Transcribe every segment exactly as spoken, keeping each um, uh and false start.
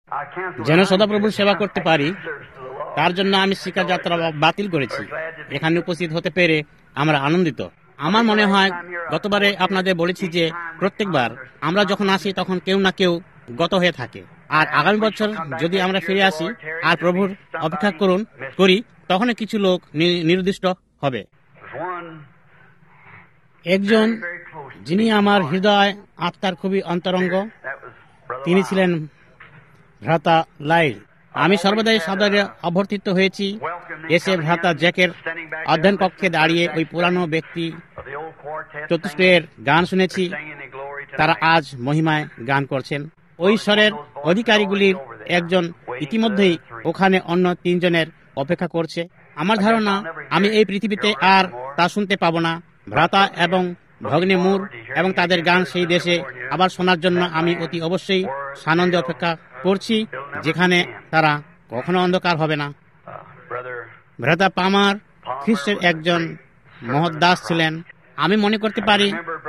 যেন সদাপ্রভুর সেবা করতে পারি, তার জন্য আমি শিকার যাত্রা বাতিল করেছি। এখানে উপস্থিত হতে পেরে আমরা আনন্দিত। আমার মনে হয় গতবারে আপনাদের বলেছি যে প্রত্যেকবার আমরা যখন আসি তখন কেউ না কেউ গত হয়ে থাকে, আর আগামী বছর যদি আমরা ফিরে আসি আর প্রভুর অপেক্ষা করুন করি তখন কিছু লোক নির্দিষ্ট হবে। একজন যিনি আমার হৃদয় আত্মার খুবই অন্তরঙ্গ, তিনি ছিলেন ভ্রাতা লাইল। আমি সর্বদাই সাদরে অভ্যর্থিত হয়েছি। এসে ভ্রাতা জ্যাকের অধ্যয়ন কক্ষে দাঁড়িয়ে ওই পুরানো ব্যক্তি চতুষ্টের গান শুনেছি। তারা আজ মহিমায় গান করছেন। ওই স্বরের অধিকারীগুলির একজন ইতিমধ্যেই ওখানে অন্য তিনজনের অপেক্ষা করছে। আমার ধারণা আমি এই পৃথিবীতে আর তা শুনতে পাবো না। ভ্রাতা এবং ভগ্নী মুর এবং তাদের গান সেই দেশে আবার শোনার জন্য আমি অতি অবশ্যই সানন্দে অপেক্ষা করছি, যেখানে তারা কখনো অন্ধকার হবে না। ভ্রাতা পামার খ্রিস্টের একজন মহৎ দাস ছিলেন, আমি মনে করতে পারি,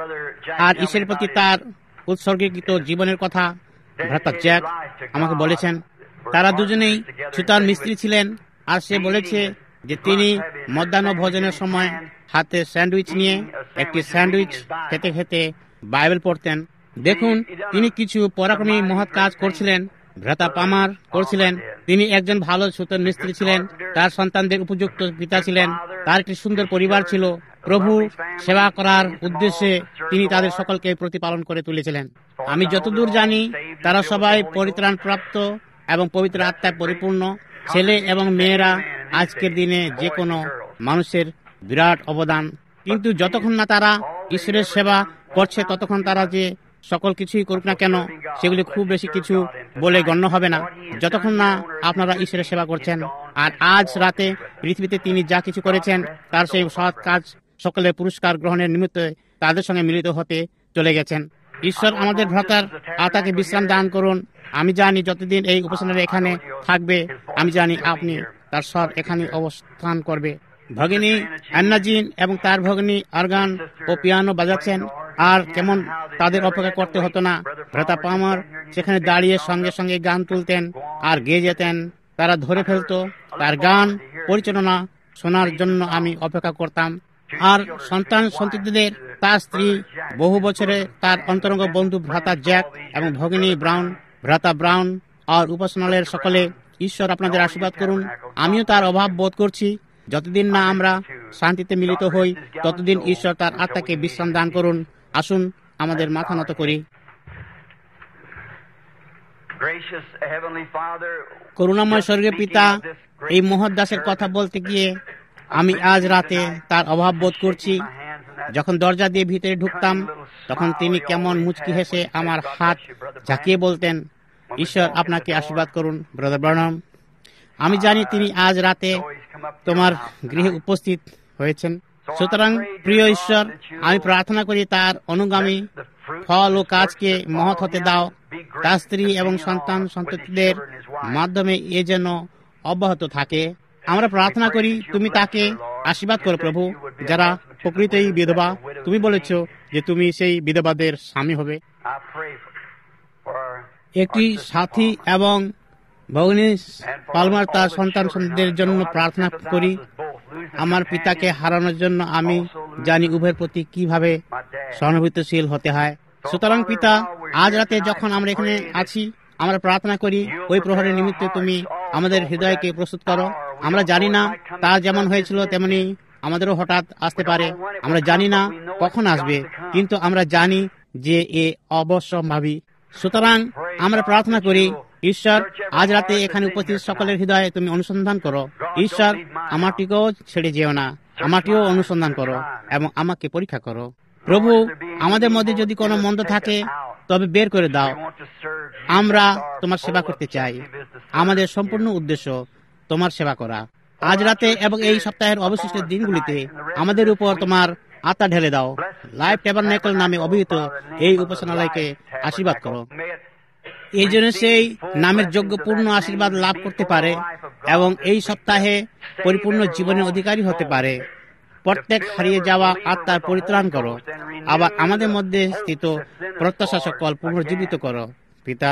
আর ঈশ্বরের প্রতি তার উৎসর্গীকৃত জীবনের কথা ভ্রাতা জ্যাক আমাকে বলেছেন। তারা দুজনেই সুতার মিস্ত্রি ছিলেন, আর সে বলেছে যে তিনি মধ্যাহ্ন ভোজনের সময় হাতে স্যান্ডউইচ নিয়ে একটি স্যান্ডউইচ খেতে খেতে বাইবেল পড়তেন। দেখুন, তিনি কিছু পরাক্রমী মহৎ কাজ করছিলেন। ভ্রাতা পামার করছিলেন। তিনি একজন ভালো সুতার মিস্ত্রি ছিলেন, তার সন্তানদের উপযুক্ত পিতা ছিলেন, তার একটি সুন্দর পরিবার ছিল। প্রভু সেবা করার উদ্দেশ্যে তিনি তাদের সকলকে প্রতিপালন করে তুলেছিলেন। আমি যতদূর জানি তারা সবাই পরিত্রাণ প্রাপ্ত এবং পবিত্র আত্মায় পরিপূর্ণ ছেলে এবং মেয়েরা। আজকের দিনে যে কোনো মানুষের বিরাট অবদান, কিন্তু যতক্ষণ না তারা ঈশ্বরের সেবা করছে ততক্ষণ তারা যে সকল কিছুই করুক না কেন সেগুলি খুব বেশি কিছু বলে গণ্য হবে না, যতক্ষণ না আপনারা ঈশ্বরের সেবা করছেন। আর আজ রাতে পৃথিবীতে তিনি যা কিছু করেছেন তার সেই সৎ কাজ সকলের পুরস্কার গ্রহণের নিমিত্তে তাদের সঙ্গে মিলিত হতে চলে গেছেন। ঈশ্বর আমাদের ভ্রাতার আত্মাকে বিশ্রাম দান করুন। আমি জানি যতদিন এই উপাসনার এখানে থাকবে, আমি জানি আপনি তার স্বর এখানে অবস্থান করবে। ভগিনী অ্যান্নাজিন এবং তার ভগিনী অর্গান ও পিয়ানো বাজাচ্ছেন, আর কেমন তাদের অপেক্ষা করতে হতো না। ভ্রাতা পামার সেখানে দাঁড়িয়ে সঙ্গে সঙ্গে গান তুলতেন আর গেয়ে যেতেন। তারা ধরে ফেলতো তার গান পরিচালনা শোনার জন্য আমি অপেক্ষা করতাম। আর সন্তান সন্ততিদের তার স্ত্রী, বহু বছরে তার অন্তরঙ্গ বন্ধু ভ্রাতা জ্যাক এবং ভগিনী ব্রাউন, ভ্রাতা ব্রাউন আর উপাসনালয়ের সকলে, ঈশ্বর আপনাদের আশীর্বাদ করুন। আমিও তার অভাব বোধ করছি। যতদিন না আমরা শান্তিতে মিলিত হই ততদিন ঈশ্বর তার আত্মাকে বিশ্রাম দান করুন। আসুন আমাদের মাথা নত করি। করুণাময় স্বর্গীয় পিতা, এই মহৎ দাসের কথা বলতে গিয়ে আমি আজ রাতে তার অভাব বোধ করছি। যখন দরজা দিয়ে ভিতরে ঢুকতাম তখন তিনি কেমন মুচকি হেসে আমার হাত ঝাঁকিয়ে বলতেন, ঈশ্বর আপনাকে আশীর্বাদ করুন ব্রাদার ব্রানহাম। আমি জানি তিনি আজ রাতে তোমার গৃহে উপস্থিত হয়েছেন। সুতরাং প্রিয় ঈশ্বর, আমি প্রার্থনা করি তার অনুগামী ফল ও কাজকে মহৎ হতে দাও। তার স্ত্রী এবং সন্তান সন্ততিদের মাধ্যমে এ যেন অব্যাহত থাকে। আমরা প্রার্থনা করি তুমি তাকে আশীর্বাদ করো প্রভু, যারা প্রকৃতই বিধবা। তুমি বলেছ যে তুমি সেই বিধবাদের স্বামী হবে। একটি সাথী এবং ভগিনী পালমার তার সন্তান সন্ততিদের জন্য প্রার্থনা করি। আমার পিতাকে হারানোর জন্য আমি জানি উভয়ের প্রতি কিভাবে সহানুভূতিশীল হতে হয়। সুতরাং পিতা, আজ রাতে যখন আমরা এখানে আছি আমরা প্রার্থনা করি ওই প্রহরের নিমিত্তে তুমি আমাদের হৃদয়কে প্রস্তুত করো। আমরা জানি না তা যেমন হয়েছিল তেমনি আমাদেরও হঠাৎ আসতে পারে। আমরা জানি না কখন আসবে, কিন্তু আমরা জানি যে এ অবশ্যম্ভাবী। সুতরাং আমরা প্রার্থনা করি, ঈশ্বর আজ রাতে এখানে উপস্থিত সকলের হৃদয়ে তুমি অনুসন্ধান করো। ঈশ্বর আমারটিকেও ছেড়ে যেও না, আমারটিও অনুসন্ধান করো এবং আমাকে পরীক্ষা করো। প্রভু, আমাদের মধ্যে যদি কোনো মন্দ থাকে তবে বের করে দাও। আমরা তোমার সেবা করতে চাই। আমাদের সম্পূর্ণ উদ্দেশ্য তোমার সেবা করা। আজ রাতে এবং এই সপ্তাহের অবশিষ্ট দিনগুলিতে আমাদের উপর তোমার আত্মা ঢেলে দাও। লাইফ ট্যাবারনাকল নামে অভিহিত এই উপাসনালয়কে আশীর্বাদ করো। এই জন্য সেই নামের যোগ্য পূর্ণ আশীর্বাদ লাভ করতে পারে এবং এই সপ্তাহে পরিপূর্ণ জীবনের অধিকারী হতে পারে। প্রত্যেক হারিয়ে যাওয়া আত্মার পরিত্রাণ করো। আবার আমাদের মধ্যে স্থিত প্রত্যাশা সকল পুনর্জীবিত করো। পিতা,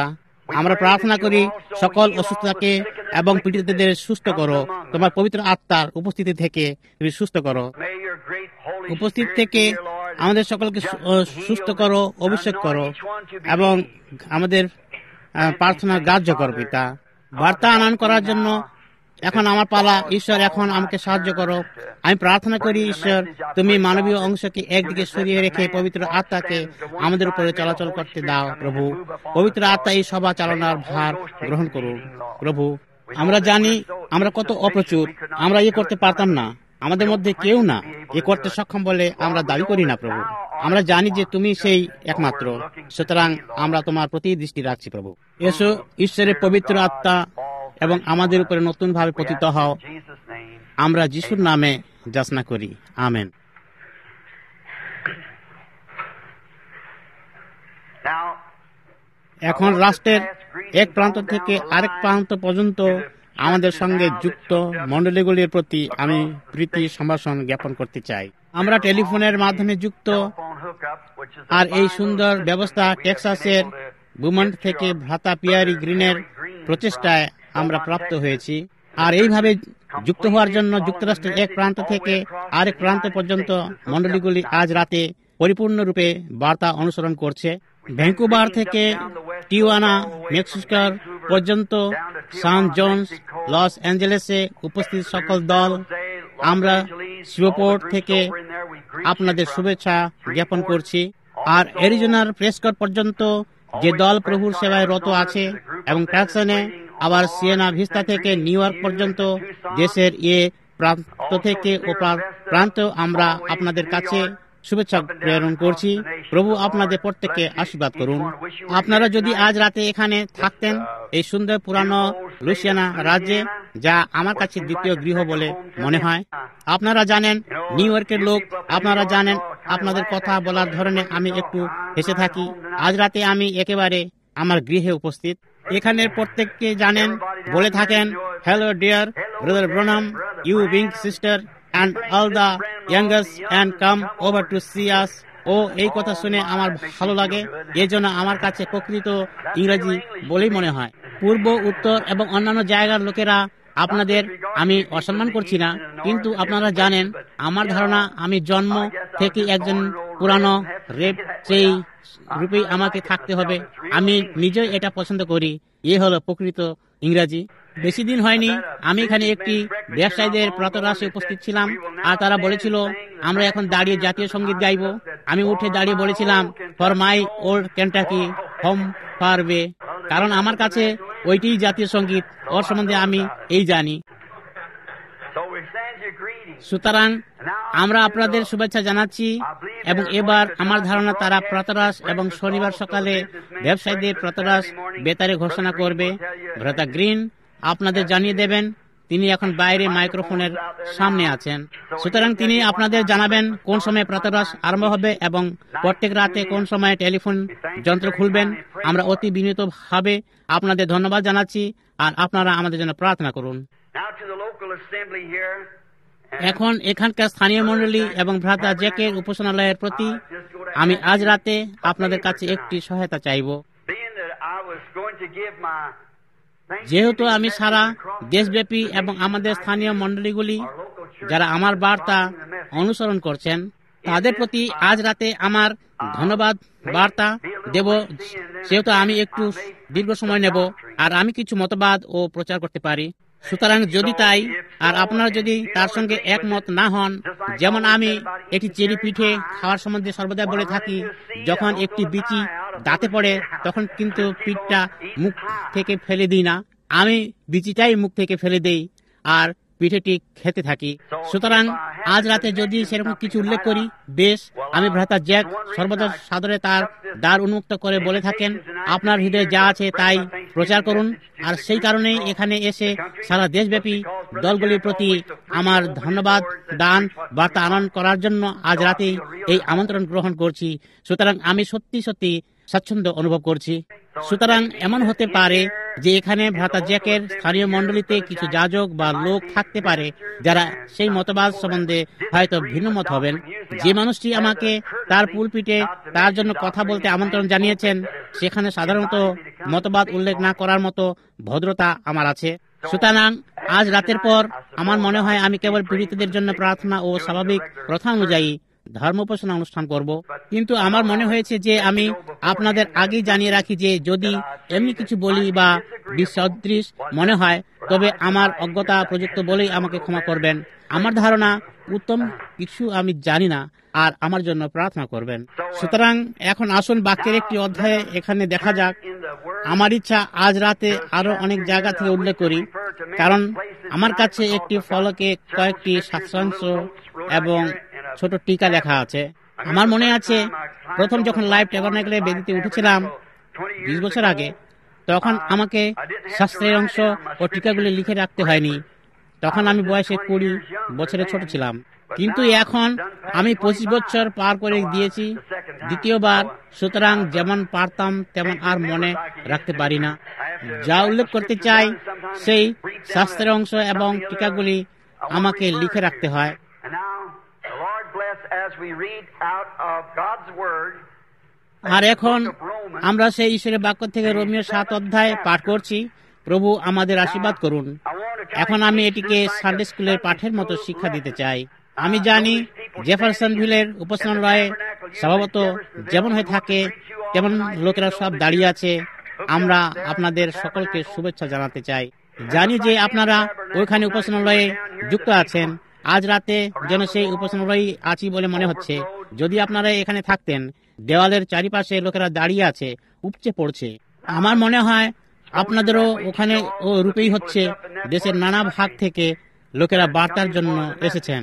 আমরা প্রার্থনা করি সকল অসুস্থতাকে এবং পীড়িতদের সুস্থ করো। তোমার পবিত্র আত্মার উপস্থিতি থেকে তুমি সুস্থ করো। উপস্থিত থেকে আমাদের সকলকে সুস্থ করো, অভিষেক করো এবং আমাদের প্রার্থনা গ্রাহ্য করো পিতা। বার্তা আনয়ন করার জন্য এখন আমার পালা। ঈশ্বর, এখন আমাকে সাহায্য করো। আমি প্রার্থনা করি ঈশ্বর, তুমি মানবীয় অংশকে একদিকে সরিয়ে রেখে পবিত্র আত্মাকে আমাদের উপরে চলাচল করতে দাও। প্রভু, পবিত্র আত্মা এই সভা চালনার ভার গ্রহণ করুন। প্রভু, আমরা জানি আমরা কত অপ্রচুর, আমরা ইয়ে করতে পারতাম না, আমাদের মধ্যে কেউ না এ করতে সক্ষম বলে আমরা দাবি করি না। প্রভু, আমরা জানি যে তুমি সেই একমাত্র, সুতরাং আমরা তোমার প্রতি দৃষ্টি রাখছি। প্রভু, এসো, ঈশ্বরের পবিত্র আত্মা এবং আমাদের উপরে নতুন ভাবে পতিত হও। আমরা যিশুর নামে যাচনা করি, আমেন। এখন রাষ্ট্রের এক প্রান্ত থেকে আরেক প্রান্ত পর্যন্ত আমাদের সঙ্গে যুক্ত মণ্ডলীগুলির প্রতি আমি প্রীতি সম্ভাষণ জ্ঞাপন করতে চাই। আমরা টেলিফোনের মাধ্যমে যুক্ত, আর এই সুন্দর ব্যবস্থা টেক্সাসের বুমন্ট থেকে ভ্রাতা পিয়ারি গ্রিনের প্রচেষ্টায় আমরা প্রাপ্ত হয়েছি। আর এইভাবে যুক্ত হওয়ার জন্য যুক্তরাষ্ট্রের এক প্রান্ত থেকে আরেক প্রান্ত পর্যন্ত মণ্ডলীগুলি আজ রাতে পরিপূর্ণরূপে বার্তা অনুসরণ করছে। ভ্যাঙ্কুভার থেকে টিওয়ানা, মেক্সিকোর পর্যন্ত সান জোন্স, লস অ্যাঞ্জেলেসে উপস্থিত সকল দল, আমরা শিবপোর্ট থেকে আপনাদের শুভেচ্ছা জ্ঞাপন করছি। আর অ্যারিজোনার প্রেসকট পর্যন্ত যে দল প্রভুর সেবায় রত আছে, এবং ট্যাক্সনে, আবার সিয়েনা ভিস্তা থেকে নিউ ইয়র্ক পর্যন্ত দেশের এ প্রান্ত থেকে ও প্রান্ত আমরা আপনাদের কাছে শুভেচ্ছা প্রেরণ করছি। প্রভু আপনাদের প্রত্যেককে আশীর্বাদ করুন। আপনারা যদি আজ রাতে এখানে থাকতেন, এই সুন্দর পুরানো লুইসিয়ানা রাজ্যে, যা আমার কাছে দ্বিতীয় গৃহ বলে মনে হয়। আপনারা জানেন নিউ ইয়র্কের লোক, আপনারা জানেন আপনাদের কথা বলার ধরনে আমি একটু হেসে থাকি। আজ রাতে আমি একেবারে আমার গৃহে উপস্থিত। এখানের প্রত্যেককে জানেন, বলে থাকেন, hello dear brother Branham, you being sister and all the youngest and come over to see us. ও এই কথা শুনে আমার ভালো লাগে, এই জন্য আমার কাছে প্রকৃত ইংরেজি বলেই মনে হয়। পূর্ব, উত্তর এবং অন্যান্য জায়গার লোকেরা আপনাদের আমি অসম্মান করছি না, কিন্তু আপনারা জানেন আমার ধারণা আমি জন্ম থেকে একজন পুরানো রেপ সেই রূপেই আমাকে থাকতে হবে। আমি নিজেই এটা পছন্দ করি। এ হলো প্রকৃত ইংরাজি। বেশি দিন হয়নি আমি এখানে একটি ব্যবসায়ীদের প্রাতরাশে উপস্থিত ছিলাম, আর তারা বলেছিল আমরা এখন দাঁড়িয়ে জাতীয় সঙ্গীত গাইব। আমি উঠে দাঁড়িয়ে বলেছিলাম, for my old Kentucky home far way, কারণ আমার কাছে ওইটিই জাতীয় সঙ্গীত, ওর সম্বন্ধে আমি এই জানি। সুতরাং আমরা আপনাদের শুভেচ্ছা জানাচ্ছি, এবং এবার আমার ধারণা তারা প্রাতরাশ এবং শনিবার সকালে ব্যবসায়ীদের প্রাতরাশ বেতারে ঘোষণা করবে। ভ্রাতা গ্রিন আপনাদের জানিয়ে দেবেন, তিনি এখন বাইরে মাইক্রোফোনের সামনে আছেন। সুতরাং তিনি আপনাদের জানাবেন কোন সময় প্রাতরাশ আরম্ভ হবে এবং প্রত্যেক রাতে কোন সময় টেলিফোন যন্ত্র খুলবেন। আমরা অতি বিনীতভাবে আপনাদের ধন্যবাদ জানাচ্ছি, আর আপনারা আমাদের জন্য প্রার্থনা করুন। এখন এখানকার স্থানীয় মণ্ডলী এবং ভ্রাতা জ্যাকের উপাসনালয়ের প্রতি আমি আজ রাতে আপনাদের কাছে একটি সহায়তা চাইব। যেহেতু আমি সারা দেশব্যাপী এবং আমাদের স্থানীয় মণ্ডলীগুলি যারা আমার বার্তা অনুসরণ করছেন, তাদের প্রতি আজ রাতে আমার ধন্যবাদ বার্তা দেব, সেহেতু আমি একটু দীর্ঘ সময় নেব, আর আমি কিছু মতবাদ ও প্রচার করতে পারি। সুতরাং যদি তাই, আর আপনারা যদি তার সঙ্গে একমত না হন, যেমন আমি একটি চেরি পিঠে খাওয়ার সম্বন্ধে সর্বদা বলে থাকি, যখন একটি বিচি দাঁতে পড়ে তখন কিন্তু পিঠটা মুখ থেকে ফেলে দিই না, আমি বিচিটাই মুখ থেকে ফেলে দেই আর পিঠেটি খেতে থাকি। সুতরাং আজ রাতে যদি সেরকম কিছু উল্লেখ করি, বেশ, আমি ভ্রাতা জ্যাক সর্বদা সাদরে তার দ্বার উন্মুক্ত করে বলে থাকেন, আপনার হৃদয়ে যা আছে তাই প্রচার করুন। আর সেই কারণেই এখানে এসে সারা দেশব্যাপী দলগুলির প্রতি আমার ধন্যবাদ দান বার্তা আনয়ন করার জন্য আজ রাতেই এই আমন্ত্রণ গ্রহণ করছি। সুতরাং আমি সত্যি সত্যি স্বাচ্ছন্দ্য অনুভব করছি। সুতরাং এমন হতে পারে যে এখানে ভ্রাতা জ্যাকের স্থানীয় মণ্ডলীতে কিছু যাজক বা লোক থাকতে পারে যারা সেই মতবাদ সম্বন্ধে হয়তো ভিন্ন মত হবেন। যে মানুষটি আমাকে তার পুলপিটে তার জন্য কথা বলতে আমন্ত্রণ জানিয়েছেন, সেখানে সাধারণত মতবাদ উল্লেখ না করার মতো ভদ্রতা আমার আছে। সুতরাং আজ রাতের পর আমার মনে হয় আমি কেবল পীড়িতদের জন্য প্রার্থনা ও স্বাভাবিক প্রথা অনুযায়ী ধর্মোপাসনা অনুষ্ঠান করব। কিন্তু আমার মনে হয়েছে যে আমি আপনাদের আগেই জানিয়ে রাখি যে যদি এমনি কিছু বলি বা বিসদৃশ মনে হয় তবে আমার অজ্ঞতা প্রযুক্ত বলেই আমাকে ক্ষমা করবেন। আমার ধারণা উত্তম কিছু আমি জানি না, আর আমার জন্য প্রার্থনা করবেন। সুতরাং এখন আসুন বাক্যের একটি অধ্যায়ে এখানে দেখা যাক। আমার ইচ্ছা আজ রাতে আরো অনেক জায়গা থেকে উল্লেখ করি, কারণ আমার কাছে একটি ফলকে কয়েকটি সাক্ষাংশ এবং ছোট টিকা লেখা আছে। আমার মনে আছে প্রথম যখন লাইভ ট্যাবারনাকেলে বেদিতে উঠেছিলাম বিশ বছর আগে, তখন আমাকে শাস্ত্রের অংশ ও টিকাগুলি লিখে রাখতে হয়নি। তখন আমি বয়সে কুড়ি বছরের ছোট ছিলাম। কিন্তু এখন আমি পঁচিশ বছর পার করে দিয়েছি দ্বিতীয়বার। সুতরাং যেমন পারতাম তেমন আর মনে রাখতে পারি না। যা উল্লেখ করতে চাই সেই শাস্ত্রের অংশ এবং টিকাগুলি আমাকে লিখে রাখতে হয়। আর এখন আমরা সেই ঈশ্বরের বাক্য থেকে রোমীয় সাত অধ্যায় পাঠ করছি। প্রভু আমাদের আশীর্বাদ করুন। এখন আমি এটিকে সানডে স্কুলের পাঠের মতো শিক্ষা দিতে চাই। আমি জানি জেফারসনভিলের উপাসনালয়ে স্বভাবত যেমন হয়ে থাকে তেমন লোকেরা সব দাঁড়িয়ে আছে। আমরা আপনাদের সকলকে শুভেচ্ছা জানাতে চাই। জানি যে আপনারা ওইখানে উপাসনালয়ে যুক্ত আছেন। আজ রাতে যেন সেই উপাসনালয়ে আছি বলে মনে হচ্ছে। যদি আপনারা এখানে থাকতেন, দেওয়ালের চারিপাশে লোকেরা দাঁড়িয়ে আছে, উপচে পড়ছে। আমার মনে হয় আপনাদেরও ওখানে ও রূপেই হচ্ছে। দেশের নানা ভাগ থেকে লোকেরা বার্তার জন্য এসেছেন।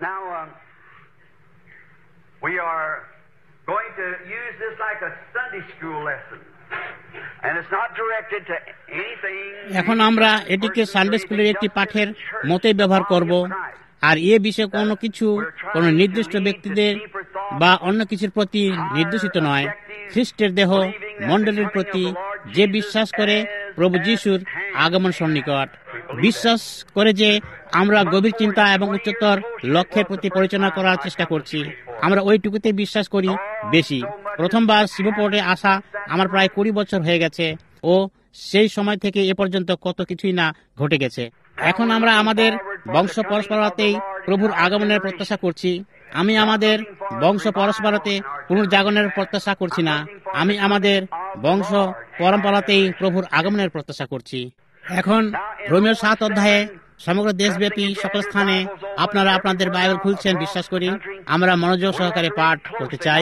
এখন আমরা এটিকে সানডে স্কুলের একটি পাঠের মতোই ব্যবহার করব। আর এ বিষয়ে কোনো কিছু কোনো নির্দিষ্ট ব্যক্তিদের বা অন্য কিছুর প্রতি নির্দেশিত নয়। খ্রিস্টের দেহ মণ্ডলীর প্রতি যে বিশ্বাস করে প্রভু যিশুর আগমন সন্নিকট, বিশ্বাস করে যে আমরা গভীর চিন্তা এবং উচ্চতর লক্ষ্যের প্রতি পরিচালনা করার চেষ্টা করছি। আমরা ওইটুকুতে বিশ্বাস করি বেশি। প্রথমবার শিবপোর্টে আসা আমার প্রায় কুড়ি বছর হয়ে গেছে ও সেই সময় থেকে এ পর্যন্ত কত কিছুই না ঘটে গেছে। এখন আমরা আমাদের বংশ পরস্পরতেই প্রভুর আগমনের প্রত্যাশা করছি। আমি আমাদের বংশ পরস্পরতে পুনর্জাগরণের প্রত্যাশা করছি না। আমি আমাদের বংশ পরম্পরাতেই প্রভুর আগমনের প্রত্যাশা করছি। এখন রোমীয় সাত অধ্যায়ে সমগ্র দেশব্যাপী সকল স্থানে আপনারা আপনাদের বাইবেল খুলছেন বিশ্বাস করি। আমরা মনোযোগ সহকারে পাঠ করতে চাই।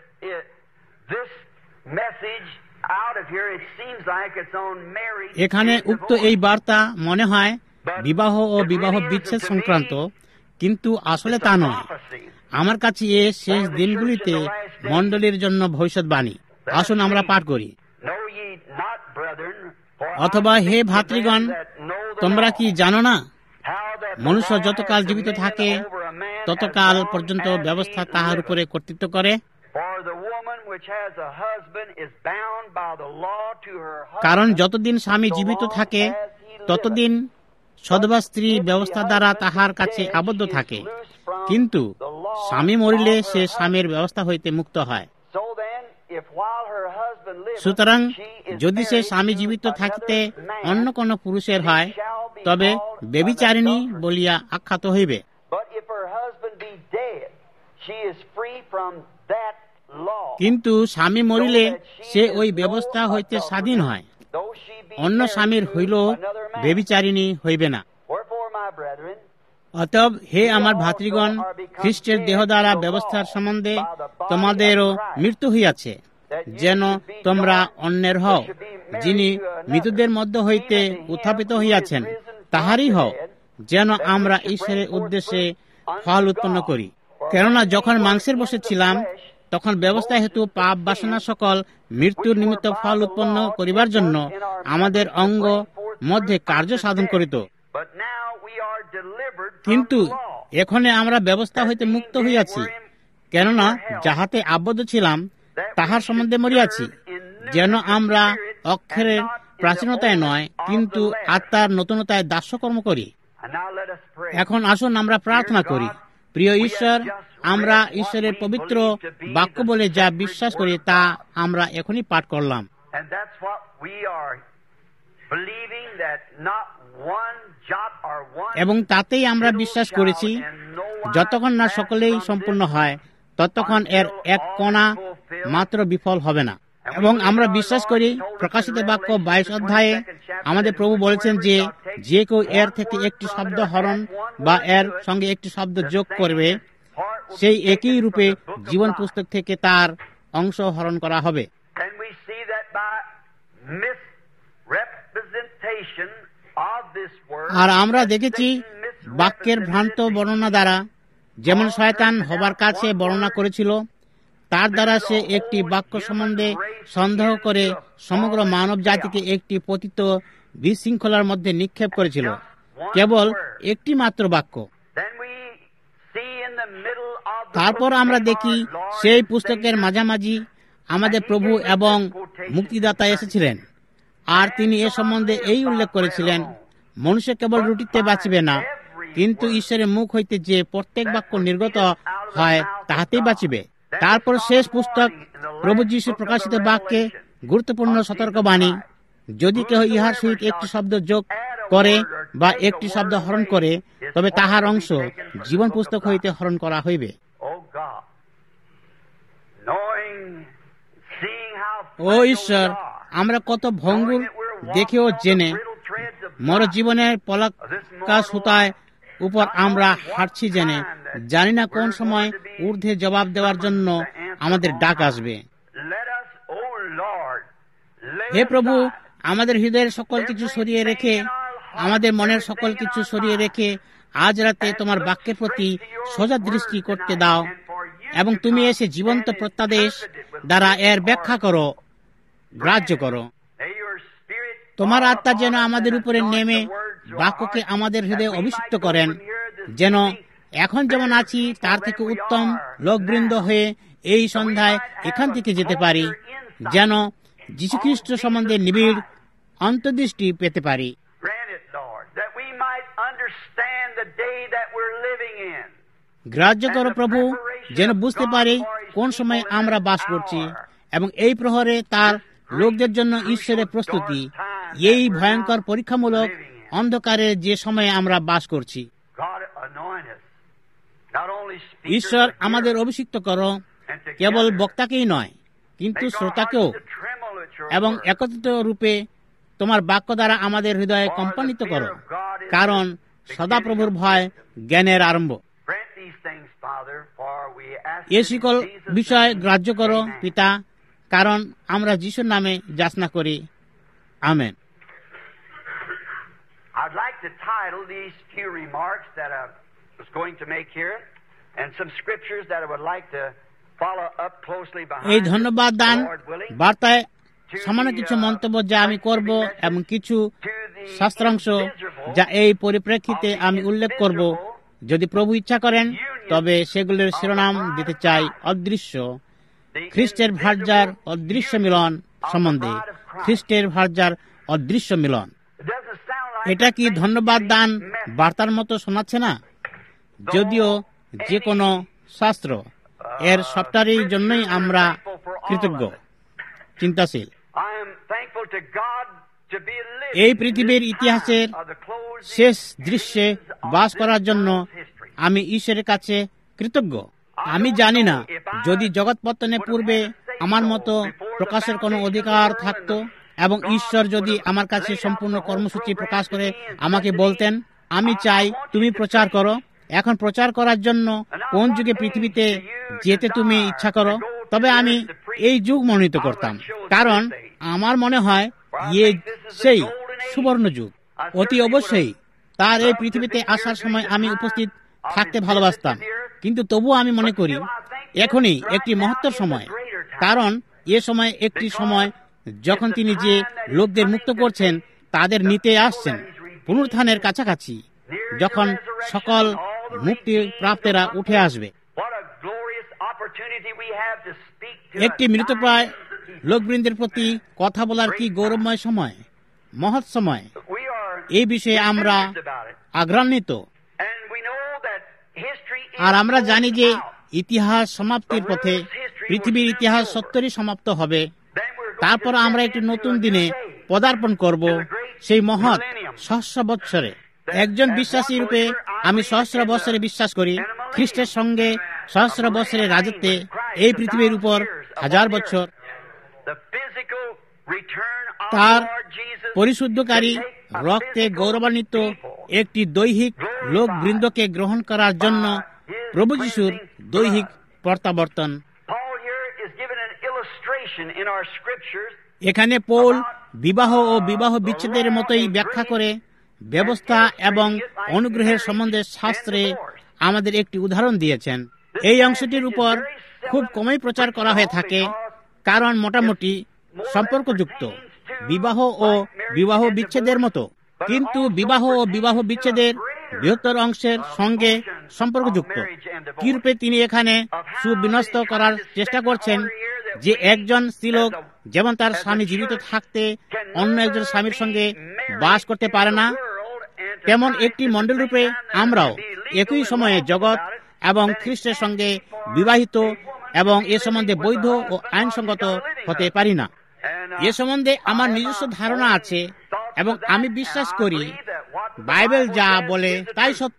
এখানে উক্ত এই বার্তা মনে হয় বিবাহ ও বিবাহ বিচ্ছেদ সংক্রান্ত, কিন্তু আসলে তা নয়। আমার কাছে এ শেষ দিনগুলিতে মণ্ডলীর জন্য ভবিষ্যৎবাণী। আসুন আমরা পাঠ করি। অথবা হে ভাতৃগণ, তোমরা কি জানো না, মনুষ্য যতকাল জীবিত থাকে ততকাল পর্যন্ত ব্যবস্থা তাহার উপরে কর্তৃত্ব করে। কারণ যতদিন স্বামী জীবিত থাকে ততদিন সধবা স্ত্রী ব্যবস্থা দ্বারা তাহার কাছে আবদ্ধ থাকে, কিন্তু স্বামী মরিলে সে স্বামীর ব্যবস্থা হইতে মুক্ত হয়। সুতরাং যদি সে স্বামী জীবিত থাকিতে অন্য কোন পুরুষের হয়, তবে ব্যভিচারিণী বলিয়া আখ্যাত হইবে। কিন্তু স্বামী মরিলে সে ওই ব্যবস্থা হইতে স্বাধীন হয়, অন্য স্বামীর হইল ব্যভিচারিণী হইবে না। অতএব হে আমার ভাতৃগণ, খ্রিস্টের দেহ দ্বারা ব্যবস্থার সম্বন্ধে তোমাদেরও মৃত্যু হইয়াছে, যেন তোমরা অন্যের হও। যিনি মৃতদের মধ্য হইতে উত্থাপিত হইয়াছেন তাহারই হও, যেন আমরা ঈশ্বরের উদ্দেশ্যে ফল উৎপন্ন করি। কেননা যখন মাংসের বশে ছিলাম তখন ব্যবস্থা হেতু পাপ বাসনা সকল মৃত্যুর নিমিত্ত ফল উৎপন্ন করিবার জন্য আমাদের অঙ্গ মধ্যে কার্য সাধন করিত। কিন্তু এখানে আমরা ব্যবস্থা হইতে মুক্ত হইয়াছি, কেননা যাহাতে আবদ্ধ ছিলাম তাহার সম্বন্ধে মরিয়াছি, যেন আমরা অক্ষরের প্রাচীনতায় নয়, কিন্তু আত্মার নতুনতায় দাস্যকর্ম করি। এখন আসুন আমরা প্রার্থনা করি। প্রিয় ঈশ্বর, আমরা ঈশ্বরের পবিত্র বাক্য বলে যা বিশ্বাস করি তা আমরা এখনই পাঠ করলাম, এবং তাতেই আমরা বিশ্বাস করেছি যতক্ষণ না সকলেই সম্পূর্ণ হয় ততক্ষণ এর এক কণা মাত্র বিফল হবে না। এবং আমরা বিশ্বাস করি প্রকাশিত বাক্য বাইশ অধ্যায়ে আমাদের প্রভু বলেছেন যে যে কেউ এর থেকে একটি শব্দ হরণ বা এর সঙ্গে একটি শব্দ যোগ করবে, সেই একই রূপে জীবন পুস্তক থেকে তার অংশ হরণ করা হবে। আর আমরা দেখেছি বাক্যের ভ্রান্ত বর্ণনা দ্বারা, যেমন শয়তান হবার কাছে বর্ণনা করেছিল, তার দ্বারা সে একটি বাক্য সম্বন্ধে সন্দেহ করে সমগ্র মানব জাতিকে একটি পতিত বিশৃঙ্খলার মধ্যে নিক্ষেপ করেছিল। কেবল একটি মাত্র বাক্য। তারপর আমরা দেখি সেই পুস্তকের মাঝামাঝি আমাদের প্রভু এবং মুক্তিদাতা এসেছিলেন, আর তিনি এ সম্বন্ধে এই উল্লেখ করেছিলেন, মনুষ্য কেবল রুটিতে বাঁচিবে না, কিন্তু ঈশ্বরের মুখ হইতে যে প্রত্যেক বাক্য নির্গত হয় তাহাতেই বাঁচিবে। তারপর শেষ পুস্তক প্রভু যীশুর প্রকাশিত বাক্যে গুরুত্বপূর্ণ সতর্কবাণী, যদি কেহ ইহার সহিত একটি শব্দ যোগ করে বা একটি শব্দ হরণ করে, তবে তাহার অংশ জীবন পুস্তক হইতে হরণ করা হইবে। ও ঈশ্বর, আমরা কত ভঙ্গুর দেখেও জেনে মর জীবনের পলাকা সুতায় উপর আমরা হাঁটছি জেনে জানি না কোন সময় ঊর্ধ্বে জবাব দেওয়ার জন্য আমাদের ডাক আসবে। হে প্রভু, আমাদের হৃদয়ের সকল কিছু সরিয়ে রেখে, আমাদের মনের সকল কিছু সরিয়ে রেখে আজ রাতে তোমার বাক্যের প্রতি সোজা দৃষ্টি করতে দাও, এবং তুমি এসে জীবন্ত প্রত্যাদেশ দ্বারা এর ব্যাখ্যা করো, গ্রাহ্য করো। তোমার আত্মা যেন আমাদের উপরে নেমে বাক্যকে আমাদের হৃদয়ে অভিষিক্ত করেন, যেন এখন যেমন আছি তার থেকে উত্তম লোকবৃন্দ হয়ে এই সন্ধ্যায় এখান থেকে যেতে পারি, যেন যীশুখ্রিস্ট সম্বন্ধে নিবিড় অন্তর্দৃষ্টি পেতে পারি। গ্রাহ্য করো প্রভু, যেন বুঝতে পারি কোন সময় আমরা বাস করছি, এবং এই প্রহরে তার লোকদের জন্য ঈশ্বরের প্রস্তুতি, এই ভয়ঙ্কর পরীক্ষামূলক অন্ধকারে যে সময়ে আমরা বাস করছি। ঈশ্বর আমাদের অভিষিক্ত করো, কেবল বক্তাকেই নয় কিন্তু শ্রোতাকেও, এবং একত্রিত রূপে তোমার বাক্য দ্বারা আমাদের হৃদয়ে কম্পান্বিত করো, কারণ সদাপ্রভুর ভয় জ্ঞানের আরম্ভ। এ সকল বিষয় গ্রাহ্য করো পিতা, কারণ আমরা যিশুর নামে যাচনা করি, আমেন। I'd like to title these few remarks that I was going to make here, and some scriptures that I would like to follow up closely behind. এই ধন্যবাদ দান বার্তায় সামান্য কিছু মন্তব্য যা আমি করব, এবং কিছু শাস্ত্রাংশ যা এই পরিপ্রেক্ষিতে আমি উল্লেখ করব, যদি প্রভু ইচ্ছা করেন, তবে সেগুলোর শিরোনাম দিতে চাই অদৃশ্য খ্রিস্টের ভার্যার অদৃশ্য মিলন সম্বন্ধে। খ্রিস্টের ভার্যার অদৃশ্য মিলন। এটা কি ধন্যবাদ দান বার্তার মতো শোনাচ্ছে না? যদিও যে কোনো শাস্ত্র, এর সবটারই জন্যই আমরা কৃতজ্ঞ, চিন্তাশীল। এই পৃথিবীর ইতিহাসের শেষ দৃশ্যে বাস করার জন্য আমি ঈশ্বরের কাছে কৃতজ্ঞ। আমি জানি না যদি জগৎপত্তনের পূর্বে আমার মতো প্রকাশের কোনো অধিকার থাকতো, এবং ঈশ্বর যদি আমার কাছে সম্পূর্ণ কর্মসূচি প্রকাশ করে আমাকে বলতেন, আমি চাই তুমি প্রচার করো, এখন প্রচার করার জন্য কোন যুগে পৃথিবীতে যেতে তুমি ইচ্ছা করো, তবে আমি এই যুগ মনোনীত করতাম, কারণ আমার মনে হয় ইয়ে সেই সুবর্ণ যুগ। অতি অবশ্যই তার এই পৃথিবীতে আসার সময় আমি উপস্থিত থাকতে ভালোবাসতাম, কিন্তু তবুও আমি মনে করি এখনই একটি মহত্তর সময়, কারণ এ সময় একটি সময় যখন তিনি যে লোকদের মুক্ত করছেন তাদের নিতে আসছেন পুনরুত্থানের কাছাকাছি, যখন সকল মুক্তি প্রাপ্তেরা উঠে আসবে। একটি মৃতপ্রায় লোকবৃন্দের প্রতি কথা বলার কি গৌরবময় সময়, মহৎ সময়। এই বিষয়ে আমরা আগ্রান্বিত। আর আমরা জানি যে ইতিহাস সমাপ্তির পথে, পৃথিবীর ইতিহাস সত্তরই সমাপ্ত হবে। তারপর আমরা একটি নতুন দিনে পদার্পণ করব, সেই মহৎ সহস্র বৎসরে। একজন বিশ্বাসী রূপে আমি সহস্র বৎসরে বিশ্বাস করি। খ্রিস্টের সঙ্গে সহস্র বৎসরের রাজত্বে এই পৃথিবীর উপর হাজার বছর তার পরিশুদ্ধকারী রক্তে গৌরবান্বিত একটি দৈহিক লোকবৃন্দকে গ্রহণ করার জন্য প্রভু যিশুর দৈহিক প্রত্যাবর্তন। এখানে পৌল বিবাহ ও বিবাহ বিচ্ছেদের মতোই ব্যাখ্যা করে ব্যবস্থা এবং অনুগ্রহের সম্বন্ধে শাস্ত্রে আমাদের একটি উদাহরণ দিয়েছেন। এই অংশটির উপর খুব কমই প্রচার করা হয়ে থাকে, কারণ মোটামুটি সম্পর্কযুক্ত বিবাহ ও বিবাহ বিচ্ছেদের মতো, কিন্তু বিবাহ ও বিবাহ বিচ্ছেদের বৃহত্তর অংশের সঙ্গে সম্পর্কযুক্ত। কিরূপে তিনি এখানে সুবিন্যস্ত করার চেষ্টা করছেন যে একজন স্ত্রীলোক যেমন তার স্বামী জীবিত থাকতে অন্য একজন স্বামীর সঙ্গে বাস করতে পারে না, তেমন একটি মণ্ডল রূপে আমরাও একই সময়ে জগৎ এবং খ্রিস্টের সঙ্গে বিবাহিত এবং এ সম্বন্ধে বৈধ ও আইনসঙ্গত হতে পারি না। এ সম্বন্ধে আমার নিজস্ব ধারণা আছে এবং আমি বিশ্বাস করি বাইবেল যা বলে তাই সত্য।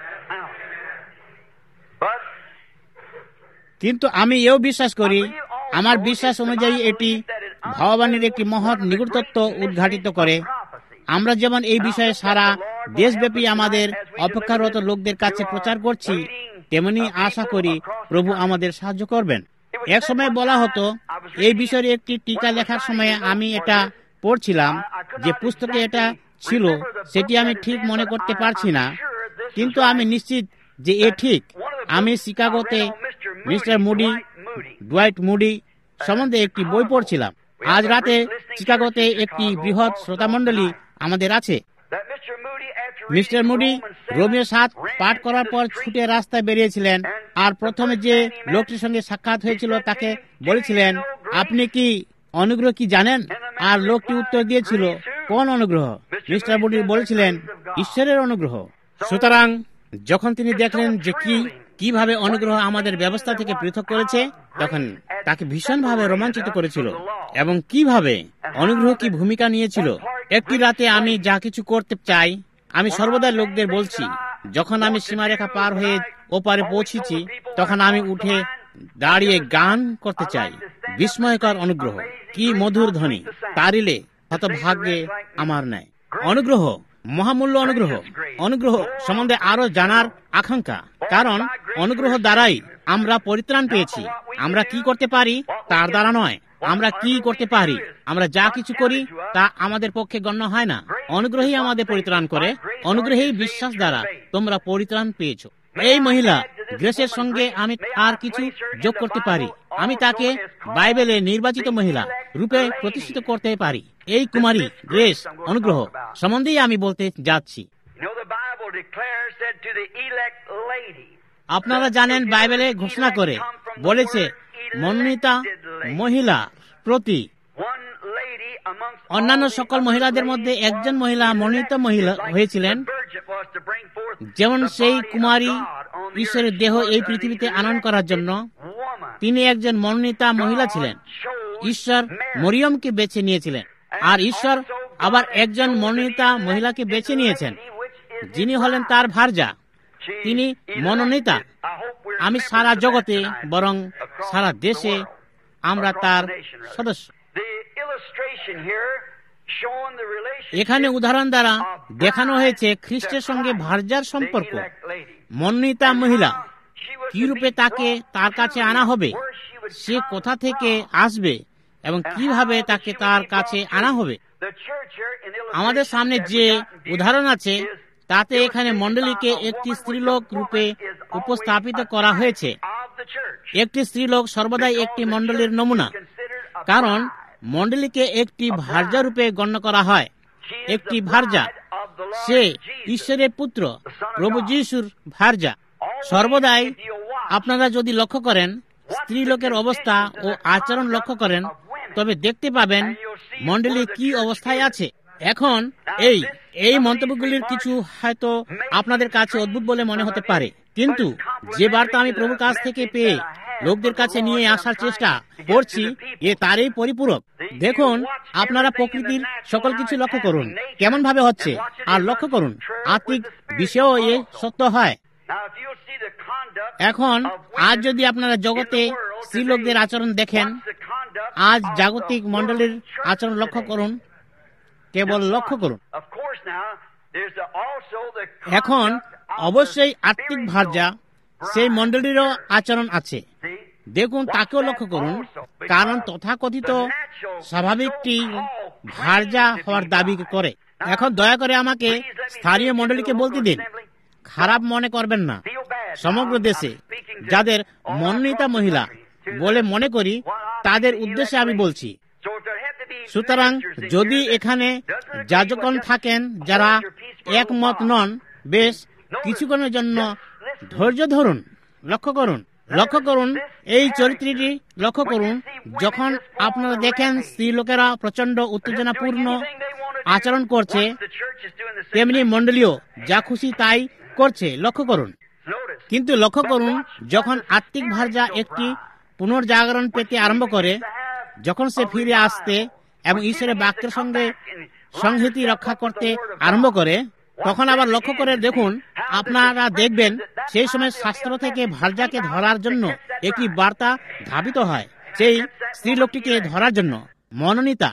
কিন্তু আমি এও বিশ্বাস করি, আমার বিশ্বাস অনুযায়ী এটি ভগবানের একটি মহৎ নিগুড়তত্ত্ব উদ্ঘাটিত করে। আমরা যেমন এই বিষয়ে সারা দেশব্যাপী আমাদের অপেক্ষারত লোকদের কাছে প্রচার করছি, তেমনি আশা করি প্রভু আমাদের সাহায্য করবেন। এক সময় বলা হতো, এই বিষয়ে একটি টিকা লেখার সময় আমি এটা পড়ছিলাম, যে পুস্তকে এটা ছিল সেটি আমি ঠিক মনে করতে পারছি না, কিন্তু আমি নিশ্চিত যে এ ঠিক। আমি শিকাগোতে মিস্টার মুডি, ডুয়াইট মুডি সম্বন্ধে একটি বই পড়ছিলাম। আজ রাতে শিকাগোতে একটি বৃহৎ শ্রোতামণ্ডলী আমাদের আছে। মিস্টার মুডি রোমিও সাত পাঠ করার পর ছুটে রাস্তায় বেরিয়েছিলেন, আর প্রথমে যে লোকটির সঙ্গে সাক্ষাৎ হয়েছিল তাকে বলেছিলেন, আপনি কি অনুগ্রহ কি জানেন? আর লোকটি উত্তর দিয়েছিল, কোন অনুগ্রহ? মিস্টার মুডি বলেছিলেন, ঈশ্বরের অনুগ্রহ। সুতরাং যখন তিনি দেখলেন যে কি কিভাবে অনুগ্রহ আমাদের ব্যবস্থা থেকে পৃথক করেছে, তখন তাকে ভীষণভাবে রোমাঞ্চিত করেছিল এবং কিভাবে অনুগ্রহ কি ভূমিকা নিয়েছিল। একটি রাতে আমি যা কিছু করতে চাই, আমি সর্বদা লোকদের বলছি, যখন আমি সীমারেখা পার হয়ে ওপারে পৌঁছেছি, তখন আমি উঠে দাঁড়িয়ে গান করতে চাই, বিস্ময়কর অনুগ্রহ, কি মধুর ধ্বনি, তারিলে হতভাগ্যে আমার নেয়। অনুগ্রহ, মহামূল্য অনুগ্রহ। অনুগ্রহ সম্বন্ধে আরো জানার আকাঙ্ক্ষা, কারণ অনুগ্রহ দ্বারাই আমরা পরিত্রাণ পেয়েছি। আমরা কি করতে পারি তার দ্বারা নয়, আমরা কি করতে পারি, আমরা যা কিছু করি তা আমাদের পক্ষে গণ্য হয় না। অনুগ্রহই আমাদের পরিত্রাণ করে। অনুগ্রহেই বিশ্বাস দ্বারা তোমরা পরিত্রাণ পেয়েছ। এই মহিলা গ্রেসের সঙ্গে আমি আর কিছু যোগ করতে পারি। আমি তাকে বাইবেলে নির্বাচিত মহিলা রূপে প্রতিষ্ঠিত করতে পারি। এই কুমারী গ্রেস অনুগ্রহ সম্বন্ধেই আমি বলতে যাচ্ছি। আপনারা জানেন, বাইবেলে ঘোষণা করে বলেছে, মনোনীতা মহিলা প্রতি অন্যান্য সকল মহিলাদের মধ্যে একজন মহিলা মনোনীত মহিলা হয়েছিলেন, যেমন সেই কুমারী ঈশ্বরের দেহ এই পৃথিবীতে আনয়ন করার জন্য তিনি একজন মনোনীতা মহিলা ছিলেন। ঈশ্বর মরিয়মকে বেছে নিয়েছিলেন, আর ঈশ্বর আবার একজন মনোনীতা মহিলাকে বেছে নিয়েছেন, যিনি হলেন তার ভার্যা। তিনি মনোনীতা। আমি সারা জগতে, বরং সারা দেশে আমরা তার সদস্য। এখানে উদাহরণ দ্বারা দেখানো হয়েছে খ্রিস্টের সঙ্গে ভার্যার সম্পর্ক। মনোনীতা মহিলা কিরূপে তাকে তার কাছে আনা হবে, সে কোথা থেকে আসবে এবং কিভাবে তাকে তার কাছে আনা হবে। আমাদের সামনে যে উদাহরণ আছে তাতে এখানে মণ্ডলীকে একটি স্ত্রীলোক রূপে উপস্থাপিত করা হয়েছে। একটি স্ত্রীলোক সর্বদাই একটি মণ্ডলীর নমুনা, কারণ মণ্ডলীকে একটি ভার্যা রূপে গণ্য করা হয়। একটি ভার্যা, সে ঈশ্বরের পুত্র প্রভু যিশুর ভার্যা। সর্বদাই আপনারা যদি লক্ষ্য করেন, স্ত্রীলোকের অবস্থা ও আচরণ লক্ষ্য করেন, তবে দেখতে পাবেন মণ্ডলী কি অবস্থায় আছে। এখন এই এই মন্তব্যগুলির কিছু হয়তো আপনাদের কাছে অদ্ভুত বলে মনে হতে পারে, কিন্তু যে বার্তা আমি প্রভুর কাছ থেকে পেয়ে লোকদের কাছে নিয়ে আসার চেষ্টা করছি এ তারই পরিপূরক। দেখুন, আপনারা প্রকৃতির সকল কিছু লক্ষ্য করুন কেমন ভাবে হচ্ছে, আর লক্ষ্য করুন আত্মিক বিষয়ও এ সত্য হয়। এখন আজ যদি আপনারা জগতে স্ত্রীলোকদের আচরণ দেখেন, আজ জাগতিক মণ্ডলীর আচরণ লক্ষ্য করুন, কেবল লক্ষ্য করুন। এখন অবশ্যই আত্মিক ভার্যা সেই মণ্ডলীরও আচরণ আছে। দেখুন, তাকেও লক্ষ্য করুন, কারণ তথাকথিত স্বাভাবিকটি ভার্যা হওয়ার দাবি করে। এখন দয়া করে আমাকে স্থানীয় মণ্ডলীকে বলতে দিন, খারাপ মনে করবেন না। সমগ্র দেশে যাদের মনোনীতা মহিলা বলে মনে করি তাদের উদ্দেশ্যে আমি বলছি। সুতরাং যদি এখানে যাজকগণ থাকেন যারা একমত নন, বেশ কিছুক্ষণের জন্য ধৈর্য ধরুন, লক্ষ্য করুন, লক্ষ্য করুন এই চরিত্রটি লক্ষ্য করুন। যখন আপনারা দেখেন স্ত্রী লোকেরা প্রচন্ড উত্তেজনাপূর্ণ আচরণ করছে, তেমনি মণ্ডলীও যা খুশি তাই করছে, লক্ষ্য করুন। কিন্তু লক্ষ্য করুন, যখন আত্মিক ভার্যা একটি পুনর্জাগরণ পেতে আরম্ভ করে, যখন সে ফিরে আসতে এবং ঈশ্বরের বাক্যের সঙ্গে সংহতি রক্ষা করতে আরম্ভ করে, তখন আবার লক্ষ্য করে দেখুন, আপনারা দেখবেন সেই সময় শাস্ত্র থেকে ভার্যাকে ধরার জন্য একটি বার্তা ধাবিত হয়, সেই স্ত্রী লোকটিকে ধরার জন্য মনোনীতা।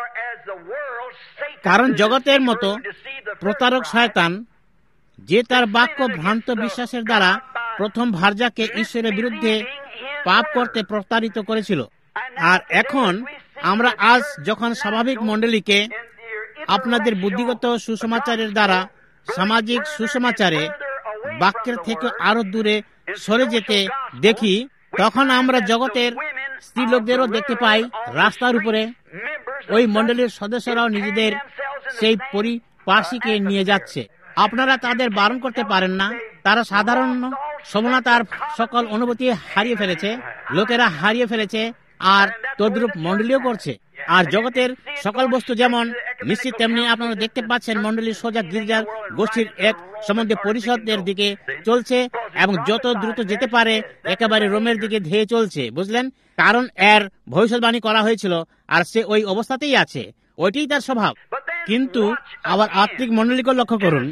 কারণ জগতের মতো প্রতারক শয়তান, যে তার বাক্য ভ্রান্ত বিশ্বাসের দ্বারা প্রথম ভার্যাকে ঈশ্বরের বিরুদ্ধে পাপ করতে প্রতারিত করেছিল। আর এখন আমরা আজ যখন স্বাভাবিক মণ্ডলীকে আপনাদের বুদ্ধিগত সুসমাচারের দ্বারা সামাজিক সুসমাচারে বাক্যের থেকে আরো দূরে সরে যেতে দেখি, তখন আমরা জগতের স্ত্রী লোকদেরও দেখতে পাই রাস্তার উপরে ওই মণ্ডলীর সদস্যরাও নিজেদের সেই পরিপার্শ্বিকে নিয়ে যাচ্ছে। আপনারা তাদের বারণ করতে পারেন না, তারা সাধারণ সমানতার সকল অনুভূতি হারিয়ে ফেলেছে, লোকেরা হারিয়ে ফেলেছে, আর তদ্রূপ মণ্ডলীও করছে। আর জগতের সকল বস্তু যেমন নিশ্চিত, তেমনি আপনারা দেখতে পাচ্ছেন মণ্ডলীর সোজা গির্জার গোষ্ঠীর এক সম্বন্ধে পরিষদের দিকে চলছে এবং যত দ্রুত যেতে পারে একেবারে রোমের দিকে ধেয়ে চলছে, বুঝলেন? কারণ এর ভবিষ্যৎবাণী করা হয়েছিল আর সে ওই অবস্থাতেই আছে, ওইটাই তার স্বভাব। কিন্তু আবার আত্মিক মণ্ডলীকে লক্ষ্য করুন,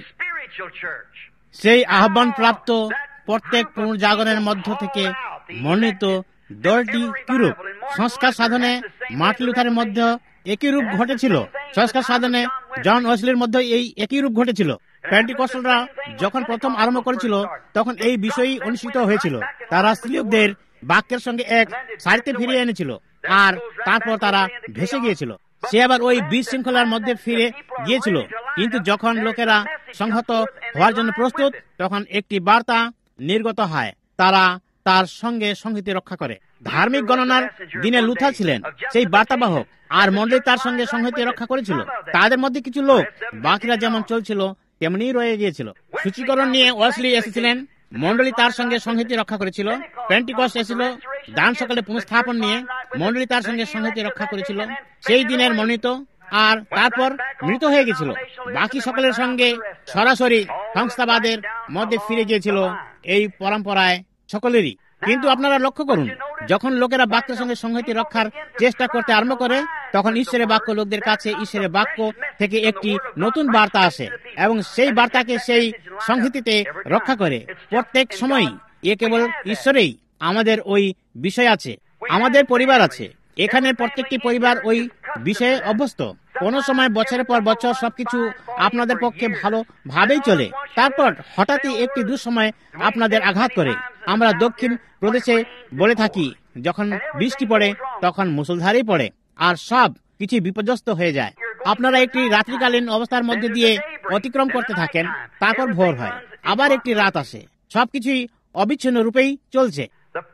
সেই আহ্বান প্রাপ্ত প্রত্যেক পুনর্জাগরণের মধ্য থেকে মনোনীত দলটি কিরূপ সংস্কার সাধনে মার্টিন লুথারের মধ্যে একই রূপ ঘটেছিল, সংস্কার সাধনে জন ওয়েসলির মধ্যে এই একই রূপ ঘটেছিল। পেন্টিকস্টালরা যখন প্রথম আরম্ভ করেছিল তখন এই বিষয়ই অনুষ্ঠিত হয়েছিল। তারা স্ত্রীলোকদের বাক্যের সঙ্গে এক সারিতে ফিরিয়ে এনেছিল আর তারপর তারা ভেসে গিয়েছিল। সে আবার ওই বিশৃঙ্খলার মধ্যে ফিরে গিয়েছিল। কিন্তু যখন লোকেরা সংহত হওয়ার জন্য প্রস্তুত, তখন একটি বার্তা নির্গত হয়, তারা তার সঙ্গে সংহতি রক্ষা করে। ধার্মিক গণনার দিনে লুথার ছিলেন সেই বার্তাবাহক, আর মণ্ডলী তার সঙ্গে সংহতি রক্ষা করেছিল। তাদের মধ্যে কিছু লোক, বাকিরা যেমন চলছিল তেমনি রয়ে গিয়েছিল। সূচীকরণ নিয়ে ওয়েসলি এসেছিলেন, মণ্ডলী তার সঙ্গে সংহতি রক্ষা করেছিল। পেন্টিকস্ট এসেছিল দান সকালে পুনঃস্থাপন নিয়ে, মণ্ডলী তার সঙ্গে সংহতি রক্ষা করেছিল। সেই দিনের মনোনীত আর তারপর মৃত হয়ে গেছিল। বাকি সকলের সঙ্গে সরাসরি সংস্থাবাদের মধ্যে ফিরে গিয়েছিল এই পরম্পরায় সকলেরই। কিন্তু আপনারা লক্ষ্য করুন, যখন লোকেরা বাক্যের সঙ্গে সংহতি রক্ষার চেষ্টা করতে আরম্ভ করে, তখন ঈশ্বরের বাক্য লোকদের কাছে ঈশ্বরের বাক্য থেকে একটি নতুন বার্তা আসে এবং সেই বার্তাকে সেই সংহতিতে রক্ষা করে প্রত্যেক সময়ই। এ কেবল ঈশ্বরেই আমাদের ওই বিষয় আছে, আমাদের পরিবার আছে। এখানে প্রত্যেকটি পরিবার ওই বিষয়ে অভ্যস্ত। কোন সময় বছরের পর বছর সবকিছু আপনাদের পক্ষে ভালো ভাবেই চলে, তারপর হঠাৎই একটি দুঃসময় আপনাদের আঘাত করে। আমরা দক্ষিণ প্রদেশে বলে থাকি, যখন বৃষ্টি পড়ে তখন মুষলধারেই পড়ে আর সব কিছু বিপর্যস্ত হয়ে যায়। আপনারা একটি রাত্রিকালীন অবস্থার মধ্যে দিয়ে অতিক্রম করতে থাকেন, তারপর ভোর হয়, আবার একটি রাত আসে, সবকিছুই অবিচ্ছিন্ন রূপেই চলছে।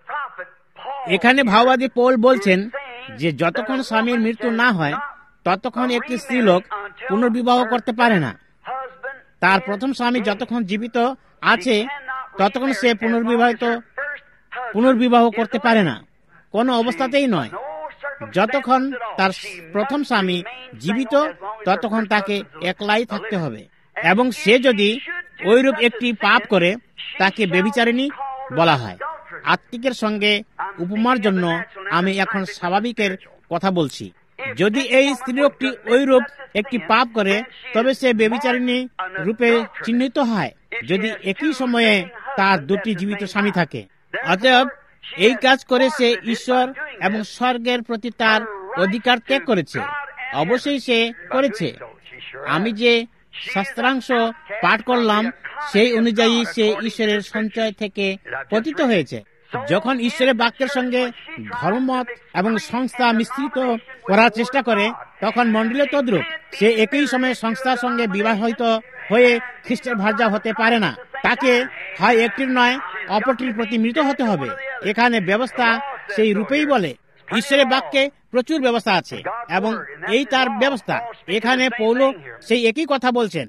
এখানে ভাওবাদী পৌল বলছেন যে যতক্ষণ স্বামীর মৃত্যু না হয় ততক্ষণ একটি স্ত্রীলোক পুনর্বিবাহ করতে পারে না। তার প্রথম স্বামী যতক্ষণ জীবিত আছে ততক্ষণ সে পুনর্বিবাহিত পুনর্বিবাহ করতে পারে না, কোনো অবস্থাতেই নয়। যতক্ষণ তার প্রথম স্বামী জীবিত ততক্ষণ তাকে একলাই থাকতে হবে, এবং সে যদি ওইরূপ একটি পাপ করে তাকে ব্যভিচারিণী বলা হয়। আত্মিকের সঙ্গে উপমার জন্য আমি এখন স্বাভাবিকের কথা বলছি। যদি এই স্ত্রীলোকটি ওইরূপ একটি পাপ করে তবে সে ব্যভিচারিণী রূপে চিহ্নিত হয় যদি একই সময়ে তার দুটি জীবিত স্বামী থাকে। অতএব এই কাজ করে সে ঈশ্বর এবং স্বর্গের প্রতি তার অধিকার ত্যাগ করেছে। অবশ্যই সে করেছে। আমি যে শাস্ত্রাংশ পাঠ করলাম সেই অনুযায়ী সে ঈশ্বরের সঞ্চয় থেকে পতিত হয়েছে। যখন ঈশ্বরের বাক্যের সঙ্গে ধর্মমত এবং সংস্থা মিশ্রিত করার চেষ্টা করে তখন মণ্ডলীয় তদ্রূপ সে একই সময়ে সংস্থার সঙ্গে বিবাহিত হয়ে খ্রিস্টের ভার্যা হতে পারে না। তাকে হয় একটির নয় অপরটির প্রতি মৃত হতে হবে। এখানে ব্যবস্থা সেই রূপেই বলে। ঈশ্বরের বাক্যে প্রচুর ব্যবস্থা আছে এবং এই তার ব্যবস্থা। এখানে পৌল সেই একই কথা বলছেন।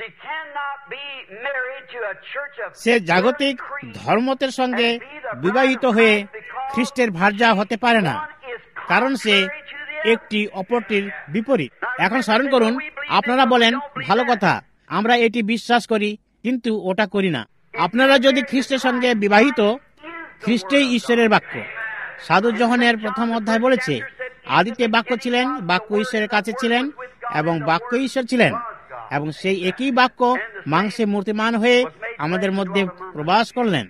সে জাগতিক ধর্মতের সঙ্গে বিবাহিত হয়ে খ্রিস্টের ভার্যা হতে পারে না, কারণ সে একটি অপরটির বিপরীত। এখন স্মরণ করুন, আপনারা বলেন ভালো কথা, আমরা এটি বিশ্বাস করি কিন্তু ওটা করি না। আপনারা যদি খ্রিস্টের সঙ্গে বিবাহিত, খ্রিস্টেই ঈশ্বরের বাক্য। সাধু যোহনের প্রথম অধ্যায় বলেছে, আদিতে বাক্য ছিলেন, বাক্য ঈশ্বরের কাছে ছিলেন এবং বাক্য ঈশ্বর ছিলেন, এবং সেই একই বাক্য মাংসে মূর্তিমান হয়ে আমাদের মধ্যে প্রবাস করলেন।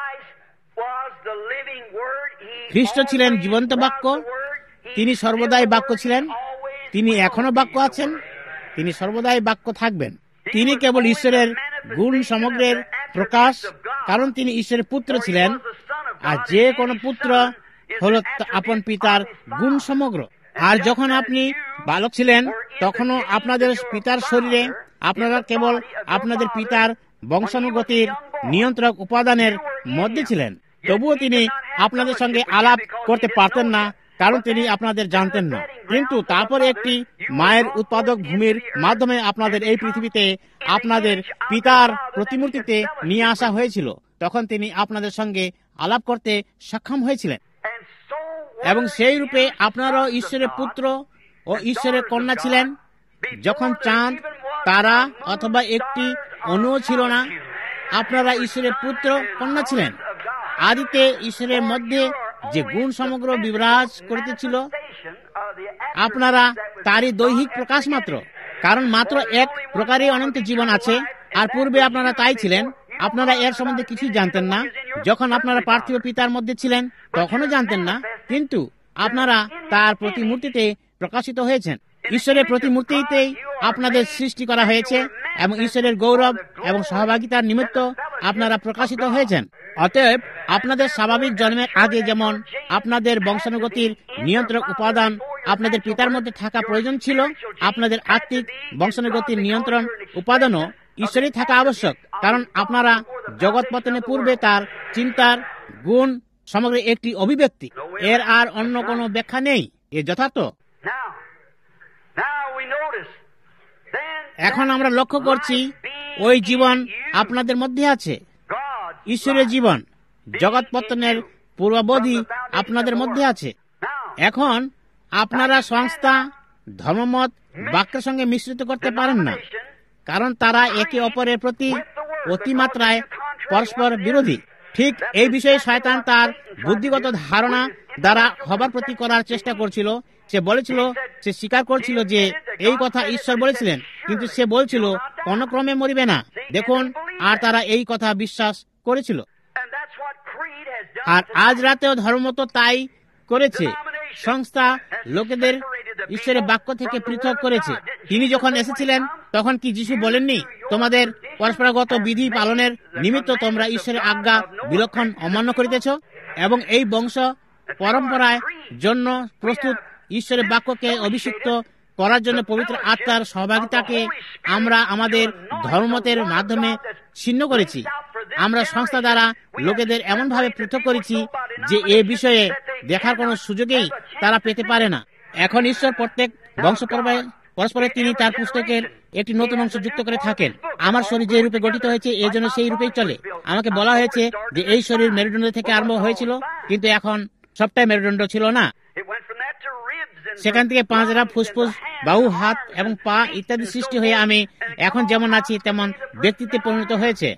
খ্রিস্ট ছিলেন জীবন্ত বাক্য। তিনি সর্বদাই বাক্য ছিলেন, তিনি এখনো বাক্য আছেন, তিনি সর্বদাই বাক্য থাকবেন। তিনি কেবল ঈশ্বরের গুণ সমগ্রের প্রকাশ, কারণ তিনি ঈশ্বরের পুত্র ছিলেন, আর যে কোনো পুত্র হল আপন পিতার গুণ সমগ্র। আর যখন আপনি বালক ছিলেন তখনও আপনাদের পিতার শরীরে আপনারা কেবল আপনাদের পিতার বংশানুগতির নিয়ন্ত্রক উপাদানের মধ্যে ছিলেন। তবুও তিনি আপনাদের সঙ্গে আলাপ করতে পারতেন না, কারণ তিনি আপনাদের জানতেন না। কিন্তু তারপরে একটি মায়ের উৎপাদক ভূমির মাধ্যমে আপনাদের এই পৃথিবীতে আপনাদের পিতার প্রতিমূর্তিতে নিয়ে আসা হয়েছিল। তখন তিনি আপনাদের সঙ্গে আলাপ করতে সক্ষম হয়েছিলেন, এবং সেই রূপে আপনারাও ঈশ্বরের পুত্র ও ঈশ্বরের কন্যা ছিলেন। যখন চাঁদ, তারা অথবা একটি অণুও ছিল না, আপনারা ঈশ্বরের পুত্র কন্যা ছিলেন। আদিতে ঈশ্বরের মধ্যে যে গুণ সমগ্র বিরাজ করিতেছিল, আপনারা তারই দৈহিক প্রকাশ মাত্র, কারণ মাত্র এক প্রকারই অনন্ত জীবন আছে, আর পূর্বে আপনারা তাই ছিলেন। আপনারা এর সম্বন্ধে কিছুই জানতেন না। যখন আপনারা পার্থিব পিতার মধ্যে ছিলেন তখনও জানতেন না, কিন্তু আপনারা তার প্রতিমূর্তিতে প্রকাশিত হয়েছেন। ঈশ্বরের প্রতিমূর্তিতেই আপনাদের সৃষ্টি করা হয়েছে এবং ঈশ্বরের গৌরব এবং সহভাগিতার নিমিত্ত আপনারা প্রকাশিত হয়েছেন। অতএব আপনাদের স্বাভাবিক জন্মের আগে যেমন আপনাদের বংশানুগতির নিয়ন্ত্রক উপাদান আপনাদের পিতার মধ্যে থাকা প্রয়োজন ছিল, আপনাদের আত্মিক বংশানুগতির নিয়ন্ত্রণ উপাদানও ঈশ্বরই থাকা আবশ্যক, কারণ আপনারা জগৎ পতনের পূর্বে তার চিন্তার গুণ সমগ্র একটি অভিব্যক্তি। এর আর অন্য কোনো ব্যাখ্যা নেই। এ যথার্থ। এখন আমরা লক্ষ্য করছি ওই জীবন আপনাদের মধ্যে আছে, ঈশ্বরের জীবন, জগৎ পতনের পূর্বাবধি আপনাদের মধ্যে আছে। এখন আপনারা সংস্থা, ধর্মমত বাক্যের সঙ্গে মিশ্রিত করতে পারেন না, কারণ তারা একে অপরের প্রতি অতিমাত্রায় পরস্পর বিরোধী। ঠিক এই বিষয়ে শয়তান তার বুদ্ধিগত ধারণা দ্বারা হবার প্রতি করার চেষ্টা করছিল। সে বলেছিল, সে স্বীকার করছিল যে এই কথা ঈশ্বর বলেছিলেন, কিন্তু সে বলছিল কোন ক্রমে মরিবে না। দেখুন, আর তারা এই কথা বিশ্বাস করেছিল। আর আজ রাতেও ধর্ম তো তাই করেছে। সংস্থা লোকেদের ঈশ্বরের বাক্য থেকে পৃথক করেছে। তিনি যখন এসেছিলেন তখন কি যিশু বলেননি, তোমাদের পরস্পরগত বিধি পালনের নিমিত্ত তোমরা ঈশ্বরের আজ্ঞা বিলক্ষণ অমান্য করিতেছ, এবং এই বংশ পরম্পরায় জন্য প্রস্তুত ঈশ্বরের বাক্যকে অভিষিক্ত করার জন্য পবিত্র আত্মার সহভাগিতাকে আমরা আমাদের ধর্মমতের মাধ্যমে ছিন্ন করেছি। আমরা সংস্থা দ্বারা লোকেদের এমনভাবে পৃথক করেছি যে এ বিষয়ে দেখার কোনো সুযোগেই তারা পেতে পারে না। এখন ঈশ্বর প্রত্যেক বংশ পরস্পরে তিনি তার পুস্তকের একটি নতুন অংশ যুক্ত করে থাকেন। আমার শরীর যে রূপে গঠিত হয়েছে এর জন্য সেই রূপেই চলে। আমাকে বলা হয়েছে যে এই শরীর মেরুদণ্ড থেকে আরম্ভ হয়েছিল, কিন্তু এখন সবটাই মেরুদণ্ড ছিল না। সেখান থেকে পাঁজরা, ফুসফুস, বাহু, হাত এবং পা ইত্যাদি সৃষ্টি হয়ে আমি এখন যেমন আছি তেমন ব্যক্তিত্বে পরিণত হয়েছে।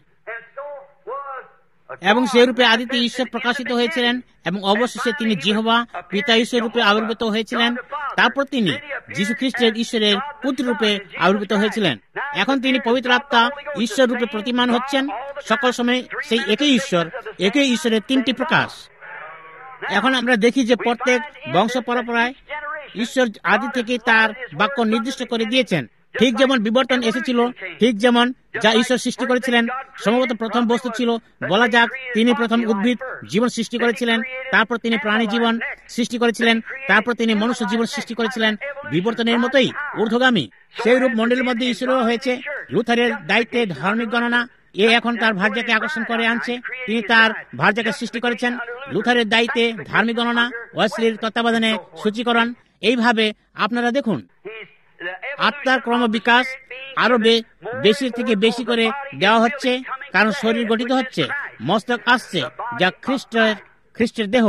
এবং সেই রূপে আদিতে ঈশ্বর প্রকাশিত হয়েছিলেন এবং অবশেষে তিনি জিহোবা পিতা ঈশ্বর রূপে আবির্ভূত হয়েছিলেন। তারপর তিনি যীশু খ্রিস্টের ঈশ্বরের পুত্র রূপে আবির্ভূত হয়েছিলেন। এখন তিনি পবিত্র আত্মা ঈশ্বর রূপে প্রতিমান হচ্ছেন। সকল সময় সেই একই ঈশ্বর, একই ঈশ্বরের তিনটি প্রকাশ। এখন আমরা দেখি যে প্রত্যেক বংশ পরম্পরায় ঈশ্বর আদি থেকে তার বাক্য নির্দিষ্ট করে দিয়েছেন। ঠিক যেমন বিবর্তন এসেছিল, ঠিক যেমন যা ঈশ্বর সৃষ্টি করেছিলেন সম্ভবত প্রথম বস্তু ছিল, বলা যাক তিনি প্রথম উদ্ভিদ জীবন সৃষ্টি করেছিলেন, তারপর তিনি প্রাণী জীবন সৃষ্টি করেছিলেন, তারপর তিনি মনুষ্য জীবন সৃষ্টি করেছিলেন। বিবর্তনের মতোই ঊর্ধ্বগামী সেই রূপ মণ্ডলের মধ্যে ঈশ্বরও হয়েছে। লুথারের দায়িত্বে ধার্মিক গণনা এ এখন তার ভার্যাকে আকর্ষণ করে আনছে। তিনি তার ভার্যাকে সৃষ্টি করেছেন। লুথারের দায়িত্বে ধার্মিক গণনা, ওয়েসলির তত্ত্বাবধানে সূচীকরণ। এইভাবে আপনারা দেখুন আত্মার ক্রম বিকাশ আরো বেশি থেকে বেশি করে দেওয়া হচ্ছে, কারণ শরীর গঠিত হচ্ছে, মস্তক আসছে, যা খ্রিস্টের খ্রিস্টের দেহ।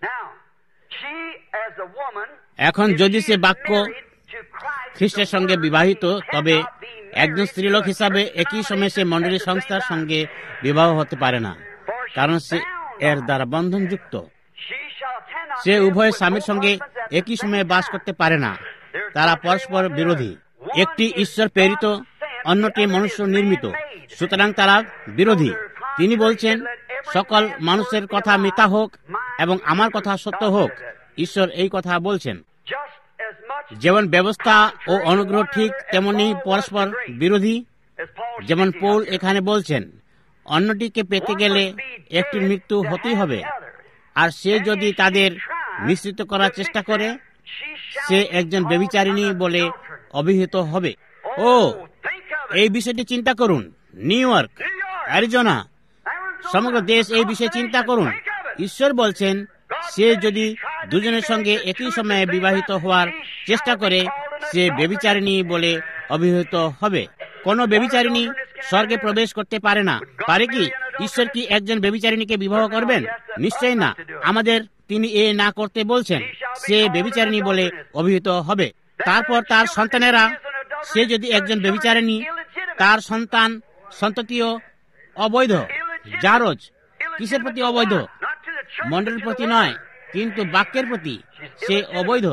এখন যদি সে বাক্য খ্রিস্টের সঙ্গে বিবাহিত, তবে একজন স্ত্রীলোক হিসাবে একই সময়ে সে মণ্ডলীর সংস্থার সঙ্গে বিবাহ হতে পারে না, কারণ সে এর দ্বারা বন্ধনযুক্ত। সে উভয় স্বামীর সঙ্গে একই সময়ে বাস করতে পারে না, তারা পরস্পর বিরোধী। একটি ঈশ্বর প্রেরিত, অন্যটি মনুষ্য নির্মিত, সুতরাং তারা বিরোধী। তিনি বলছেন সকল মানুষের কথা মিথ্যা হোক এবং আমার কথা সত্য হোক। ঈশ্বর এই কথা বলছেন। যেমন ব্যবস্থা ও অনুগ্রহ ঠিক তেমনি পরস্পর বিরোধী। যেমন পৌল এখানে বলছেন অন্যটিকে পেতে গেলে একটি মৃত্যু হতেই হবে, আর সে যদি তাদের মিশ্রিত করার চেষ্টা করে সে একজন ব্যভিচারিণী বলে অভিহিত হবে। ও এই বিষয়টি চিন্তা করুন। নিউ ইয়র্ক, অ্যারিজোনা, সমগ্র দেশ এই বিষয়ে চিন্তা করুন। ঈশ্বর বলছেন সে যদি দুজনের সঙ্গে একই সময়ে বিবাহিত হওয়ার চেষ্টা করে সে ব্যভিচারিণী বলে অভিহিত হবে। কোন ব্যভিচারিণী স্বর্গে প্রবেশ করতে পারে না। পারে কি? ঈশ্বর কি একজন ব্যভিচারিণীকে বিবাহ করবেন? নিশ্চয় না। আমাদের তিনি এ না করতে বলছেন। সে ব্যভিচারিণী বলে অভিহিত হবে। তারপর তার সন্তানেরা, সে যদি একজন ব্যভিচারিণী, তার সন্তান সন্ততিও অবৈধ। জারজ কিসের প্রতি অবৈধ? মণ্ডলীর প্রতি নয়, কিন্তু বাক্যের প্রতি সে অবৈধ।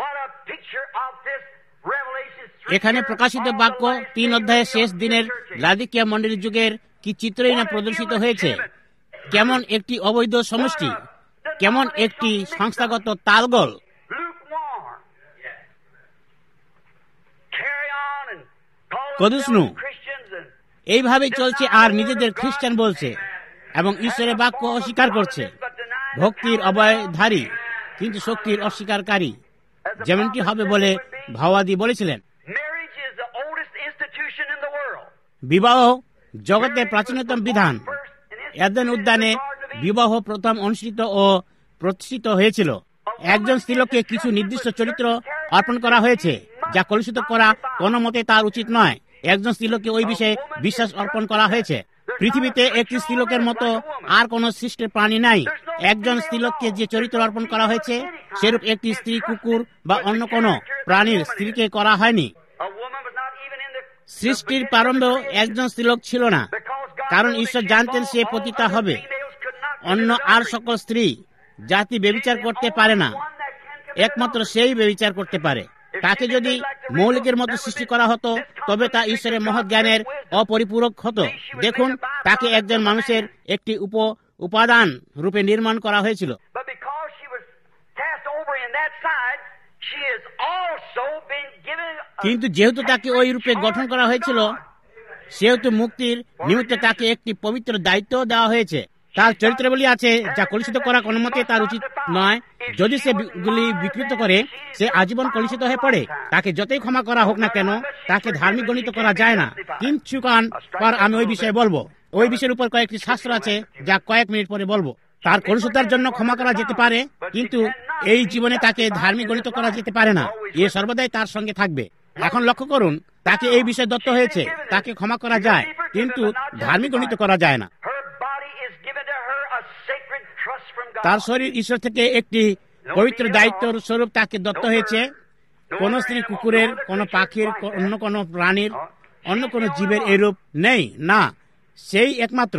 এখানে প্রকাশিত বাক্য তিন অধ্যায়ের শেষ দিনের লাদিকিয়া মণ্ডলীর যুগের কি চিত্রই না প্রদর্শিত হয়েছে। কেমন একটি অবৈধ সমষ্টি, কেমন একটি সংস্থাগত তালগোল। কদুষ্ণু এইভাবেই চলছে আর নিজেদের খ্রিস্টান বলছে এবং ঈশ্বরের বাক্য অস্বীকার করছে। ভক্তির অবয়ধারী কিন্তু শক্তির অস্বীকারী, যেমনটি হবে বলে ভাওয়াদি বলেছিলেন। বিবাহ জগতের প্রাচীনতম বিধান। এদেন উদ্যানে বিবাহ প্রথম অনুষ্ঠিত ও প্রতিষ্ঠিত হয়েছিল। একজন স্ত্রীলোককে কিছু নির্দিষ্ট চরিত্র অর্পণ করা হয়েছে, যা কলুষিত করা কোনো মতে তার উচিত নয়। একজন স্ত্রীলোককে ওই বিষয়ে বিশ্বাস অর্পণ করা হয়েছে। পৃথিবীতে একটি স্ত্রীলোকের মতো আর কোন সৃষ্টির প্রাণী নাই। একজন স্ত্রীলোককে যে চরিত্র অর্পণ করা হয়েছে সেরূপ একটি স্ত্রী কুকুর বা অন্য কোন প্রাণীর স্ত্রীকে করা হয়নি। সৃষ্টির প্রারম্ভ একজন স্ত্রীলোক ছিল না, কারণ ঈশ্বর জানতেন সে পতিতা হবে। অন্য আর সকল স্ত্রী জাতি ব্যভিচার করতে পারে না, একমাত্র সেই ব্যভিচার করতে পারে। তাকে যদি মৌলিকের মতো সৃষ্টি করা হতো তবে তা ঈশ্বরের মহৎ জ্ঞানের অপরিপূরক হতো। দেখুন, তাকে একজন মানুষের একটি উপ উপাদান রূপে নির্মাণ করা হয়েছিল। কিন্তু যেহেতু তাকে ওই রূপে গঠন করা হয়েছিল, সেহেতু মুক্তির নিমিত্তে তাকে একটি পবিত্র দায়িত্ব দেওয়া হয়েছে। তার চরিত্রাবলী আছে যা কলুষিত করা কোনো মতে তার উচিত নয়। যদি সে গুলি বিকৃত করে সে আজীবন কলুষিত হয়ে পড়ে। তাকে যতই ক্ষমা করা হোক না কেন তাকে ধার্মিক গণিত করা যায় না। কিঞ্চুকান পর আমি ওই বিষয়ে বলবো। ওই বিষয়ের উপর কয়েকটি শাস্ত্র আছে যা কয়েক মিনিট পরে বলবো। তার কলুষতার জন্য ক্ষমা করা যেতে পারে, কিন্তু এই জীবনে তাকে ধার্মিক গণিত করা যেতে পারে না। এ সর্বদাই তার সঙ্গে থাকবে। এখন লক্ষ্য করুন, তাকে এই বিষয়ে দত্ত হয়েছে। তাকে ক্ষমা করা যায়, কিন্তু ধার্মিক গণিত করা যায় না। তার শরীর ঈশ্বর থেকে একটি পবিত্র দায়িত্ব স্বরূপ তাকে দত্ত হয়েছে। কোন স্ত্রী কুকুরের, কোন পাখির, অন্য কোন প্রাণীর, অন্য কোন জীবের এরূপ নেই। না, সেই একমাত্র।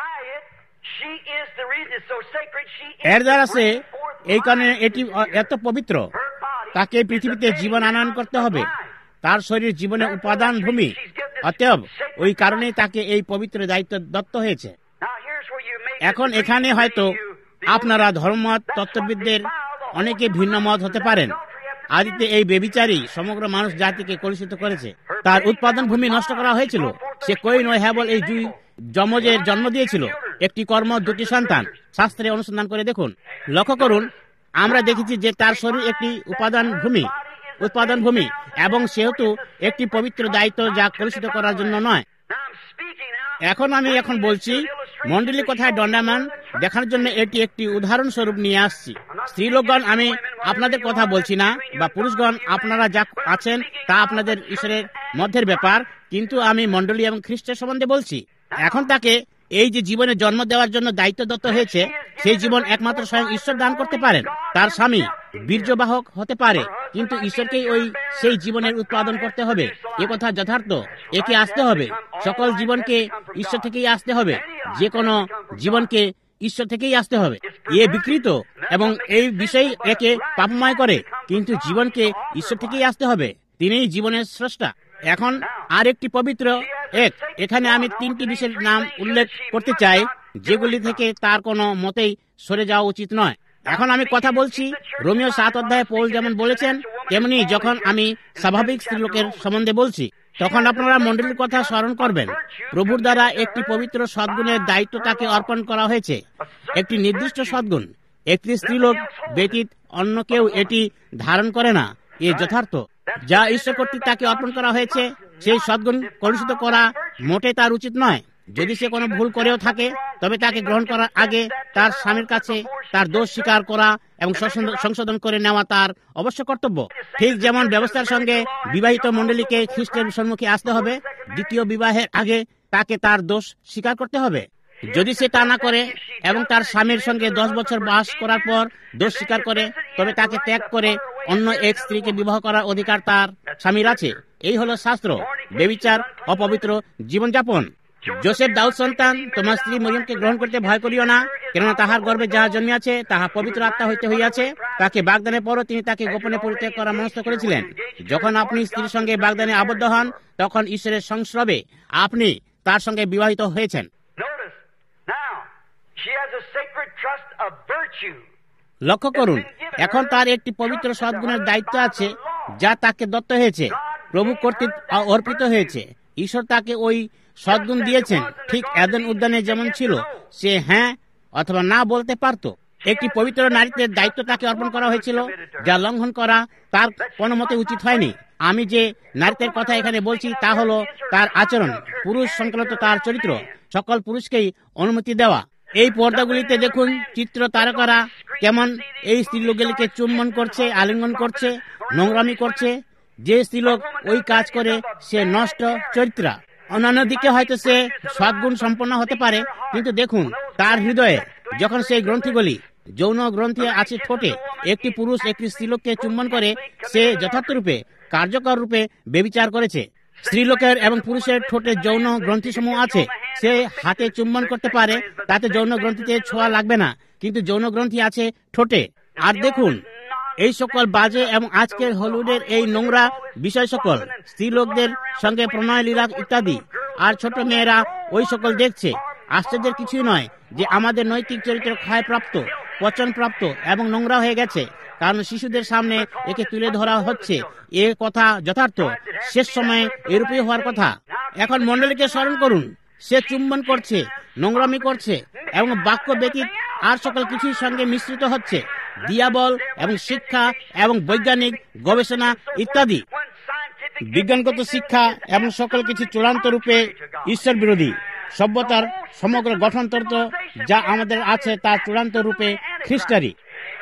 এর দ্বারা সে এই কারণে এটি এত পবিত্র, তাকে পৃথিবীতে জীবন আনয়ন করতে হবে। তার শরীর জীবনের উপাদান ভূমি, অতএব ওই কারণেই তাকে এই পবিত্র দায়িত্ব দত্ত হয়েছে। এখন এখানে হয়তো আপনারা ধর্মমত তত্ত্ববিদদের অনেকে ভিন্ন মত হতে পারেন। আদিতে এই বেবিচারী সমগ্র মানুষ জাতিকে কলুষিত করেছে। তার উৎপাদন ভূমি নষ্ট করা হয়েছিল। সে কই নয় হ্যাবল এই দুই যমজের জন্ম দিয়েছিল, একটি কর্ম, দুটি সন্তান। শাস্ত্রে অনুসন্ধান করে দেখুন, লক্ষ্য করুন, আমরা দেখেছি যে তার শরীর একটি উপাদান ভূমি, উৎপাদন ভূমি, এবং সেহেতু একটি পবিত্র দায়িত্ব যা কলুষিত করার জন্য নয়। এখন আমি এখন বলছি মণ্ডলী কথায় দণ্ডায়মান দেখানোর জন্য এটি একটি উদাহরণস্বরূপ নিয়ে আসছি। স্ত্রীলোকগণ, আমি আপনাদের কথা বলছি না, বা পুরুষগণ, আপনারা যা আছেন তা আপনাদের ঈশ্বরের মধ্যের ব্যাপার, কিন্তু আমি মণ্ডলী এবং খ্রিস্টের সম্বন্ধে বলছি। এখন তাকে এই যে জীবনে জন্ম দেওয়ার জন্য দায়িত্ব দত্ত হয়েছে, সেই জীবন একমাত্র স্বয়ং ঈশ্বর দান করতে পারেন। তার স্বামী বীর্যবাহক হতে পারে, কিন্তু ঈশ্বরকেই ওই সেই জীবনের উৎপাদন করতে হবে। এ কথা যথার্থ, একে আসতে হবে। সকল জীবনকে ঈশ্বর থেকেই আসতে হবে, যে কোনো জীবনকে ঈশ্বর থেকেই আসতে হবে। এ বিকৃত এবং এই বিষয় একে পাপময় করে, কিন্তু জীবনকে ঈশ্বর থেকেই আসতে হবে। তিনিই জীবনের স্রষ্টা। এখন আর একটি পবিত্র এক, এখানে আমি তিনটি বিষয়ের নাম উল্লেখ করতে চাই, যেগুলি থেকে তার কোনো মতেই সরে যাওয়া উচিত নয়। এখন আমি কথা বলছি রোমিও সাত অধ্যায়ে পৌল যেমন বলেছেন, তেমনি যখন আমি স্বাভাবিক স্ত্রীলোকের সম্বন্ধে বলছি, তখন আপনারা মণ্ডলীর কথা স্মরণ করবেন। প্রভুর দ্বারা একটি পবিত্র সদ্গুণের দায়িত্ব তাকে অর্পণ করা হয়েছে, একটি নির্দিষ্ট সদ্গুণ। একটি স্ত্রীলোক ব্যতীত অন্য কেউ এটি ধারণ করে না। এ যথার্থ, যা ঈশ্বর কর্তৃক তাকে অর্পণ করা হয়েছে, সেই সদ্গুণ কলুষিত করা মোটে তার উচিত নয়। যদি সে কোনো ভুল করেও থাকে, তবে তাকে গ্রহণ করার আগে তার স্বামীর কাছে তার দোষ স্বীকার করা এবং সংশোধন করে নেওয়া তার অবশ্য কর্তব্য। ঠিক যেমন ব্যবস্থার সঙ্গে বিবাহিত মণ্ডলীকে খ্রিস্টের সম্মুখে আসতে হবে, দ্বিতীয় বিবাহের আগে তাকে তার দোষ স্বীকার করতে হবে। যদি সে তা না করে এবং তার স্বামীর সঙ্গে দশ বছর বাস করার পর দোষ স্বীকার করে, তবে তাকে ত্যাগ করে অন্য এক স্ত্রীকে বিবাহ করার অধিকার তার স্বামীর আছে। এই হলো শাস্ত্র। বেবিচার, অপবিত্র জীবনযাপন। যোসেফ দাউদ সন্তান, তোমার স্ত্রী মরিয়মকে গ্রহণ করতে ভয় করিও না, কেননা তাহার গর্ভে যাহা জন্মিয়াছে তাহা পবিত্র আত্মা হইতে হইয়াছে। তাকে বাগদানের পরও তিনি তাকে গোপনে পরিত্যাগ করা মনস্থ করেছিলেন। যখন আপনি স্ত্রীর সঙ্গে বাগদানে আবদ্ধ হন, তখন ঈশ্বরের সংস্রবে আপনি তার সঙ্গে বিবাহিত হয়েছেন। লক্ষ্য করুন, এখন তার একটি পবিত্র সদ্গুণের দায়িত্ব আছে, যা তাকে দত্ত হয়েছে, প্রভু কর্তৃক অর্পিত হয়েছে। ঈশ্বর তাকে ওই সদ্গুণ দিয়েছেন, ঠিক এদেন উদ্যানে যেমন ছিল। সে হ্যাঁ অথবা না বলতে পারত। একটি পবিত্র নারীত্বের দায়িত্ব তাকে অর্পণ করা হয়েছিল, যা লঙ্ঘন করা তার কোনো মতে উচিত হয়নি। আমি যে নারীত্বের কথা এখানে বলছি তা হলো তার আচরণ, পুরুষ সংক্রান্ত তার চরিত্র, সকল পুরুষকেই অনুমতি দেওয়া। এই পর্দাগুলিতে দেখুন চিত্র তারকারা কেমন এই স্ত্রীলোকগুলিকে চুম্বন করছে, আলিঙ্গন করছে, নোংরামি করছে। যে স্ত্রীলোক ওই কাজ করে সে নষ্ট চরিত্রা। অন্যান্য দিকে হয়তো সে সদ্গুণ সম্পন্ন হতে পারে, কিন্তু দেখুন তার হৃদয়ে যখন সেই গ্রন্থিগুলি, যৌন গ্রন্থি আছে ঠোঁটে, একটি পুরুষ একটি স্ত্রীলোককে চুম্বন করে, সে যথার্থ রূপে কার্যকর রূপে বেবিচার করেছে। স্ত্রীলোকের এবং পুরুষের ঠোঁটে যৌন গ্রন্থি সমূহ আছে। সে হাতে চুম্বন করতে পারে, তাতে যৌন গ্রন্থিতে ছোঁয়া লাগবে না, কিন্তু যৌন গ্রন্থি আছে ঠোঁটে। আর দেখুন এই সকল বাজে এবং আজকের হলিউডের এই নোংরা বিষয় সকল, স্ত্রীলোকদের সঙ্গে প্রণয় লীলা ইত্যাদি, আর ছোট মেয়েরা ওই সকল দেখছে। আশ্চর্যের কিছুই নয় যে আমাদের নৈতিক চরিত্র ক্ষয়প্রাপ্ত, পচনপ্রাপ্ত এবং নোংরা হয়ে গেছে, কারণ শিশুদের সামনে একে তুলে ধরা হচ্ছে। এ কথা যথার্থ, শেষ সময়ে এরূপই হওয়ার কথা। এখন মণ্ডলীকে স্মরণ করুন, সে চুম্বন করছে, নোংরামি করছে এবং বাক্য ব্যতীত আর সকল কিছুর সঙ্গে মিশ্রিত হচ্ছে। দিয়াবল এবং শিক্ষা এবং বৈজ্ঞানিক গবেষণা ইত্যাদি, বিজ্ঞানগত শিক্ষা এবং সকল কিছু চূড়ান্ত রূপে ঈশ্বর বিরোধী। সভ্যতার সমগ্র গঠনতন্ত্র যা আমাদের আছে তা চূড়ান্ত রূপে খ্রিস্টারি।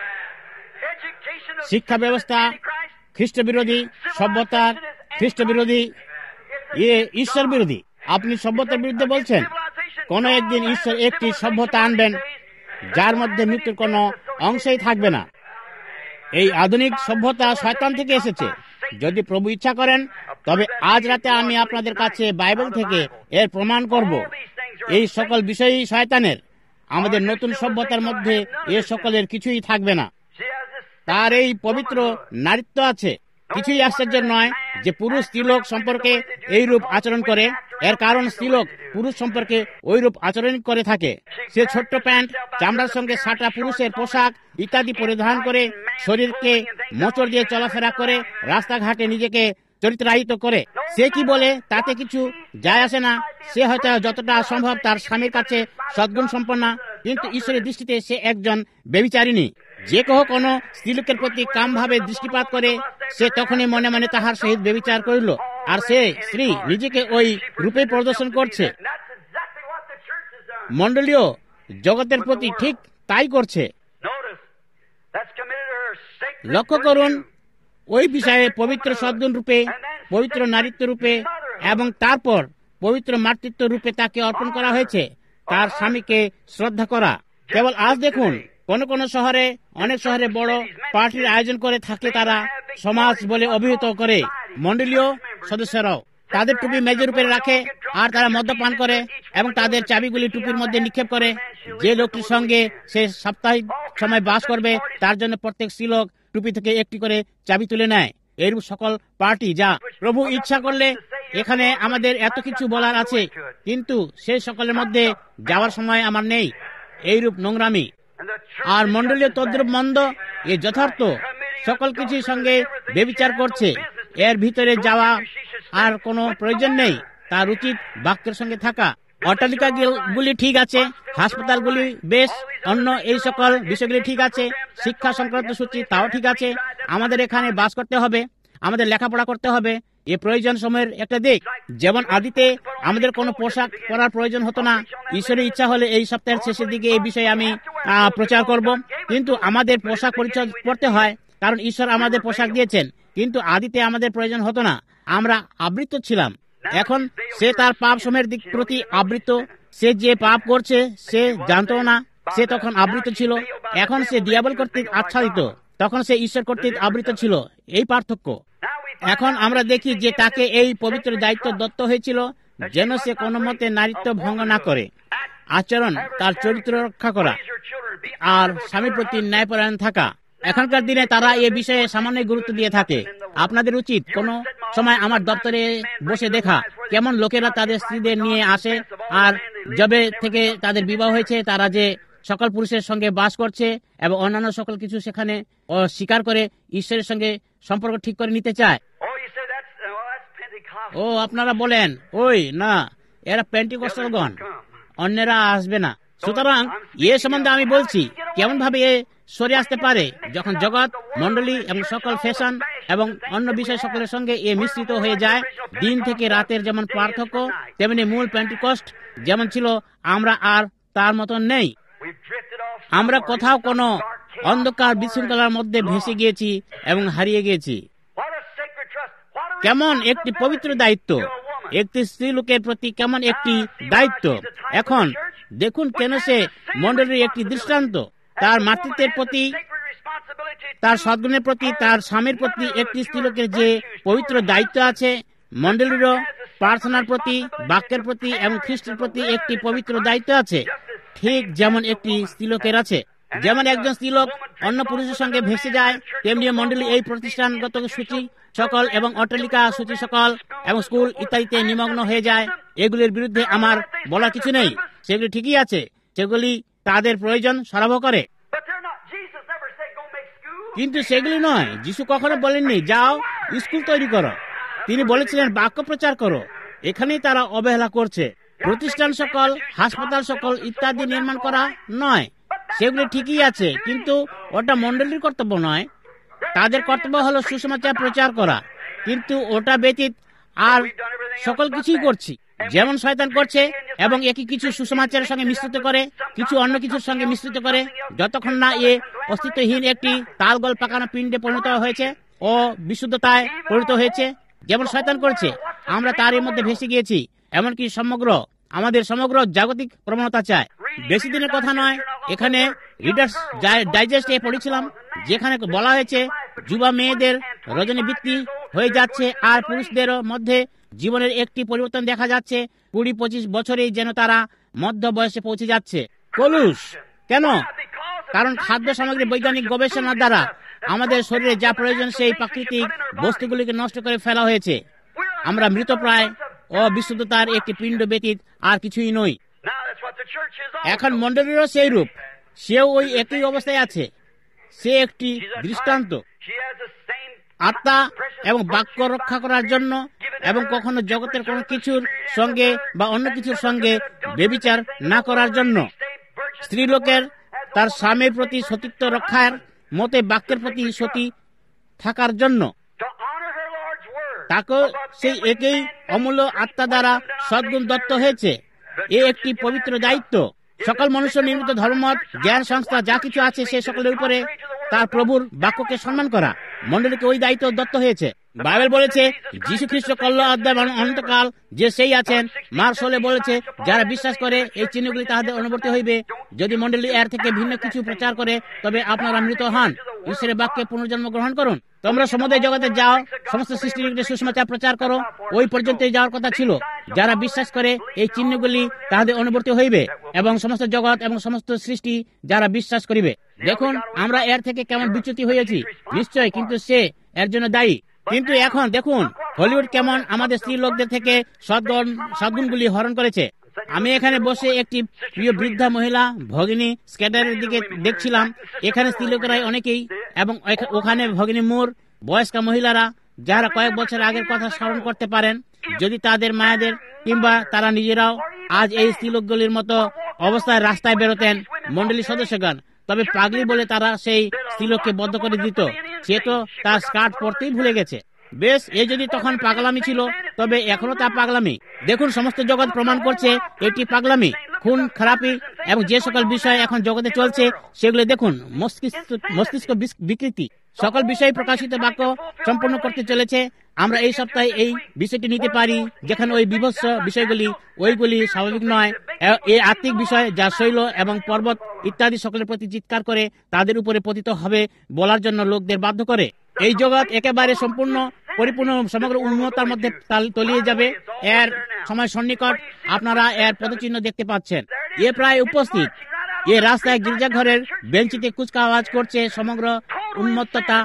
শিক্ষা ব্যবস্থা খ্রিস্ট বিরোধী, সভ্যতার খ্রিস্ট বিরোধী, এ ঈশ্বর বিরোধী। আপনি সভ্যতার বিরুদ্ধে বলছেন। কোন একদিন ঈশ্বর একটি সভ্যতা আনবেন যার মধ্যে মৃত্যুর কোনো অংশই থাকবে না। এই আধুনিক সভ্যতা শয়তান থেকে এসেছে। যদি প্রভু ইচ্ছা করেন, তবে আজ রাতে আমি আপনাদের কাছে বাইবেল থেকে এর প্রমাণ করব। এই সকল বিষয়ই শয়তানের। আমাদের নতুন সভ্যতার মধ্যে এ সকলের কিছুই থাকবে না। তার এই পবিত্র নারীত্ব আছে। কিছুই আশ্চর্যের নয় যে পুরুষ স্ত্রীলোক সম্পর্কে এইরূপ আচরণ করে। এর কারণ স্ত্রীলোক পুরুষ সম্পর্কে ওইরূপ আচরণ করে থাকে। সে ছোট্ট প্যান্ট, চামড়ার সঙ্গে সাটা পুরুষের পোশাক ইত্যাদি পরিধান করে, শরীরকে মোচড় দিয়ে চলাফেরা করে, রাস্তাঘাটে নিজেকে চরিত্রায়িত করে। সে কি বলে তাতে কিছু যায় আসে না। সে হয়তো যতটা সম্ভব তার স্বামীর কাছে সদ্গুণ সম্পন্ন, কিন্তু ঈশ্বরের দৃষ্টিতে সে একজন ব্যভিচারিণী। যে কেহ কোনো স্ত্রীলোকের প্রতি কামভাবে দৃষ্টিপাত করে, সে তখনই মনে মনে তাহার সহিত ব্যভিচার করিল, আর সে স্ত্রী নিজেকে ওই রূপে প্রদর্শন করছে। মণ্ডলীয় জগতের প্রতি ঠিক তাই করছে। লক্ষ্য করুন, ওই বিষয়ে পবিত্র সদ্গুণ রূপে, পবিত্র নারীত্ব রূপে এবং তারপর পবিত্র মাতৃত্ব রূপে তাকে অর্পণ করা হয়েছে, তার স্বামীকে শ্রদ্ধা করা। কেবল আজ দেখুন, কোন কোন শহরে, অনেক শহরে বড় পার্টির আয়োজন করে থাকে, তারা সমাজ বলে অভিহিত করে। মণ্ডলীয় সদস্যরাও তাদের টুপি মেজের উপরে রাখে, আর তারা মদ্যপান করে এবং তাদের চাবিগুলি টুপির মধ্যে নিক্ষেপ করে। যে লোকটির সঙ্গে সে সাপ্তাহিক সময় বাস করবে, তার জন্য প্রত্যেক স্ত্রীলোক টুপি থেকে একটি করে চাবি তুলে নেয়। এরূপ সকল পার্টি, যা প্রভু ইচ্ছা করলে এখানে আমাদের এত কিছু বলার আছে, কিন্তু সেই সকলের মধ্যে যাওয়ার সময় আমার নেই। এইরূপ নোংরামি আর মণ্ডলীয় তদ্রূপ মন্দ, এ যথার্থ সকল কিছুর সঙ্গে ব্যভিচার করছে। এর ভিতরে যাওয়া আর কোনো প্রয়োজন নেই। তার উচিত বাক্যের সঙ্গে থাকা। অট্টালিকা গুলি ঠিক আছে, হাসপাতালগুলি বেশ, অন্য এই সকল বিষয়গুলি ঠিক আছে, শিক্ষা সংক্রান্ত সূচি তাও ঠিক আছে। আমাদের এখানে বাস করতে হবে, আমাদের লেখাপড়া করতে হবে, এ প্রয়োজন সময়ের একটা দিক। যেমন আদিতে আমাদের কোনো পোশাক পরার প্রয়োজন হতো না। ঈশ্বরের ইচ্ছা হলে এই সপ্তাহের শেষের দিকে এই বিষয়ে আমি প্রচার করব। কিন্তু আমাদের পোশাক পরিচয় করতে হয়, কারণ ঈশ্বর আমাদের পোশাক দিয়েছেন। কিন্তু আদিতে আমাদের প্রয়োজন হতো না, আমরা আবৃত ছিলাম। এখন সে তার পাপ সময়ের দিক প্রতি আবৃত। সে যে পাপ করছে সে জানতো না, সে তখন আবৃত ছিল। এখন সে ডিয়াবল কর্তৃক আচ্ছাদিত, তখন সে ঈশ্বর কর্তৃক আবৃত ছিল। এই পার্থক্য। এখন আমরা দেখি যে তাকে এই পবিত্র দায়িত্ব দত্ত হয়েছিল, যেন সে কোনো মতে নারীত্ব ভঙ্গ না করে, আচরণ তার চরিত্র রক্ষা করা আর স্বামীর প্রতি ন্যায়পরায়ণ থাকা। এখনকার দিনে তারা এ বিষয়ে সামান্য গুরুত্ব দিয়ে থাকে। আপনাদের উচিত কোনো সময় আমার দপ্তরে বসে দেখা কেমন লোকেরা তাদের স্ত্রীদের নিয়ে আসে, আর যবে থেকে তাদের বিবাহ হয়েছে তারা যে সকল পুরুষের সঙ্গে বাস করছে এবং অন্যান্য সকল কিছু সেখানে স্বীকার করে ঈশ্বরের সঙ্গে সম্পর্ক ঠিক করে নিতে চায়। ও আপনারা বলেন, ওই না, এরা পেন্টিকস্টালগণ, অন্যেরা আসবে না। সুতরাং এ সম্বন্ধে আমি বলছি, কেমন ভাবে এ সরে আসতে পারে যখন জগৎ, মণ্ডলী এবং সকল ফ্যাশন এবং অন্য বিষয় সকলের সঙ্গে এ মিশ্রিত হয়ে যায়। দিন থেকে রাতের যেমন পার্থক্য, তেমনি মূল পেন্টিকস্ট যেমন ছিল, আমরা আর তার মতন নেই। আমরা কোথাও কোনো অন্ধকার বিশৃঙ্খলার মধ্যে ভেসে গিয়েছি এবং হারিয়ে গিয়েছি। কেমন একটি পবিত্র দায়িত্ব, একটি স্ত্রী লোকের প্রতি কেমন একটি দায়িত্ব। এখন দেখুন কেন সে মণ্ডলীর একটি দৃষ্টান্ত। তার মাতৃত্বের প্রতি, তার সদ্গুণের প্রতি, তার স্বামীর প্রতি একটি স্ত্রীলোকের যে পবিত্র দায়িত্ব আছে, মণ্ডলীরও প্রার্থনার প্রতি, বাক্যের প্রতি এবং খ্রিস্টের প্রতি একটি পবিত্র দায়িত্ব আছে, ঠিক যেমন একটি স্ত্রীলোকের আছে। যেমন একজন স্ত্রীলোক অন্য পুরুষের সঙ্গে ভেসে যায়, তেমনি মণ্ডলী এই প্রতিষ্ঠানগত সূচি সকল এবং অট্টালিকা সূচি সকল এবং স্কুল ইত্যাদিতে নিমগ্ন হয়ে যায়। এগুলির বিরুদ্ধে আমার বলার কিছু নেই, সেগুলি ঠিকই আছে, সেগুলি তাদের প্রয়োজন সরবরাহ করে, কিন্তু সেগুলি নয়। যিশু কখনো বলেননি যাও স্কুল তৈরি করো, তিনি বলেছিলেন বাক্য প্রচার করো। এখানেই তারা অবহেলা করছে। প্রতিষ্ঠান সকল, হাসপাতাল সকল ইত্যাদি নির্মাণ করা নয়, সেগুলি ঠিকই আছে, কিন্তু ওটা মণ্ডলীর কর্তব্য নয়। তাদের কর্তব্য হলো সুসমাচার প্রচার করা, কিন্তু ওটা ব্যতীত আর সকল কিছুই করছি যেমন শয়তান করছে, এবং একই কিছু সুসমাচারের সঙ্গে মিশ্রিত করে, কিছু অন্য কিছুর সঙ্গে মিশ্রিত করে, যতক্ষণ না এ অস্তিত্বহীন একটি তালগোল পাকানো পিণ্ডে পরিণত হয়েছে ও বিশুদ্ধতায় পরিণত হয়েছে, যেমন শয়তান করছে। আমরা তার এর মধ্যে ভেসে গিয়েছি। এমনকি সমগ্র আমাদের সমগ্র জাগতিক প্রবণতা চায়। বেশি দিনের কথা নয়, এখানে রিডার্স ডাইজেস্টে পড়েছিলাম, যেখানে বলা হয়েছে যুবা মেয়েদের রজনীবৃত্তি হয়ে যাচ্ছে, আর পুরুষদেরও মধ্যে জীবনের একটি পরিবর্তন দেখা যাচ্ছে। কুড়ি পঁচিশ বছরেই যেন তারা মধ্য বয়সে পৌঁছে যাচ্ছে। কলুষ কেন? কারণ খাদ্য সামগ্রী বৈজ্ঞানিক গবেষণার দ্বারা আমাদের শরীরে যা প্রয়োজন সেই প্রাকৃতিক বস্তুগুলিকে নষ্ট করে ফেলা হয়েছে। আমরা মৃতপ্রায় ও বিশুদ্ধতার একটি পিণ্ড ব্যতীত আর কিছুই নই। এখন মণ্ডলীরও সেই রূপ, সেও ওই একই অবস্থায় আছে। সে একটি দৃষ্টান্ত। আত্মা এবং বাক্য রক্ষা করার জন্য এবং কখনো জগতের কোনো কিছুর সঙ্গে বা অন্য কিছুর সঙ্গে ব্যভিচার না করার জন্য, স্ত্রীলোকের তার স্বামীর প্রতি সতীত্ব রক্ষার মতে বাক্যের প্রতি সতী থাকার জন্য, তাকে সেই একই অমূল্য আত্মা দ্বারা সদ্গুণ দত্ত হয়েছে। এ একটি পবিত্র দায়িত্ব। সকল মনুষ্য নির্মিত ধর্মমত জ্ঞান সংস্থা যা কিছু আছে সে সকলের উপরে তার প্রভুর বাক্যকে সম্মান করা। মণ্ডলীকে ওই দায়িত্ব দত্ত হয়েছে। বাইবেল বলেছে যীশু খ্রিস্ট কল্য অধ্যায় অনন্তকাল যে সেই আছেন। মার্শলে বলেছে যারা বিশ্বাস করে এই চিহ্নগুলি তাহাদের অনুবর্তী হইবে। যদি মণ্ডলী এর থেকে ভিন্ন কিছু প্রচার করে তবে আপনারা মৃত হন। ঈশ্বরের বাক্যে পুনর্জন্ম গ্রহণ করুন। তোমরা সমুদয় জগতে যাও, সমস্ত সৃষ্টির সুসমাচার প্রচার করো। ওই পর্যন্ত যাওয়ার কথা ছিল। যারা বিশ্বাস করে এই চিহ্নগুলি তাহাদের অনুবর্তী হইবে এবং সমস্ত জগৎ এবং সমস্ত সৃষ্টি যারা বিশ্বাস করিবে। দেখুন আমরা এর থেকে কেমন বিচ্যুতি হয়েছি, নিশ্চয়, কিন্তু সে এর জন্য দায়ী। কিন্তু এখন দেখুন হলিউড কেমন আমাদের স্ত্রী লোকদের থেকে সদ্গুণ সদ্গুণগুলি হরণ করেছে। আমি এখানে বসে একটি প্রিয় বৃদ্ধা মহিলা ভগিনী স্কেটারের দিকে দেখছিলাম। এখানে স্ত্রী লোকেরাই অনেকেই, এবং ওখানে ভগিনী মোর বয়স্কা মহিলারা যারা কয়েক বছর আগের কথা স্মরণ করতে পারেন। যদি তাদের মায়েদের কিংবা তারা নিজেরাও আজ এই স্ত্রীলোকগুলির মতো অবস্থায় রাস্তায় বেরোতেন মণ্ডলীর সদস্যগণ, তবে পাগলি বলে তারা সেই স্ত্রীলোককে বদ্ধ করে দিত। সে তো তার স্কার্ট পরতেই ভুলে গেছে। বেশ, এ যদি তখন পাগলামি ছিল তবে এখনো তা পাগলামি। দেখুন সমস্ত জগৎ প্রমাণ করছে এটি পাগলামি, খুন খারাপি এবং যে সকল বিষয় এখন জগতে চলছে সেগুলো দেখুন। মস্তিষ্ক মস্তিষ্ক বিকৃতি সকল বিষয় প্রকাশিত বাক্য সম্পন্ন করতে চলেছে। আমরা এই সপ্তাহে এই বিষয়টি নিতে পারি যেখানে ওই বিভৎস বিষয়গুলি ওইগুলি স্বাভাবিক নয়। এই আত্মিক বিষয় যা শৈল এবং পর্বত ইত্যাদি সকলের প্রতি চিৎকার করে তাদের উপরে পতিত হবে বলার জন্য লোকদের বাধ্য করে। এই জগৎ একেবারে সম্পূর্ণ পরিপূর্ণ সমগ্র উন্মত্তার মধ্যে তলিয়ে যাবে। এর সময় সন্নিকট। আপনারা এর পদচিহ্ন দেখতে পাচ্ছেন। এ প্রায় উপস্থিত। এ রাস্তায় গির্জাঘরের বেঞ্চিতে কুচকাওয়াজ করছে। সমগ্র উন্মত্ততা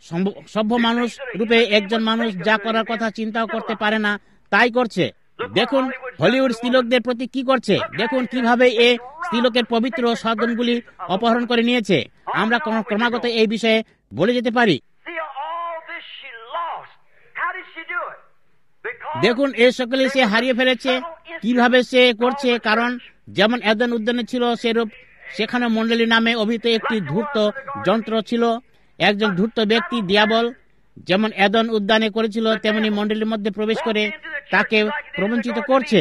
সভ্য মানুষ রূপে একজন মানুষ যা করার কথা চিন্তাও করতে পারে না তাই করছে। দেখুন হলিউড স্ত্রীলোকদের প্রতি কি করছে। দেখুন কিভাবে এ স্ত্রীলোকের পবিত্র সদ্গুণগুলি অপহরণ করে নিয়েছে। আমরা ক্রমাগত এই বিষয়ে বলে যেতে পারি। দেখুন এই সকলে সে হারিয়ে ফেলেছে। কিভাবে সে করছে? কারণ যেমন এদেন উদ্যানে ছিল সেরূপ সেখানে মণ্ডলী নামে অভিহিত একটি ধূর্ত যন্ত্র ছিল। একজন ধূর্ত ব্যক্তি দিয়াবল যেমন এদেন উদ্যানে করেছিল তেমনি মণ্ডলীর মধ্যে প্রবেশ করে তাকে প্রবঞ্চিত করছে।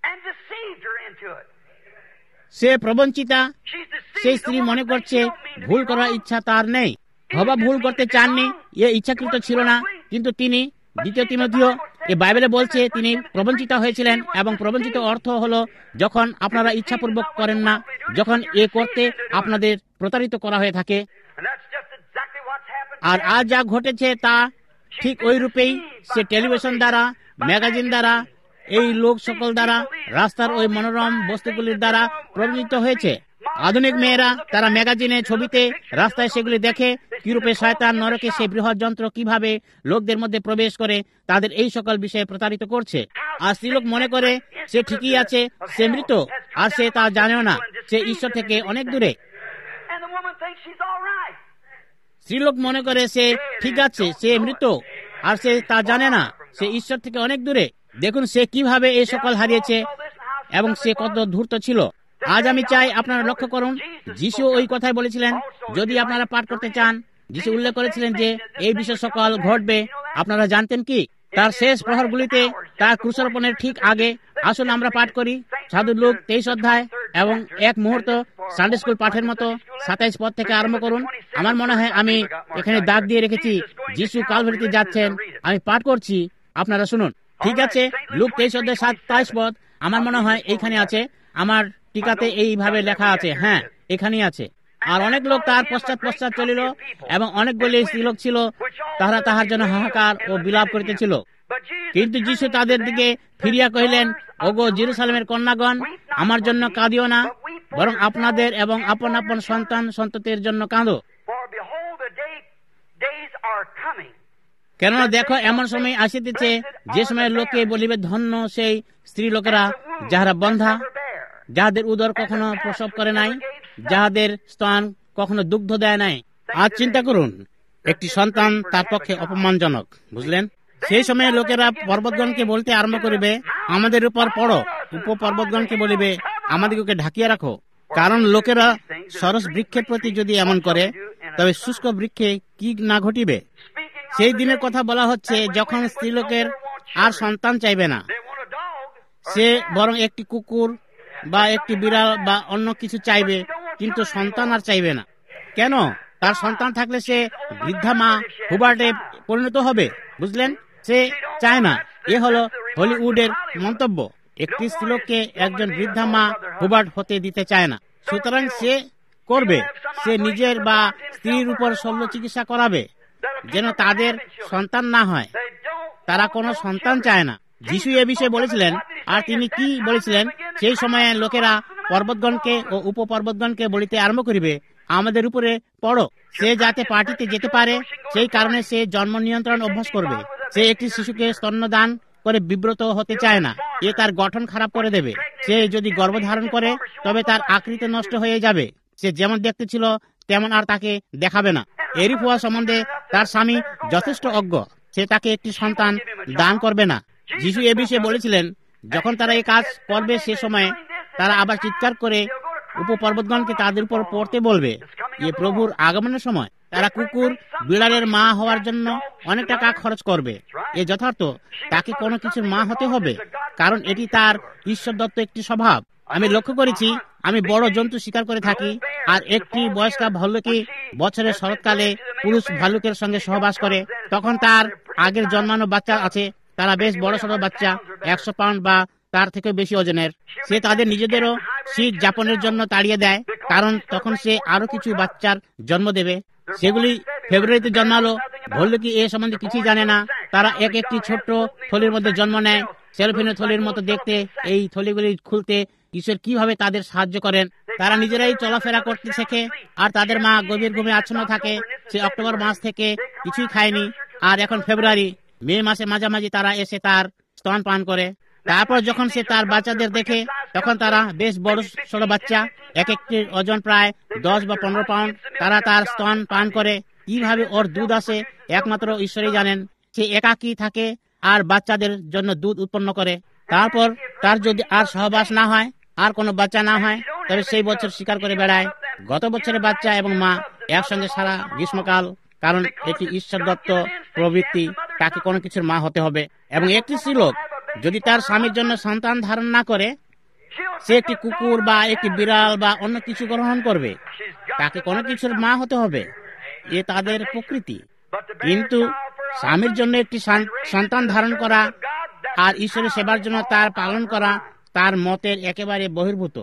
সে প্রবঞ্চিতা। সেই স্ত্রী মনে করছে ভুল করার ইচ্ছা তার নেই, হবা ভুল করতে চাননি, এ ইচ্ছাকৃত ছিল না। কিন্তু তিনি দ্বিতীয় তিমোথেয় এ বাইবেলে বলছে তিনি প্রবঞ্চিত হয়েছিলেন, এবং প্রবঞ্চিত অর্থ হলো যখন আপনারা ইচ্ছাপূর্বক করেন না, যখন এ করতে আপনাদের প্রতারিত করা হয়ে থাকে। আর আজ যা ঘটেছে তা ঠিক ওই রূপেই। সে টেলিভিশন দ্বারা, ম্যাগাজিন দ্বারা, এই লোক সকল দ্বারা, রাস্তার ওই মনোরম বস্তুগুলির দ্বারা প্রভাবিত হয়েছে। আধুনিক মেয়েরা তারা ম্যাগাজিনে, ছবিতে, রাস্তায় সেগুলি দেখে কিরূপে শয়তান নরকে সেই বৃহৎ যন্ত্র কিভাবে লোকদের মধ্যে প্রবেশ করে তাদের এই সকল বিষয়ে প্রতারিত করছে। আর স্ত্রীলোক মনে করে সে ঠিকই আছে, সে মৃত, আর সে তা জানেও না, সে ঈশ্বর থেকে অনেক দূরে। স্ত্রীলোক মনে করে সে ঠিক আছে, সে মৃত, আর সে তা জানে না, সে ঈশ্বর থেকে অনেক দূরে। দেখুন সে কিভাবে এই সকল হারিয়েছে এবং সে কত ধূর্ত ছিল। আজ আমি চাই আপনারা লক্ষ্য করুন, যিশু ওই কথাই বলেছিলেন। যদি আপনারা পাঠ করতে চান, যিশু উল্লেখ করেছিলেন যে এই বিষয় সকল ঘটবে। আপনারা জানতেন কি? তার শেষ প্রহরগুলিতে, তার ক্রুশারোপণের ঠিক আগে। আসুন আমরা পাঠ করি সাধু লুক তেইশ অধ্যায় এবং এক মুহূর্ত সানডে স্কুল পাঠের মতো সাতাইশ পদ থেকে আরম্ভ করুন। আমার মনে হয় আমি এখানে দাগ দিয়ে রেখেছি, যিশু কালভারিতে যাচ্ছেন। আমি পাঠ করছি, আপনারা শুনুন। ঠিক আছে, লুক তেইশ অধ্যায় সাতাইশ পদ। আমার মনে হয় এইখানে আছে, আমার টিকাতে এইভাবে লেখা আছে। হ্যাঁ, এখানেই আছে। আর অনেক লোক তার পশ্চাৎ পশ্চাৎ চলিল, এবং অনেকগুলি স্ত্রীলোক ছিল, তাহারা তাহার জন্য হাহাকার ও বিলাপ করিতেছিল। কিন্তু যীশু তাদের দিকে ফিরিয়া কহিলেন, ওগো জেরুসালেমের কন্যাগণ, আমার জন্য কাঁদিও না, বরং আপনাদের এবং আপন আপন সন্তান সন্ততির জন্য কাঁদো। কেননা দেখো, এমন সময় আসিতেছে যে সময় লোকে বলিবে, ধন্য সেই স্ত্রী লোকেরা যাহারা বন্ধা, যাহাদের উদর কখনো প্রসব করে নাই, যাহাদের স্তন কখনো দুগ্ধ দেয় নাই। আজ চিন্তা করুন, একটি সন্তান তার পক্ষে অপমানজনক, বুঝলেন? সেই সময় লোকেরা পর্বতগণকে বলতে আরম্ভ করিবে, আমাদের উপর পড়ো, উপ পর্বতগণকে বলিবে, আমাদিগকে ঢাকিয়া রাখো। কারণ লোকেরা সরস বৃক্ষের প্রতি যদি এমন করে, তবে শুষ্ক বৃক্ষে কি না ঘটিবে। সেই দিনের কথা বলা হচ্ছে যখন স্ত্রীলোকের আর সন্তান চাইবে না, সে বরং একটি কুকুর বা একটি বিড়াল বা অন্য কিছু চাইবে, কিন্তু সন্তান আর চাইবে না। কেন? তার সন্তান থাকলে সে বৃদ্ধা মা হুবার্টে পরিণত হবে, বুঝলেন? সে চায় না। এ হলো হলিউডের মন্তব্য। একটি স্ত্রীলোককে একজন বৃদ্ধা মা হুবার্ট হতে দিতে চায় না। সুতরাং সে করবে, সে নিজের বা স্ত্রীর উপর শল্য চিকিৎসা করাবে যেন তাদের সন্তান না হয়। তারা কোনো সন্তান চায় না। যিশু এ বিষয়ে বলেছিলেন। আর তিনি কি বলেছিলেন? সেই সময়ে লোকেরা পর্বতগণকে ও উপপর্বতগণকে বলিতে আরম্ভ করিবে, আমাদের উপরে পড়ো। সে যাতে পার্টিতে যেতে পারে, সেই কারণে সে জন্ম নিয়ন্ত্রণ অভ্যাস করবে। সে একটি শিশুকে স্তন্যদান করে বিব্রত হতে চায় না, এ তার গঠন খারাপ করে দেবে। সে যদি গর্ভধারণ করে, তবে তার আকৃতি নষ্ট হয়ে যাবে। সে যেমন দেখতে ছিল তেমন আর তাকে দেখাবে না। এরিফ হওয়া সম্বন্ধে তার স্বামী যথেষ্ট অজ্ঞ, সে তাকে একটি সন্তান দান করবে না। যিশু এ বিষয়ে বলেছিলেন, যখন তারা এই কাজ করবে, সে সময় তারা আবার চিৎকার করে উপপর্বতগণকে তাদের উপর পড়তে বলবে। এ প্রভুর আগমনের সময় তারা কুকুর বিড়ালের মা হওয়ার জন্য অনেক টাকা খরচ করবে। এ যথার্থ, তাকে কোনো কিছুর মা হতে হবে, কারণ এটি তার ঈশ্বর দত্ত একটি স্বভাব। আমি লক্ষ্য করেছি, আমি বড় জন্তু শিকার করে থাকি, আর একটি বয়স্কা ভাল্লুকি বছরের শরৎকালে পুরুষ ভাল্লুকের সঙ্গে সহবাস করে। তখন তার আগের জন্মানো বাচ্চা আছে, তারা বেশ বড় সড়ো বাচ্চা, একশো পাউন্ড বা তার থেকে বেশি ওজনের। সে তাদের নিজেদেরও শীত যাপনের জন্য তাড়িয়ে দেয়, কারণ তখন সে আরো কিছু বাচ্চার জন্ম দেবে। সেগুলি ফেব্রুয়ারিতে জন্মালো। ভল্লুকি এ সম্বন্ধে কিছুই জানে না। তারা এক একটি ছোট্ট থলির মধ্যে জন্ম নেয়, সেলফিনের থলির মতো দেখতে। এই থলিগুলি খুলতে ঈশ্বর কিভাবে তাদের সাহায্য করেন। তারা নিজেরাই চলাফেরা করতে শেখে, আর তাদের মা গভীর ঘুমে আচ্ছন্ন থাকে। সে অক্টোবর মাস থেকে কিছুই খায়নি, আর এখন ফেব্রুয়ারি, মে মাসে মাঝামাঝি তারা এসে তার স্তন পান করে। তারপর যখন সে তার বাচ্চাদের দেখে, তখন তারা বেশ বড় সড়ো বাচ্চা, এক একটির ওজন প্রায় দশ বা পনেরো পাউন্ড। তারা তার স্তন পান করে। কিভাবে ওর দুধ আসে একমাত্র ঈশ্বরই জানেন। সে একাকী থাকে আর বাচ্চাদের জন্য দুধ উৎপন্ন করে। তারপর তার যদি আর সহবাস না হয়, আর কোনো বাচ্চা না হয়, তবে সেই বছর শিকার করে বেড়ায়। গত বছরের বাচ্চা এবং মা একসঙ্গে সারা গ্রীষ্মকাল, কারণ এটি ঈশ্বর দত্ত প্রবৃত্তি, তাকে কোনো কিছুর মা হতে হবে। এবং একটি স্ত্রীলোক যদি তার স্বামীর জন্য সন্তান ধারণ না করে, সে একটি কুকুর বা একটি বিড়াল বা অন্য কিছু গ্রহণ করবে। তাকে কোনো কিছুর মা হতে হবে, এ তাদের প্রকৃতি। কিন্তু স্বামীর জন্য একটি সন্তান ধারণ করা আর ঈশ্বরের সেবার জন্য তার পালন করা তার মতের একেবারে বহির্ভূত।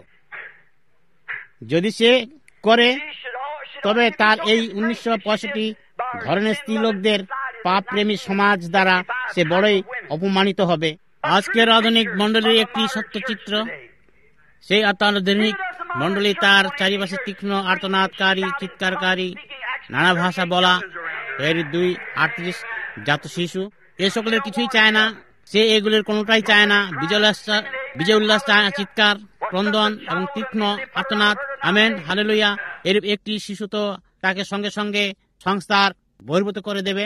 যদি সে করে, তবে তার এই উনিশশো পঁয়ষট্টি ধরনের স্ত্রী লোকদের পাপ প্রেমী সমাজ দ্বারা সে বড়ই অপমানিত হবে। আজকের আধুনিক মণ্ডলীর একটি সত্যচিত্র। সেই আত্মাধুনিক মণ্ডলী তার চারিপাশে তীক্ষ্ণ আর্তনাদকারী, চিৎকারকারী, নানা ভাষা বলা, এর দুই আটত্রিশ জাত শিশু, এ সকলের কিছুই চায় না। সে এগুলির কোনোটাই চায় না। বিজয় উল্লাস বিজয় উল্লাস চিৎকার, ক্রন্দন এবং তীক্ষ্ণ আর্তনাদ, আমেন, হালেলুয়া। এর একটি শিশু তো তাকে সঙ্গে সঙ্গে সংস্থার বহির্ভূত করে দেবে।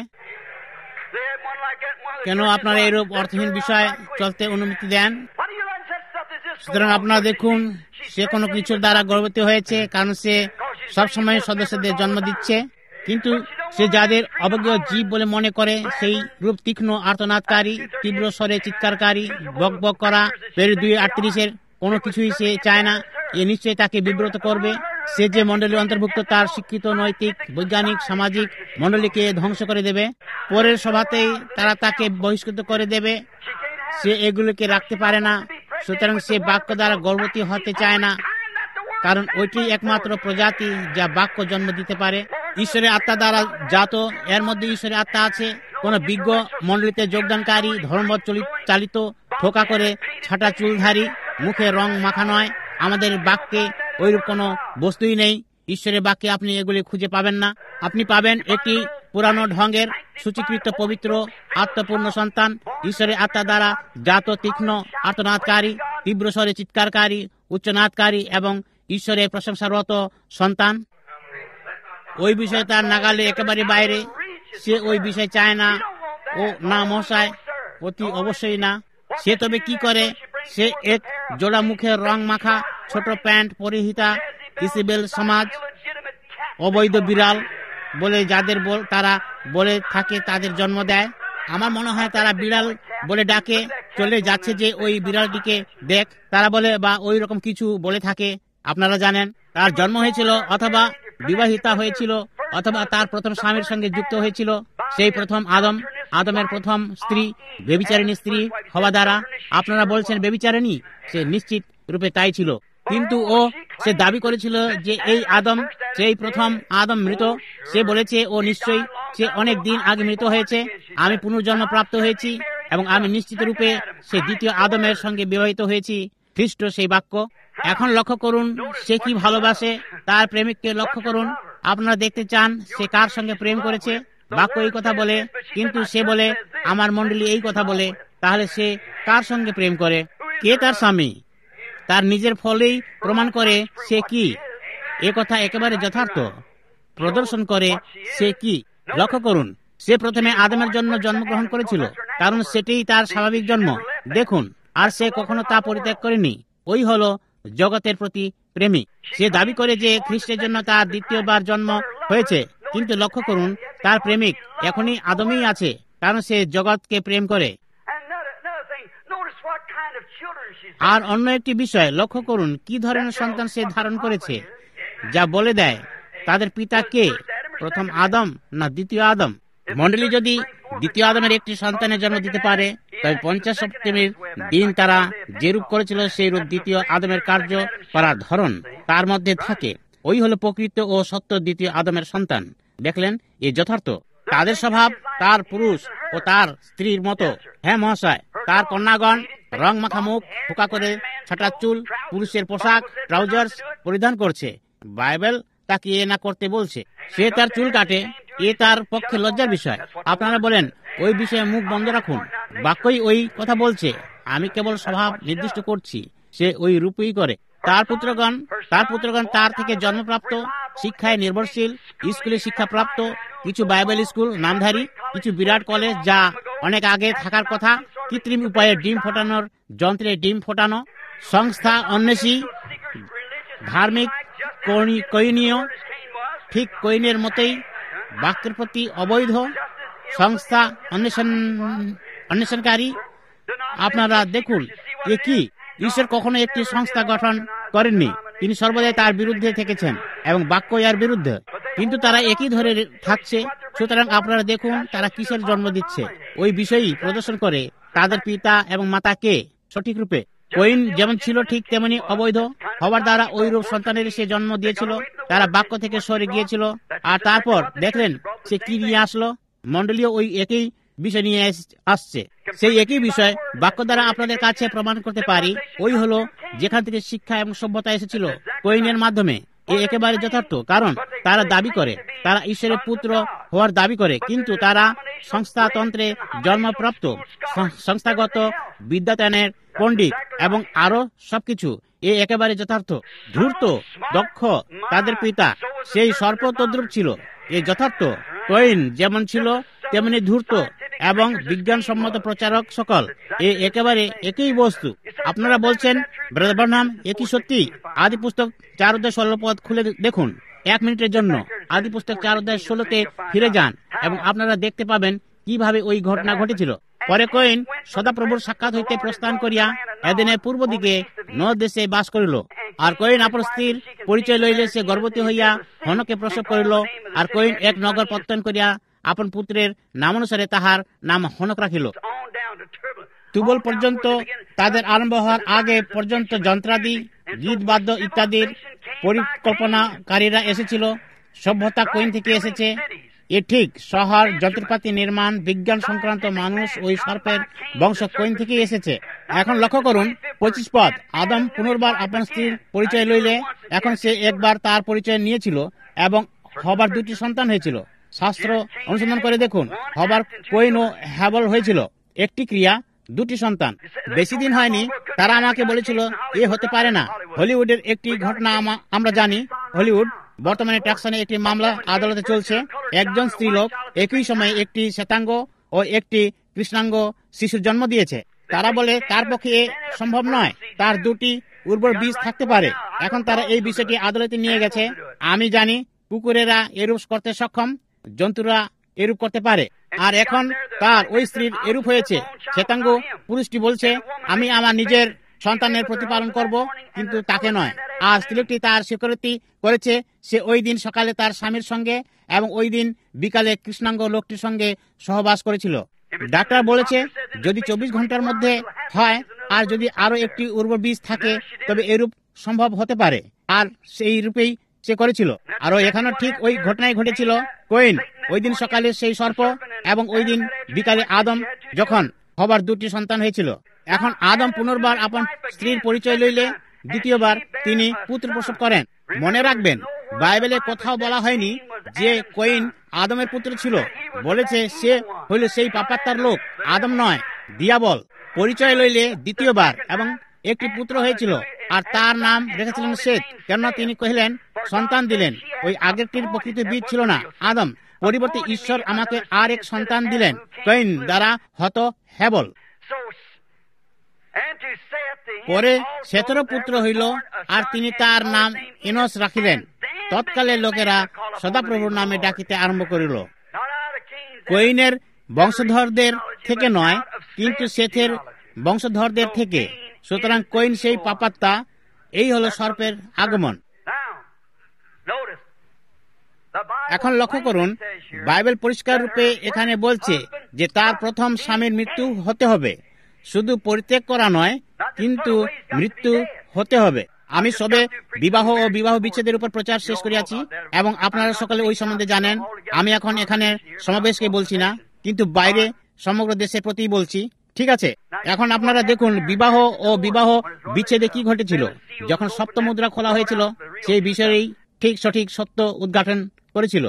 কেন আপনারা এরূপ অর্থহীন বিষয় চলতে অনুমতি দেন? সুতরাং আপনারা দেখুন, সে কোনো কিছুর দ্বারা গর্বিত হয়েছে, কারণ সে সবসময় সদস্যদের জন্ম দিচ্ছে। কিন্তু সে যাদের অবজ্ঞ জীব বলে মনে করে, সেই রূপ তীক্ষ্ণ আর্তনাদকারী, তীব্র স্বরে চিৎকারকারী, বক বক করা, পের দুই আটত্রিশের কোনো কিছুই সে চায় না। এ নিশ্চয়ই তাকে বিব্রত করবে। সে যে মণ্ডলীর অন্তর্ভুক্ত, তার শিক্ষিত, নৈতিক, বৈজ্ঞানিক, সামাজিক মণ্ডলীকে ধ্বংস করে দেবে। পরের সভাতেই তারা তাকে বহিষ্কৃত করে দেবে। সে এগুলোকে রাখতে পারে না। সুতরাং সে বাক্য দ্বারা গর্ভবতী হতে চায় না। কারণ ওইটি একমাত্র প্রজাতি যা বাক্য জন্ম দিতে পারে। ঈশ্বরের আত্মা দ্বারা জাত, এর মধ্যে ঈশ্বরের আত্মা আছে। কোন বিজ্ঞ মণ্ডলীতে যোগদানকারী, ধর্ম চালিত, থোকা করে ছাটা চুলধারী, মুখে রং মাখা নয়, আমাদের বাক্যে ওইরূপ কোনো বস্তুই নেই। ঈশ্বরের বাক্যে আপনি এগুলি খুঁজে পাবেন না। আপনি পাবেন একটি পুরানো ঢঙ্গের সূচীকৃত পবিত্র আত্মপূর্ণ সন্তান, ঈশ্বরের আত্মা দ্বারা জাত, তীক্ষ্ণ আর্তনাদকারী, তীব্র স্বরে চিৎকারকারী, উচ্চনাদকারী এবং ঈশ্বরের প্রশংসারত সন্তান। ওই বিষয়ে তার নাগালে একেবারে বাইরে। সে ওই বিষয় চায় না। ও না মশায়, অতি অবশ্যই না। সে তবে কি করে? সে এক জোড়া মুখের রং মাখা ছোট প্যান্ট পরিহিতা ইসিবেল সমাজ অবৈধ বিড়াল বলে যাদের তারা বলে থাকে তাদের জন্ম দেয়। আমার মনে হয় তারা বিড়াল বলে ডাকে, চলে যাচ্ছে যে ওই বিড়ালটিকে দেখ, তারা বলে বা ওই রকম কিছু বলে থাকে। আপনারা জানেন তার জন্ম হয়েছিল অথবা বিবাহিতা হয়েছিল অথবা তার প্রথম স্বামীর সঙ্গে যুক্ত হয়েছিল। সেই প্রথম আদম, আদমের প্রথম স্ত্রী ব্যভিচারিণী স্ত্রী হওয়া দ্বারা। আপনারা বলছেন ব্যভিচারিণী, সে নিশ্চিত রূপে তাই ছিল। কিন্তু ও সে দাবি করেছিল যে এই আদম, সেই প্রথম আদম মৃত। সে বলেছে ও নিশ্চয়ই সে অনেক দিন আগে মৃত হয়েছে। আমি পুনর্জন্ম প্রাপ্ত হয়েছি এবং আমি নিশ্চিত রূপে সে দ্বিতীয় আদমের সঙ্গে বিবাহিত হয়েছি। খ্রিস্ট সেই বাক্য। এখন লক্ষ্য করুন সে কি ভালোবাসে তার প্রেমিককে। লক্ষ্য করুন, আপনারা দেখতে চান সে কার সঙ্গে প্রেম করেছে। বাক্য এই কথা বলে, কিন্তু সে বলে আমার মণ্ডলী এই কথা বলে। তাহলে সে কার সঙ্গে প্রেম করে? কে তার স্বামী? তার নিজের ফলেই প্রমাণ করে সে কি। এ কথা একেবারে যথার্থ প্রদর্শন করে সে কি। লক্ষ্য করুন, সে প্রথমে আদমের জন্য জন্মগ্রহণ করেছিল, কারণ সেটাই তার স্বাভাবিক জন্ম। দেখুন, আর সে কখনো তা পরিত্যাগ করেনি। ওই হলো জগতের প্রতি প্রেমী। সে দাবি করে যে খ্রিস্টের জন্য তার দ্বিতীয়বার জন্ম হয়েছে, কিন্তু লক্ষ্য করুন তার প্রেমিক এখনই আদমেই আছে, কারণ সে জগৎকে প্রেম করে। আর অন্য একটি বিষয় লক্ষ্য করুন, কি ধরনের সন্তান সে ধারণ করেছে, যা বলে দেয় তাদের পিতা কে, প্রথম আদম না দ্বিতীয় আদম। মণ্ডলী যদি দ্বিতীয় আদমের একটি সন্তানের জন্ম দিতে পারে, তবে পঞ্চাশ সপ্তমীর দিন তারা যেরূপ করেছিল সেই রূপ দ্বিতীয় আদমের কার্য করার ধরন তার মধ্যে থাকে। ওই হলো প্রকৃত ও সত্য দ্বিতীয় আদমের সন্তান। দেখলেন, এ যথার্থ। তাদের স্বভাব তার পুরুষ ও তার স্ত্রীর মতো। হ্যাঁ মহাশয়, তার কন্যাগণ রং মাখা মুখ, ফোকা করে ছাটা চুল, পুরুষের পোশাক ট্রাউজার্স পরিধান করছে। বাইবেল তাকে এ না করতে বলছে। সে তার চুল কাটে, এ তার পক্ষে লজ্জার বিষয়। আপনারা বলেন ওই বিষয়ে মুখ বন্ধ রাখুন। বাক্যই ওই কথা বলছে। আমি কেবল স্বভাব নির্দিষ্ট করছি। সে ওই রূপই করে। তার পুত্রগণ তার পুত্রগণ তার থেকে জন্মপ্রাপ্ত, শিক্ষায় নির্ভরশীল, স্কুলে শিক্ষাপ্রাপ্ত, কিছু বাইবেল স্কুল নামধারী, কিছু বিরাট কলেজ যা অনেক আগে থাকার কথা, কৃত্রিম উপায়ে ডিম ফোটানোর যন্ত্রে ডিম ফোটানো, সংস্থা অন্বেষী, ধার্মিক কৈনীয়, ঠিক কৈনের মতোই বাক্যের প্রতি অবৈধ সংস্থা অন্বেষণ অন্বেষণকারী। আপনারা দেখুন এ কি। ঈশ্বর কখনো একটি সংস্থা গঠন করেননি। তিনি সর্বদাই তার বিরুদ্ধে থেকেছেন এবং বাক্য এর বিরুদ্ধে, কিন্তু তারা একই ধরে থাকছে। সুতরাং আপনারা দেখুন তারা কিসের জন্ম দিচ্ছে। ওই বিষয়ই প্রদর্শন করে তাদের পিতা এবং মাতা কে সঠিক রূপে। কৈন যেমন ছিল ঠিক তেমনি অবৈধ হওয়ার দ্বারা ওই রূপ সন্তানের সে জন্ম দিয়েছিল। তারা বাক্য থেকে সরে গিয়েছিল। আর তারপর দেখলেন সে কি নিয়ে আসলো। মণ্ডলীয় ওই একই বিষয় নিয়ে আসছে। সেই একই বিষয় বাক্য দ্বারা আপনাদের কাছে প্রমাণ করতে পারি। ওই হলো যেখান থেকে শিক্ষা এবং সভ্যতা এসেছিল, কৈনের মাধ্যমে। এ একেবারে যথার্থ, কারণ তারা দাবি করে তারা ঈশ্বরের পুত্র হওয়ার দাবি করে, কিন্তু তারা সংস্থাতন্ত্রে জন্মপ্রাপ্ত, সংস্থাগত বিদ্যাদানের পণ্ডিত এবং আরো সবকিছু। এ একেবারে যথার্থ। ধূর্ত, দক্ষ তাদের পিতা সেই সর্প তদ্রূপ ছিল। এ যথার্থ। কৈন যেমন ছিল তেমনি ধূর্ত এবং বিজ্ঞানসম্মত প্রচারক সকল। এ একেবারে একই বস্তু। আপনারা বলছেন ব্রাদার ব্রানহাম একই সত্যি। আদি পুস্তক চার অধ্যায় ষোলো পদ খুলে দেখুন এক মিনিটের জন্য। আদি পুস্তক চার অধ্যায় ষোলোতে ফিরে যান এবং আপনারা দেখতে পাবেন কিভাবে ওই ঘটনা ঘটেছিল। পরে কৈন সদাপ্রভুর সাক্ষাৎ হইতে প্রস্থান করিয়া এদেনের পূর্ব দিকে নদ দেশে বাস করিল। আর কৈন আপন স্ত্রীর পরিচয় লইলে সে গর্ভবতী হইয়া হনকে প্রসব করিল। আর কৈন এক নগর প্রত্যয়ন করিয়া আপন পুত্রের নামানুসারে তাহার নাম হনক রাখিল। তুবল পর্যন্ত তাদের আরম্ভ হওয়ার আগে পর্যন্ত যন্ত্রাদি, গীত বাদ্য ইত্যাদির পরিকল্পনাকারীরা এসেছিল। সভ্যতা কোইন থেকে এসেছে। এ ঠিক, শহর, যন্ত্রপাতি নির্মাণ, বিজ্ঞান সংক্রান্ত মানুষ, ওই সর্পের বংশ কোইন থেকে এসেছে। এখন লক্ষ্য করুন পঁচিশ পদ, আদম পুনর্বার আপনার স্ত্রীর পরিচয় লইলে। এখন সে একবার তার পরিচয় নিয়েছিল এবং হবার দুটি সন্তান হয়েছিল। শাস্ত্র অনুসন্ধান করে দেখুন, হবার কোইন ও হ্যাবল হয়েছিল। একটি ক্রিয়া, দুটি সন্তান। বেশি দিন হয়নি তারা আমাকে বলেছিল এ হতে পারে না। হলিউডের একটি ঘটনা আমরা জানি। হলিউড বর্তমানে ট্যাক্সনে একটি মামলা আদালতে চলছে। একজন স্ত্রীলোক একই সময়ে একটি শ্বেতাঙ্গ ও একটি কৃষ্ণাঙ্গ শিশুর জন্ম দিয়েছে। তারা বলে তার পক্ষে এ সম্ভব নয়, তার দুটি উর্বর বীজ থাকতে পারে। এখন তারা এই বিষয়টি আদালতে নিয়ে গেছে। আমি জানি কুকুরেরা এরূপ করতে সক্ষম, জন্তুরা এরূপ করতে পারে। আর এখন তার ওই স্ত্রীর এরূপ হয়েছে। শ্বেতাঙ্গ পুরুষটি বলছে আমি আমার নিজের সন্তানের প্রতিপালন করব, কিন্তু তাকে নয়। আর স্ত্রীটি তার স্বীকারোক্তি করেছে সে ওই দিন সকালে তার স্বামীর সঙ্গে এবং ওই দিন বিকালে কৃষ্ণাঙ্গ লোকটির সঙ্গে সহবাস করেছিল। ডাক্তার বলেছে যদি চব্বিশ ঘন্টার মধ্যে হয় আর যদি আরো একটি উর্বর বীজ থাকে তবে এরূপ সম্ভব হতে পারে। আর সেই রূপেই সে করেছিল। আরো এখানে ঠিক ওই ঘটনাই ঘটেছিল। কোইন ওই দিন সকালে সেই সর্প এবং ওই দিন বিকালে আদম, যখন হবার দুটি সন্তান হয়েছিল। এখন আদম পুনর্বার আপন স্ত্রীর পরিচয় লইলে দ্বিতীয়বার তিনি পুত্র প্রসব করেন। মনে রাখবেন, বাইবেলে কোথাও বলা হয়নি যে কোইন আদমের পুত্র ছিল। বলেছে সে হইল সেই পাপাত্মার লোক, আদম নয়, দিয়াবল। পরিচয় লইলে দ্বিতীয়বার এবং একটি পুত্র হয়েছিল আর তার নাম রেখেছিলেন সেত, কেননা তিনি কহিলেন সন্তান দিলেন। ওই আগেরটির প্রকৃত বীজ ছিল না, আদম। পরিবর্তে ঈশ্বর আমাকে আর এক সন্তান দিলেন, কইন দ্বারা হত হ্যাবল। পরে সেতেরও পুত্র হইল আর তিনি তার নাম এনোস রাখিলেন। তৎকালে লোকেরা সদাপ্রভুর নামে ডাকিতে আরম্ভ করিল। কোইনের বংশধরদের থেকে নয়, কিন্তু সেথের বংশধরদের থেকে। সুতরাং কোইন সেই পাপাত্মা। এই হলো সর্পের আগমন। এখন লক্ষ্য করুন, বাইবেল পরিষ্কার রূপে এখানে বলছে যে তার প্রথম স্বামীর মৃত্যু হতে হবে। শুধু পরিত্যাগ করা নয়, কিন্তু মৃত্যু হতে হবে। আমি সবে বিবাহ ও বিবাহ বিচ্ছেদের উপর প্রচার শেষ করিয়াছি এবং আপনারা সকলে ওই সম্বন্ধে জানেন। আমি এখন এখানে সমাবেশকে বলছি না, কিন্তু বাইরে সমগ্র দেশের প্রতি বলছি। ঠিক আছে, এখন আপনারা দেখুন বিবাহ ও বিবাহ বিচ্ছেদে কি ঘটেছিল। যখন সপ্ত মুদ্রা খোলা হয়েছিল, সেই বিষয়েই ঠিক সঠিক সত্য উদ্ঘাটন করেছিল।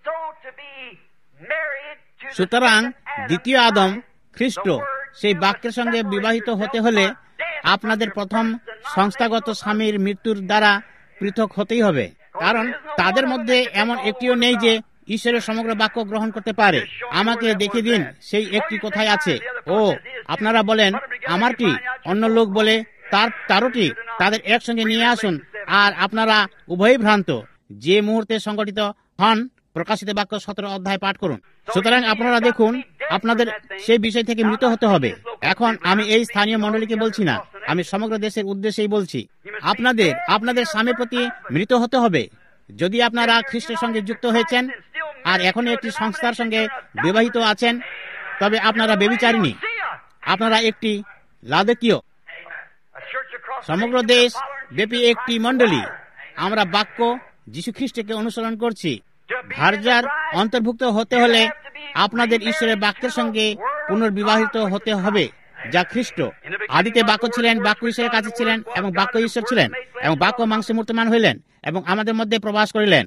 সুতরাং দ্বিতীয় আদম খ্রিস্ট, সেই বাক্যের সঙ্গে বিবাহিত হতে হলে আপনাদের প্রথম সংস্থাগত স্বামীর মৃত্যুর দ্বারা পৃথক হতেই হবে। কারণ তাদের মধ্যে এমন একটিও নেই যে ঈশ্বরের সমগ্র বাক্য গ্রহণ করতে পারে। আমাকে দেখে দিন সেই একটি কোথায় আছে। ও আপনারা বলেন আমারটি, অন্য লোক বলে তার তারটি। তাদের একসঙ্গে নিয়ে আসুন আর আপনারা উভয়ই ভ্রান্ত। যে মুহূর্তে সংগঠিত হন, প্রকাশিত বাক্য সতেরো অধ্যায় পাঠ করুন। সুতরাং আপনারা দেখুন, আপনাদের সেই বিষয় থেকে মৃত হতে হবে। এখন আমি এই স্থানীয় মণ্ডলীকে বলছি না, আমি সমগ্র দেশের উদ্দেশ্যেই বলছি। আপনাদের আপনাদের স্বামীর প্রতি মৃত হতে হবে। যদি আপনারা খ্রিস্টের সঙ্গে যুক্ত হয়েছেন আর এখন একটি সংস্থার সঙ্গে বিবাহিত আছেন, তবে আপনারা ব্যভিচারিণী, আপনারা একটি লাদকীয়। সমগ্র দেশ ব্যাপী একটি মণ্ডলী। আমরা বাক্য যীশু খ্রিস্টকে অনুসরণ করছি। ভার্যার অন্তর্ভুক্ত হতে হলে আপনাদের ঈশ্বরের বাক্যের সঙ্গে পুনর্বিবাহিত হতে হবে, যা খ্রিস্ট। আদিতে বাক্য ছিলেন, বাক্য ঈশ্বরের কাছে ছিলেন এবং বাক্য ঈশ্বর ছিলেন এবং বাক্য মাংসে মূর্তমান হইলেন এবং আমাদের মধ্যে প্রবাস করিলেন।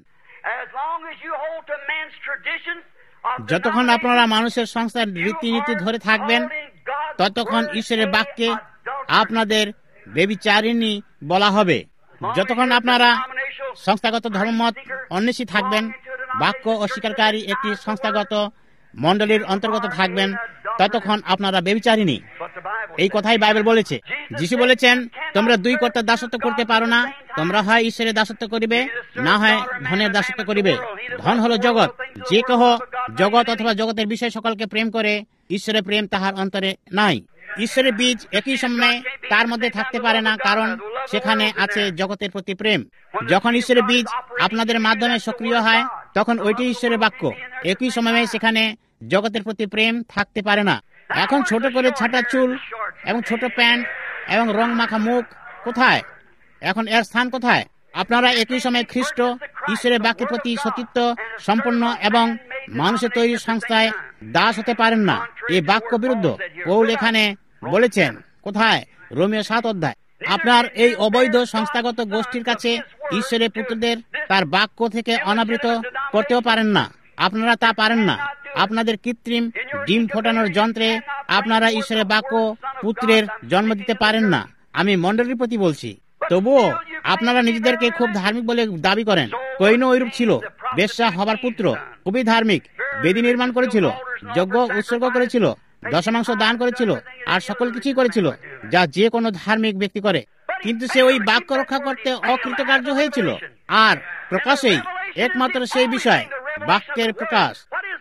যতক্ষণ আপনারা মানুষের সংস্থার রীতিনীতি ধরে থাকবেন, ততক্ষণ ঈশ্বরের বাক্যে আপনাদের ব্যভিচারিণী বলা হবে। যতক্ষণ আপনারা সংস্থাগত ধর্মমত অন্বেষী থাকবেন, বাক্য অস্বীকারী একটি সংস্থাগত মণ্ডলীর অন্তর্গত থাকবেন, ততক্ষণ আপনারা ব্যভিচারিণী। এই কথাই বাইবেল বলেছে। যিশু বলেছেন তোমরা দুই কর্তার দাসত্ব করতে পারো না। তোমরা হয় ঈশ্বরের দাসত্ব করিবে, না হয় ধনের দাসত্ব করিবে। ধন হলো জগৎ। যে কেহ জগৎ অথবা জগতের বিষয় সকলকে প্রেম করে, ঈশ্বরের প্রেম তাহার অন্তরে নাই। ঈশ্বরের বীজ একই সময়ে তার মধ্যে থাকতে পারে না, কারণ সেখানে আছে জগতের প্রতি প্রেম। যখন ঈশ্বরের বীজ আপনাদের মাধ্যমে সক্রিয় হয়, তখন ওইটি ঈশ্বরের বাক্য। একই সময়ে সেখানে জগতের প্রতি প্রেম থাকতে পারে না। এখন ছোট করে ছাটা চুল এবং ছোট প্যান্ট এবং রং মাখা মুখ কোথায়? এখন এর স্থান কোথায়? আপনারা একই সময়ে খ্রিস্ট ঈশ্বরের বাক্যের প্রতি সতীত্ব সম্পন্ন এবং মানুষের তৈরি সংস্থায় দাস হতে পারেন না। এই বাক্য বিরুদ্ধ পৌল এখানে বলেছেন। কোথায়? রোমীয় সাত অধ্যায়। আপনার এই অবৈধ সংস্থাগত গোষ্ঠীর কাছে ঈশ্বরের পুত্রদের তার বাক্য থেকে অনাবৃত করতেও পারেন না। আপনারা তা পারেন না। আপনাদের কৃত্রিম ডিম ফোটানোর যন্ত্রে আপনারা ঈশ্বরের বাক্য পুত্রের জন্ম দিতে পারেন না। আমি মণ্ডলীর প্রতি বলছি। তবুও আপনারা নিজেদেরকে খুব ধার্মিক বলে দাবি করেন। কইনও ওইরূপ ছিল, বেশ্যা হবার পুত্র, খুবই ধার্মিক, বেদি নির্মাণ করেছিল, যজ্ঞ উৎসর্গ করেছিল, দশমাংশ দান করেছিল, আর সকল কিছুই করেছিল যা যে কোনো ধার্মিক ব্যক্তি করে। কিন্তু সে ওই বাক্য রক্ষা করতে অকৃতকার্য হয়েছিল। আর প্রকাশেই একমাত্র সেই বিষয় বাক্যের প্রকাশ।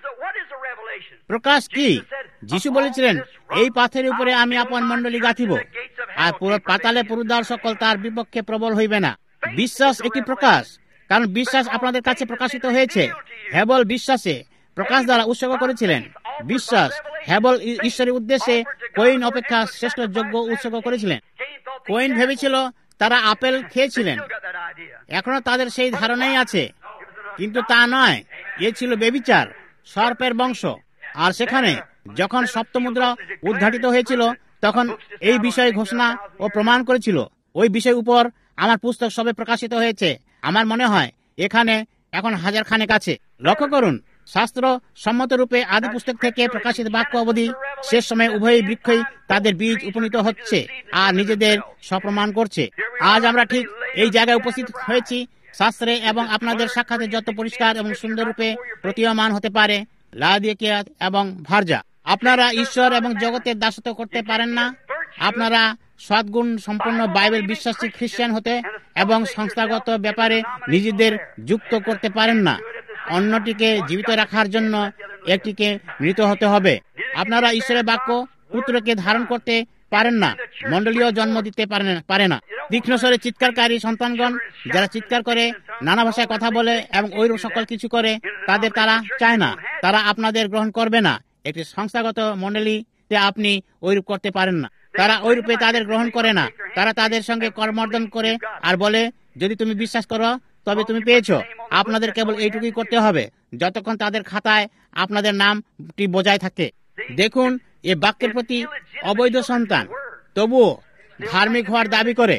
প্রকাশ কি? যিশু বলেছিলেন, এই পাথরের উপরে আমি আপন মণ্ডলী গাঁথিব, আর পুরো পাতালে পুরুদ্বার সকল তার বিপক্ষে প্রবল হইবে না। বিশ্বাস একটি প্রকাশ, কারণ বিশ্বাস আপনাদের কাছে প্রকাশিত হয়েছে। হেবল বিশ্বাসে প্রকাশ দ্বারা উৎসর্গ করেছিলেন। বিশ্বাস হেবল ঈশ্বরের উদ্দেশ্যে কইন অপেক্ষা শ্রেষ্ঠ যোগ্য উৎসর্গ করেছিলেন। কইন ভেবেছিল তারা আপেল খেয়েছিলেন। এখনো তাদের সেই ধারণাই আছে, কিন্তু তা নয়। এ ছিল ব্যভিচার, সর্পের বংশ। আর সেখানে যখন সপ্তমুদ্রা উদ্ঘাটিত হয়েছিল, তখন এই বিষয়ে ঘোষণা ও প্রমাণ করেছিল। ওই বিষয়ের উপর আমার পুস্তক সবে প্রকাশিত হয়েছে। আমার মনে হয় এখানে এখন হাজার খানেক আছে। লক্ষ্য করুন, শাস্ত্র সম্মত রূপে আদি পুস্তক থেকে প্রকাশিত বাক্য অবধি শেষ সময়ে উভয় বৃক্ষই তাদের বীজ উপনীত হচ্ছে আর নিজেদের স্বপ্রমাণ করছে। আজ আমরা ঠিক এই জায়গায় উপস্থিত হয়েছি। শাস্ত্রে এবং আপনাদের সাক্ষাতে যত পরিষ্কার এবং সুন্দর রূপে প্রতীয়মান হতে পারে লাউদিকিয়া এবং ভার্জা। আপনারা ঈশ্বর এবং জগতের দাসত্ব করতে পারেন না। আপনারা সদ্গুণ সম্পন্ন বাইবেল বিশ্বাসী খ্রিস্টান হতে এবং সংস্থাগত ব্যাপারে নিজেদের যুক্ত করতে পারেন না। অন্যটিকে জীবিত রাখার জন্য একটিকে মৃত হতে হবে। আপনারা ঈশ্বরের বাক্য পুত্রকে ধারণ করতে পারেন না। মণ্ডলীয় জন্ম দিতে পারে না। তীক্ষ্ণ স্বরে চিৎকারকারী সন্তানগণ যারা চিৎকার করে, নানা ভাষায় কথা বলে এবং ওইরূপ সকল কিছু করে, তাদের তারা চায় না। তারা আপনাদের গ্রহণ করবে না। একটি সংস্থাগত মণ্ডলীতে আপনি ওইরূপ করতে পারেন না। তারা ওইরূপে তাদের গ্রহণ করে না। তারা তাদের সঙ্গে করমর্দন করে আর বলে, যদি তুমি বিশ্বাস করো তবে তুমি পেয়েছো। আপনাদের কেবল এইটুকুই করতে হবে যতক্ষণ তাদের খাতায় আপনাদের নামটি বজায় থাকে। দেখুন, এ বাক্যের প্রতি অবৈধ সন্তান তবুও ধার্মিক হওয়ার দাবি করে।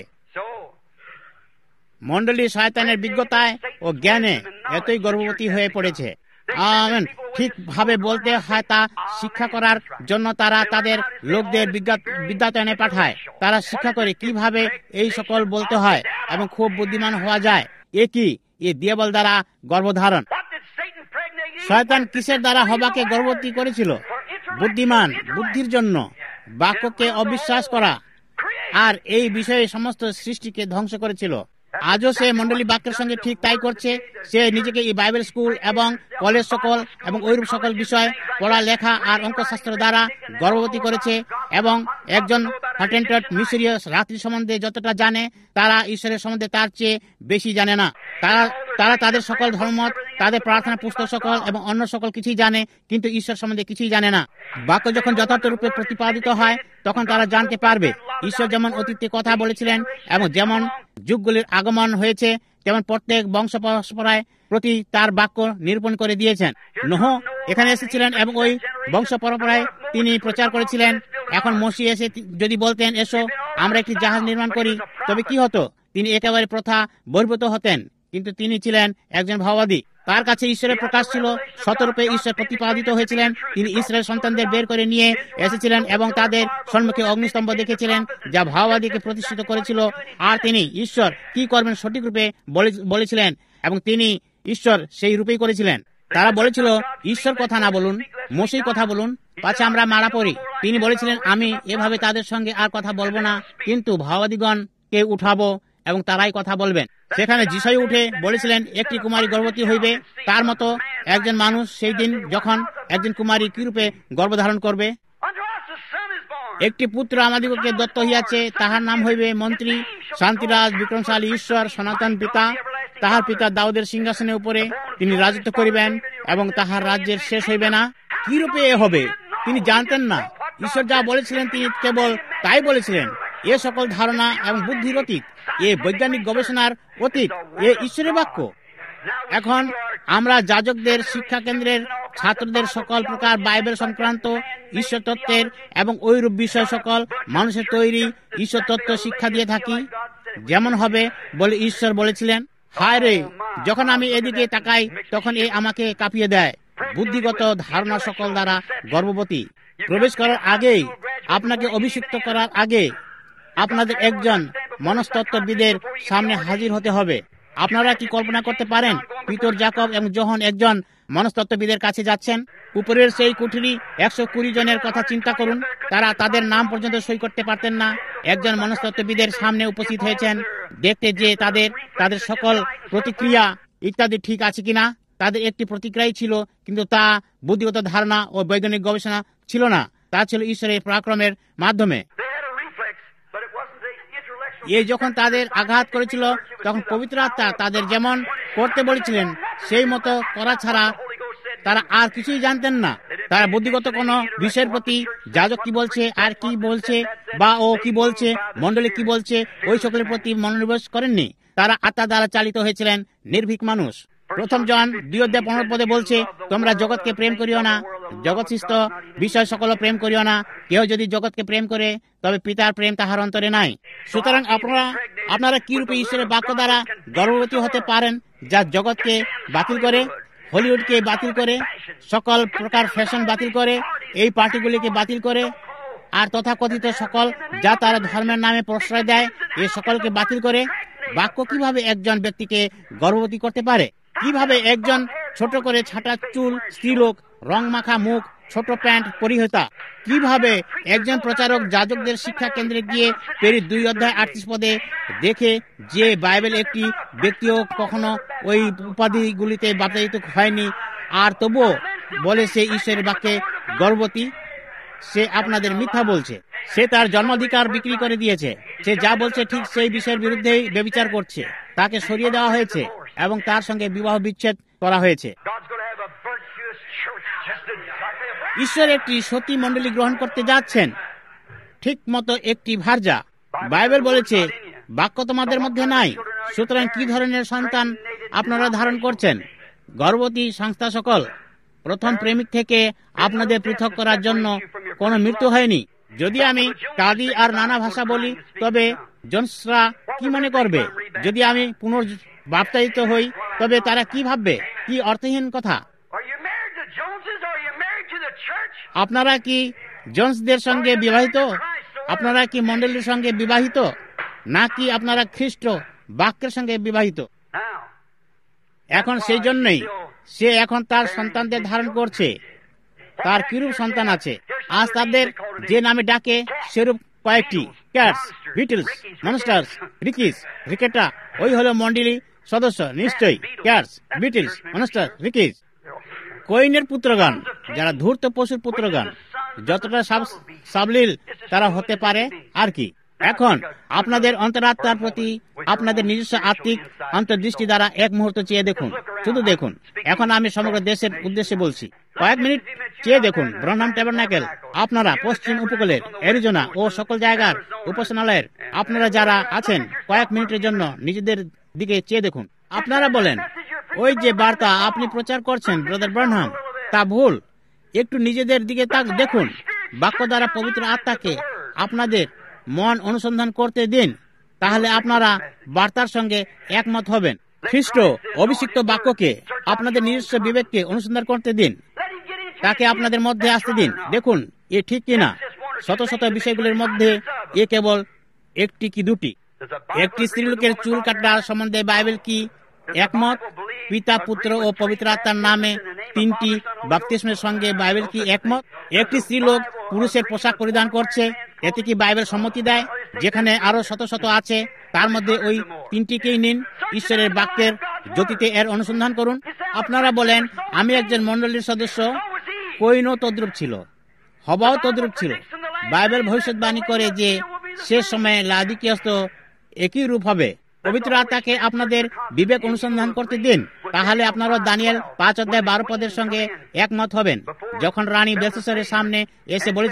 মণ্ডলী শয়তানের বিজ্ঞতায় ও জ্ঞানে এতই গর্ভবতী হয়ে পড়েছে। আমেন। ঠিকভাবে বলতে হয় তা শিক্ষা করার জন্য তারা তাদের লোকদের বিদ্যায়তনে পাঠায়। তারা শিক্ষা করে কিভাবে এই সকল বলতে হয় এবং খুব বুদ্ধিমান হওয়া যায়। এ কি? এ দিয়েবল দ্বারা গর্ভধারণ। শয়তান কিসের দ্বারা হবাকে গর্ভবতী করেছিল? বুদ্ধিমান বুদ্ধির জন্য, বাক্যকে অবিশ্বাস করা, আর এই বিষয়ে সমস্ত সৃষ্টিকে ধ্বংস করেছিল। আজও সে মণ্ডলী বাক্যের সঙ্গে ঠিক তাই করছে। সে নিজেকে এই বাইবেল স্কুল এবং কলেজ সকল এবং ওইরূপ সকল বিষয় পড়া লেখা আর অঙ্কশাস্ত্র দ্বারা গর্ভবতী করেছে। এবং একজন হটেন্টট মিশরীয় রাত্রি সম্বন্ধে যতটা জানে, তারা ঈশ্বরের সম্বন্ধে তার চেয়ে বেশি জানে না। তারা তারা তাদের সকল ধর্মমত, তাদের প্রার্থনা পুস্তক সকল এবং অন্য সকল কিছুই জানে, কিন্তু ঈশ্বর সম্বন্ধে কিছুই জানে না। বাক্য যখন যথার্থ রূপে প্রতিপাদিত হয়, তখন তারা জানতে পারবে ঈশ্বর যেমন অতীতে কথা বলেছিলেন এবং যেমন যুগগুলির আগমন হয়েছে, তেমন প্রত্যেক বংশ পরম্পরায় প্রতি তার বাক্য নিরূপণ করে দিয়েছেন। নোহ এখানে এসেছিলেন এবং ওই বংশ পরম্পরায় তিনি প্রচার করেছিলেন। এখন মসিহ এসে যদি বলতেন, এসো আমরা একটি জাহাজ নির্মাণ করি, তবে কি হতো? তিনি একেবারে প্রথা বহির্ভূত হতেন। কিন্তু তিনি ছিলেন একজন ভাববাদী। তার কাছে ঈশ্বরের প্রকাশ ছিল, শতরূপে ঈশ্বর প্রতিপাদিত হয়েছিলেন। তিনি ইসরায়েল সন্তানদের বের করে নিয়ে এসেছিলেন এবং তাদের সম্মুখে অগ্নিস্তম্ভ দেখেছিলেন, যা ভাববাদীকে প্রতিষ্ঠিত করেছিল। আর তিনি ঈশ্বর কি করবেন সঠিক রূপে বলেছিলেন এবং তিনি ঈশ্বর সেই রূপেই করেছিলেন। তারা বলেছিল, ঈশ্বর কথা না বলুন, মসিহ কথা বলুন, পাছে আমরা মারা পড়ি। তিনি বলেছিলেন, আমি এভাবে তাদের সঙ্গে আর কথা বলবো না, কিন্তু ভাববাদীগণকে উঠাবো এবং তারাই কথা বলবেন। সেখানে যিশাই উঠে বলেছিলেন, একটি কুমারী গর্ভবতী হইবে। তার মতো একজন মানুষ সেই দিন যখন একজন কুমারী কি রূপে গর্ভধারণ করবে। একটি পুত্র আমাদিগকে দত্ত হইয়াছে, তাহার নাম হইবে মন্ত্রী, শান্তিরাজ, বিক্রমশালী ঈশ্বর, সনাতন পিতা। তাহার পিতা দাউদের সিংহাসনের উপরে তিনি রাজত্ব করিবেন এবং তাহার রাজ্যের শেষ হইবে না। কি রূপে এ হবে তিনি জানতেন না। ঈশ্বর যা বলেছিলেন তিনি কেবল তাই বলেছিলেন। এ সকল ধারণা এবং বুদ্ধির অতীত। এ বৈজ্ঞানিক গবেষণার অতীত, এ ঈশ্বরের বাক্য। এখন আমরা যাজকদের শিক্ষা কেন্দ্রের ছাত্রদের সকল প্রকার বাইবেল সংক্রান্ত ঈশ্বর তত্ত্বের এবং ঐরূপ বিষয় সকল মানুষের তৈরি ঈশ্বর তত্ত্ব শিক্ষা দিয়ে থাকি, যেমন হবে বলে ঈশ্বর বলেছিলেন। হায় রে, যখন আমি এদিকে তাকাই তখন এ আমাকে কাঁপিয়ে দেয়। বুদ্ধিগত ধারণা সকল দ্বারা গর্ভবতী। প্রবেশ করার আগেই, আপনাকে অভিষিক্ত করার আগে আপনাদের একজন মনস্তত্ত্ববিদের সামনে হাজির হতে হবে। আপনারা কি কল্পনা করতে পারেন পিতর, জাকব এবং যোহন একজন মনস্তত্ত্ববিদের কাছে যাচ্ছেন? উপরের সেই কুঠুরি একশো কুড়ি জনের কথা চিন্তা করুন। তারা তাদের নাম পর্যন্ত সই করতে পারতেন না। একজন মনস্তত্ত্ববিদের সামনে উপস্থিত হয়েছেন দেখতে যে তাদের তাদের সকল প্রতিক্রিয়া ইত্যাদি ঠিক আছে কিনা। তাদের একটি প্রতিক্রিয়াই ছিল, কিন্তু তা বুদ্ধিগত ধারণা ও বৈজ্ঞানিক গবেষণা ছিল না। তা ছিল ঈশ্বরের পরাক্রমের মাধ্যমে। এই যখন তাদের আঘাত করেছিল তখন পবিত্র আত্মা তাদের যেমন করতে বলেছিলেন সেই মতো করা ছাড়া তারা আর কিছুই জানতেন না। তারা বুদ্ধিগত কোনো বিষয়ের প্রতি যাজক কি বলছে আর কি বলছে বা ও কি বলছে, মণ্ডলী কি বলছে, ওই সকলের প্রতি মনোনিবেশ করেননি। তারা আত্মা দ্বারা চালিত হয়েছিলেন, নির্ভীক মানুষ। প্রথম জন দুই অধ্যায় পনেরো পদে বলছে, তোমরা জগৎকে প্রেম করিও না, জগৎসৃষ্ট বিষয় সকল প্রেম করিও না। কেউ যদি জগৎকে প্রেম করে তবে পিতার প্রেম তাহার অন্তরে নাই। সুতরাং আপনারা আপনারা কি রূপে ঈশ্বরের বাক্য দ্বারা গর্ভবতী হতে পারেন, যা জগৎকে বাতিল করে, হলিউডকে বাতিল করে, সকল প্রকার ফ্যাশন বাতিল করে, এই পার্টিগুলিকে বাতিল করে, আর তথাকথিত সকল যা তারা ধর্মের নামে প্রশ্রয় দেয়, এ সকলকে বাতিল করে। বাক্য কিভাবে একজন ব্যক্তিকে গর্ভবতী করতে পারে? কিভাবে একজন ছোট করে ছাটা চুল স্ত্রীলোক, রং মাখা মুখ, ছোট প্যান্ট পরিহিতা, কিভাবে একজন প্রচারক যাজকদের শিক্ষা কেন্দ্রে গিয়ে পেরি দুই অধ্যায় আটত্রিশ পদে দেখে যে বাইবেল একটি ব্যক্তিও কখনো ওই উপাধিগুলিতে বাতায়িত হয়নি, আর তবুও বলে সে ঈশ্বরের বাক্যে গর্ভবতী, সে আপনাদের মিথ্যা বলছে। সে তার জন্মাধিকার বিক্রি করে দিয়েছে। সে যা বলছে ঠিক সেই বিষয়ের বিরুদ্ধেই ব্যভিচার করছে। তাকে সরিয়ে দেওয়া হয়েছে এবং তার সঙ্গে বিবাহ বিচ্ছেদ করা হয়েছে। ঈশ্বর একটি সতী মণ্ডলী গ্রহণ করতে যাচ্ছেন, ঠিক মতো একটি ভার্যা। বাইবেল বলেছে বাক্য তোমাদের মধ্যে নাই। সুতরাং কি ধরনের সন্তান আপনারা ধারণ করছেন? গর্ভবতী সংস্থা সকল। প্রথম প্রেমিক থেকে আপনাদের পৃথক করার জন্য কোনো মৃত্যু হয়নি। যদি আমি কাদি আর নানা ভাষা বলি তবে জনসরা কি মনে করবে? যদি আমি পুনর্বাপ্তায়িত হই তবে তারা কি ভাববে? কি অর্থহীন কথা! আপনারা কি জোন্সদের সঙ্গে বিবাহিত? আপনারা কি মণ্ডলীর সঙ্গে বিবাহিত, নাকি আপনারা খ্রিস্ট বাক্যের সঙ্গে বিবাহিত? এখন সেই জন্যই সে এখন তার সন্তানদের ধারণ করছে। তার কিরূপ সন্তান আছে? আজ তাদের যে নামে ডাকে সেরূপ কয়েকটি, cats, Beatles, monsters, Rickys, Rickettas, ওই হলো মন্ডলী সদস্য। নিশ্চয়ই ক্যাটস, বিটলস, মনস্টার, রিকিস। কোইনের পুত্রগণ, যারা ধূর্ত পশুর পুত্রগণ, যতটা সাবলীল তারা হতে পারে আর কি। এখন আপনাদের অন্তরাত্মার প্রতি আপনাদের নিজস্ব আত্মিক অন্তর্দৃষ্টি দ্বারা এক মুহূর্ত চেয়ে দেখুন, শুধু দেখুন। এখন আমি সমগ্র দেশের উদ্দেশ্যে বলছি, কয়েক মিনিট চেয়ে দেখুন ব্রনহাম ট্যাবারনাকেল, আপনারা পশ্চিম উপকূলের, অ্যারিজোনা ও সকল জায়গার উপাসনালয়ের আপনারা যারা আছেন, কয়েক মিনিটের জন্য নিজেদের দিকে চেয়ে দেখুন। আপনারা বলেন, ওই যে বার্তা আপনি প্রচার করছেন ব্রাদার ব্রনহাম, তা ভুল। একটু নিজেদের দিকে তাক দেখুন। বাক্য দ্বারা পবিত্র আত্মাকে আপনাদের মন অনুসন্ধান করতে দিন, তাহলে আপনারা বার্তার সঙ্গে একমত হবেন। খ্রিস্ট অভিষিক্ত বাক্যকে আপনাদের নিজস্ব বিবেককে অনুসন্ধান করতে দিন, তাকে আপনাদের মধ্যে আসতে দিন। দেখুন এ ঠিক কিনা। শত শত বিষয়গুলির মধ্যে এ কেবল একটি কি দুটি। একটি স্ত্রীলোকের চুল কাটা সম্বন্ধে বাইবেল কি একমত? পিতা, পুত্র ও পবিত্র আত্মার নামে তিনটি বাপ্তিস্মের সঙ্গে বাইবেল কি একমত? একটি স্ত্রীলোক পুরুষের পোশাক পরিধান করছে, এতে কি বাইবেল সম্মতি দেয়? যেখানে আরো শত শত আছে, তার মধ্যে ওই তিনটিকেই নিন। ঈশ্বরের বাক্যের জ্যোতিতে এর অনুসন্ধান করুন। আপনারা বলেন, আমি একজন মণ্ডলীর সদস্য। কোইনও তদ্রূপ ছিল, হবাও তদ্রূপ ছিল। বাইবেল ভবিষ্যৎবাণী করে যে শেষ সময়ে লাদিকিয়স্ত একই রূপ হবে। পবিত্র আত্মাকে আপনাদের বিবেক অনুসন্ধান করতে দিন, তাহলে আপনারা দানিয়েল পাঁচ অধ্যায় বারো পদের সঙ্গে একমত হবেন। যখন রানী বেলশাস্সরের সামনে এসে বলেছিলেন,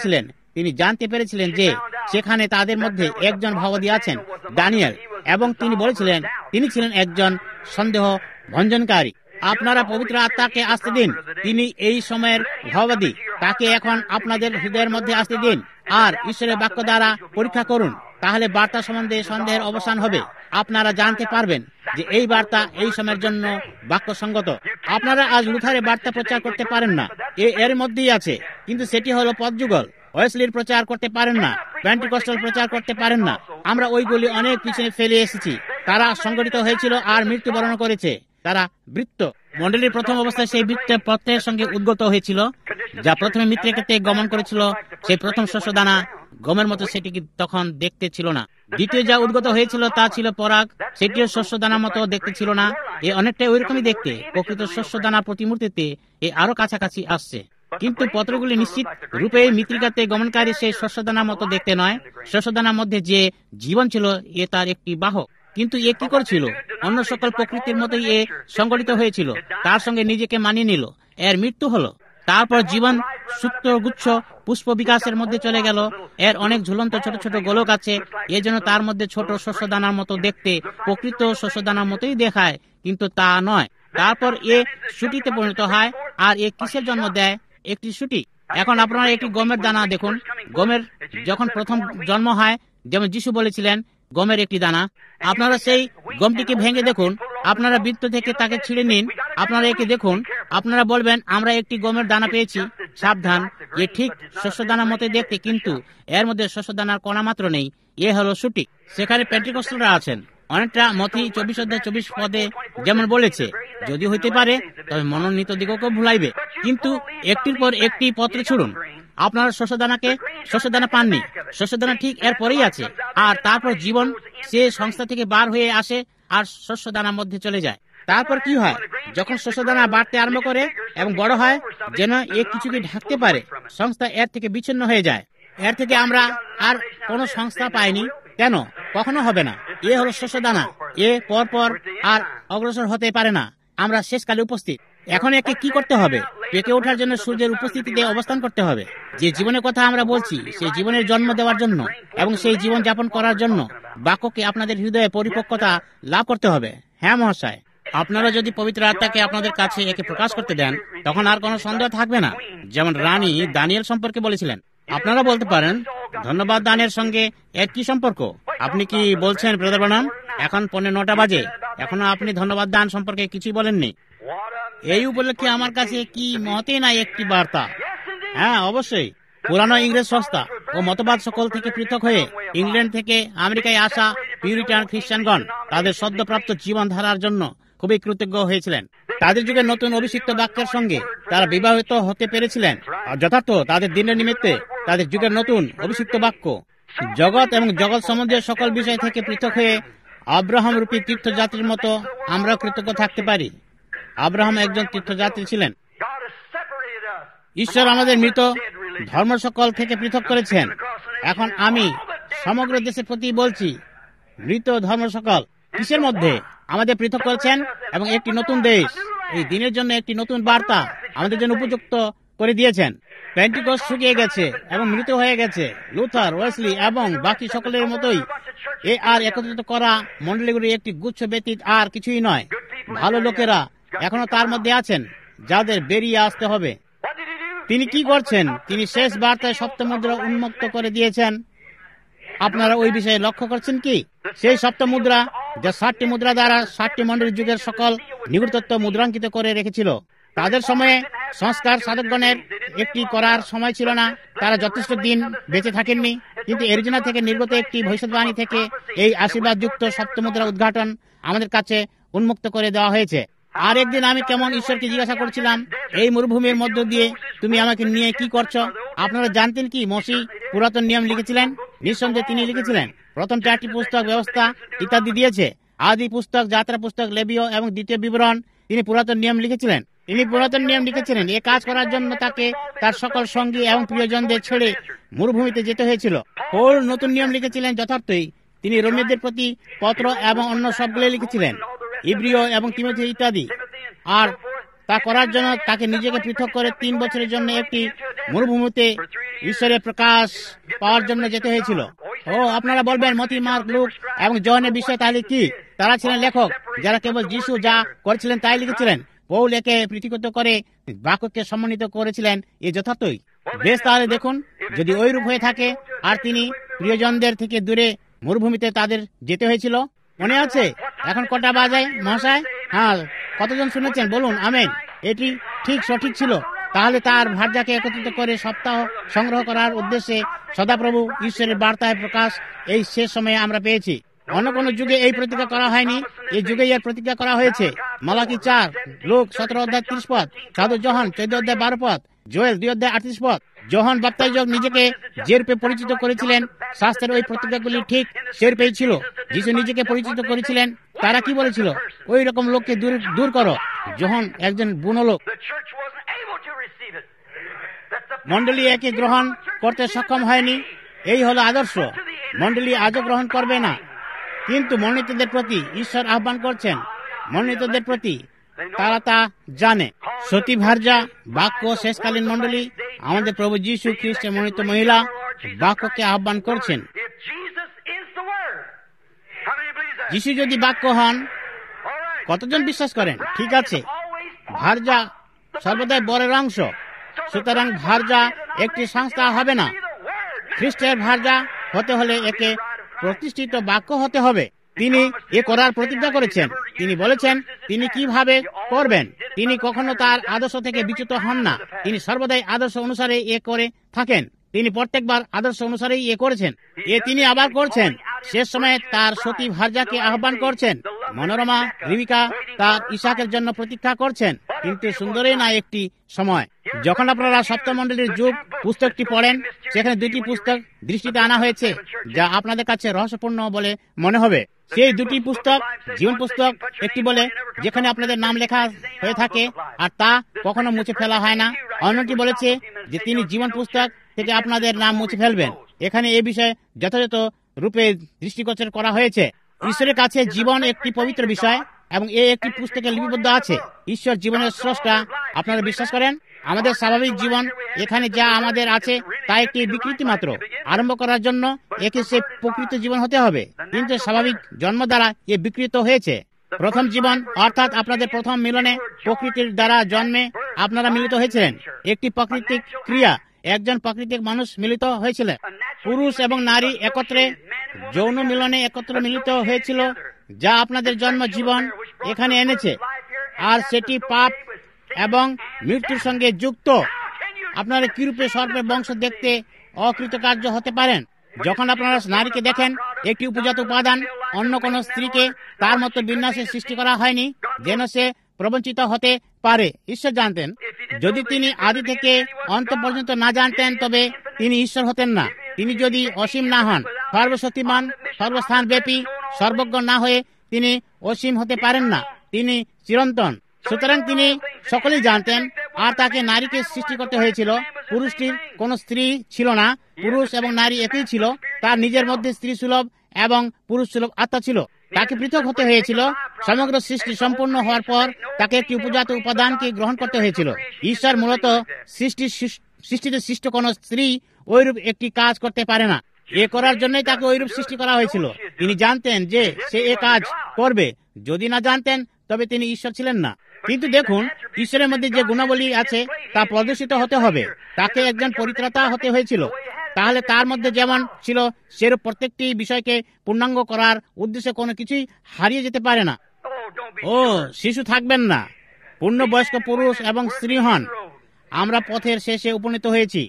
তিনি জানতে পেরেছিলেন যে সেখানে তাদের মধ্যে একজন ভাববাদী আছেন, দানিয়েল, এবং তিনি বলেছিলেন তিনি ছিলেন একজন সন্দেহ ভঞ্জনকারী। আপনারা পবিত্র আত্মাকে আসতে দিন, তিনি এই সময়ের ভাববাদী, তাকে এখন আপনাদের হৃদয়ের মধ্যে আসতে দিন আর ঈশ্বরের বাক্য দ্বারা পরীক্ষা করুন, তাহলে বার্তা সম্বন্ধে সন্দেহের অবসান হবে। আপনারা জানতে পারবেন যে এই বার্তা এই সময়ের জন্য বাক্যসঙ্গত। আপনারা আজ লুথারের বার্তা প্রচার করতে পারেন না, এ এর মধ্যেই আছে, কিন্তু সেটি হলো পদযুগল। ওয়েসলির প্রচার করতে পারেন না, পেন্টিকস্টাল প্রচার করতে পারেন না। আমরা ওইগুলি অনেক পিছনে ফেলে এসেছি। তারা সংগঠিত হয়েছিল আর মৃত্যুবরণ করেছে। তারা বৃত্ত মণ্ডলীর প্রথম অবস্থায় সেই বৃত্তের প্রত্যয়ের সঙ্গে উদ্গত হয়েছিল, যা প্রথমে মিত্রকে গমন করেছিল। সেই প্রথম শস্যদানা গমের মতো সেটিকে তখন দেখতে ছিল না। দ্বিতীয় যা উদ্গত হয়েছিল তা ছিল পরাগ, সেটিও শস্যদানার মতো দেখতে ছিল না। এ অনেকটাই ওইরকমই দেখতে। প্রকৃত শস্যদানা প্রতিমূর্তিতে এ আরো কাছাকাছি আসছে, কিন্তু পত্রগুলি নিশ্চিত রূপে মিত্রিকাতে গমনকারী সেই শস্যদানার মতো দেখতে নয়। শস্যদানার মধ্যে যে জীবন ছিল এ তার একটি বাহক। কিন্তু এ কি করছিল? অন্য সকল প্রকৃতির মতোই এ সংগঠিত হয়েছিল, তার সঙ্গে নিজেকে মানিয়ে নিল। এর মৃত্যু হলো, তারপর জীবন সূত্রগুচ্ছ পুষ্প বিকাশের মধ্যে চলে গেল। এর অনেক ঝুলন্ত ছোট ছোট গোলক আছে, এজন্য তার মধ্যে ছোট শস্যদানার মতো দেখতে, প্রকৃত শস্যদানার মতোই দেখায়, কিন্তু তা নয়। তারপর এ শুটিতে পরিণত হয়। আর এ কিসের জন্ম দেয়? একটি শুটি। এখন আপনারা একটি গমের দানা দেখুন। গমের যখন প্রথম জন্ম হয়, যেমন যিশু বলেছিলেন, গমের একটি দানা। আপনারা সেই গমটিকে ভেঙে দেখুন, আপনারা বৃত্ত থেকে তাকে ছিঁড়ে নিন, আপনারা একে দেখুন, আপনারা বলবেন আমরা একটি গমের দানা পেয়েছি। সাবধান, এ ঠিক শস্যদানার মতো দেখতে, কিন্তু এর মধ্যে শস্যদানার কণা মাত্র নেই। এ হলো শুটি। সেখানে পেন্টিকস্টালরা আছেন। অনেকটা মথি চব্বিশ অধ্যায় চব্বিশ পদে যেমন বলেছে, যদি হইতে পারে তবে মনোনীত দিগকে ভুলাইবে। কিন্তু একটির পর একটি পত্র ছুড়ুন। আপনারা শস্যদানাকে শস্যদানা পাননি, শস্যদানা ঠিক এর পরেই আছে। আর তারপর জীবন সে সংস্থা থেকে বার হয়ে আসে আর শস্যদানার মধ্যে চলে যায়। তারপর কি হয়? যখন শস্যদানা বাড়তে আরম্ভ করে এবং বড় হয়, যেন এ কিছুকে ঢাকতে পারে, সংস্থা এর থেকে বিচ্ছিন্ন হয়ে যায়। এর থেকে আমরা আর কোনো সংস্থা পাইনি। কেন? কখনো হবে না। এ হলো শস্যদানা। এ পর পর আর অগ্রসর হতে পারে না। আমরা শেষকালে উপস্থিত। এখন একে কি করতে হবে? পেকে ওঠার জন্য সূর্যের উপস্থিতিতে অবস্থান করতে হবে। যে জীবনের কথা আমরা বলছি, সেই জীবনের জন্ম দেওয়ার জন্য এবং সেই জীবন যাপন করার জন্য বাক্যকে আপনাদের হৃদয়ে পরিপক্কতা লাভ করতে হবে। হ্যাঁ মহাশয়, আপনারা যদি পবিত্র আত্মাকে আপনাদের কাছে একে প্রকাশ করতে দেন, তখন আর কোনো সন্দেহ থাকবে না। যেমন রানী দানিয়েল সম্পর্কে বলেছিলেন। আপনারা বলতে পারেন, ধন্যবাদ দানের সঙ্গে এর কি সম্পর্ক? আপনি কি বলছেন ব্রাদার ব্রানাম? এখন পৌনে নটা বাজে, এখনো আপনি ধন্যবাদ দান সম্পর্কে কিছুই বলেননি। এই উপলক্ষে আমার কাছে কি মতে নাই একটি বার্তা। হ্যাঁ, অবশ্যই। পুরানো ইংরেজ সংস্থা ও মতবাদ সকল থেকে পৃথক হয়ে ইংল্যান্ড থেকে আমেরিকায় আসা পিউরিটান খ্রিস্টানগণ তাদের সদ্যপ্রাপ্ত জীবন ধারার জন্য খুবই কৃতজ্ঞ হয়েছিলেন। তাদের যুগে নতুন অভিষিক্ত বাক্যের সঙ্গে তারা বিবাহিত হতে পেরেছিলেন। আর যথার্থ তাদের দিনের নিমিত্তে তাদের যুগের নতুন অভিষিক্ত বাক্য জগৎ এবং জগৎ সম্বন্ধীয় সকল বিষয় থেকে পৃথক হয়ে আব্রাহাম রূপী তীর্থযাত্রীর মতো আমরা কৃতজ্ঞ থাকতে পারি। আব্রাহাম একজন তীর্থযাত্রী ছিলেন। ঈশ্বর আমাদের মৃত ধর্ম সকল থেকে পৃথক করেছেন। এখন আমি সমগ্র দেশের প্রতি বলছি, মৃত ধর্ম সকল কিসের মধ্যে আমাদের পৃথক করেছেন এবং একটি নতুন দেশ, এই দিনের জন্য একটি নতুন বার্তা আমাদের জন্য উপযুক্ত করে দিয়েছেন। পেন্টিকস্ট শুকিয়ে গেছে এবং মৃত হয়ে গেছে। লুথার, ওয়েসলি এবং বাকি সকলের মতোই এ আর একত্রিত করা মণ্ডলীগুলি একটি গুচ্ছ ব্যতীত আর কিছুই নয়। ভালো লোকেরা এখনো তার মধ্যে আছেন, যাদের বেরিয়ে আসতে হবে। তিনি কি করছেন? তিনি শেষ বার্তায় সপ্তম মুদ্রা উন্মুক্ত করে দিয়েছেন। আপনারা ওই বিষয়ে লক্ষ্য করছেন কি? সেই সপ্তম মুদ্রা যা ষাটটি মুদ্রা দ্বারা ষাটটি মণ্ডলীর যুগের সকল নিগুড়তত্ত্ব মুদ্রাঙ্কিত করে রেখেছিল। তাদের সময়ে সংস্কার সাধকগণের একটি করার সময় ছিল না, তারা যথেষ্ট দিন বেঁচে থাকেননি। কিন্তু এরিজোনা থেকে নির্গত একটি ভবিষ্যৎবাণী থেকে এই আশীর্বাদযুক্ত সপ্তমুদ্রা উদ্ঘাটন আমাদের কাছে উন্মুক্ত করে দেওয়া হয়েছে। আর একদিন আমি কেমন ঈশ্বরকে জিজ্ঞাসা করছিলাম, এই মরুভূমির মধ্য দিয়ে তুমি আমাকে নিয়ে কি করছো? আপনারা জানতেন কি মসি পুরাতন নিয়ম লিখেছিলেন? নিঃসন্দেহে তিনি লিখেছিলেন। প্রথম চারটি পুস্তক ব্যবস্থা ইত্যাদি দিয়েছে। আদি পুস্তক, যাত্রা পুস্তক, লেবীয় এবং দ্বিতীয় বিবরণ। তিনি পুরাতন নিয়ম লিখেছিলেন। তিনি পুরাতন নিয়ম লিখেছিলেন। এ কাজ করার জন্য তাকে তার সকল সঙ্গী এবং প্রিয়জনদের ছেড়ে মরুভূমিতে যেতে হয়েছিল। পৌল নতুন নিয়ম লিখেছিলেন। যথার্থই তিনি রোমীয়দের প্রতি পত্র এবং অন্য সবগুলো লিখেছিলেন, ইব্রিয় এবং তিমোথী ইত্যাদি। আর তা করার জন্য তাকে নিজেকে পৃথক করে তিন বছরের জন্য একটি মরুভূমিতে ঈশ্বরের প্রকাশ পাওয়ার জন্য যেতে হয়েছিল। ও আপনারা বলবেন মতি, মার্ক, লুক এবং জোহনের বিষয়ে তাহলে কি? তারা ছিলেন লেখক যারা কেবল যিশু যা করেছিলেন তাই লিখেছিলেন। পৌল একে পৃথকীকৃত করে বাক্যকে সম্মানিত করেছিলেন, এ যথার্থই। বেশ, তাহলে দেখুন, যদি ওই রূপ হয়ে থাকে আর তিনি প্রিয়জনদের থেকে দূরে মরুভূমিতে তাদের যেতে হয়েছিল, মনে আছে? এখন কটা বাজায় মহাশয়? হ্যাঁ, কতজন শুনেছেন বলুন আমেন। এটি ঠিক সঠিক ছিল। তাহলে তার ভার্যাকে একত্রিত করে সপ্তাহ সংগ্রহ করার উদ্দেশ্যে সদাপ্রভু ঈশ্বরের বার্তায় প্রকাশ এই শেষ সময়ে আমরা পেয়েছি। অন্য কোন যুগে এই প্রতিজ্ঞা করা হয়নি, এই যুগে এর প্রতিজ্ঞা করা হয়েছে। মালাকি চার, লোক সতেরো অধ্যায় ত্রিশ পদ, সাধু যোহান চোদ্দ অধ্যায় বারো পদ, জোয়েল দুই অধ্যায় আটত্রিশ পদ। যোহান বাপ্তাইজক নিজেকে যে রূপে পরিচিত করেছিলেন, শাস্ত্রের ওই প্রতিজ্ঞাগুলি ঠিক সে রূপেই ছিল। যিশু নিজেকে পরিচিত করেছিলেন। তারা কি বলেছিল? ওই রকম লোককে দূর দূর করো। যোহান একজন বুনো লোক। মণ্ডলী একে গ্রহণ করতে সক্ষম হয়নি। এই হলো আদর্শ। মণ্ডলী আজও গ্রহণ করবে না, কিন্তু মনোনীতদের প্রতি ঈশ্বর আহ্বান করছেন। মনোনীতদের প্রতি তারা তা জানে। সতী ভার্যা বাক্য শেষকালীন মণ্ডলী আমাদের প্রভু যীশু খ্রিস্টের মনোনীত মহিলা বাক্যকে আহ্বান করছেন। যীশু যদি বাক্য হন, কতজন বিশ্বাস করেন? ঠিক আছে, ভার্যা সর্বদাই বরের অংশ। সুতরাং ভার্যা একটি সংস্থা হবে না। খ্রিস্টের ভার্যা হতে হলে একে প্রতিষ্ঠিত বাক্য হতে হবে। তিনি এ করার প্রতিজ্ঞা করেছেন। তিনি বলেছেন তিনি কিভাবে করবেন। তিনি কখনো তার আদর্শ থেকে বিচ্যুত হন না। তিনি সর্বদাই আদর্শ অনুসারে এ করে থাকেন। তিনি প্রত্যেকবার আদর্শ অনুসারেই এ করেছেন। এ তিনি আবার করছেন। শেষ সময়ে তার সতী ভার্যাকে আহ্বান করছেন। মনোরমা রিবিকা তার ইসাকের জন্য প্রতীক্ষা করছেন। কিন্তু সুন্দরই না একটি সময় যখন আপনারা সপ্তমণ্ডলীর যুগ পুস্তকটি পড়েন, সেখানে দুটি পুস্তক দৃষ্টিতে আনা হয়েছে যা আপনাদের কাছে রহস্যপূর্ণ বলে মনে হবে। সেই দুটি পুস্তক জীবন পুস্তক, একটি বলে যেখানে আপনাদের নাম লেখা হয়ে থাকে আর তা কখনো মুছে ফেলা হয় না। অন্যটি বলেছে যে তিনি জীবন পুস্তক থেকে আপনাদের নাম মুছে ফেলবেন। এখানে এ বিষয়ে যথাযথ রূপে দৃষ্টিগোচর করা হয়েছে। ঈশ্বরের কাছে জীবন একটি পবিত্র বিষয় এবং এ একটি পুস্তকে লিপিবদ্ধ আছে। ঈশ্বর জীবনের স্রষ্টা। আপনারা বিশ্বাস করেন? আমাদের স্বাভাবিক জীবন এখানে যা আমাদের আছে তা একটি বিকৃতি মাত্র। আরম্ভ করার জন্য একে সে প্রকৃত জীবন হতে হবে, কিন্তু স্বাভাবিক জন্ম দ্বারা এ বিকৃত হয়েছে। প্রথম জীবন অর্থাৎ আপনাদের প্রথম মিলনে প্রকৃতির দ্বারা জন্মে আপনারা মিলিত হয়েছিলেন। একটি প্রাকৃতিক ক্রিয়া। একজন প্রাকৃতিক মানুষ মিলিত হয়েছিলেন। পুরুষ এবং নারী একত্রে যৌন মিলনে একত্র মিলিত হয়েছিল, যা আপনাদের জন্ম জীবন এখানে এনেছে। আর সেটি পাপ এবং মৃত্যুর সঙ্গে যুক্ত। আপনারা কিরূপে সর্পের বংশ দেখতে অকৃতকার্য হতে পারেন? যখন আপনারা নারীকে দেখেন, একটি উপজাত উপাদান, অন্য কোন স্ত্রীকে তার মতো বিন্যাসে সৃষ্টি করা হয়নি যেন সে প্রবঞ্চিত হতে পারে। ঈশ্বর জানতেন। যদি তিনি আদি থেকে অন্ত পর্যন্ত না জানতেন, তবে তিনি ঈশ্বর হতেন না। তিনি যদি অসীম না হন, সর্বশক্তিমান, সর্বস্থান ব্যাপী, সর্বজ্ঞ না হয়ে তিনি অসীম হতে পারেন না। তিনি চিরন্তন। সুতরাং তিনি সকলেই জানতেন। আর তাকে নারীকে সৃষ্টি করতে হয়েছিল। পুরুষটির কোন স্ত্রী ছিল না। পুরুষ এবং নারী একই ছিল। তার নিজের মধ্যে স্ত্রী সুলভ এবং পুরুষ সুলভ আত্মা ছিল। তাকে পৃথক হতে হয়েছিল। সমগ্র সৃষ্টি সম্পূর্ণ হওয়ার পর তাকে একটি উপজাত উপাদানকে গ্রহণ করতে হয়েছিল। ঈশ্বর মূলত সৃষ্টি সৃষ্টিতে সৃষ্ট কোন স্ত্রী ওইরূপ একটি কাজ করতে পারে না। এ করার জন্যই তাকে ওইরূপ সৃষ্টি করা হয়েছিল। তিনি জানতেন যে সে এ কাজ করবে। যদি না জানতেন তবে তিনি ঈশ্বর ছিলেন না। কিন্তু দেখুন, ঈশ্বরের মধ্যে যে গুণাবলী আছে তা প্রদর্শিত হতে হবে। তাকে একজন পরিত্রাতা হতে হয়েছিল। তাহলে তার মধ্যে যেমন ছিল সেরূপ প্রত্যেকটি বিষয়কে পূর্ণাঙ্গ করার উদ্দেশ্যে কোনো কিছুই হারিয়ে যেতে পারে না। ও শিশু থাকবেন না। পূর্ণবয়স্ক পুরুষ এবং স্ত্রী হন। আমরা পথের শেষে উপনীত হয়েছি।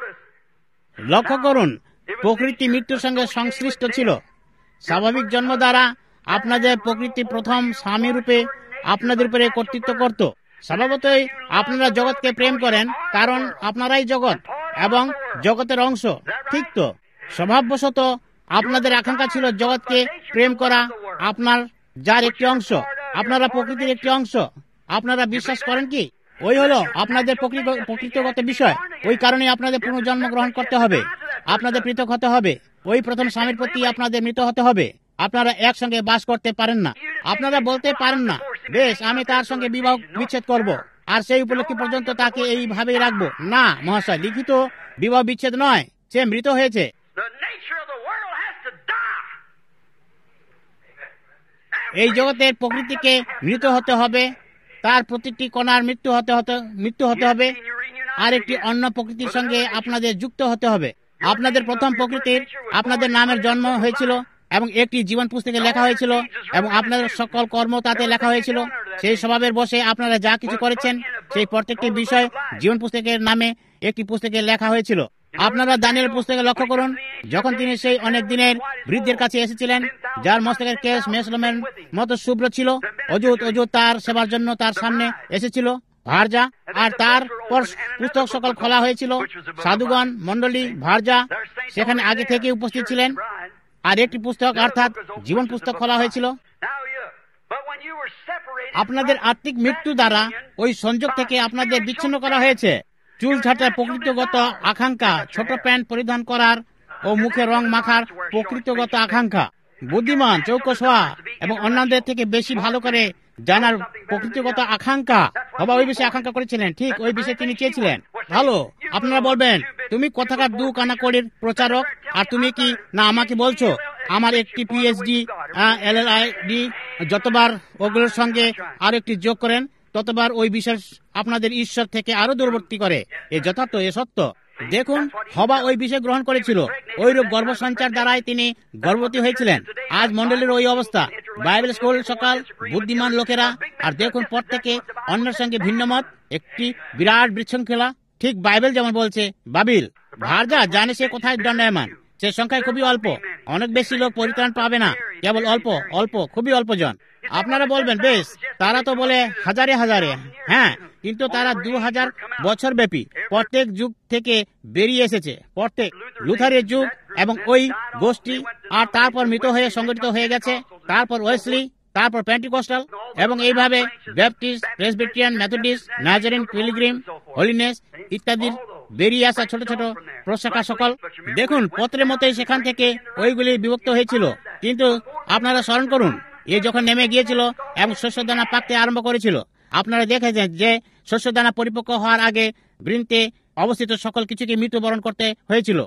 লক্ষ্য করুন, প্রকৃতি মৃত্যুর সঙ্গে সংশ্লিষ্ট ছিল। স্বাভাবিক জন্ম দ্বারা আপনাদের প্রকৃতি প্রথম স্বামী রূপে আপনাদের উপরে কর্তৃত্ব করত। স্বভাবতই আপনারা জগৎকে প্রেম করেন, কারণ আপনারাই জগৎ এবং জগতের অংশ। ঠিক তো? স্বভাববশত আপনাদের আকাঙ্ক্ষা ছিল জগৎকে প্রেম করা। আপনার যার একটি অংশ, আপনারা প্রকৃতির একটি অংশ। আপনারা বিশ্বাস করেন কি? ওই হলো আপনাদের প্রকৃতিগত বিষয়। ওই কারণে আপনাদের পুনর্জন্ম গ্রহণ করতে হবে। আপনাদের পৃথক হতে হবে। ওই প্রথম স্বামীর প্রতি আপনাদের মৃত হতে হবে। আপনারা একসঙ্গে বাস করতে পারেন না। আপনারা বলতে পারেন না, বেশ আমি তার সঙ্গে বিবাহ বিচ্ছেদ করব। আর সেই উপলক্ষে পর্যন্ত তাকে এইভাবেই রাখবো? না মহাশয়, লিখিত বিবাহ বিচ্ছেদ নয়, সে মৃত হয়েছে। এই জগতের প্রকৃতিকে মৃত হতে হবে, তার প্রতিটি কণার মৃত্যু হতে হতে মৃত্যু হতে হবে, আর একটি অন্য প্রকৃতির সঙ্গে আপনাদের যুক্ত হতে হবে। আপনাদের প্রথম প্রকৃতির আপনাদের নামের জন্ম হয়েছিল এবং একটি জীবন পুস্তকে লেখা হয়েছিল এবং আপনাদের সকল কর্ম তাতে লেখা হয়েছিল। সেই স্বভাবের বসে আপনারা যা কিছু করেছেন সেই প্রত্যেকটি বিষয় জীবন পুস্তকের নামে একটি পুস্তকে লেখা হয়েছিল। আপনারা দানিয়েল পুস্তকে লক্ষ্য করুন, যখন তিনি সেই অনেক দিনের বৃদ্ধের কাছে এসেছিলেন, যার মস্তকের কেশ মেসলমের মতো শুভ্র ছিল, অযুত অযুত তার সেবার জন্য তার সামনে এসেছিল ভার্যা, আর তার পর পুস্তক সকল খোলা হয়েছিল। সাধুগণ মণ্ডলী ভার্যা সেখানে আগে থেকে উপস্থিত ছিলেন, আর একটি পুস্তক অর্থাৎ জীবন পুস্তক খোলা হয়েছিল। আপনাদের আত্মিক মৃত্যু দ্বারা ওই সংযোগ থেকে আপনাদের বিচ্ছিন্ন করা হয়েছে। চুল ছাঁটার প্রকৃতিগত আকাঙ্ক্ষা, ছোট প্যান্ট পরিধান করার ও মুখে রং মাখার প্রকৃতিগত আকাঙ্ক্ষা, বুদ্ধিমান চৌকস হওয়া এবং অন্যদের থেকে বেশি ভালো করে জানার প্রকৃতিগত আকাঙ্ক্ষা। বাবা ওই বিষয়ে আকাঙ্ক্ষা করেছিলেন, ঠিক ওই বিষয়ে তিনি চেয়েছিলেন। ভালো, আপনারা বলবেন তুমি কোথাকার দু কানাকড়ির প্রচারক, আর তুমি কি না আমাকে বলছো আমার একটি PhD L L I D, যতবার ওগুলোর সঙ্গে আর একটি যোগ করেন ততবার ওই বিষয় আপনাদের ঈশ্বর থেকে আরো দূরবর্তী করে। এ যথার্থ, এ সত্য। দেখুন, হবা ওই বিষয় গ্রহণ করেছিল, ওইরূপ গর্ভসঞ্চার দ্বারাই তিনি গর্ভবতী হয়েছিলেন। আজ মন্ডলীর ওই অবস্থা। বাইবেল স্কুল সকাল বুদ্ধিমান লোকেরা, আর দেখুন প্রত্যেকে অন্যের সঙ্গে ভিন্ন মত, একটি বিরাট বিশৃঙ্খলা। ঠিক বাইবেল যেমন বলছে, বাবিল ভার্যা জানে সে কোথায় দণ্ডায়মান, সে সংখ্যায় খুবই অল্প, অনেক বেশি লোক পরিত্রাণ পাবে না, কেবল অল্প অল্প খুবই অল্প জন। আপনারা বলবেন বেশ, তারা তো বলে হাজারে হাজারে, হ্যাঁ, কিন্তু তারা দু হাজার বছর ব্যাপী প্রত্যেক যুগ থেকে বেরিয়ে এসেছে, প্রত্যেক লুথারের যুগ এবং ওই গোষ্ঠী, আর তারপর মৃত হয়ে সংগঠিত হয়ে গেছে, তারপর ওয়েসলি, তারপর পেন্টিকস্টাল, এবং এইভাবে Baptist, Presbyterian, Methodist, Nazarene, Pilgrim, Holiness ইত্যাদির বেরিয়ে আসা ছোট ছোট প্রশাখা সকল। দেখুন, পত্রের মতোই সেখান থেকে ওইগুলি বিভক্ত হয়েছিল। কিন্তু আপনারা স্মরণ করুন, এ যখন নেমে গিয়েছিল এবং শস্যদানা পাকতে আরম্ভ করেছিল, আপনারা দেখেছেন যে শস্যদানা পরিপক্ক হওয়ার আগে বৃন্তে অবস্থিত সকল কিছুকে মৃত্যুবরণ করতে হয়েছিল।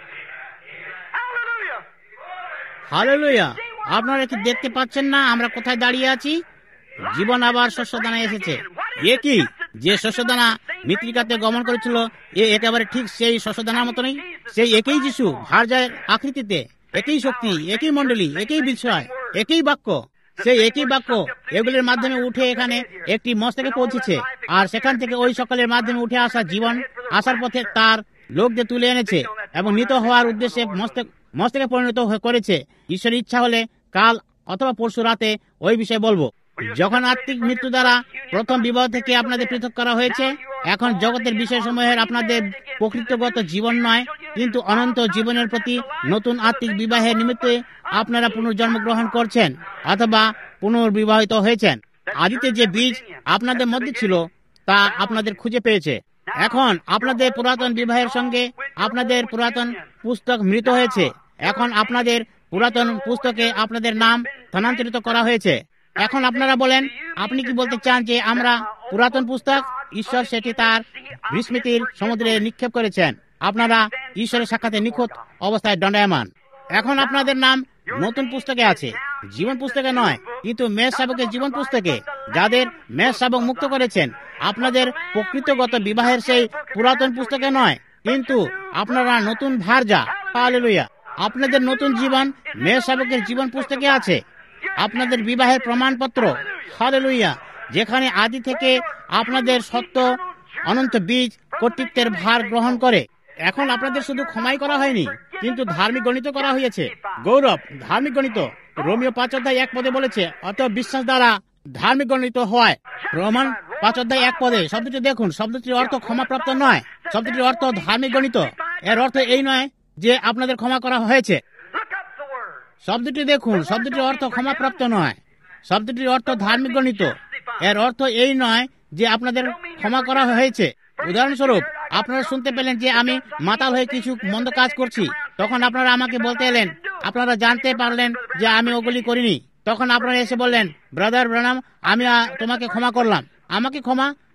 হালেলুয়া! আপনারা কি দেখতে পাচ্ছেন না আমরা কোথায় দাঁড়িয়ে আছি? জীবন আবার শস্যদানা এসেছে। এ কি যে শস্যদানা মৃত্তিকাতে গমন করেছিল, এ একেবারে ঠিক সেই শস্যদানার মতনই, সেই একই যিশু ভার্যার আকৃতিতে, একই শক্তি, একই মণ্ডলী, একই বিষয়, একই বাক্য, সেই একই বাক্য এগুলির মাধ্যমে উঠে এখানে একটি মস্তকে পৌঁছেছে, আর সেখান থেকে ওই সকলের মাধ্যমে উঠে আসা জীবন আসার পথে তার লোকদের তুলে এনেছে এবং নিত হওয়ার উদ্দেশ্যে মস্তক মস্তকে পরিণত করেছে। ঈশ্বরের ইচ্ছা হলে কাল অথবা পরশু রাতে ওই বিষয়ে বলবো। যখন আত্মিক মৃত্যু দ্বারা প্রথম বিবাহ থেকে আপনাদের পৃথক করা হয়েছে, এখন জগতের বিষয়সমূহের আপনাদের প্রকৃতিগত জীবন নয়, কিন্তু অনন্ত জীবনের প্রতি নতুন আত্মিক বিবাহের নিমিত্তে আপনারা পুনর্জন্ম গ্রহণ করছেন অথবা পুনর্বিবাহিত হয়েছেন। আদিতে যে বীজ আপনাদের মধ্যে ছিল তা আপনাদের খুঁজে পেয়েছে। এখন আপনাদের পুরাতন বিবাহের সঙ্গে আপনাদের পুরাতন পুস্তক মৃত হয়েছে। এখন আপনাদের পুরাতন পুস্তকে আপনাদের নাম স্থানান্তরিত করা হয়েছে। এখন আপনারা বলেন, আপনি কি বলতে চান যে আমরা পুরাতন পুস্তক? ঈশ্বর সেটি তার বিস্মৃতির সমুদ্রে নিক্ষেপ করেছেন। আপনারা ঈশ্বরের সাক্ষাতে নিখুঁত অবস্থায় দণ্ডায়মান। এখন আপনাদের নাম নতুন পুস্তকে আছে, জীবন পুস্তকে নয়, কিন্তু মেষ শাবকের জীবন পুস্তকে, যাদের মেষ শাবক মুক্ত করেছেন। আপনাদের প্রকৃতগত বিবাহের সেই পুরাতন পুস্তকে নয়, কিন্তু আপনারা নতুন ভার্যা। হালেলুয়া! আপনাদের নতুন জীবন মেষ শাবকের জীবন পুস্তকে আছে, আপনাদের বিবাহের প্রমাণপত্র। হালেলুয়া! যেখানে আদি থেকে আপনাদের সত্য অনন্ত বীজ কর্তৃত্বের ভার গ্রহণ করে। এখন আপনাদের শুধু ক্ষমাই করা হয়নি, কিন্তু ধার্মিক গণিত করা হয়েছে। গৌরব, ধার্মিক গণিত। রোমিও পাঁচ অধ্যায় এক পদে বলেছে, অত বিশ্বাস দ্বারা ধার্মিক গণিত হয়। রোমান পাঁচ অধ্যায় এক পদে শব্দটি দেখুন, শব্দটির অর্থ ক্ষমাপ্রাপ্ত নয়, শব্দটির অর্থ ধার্মিক গণিত। এর অর্থ এই নয় যে আপনাদের ক্ষমা করা হয়েছে। শব্দটি দেখুন, শব্দটির অর্থ ক্ষমাপ্রাপ্ত নয়, শব্দটির অর্থ ধার্মিক গণিত। এর অর্থ এই নয় যে আপনাদের ক্ষমা করা হয়েছে। উদাহরণস্বরূপ, আপনারা শুনতে পেলেন যে আমি মাতাল হয়ে কিছু মন্দ কাজ করছি, তখন আপনারা আমাকে বলতে এলেন, আপনারা জানতে পারলেন যে আমি ওগুলি করিনি। তখন আপনারা এসে বললেন, ব্রাদার ব্রানাম, আমি তোমাকে ক্ষমা করলাম। আমাকে ক্ষমা?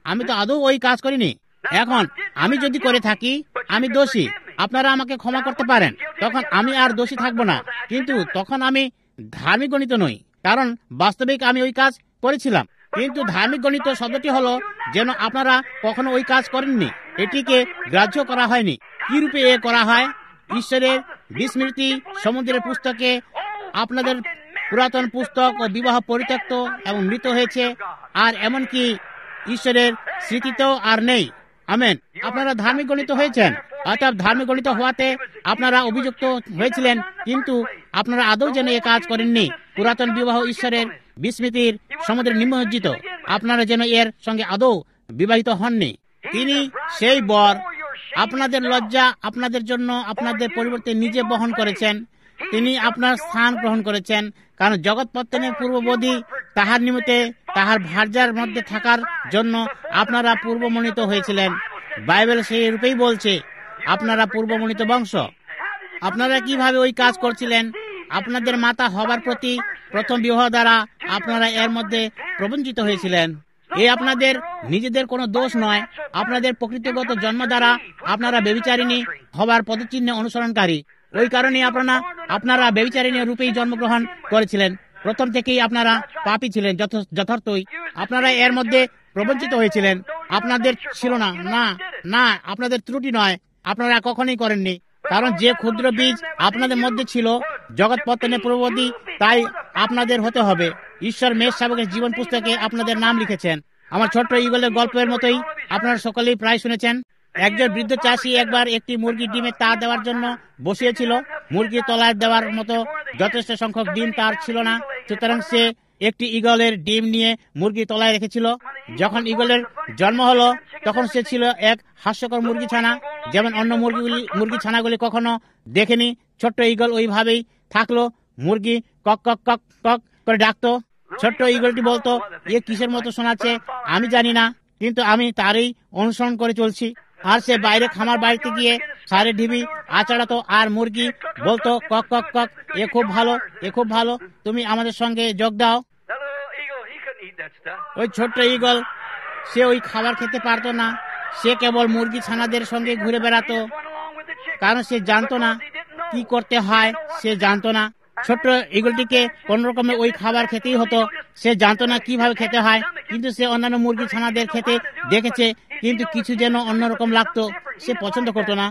আমি তো আদৌ ওই কাজ করিনি। এখন আমি যদি করে থাকি আমি দোষী, আপনারা আমাকে ক্ষমা করতে পারেন, তখন আমি আর দোষী থাকবো না। কিন্তু তখন আমি ধার্মিক গণিত নই, কারণ বাস্তবিক আমি ওই কাজ করেছিলাম। কিন্তু ধার্মিক গণিত শব্দটি হলো যেন আপনারা কখনো ওই কাজ করেননি, এটিকে গ্রাহ্য করা হয়নি। কি রূপে এ করা হয়? ঈশ্বরের বিস্মৃতি সমুদ্রের পুস্তকে আপনাদের পুরাতন পুস্তক ও বিবাহ পরিত্যক্ত এবং মৃত হয়েছে, আর এমনকি ঈশ্বরের স্মৃতিতেও আর নেই। আমেন। আপনারা ধার্মিক গণিত হয়েছেন, অর্থাৎ ধার্মিক গণিত হওয়াতে আপনারা অভিযুক্ত হয়েছিলেন, কিন্তু আপনারা আদৌ যেন এ কাজ করেননি। পুরাতন বিবাহ ঈশ্বরের বিস্মৃতির সমুদ্রে নিমজ্জিত, আপনারা যেন এর সঙ্গে আদৌ বিবাহিত হননি। তিনি সেই বর আপনাদের লজ্জা আপনাদের জন্য আপনাদের পরিবর্তে নিজে বহন করেছেন। তিনি আপনার স্থান গ্রহণ করেছেন, কারণ জগৎ পত্তনের পূর্ববধি তাহার নিমিত্তে তাহার ভার্যার মধ্যে থাকার জন্য আপনারা পূর্বমনোনীত হয়েছিলেন। বাইবেল সেই রূপেই বলছে, আপনারা পূর্বমনোনীত বংশ। আপনারা কিভাবে ওই কাজ করছিলেন? আপনাদের মাতা হবার প্রতি প্রথম বিবাহ দ্বারা আপনারা এর মধ্যে প্রবঞ্চিত হয়েছিলেন। এ আপনাদের নিজেদের কোনো দোষ নয়, আপনাদের প্রকৃতিগত জন্ম দ্বারা আপনারা ব্যভিচারিণী হবার পদচিহ্নে অনুসরণকারী। ওই কারণে আপনারা আপনারা ব্যভিচারিণী রূপেই জন্মগ্রহণ করেছিলেন। প্রথম থেকেই আপনারা পাপী ছিলেন, যথার্থই আপনারা এর মধ্যে প্রবঞ্চিত হয়েছিলেন। আপনাদের ছিল না না না আপনাদের ত্রুটি নয়, আপনারা কখনোই করেননি, কারণ যে ক্ষুদ্র বীজ আপনাদের মধ্যে ছিল জগৎ পত্তনের পূর্ববর্তী, তাই আপনাদের হতে হবে। ঈশ্বর মেষ শাবকের জীবন পুস্তকে আপনাদের নাম লিখেছেন। আমার ছোট্ট ঈগলের গল্পের মতোই আপনারা সকলেই প্রায় শুনেছেন। একজন বৃদ্ধ চাষি একবার একটি মুরগির ডিমে তা দেওয়ার জন্য বসিয়েছিল। মুরগির তলায় দেওয়ার মতো যথেষ্ট সংখ্যক ডিম তার ছিল না, সুতরাং সে একটি ঈগলের ডিম নিয়ে মুরগির তলায় রেখেছিল। যখন ঈগলের জন্ম হলো তখন সে ছিল এক হাস্যকর মুরগি ছানা, যেমন অন্য মুরগিগুলি মুরগি ছানাগুলি কখনো দেখেনি। ছোট্ট ঈগল ওইভাবেই থাকলো। মুরগি কক কক কক কক করে ডাকতো। ছোট্ট ঈগলটি বলতো, এ কিসের মতো শোনাচ্ছে আমি জানি না, কিন্তু আমি তারই অনুসরণ করে চলছি। আর সে বাইরে খামার বাড়িতে গিয়ে সারে ঢিবি আচড়াতো, আর মুরগি বলতো কক কক কক, এ খুব ভালো, এ খুব ভালো, তুমি আমাদের সঙ্গে যোগ দাও। ওই ছোট্ট ঈগল সে ওই খাবার খেতে পারতো না, সে কেবল মুরগি ছানাদের সঙ্গে ঘুরে বেড়াতো, কারণ সে জানতো না কি করতে হয়, সে জানতো না। ছোট্ট ঈগলটিকে কোন রকমে ওই খাবার খেতেই হতো, সে জানতো না কিভাবে খেতে হয়, কিন্তু সে অন্যান্য মুরগি ছানাদের খেতে দেখেছে, কিন্তু কিছু যেন অন্যরকম লাগতো, সে পছন্দ করতো না।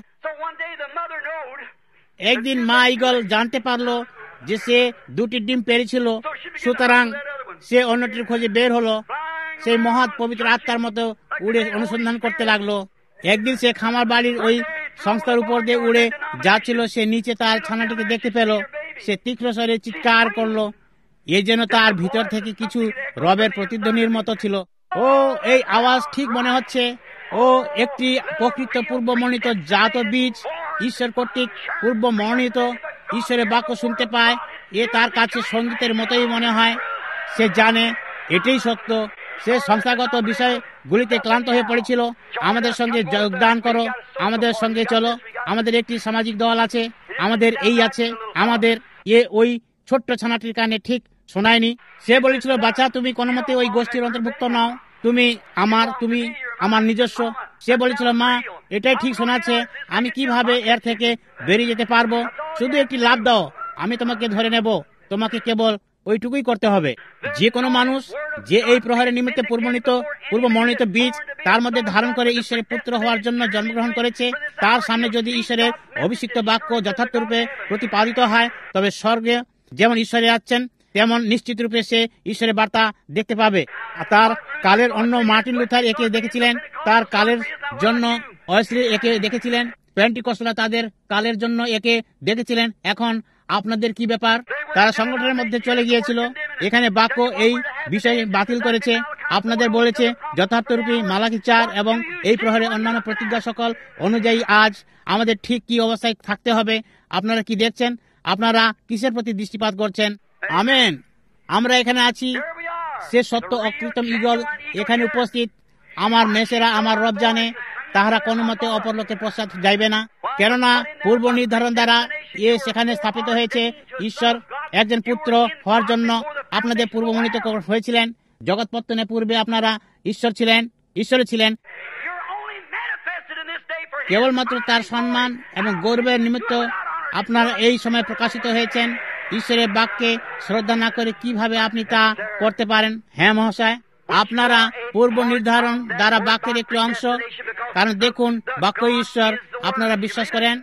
একদিন মা ঈগল জানতে পারলো যে সে দুটি ডিম পেরেছিল, সুতরাং সে অন্যটির খোঁজে বের হলো। সেই মহৎ পবিত্র আত্মার মতো উড়ে অনুসন্ধান করতে লাগলো। একদিন সে খামার বাড়ির ওই সংস্থার উপর দিয়ে উড়ে যাচ্ছিল, সে নিচে তার ছানাটিকে দেখতে পেল। সে তীক্ষ্ণ স্বরে চিৎকার করলো, এ যেন তার ভিতর থেকে কিছু রবের প্রতিধ্বনির মতো ছিল। ও এই আওয়াজ ঠিক মনে হচ্ছে, ও একটি প্রকৃত পূর্বমনোনীত জাত বীজ, ঈশ্বর কর্তৃক পূর্ব মনোনীত, ঈশ্বরের বাক্য শুনতে পায়। এ তার কাছে সঙ্গীতের মতোই মনে হয়। সে জানে এটাই সত্য। সে সংস্থাগত বিষয়গুলিতে ক্লান্ত হয়ে পড়েছিল। আমাদের সঙ্গে যোগদান করো, আমাদের সঙ্গে চলো, আমাদের একটি সামাজিক দল আছে, আমাদের এই আছে, আমাদের এ ওই ছোট্ট ছানাটির কানে ঠিক শোনায়নি। সে বলেছিল, বাচ্চা তুমি কোনো মতে ওই গোষ্ঠীর অন্তর্ভুক্ত নাও, তুমি আমার তুমি আমার নিজস্ব। সে বলেছিল, মা এটাই ঠিক শোনাচ্ছে, আমি কিভাবে এর থেকে বেরিয়ে যেতে পারবো? শুধু একটি লাভ দাও, আমি তোমাকে ধরে নেব, তোমাকে কেবল ওইটুকুই করতে হবে। যে কোনো মানুষ যে এই প্রহরের নিমিত্তে পূর্বনীত পূর্ব মনোনীত বীজ তার মধ্যে ধারণ করে ঈশ্বরের পুত্র হওয়ার জন্য জন্মগ্রহণ করেছে, তার সামনে যদি ঈশ্বরের অভিষিক্ত বাক্য যথার্থ রূপে প্রতিপাদিত হয়, তবে স্বর্গে যেমন ঈশ্বরে আছেন তেমন নিশ্চিত রূপে সে ঈশ্বরের বার্তা দেখতে পাবে। তার কালের অন্য মার্টিন লুথার একে দেখেছিলেন, তার কালের জন্য ওয়েসলি একে দেখেছিলেন, পেন্টিকস্টরা তাদের কালের জন্য একে দেখেছিলেন। এখন আপনাদের কি ব্যাপার? তারা সংগঠনের মধ্যে চলে গিয়েছিল। এখানে বাক্য এই বিষয়ে বাতিল করেছে, আপনাদের বলেছে যথার্থরূপী মালাকি চার এবং এই প্রহরে অন্যান্য প্রতিজ্ঞা সকল অনুযায়ী আজ আমাদের ঠিক কি অবস্থায় থাকতে হবে। আপনারা কি দেখছেন? আপনারা কিসের প্রতি দৃষ্টিপাত করছেন? আমেন। আমরা এখানে আছি, সে সত্য অকৃতম ঈগল এখানে উপস্থিত। আমার মেষেরা আমার রব জানে, তাহারা কোনো মতে অপর লোকের পশ্চাৎ যাইবে না, কেননা পূর্ব নির্ধারণ দ্বারা এ সেখানে স্থাপিত হয়েছে। ঈশ্বর একজন পুত্র হওয়ার জন্য আপনাদের পূর্বমনোনীত হয়েছিলেন। জগৎ পত্তনের পূর্বে আপনারা ঈশ্বর ছিলেন, ঈশ্বর ছিলেন কেবলমাত্র তার সম্মান এবং গৌরবের নিমিত্ত আপনারা এই সময় প্রকাশিত হয়েছেন। ঈশ্বরের বাক্যে শ্রদ্ধা না করে কিভাবে আপনি তা করতে পারেন? হ্যাঁ মহাশয়, আপনারা পূর্ব নির্ধারণ দ্বারা বাক্যের একটি অংশ, কারণ দেখুন বাক্য ঈশ্বর আপনারা বিশ্বাস করেন।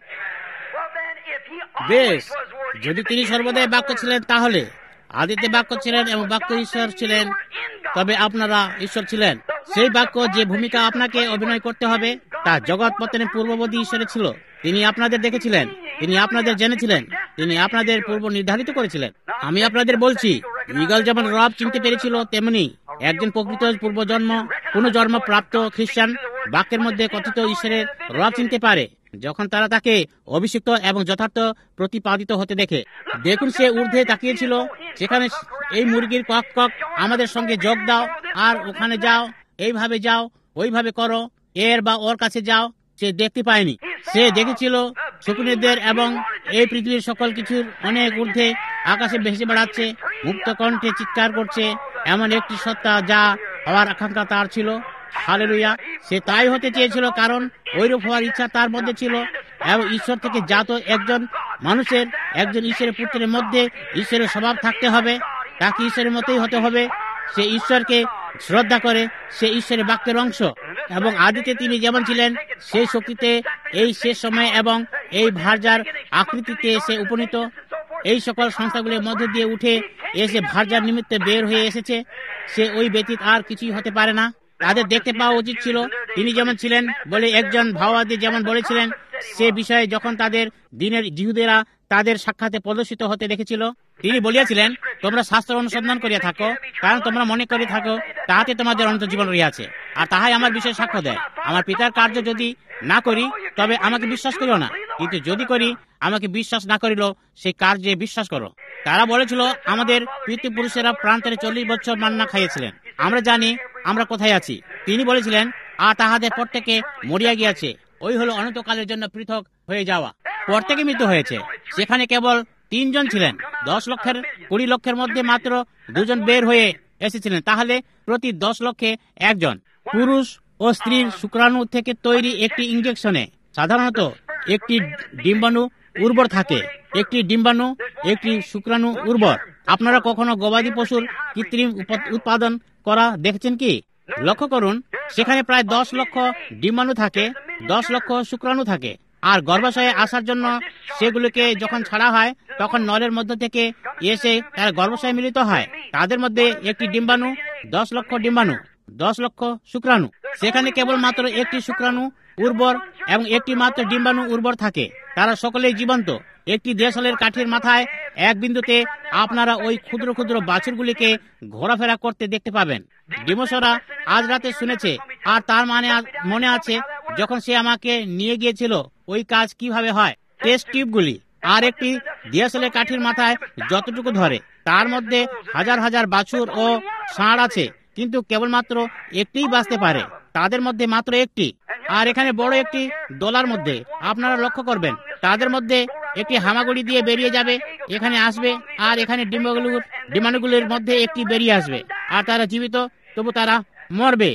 বেশ, যদি তিনি সর্বদাই বাক্য ছিলেন তাহলে আদিতে বাক্য ছিলেন এবং বাক্য ঈশ্বর ছিলেন, তবে আপনারা ঈশ্বর ছিলেন। সেই বাক্য যে ভূমিকা আপনাকে অভিনয় করতে হবে তা জগৎ পতনের পূর্ববর্তী ঈশ্বরে ছিল। তিনি আপনাদের দেখেছিলেন, তিনি আপনাদের জেনেছিলেন, তিনি আপনাদের পূর্ব নির্ধারিত করেছিলেন। আমি আপনাদের বলছি, ঈগল যেমন রব চিনতে পেরেছিল, তেমনি একজন প্রকৃত পূর্বজন্ম পুনর্জন্ম প্রাপ্ত খ্রিস্টান বাক্যের মধ্যে কথিত ঈশ্বরের রব চিনতে পারে যখন তারা তাকে অভিষিক্ত এবং যথার্থ প্রতিপাদিত হতে দেখে। দেখুন, সে ঊর্ধ্বে তাকিয়েছিল, সেখানে এই মুরগির কক কক আমাদের সঙ্গে যোগ দাও, আর ওখানে যাও, এইভাবে যাও, ওইভাবে করো, এর বা ওর কাছে যাও। সে দেখতে পায়নি, সে দেখেছিল শকুনেদের এবং এই পৃথিবীর সকল কিছুর অনেক ঊর্ধ্বে আকাশে ভেসে বেড়াচ্ছে, মুক্ত কণ্ঠে চিৎকার করছে এমন একটি সত্তা যা হওয়ার আকাঙ্ক্ষা তার ছিল। হালেলুয়া! সে তাই হতে চেয়েছিল, কারণ ওইরূপ হওয়ার ইচ্ছা তার মধ্যে ছিল। এবং ঈশ্বর থেকে জাত একজন মানুষের, একজন ঈশ্বরের পুত্রের মধ্যে ঈশ্বরের স্বভাব থাকতে হবে, তাকে ঈশ্বরের মতোই হতে হবে। সে ঈশ্বরকে শ্রদ্ধা করে, সে ঈশ্বরের বাক্যের অংশ, এবং আদিতে তিনি যেমন ছিলেন সেই শক্তিতে এই শেষ সময়ে এবং এই ভার্যার আকৃতিতে এসে উপনীত। এই সকল সংস্থাগুলির মধ্যে দিয়ে উঠে এসে ভার্যার নিমিত্তে বের হয়ে এসেছে। সে ওই ব্যতীত আর কিছুই হতে পারে না। তাদের দেখতে পাওয়া উচিত ছিল তিনি যেমন ছিলেন বলে একজন ভাওবাদী যেমন বলেছিলেন সে বিষয়ে যখন তাদের দিনের জিহুদেরা তাদের সাক্ষাতে প্রদর্শিত হতে দেখেছিল। তিনি বলিয়াছিলেন, তোমরা শাস্ত্র অনুসন্ধান করিয়া থাকো, কারণ তোমরা মনে করে থাকো তাহাতে তোমাদের অনন্ত জীবন রহিয়াছে, আর তাহাই আমার বিষয়ে সাক্ষ্য দেয়। আমার পিতার কার্য যদি না করি তবে আমাকে বিশ্বাস করিও না, কিন্তু যদি করি আমাকে বিশ্বাস না করিল সেই কার্যে বিশ্বাস করো। তারা বলেছিল, আমাদের পিতৃপুরুষেরা প্রান্তরে চল্লিশ বছর মান্না খাইয়েছিলেন, আমরা জানি আমরা কোথায় আছি। তিনি বলেছিলেন, আর তাহাদের প্রত্যেকে মরিয়া গিয়াছে। ওই হলো অনন্তকালের জন্য পৃথক হয়ে যাওয়া। প্রত্যেকে মৃত্যু হয়েছে। সেখানে কেবল তিনজন ছিলেন। দশ লক্ষের কুড়ি লক্ষের মধ্যে মাত্র দুজন বের হয়ে এসেছিলেন। তাহলে প্রতি দশ লক্ষে একজন। পুরুষ ও স্ত্রীর শুক্রাণু থেকে তৈরি একটি ইঞ্জেকশনে সাধারণত একটি ডিম্বাণু উর্বর থাকে। একটি ডিম্বাণু, একটি শুক্রাণু উর্বর। আপনারা কখনো গবাদি পশুর কৃত্রিম উৎপাদন করা দেখেছেন কি? লক্ষ্য করুন, সেখানে প্রায় দশ লক্ষ ডিম্বাণু থাকে, দশ লক্ষ শুক্রাণু থাকে, আর গর্ভাশয়ে আসার জন্য সেগুলিকে যখন ছাড়া হয় তখন নলের মধ্য থেকে এসে তারা গর্ভাশয়ে মিলিত হয়। তাদের মধ্যে একটি ডিম্বাণু, দশ লক্ষ ডিম্বাণু, দশ লক্ষ শুক্রাণু। সেখানে কেবলমাত্র একটি শুক্রাণু উর্বর এবং একটি মাত্র ডিম্বাণু উর্বর থাকে। তারা সকলেই জীবন্ত। একটি দেশালের কাঠির মাথায় এক বিন্দুতে আপনারা ওই ক্ষুদ্র ক্ষুদ্র বাছুরগুলিকে ঘোরাফেরা করতে দেখতে পাবেন। ডিমোসরা আজ রাতে শুনেছে, আর তার মানে মনে আছে যখন সে আমাকে নিয়ে গিয়েছিল ওই কাজ কিভাবে হয়। টেস্ট টিউবগুলি আর একটি দেশালের কাঠির মাথায় যতটুকু ধরে তার মধ্যে হাজার হাজার বাছুর ও ষাঁড় আছে, কিন্তু কেবলমাত্র একটিই বাঁচতে পারে, তাদের মধ্যে মাত্র একটি। আর এখানে বড় একটি দোলার মধ্যে আপনারা লক্ষ্য করবেন, তাদের মধ্যে একটি হামাগুড়ি দিয়ে বেরিয়ে যাবে, এখানে আসবে, আর এখানে ডিম্বাণুগুলোর ডিম্বাণুগুলির মধ্যে একটি বেরিয়ে আসবে, আর তারা জীবিত, তবু তারা মরবে।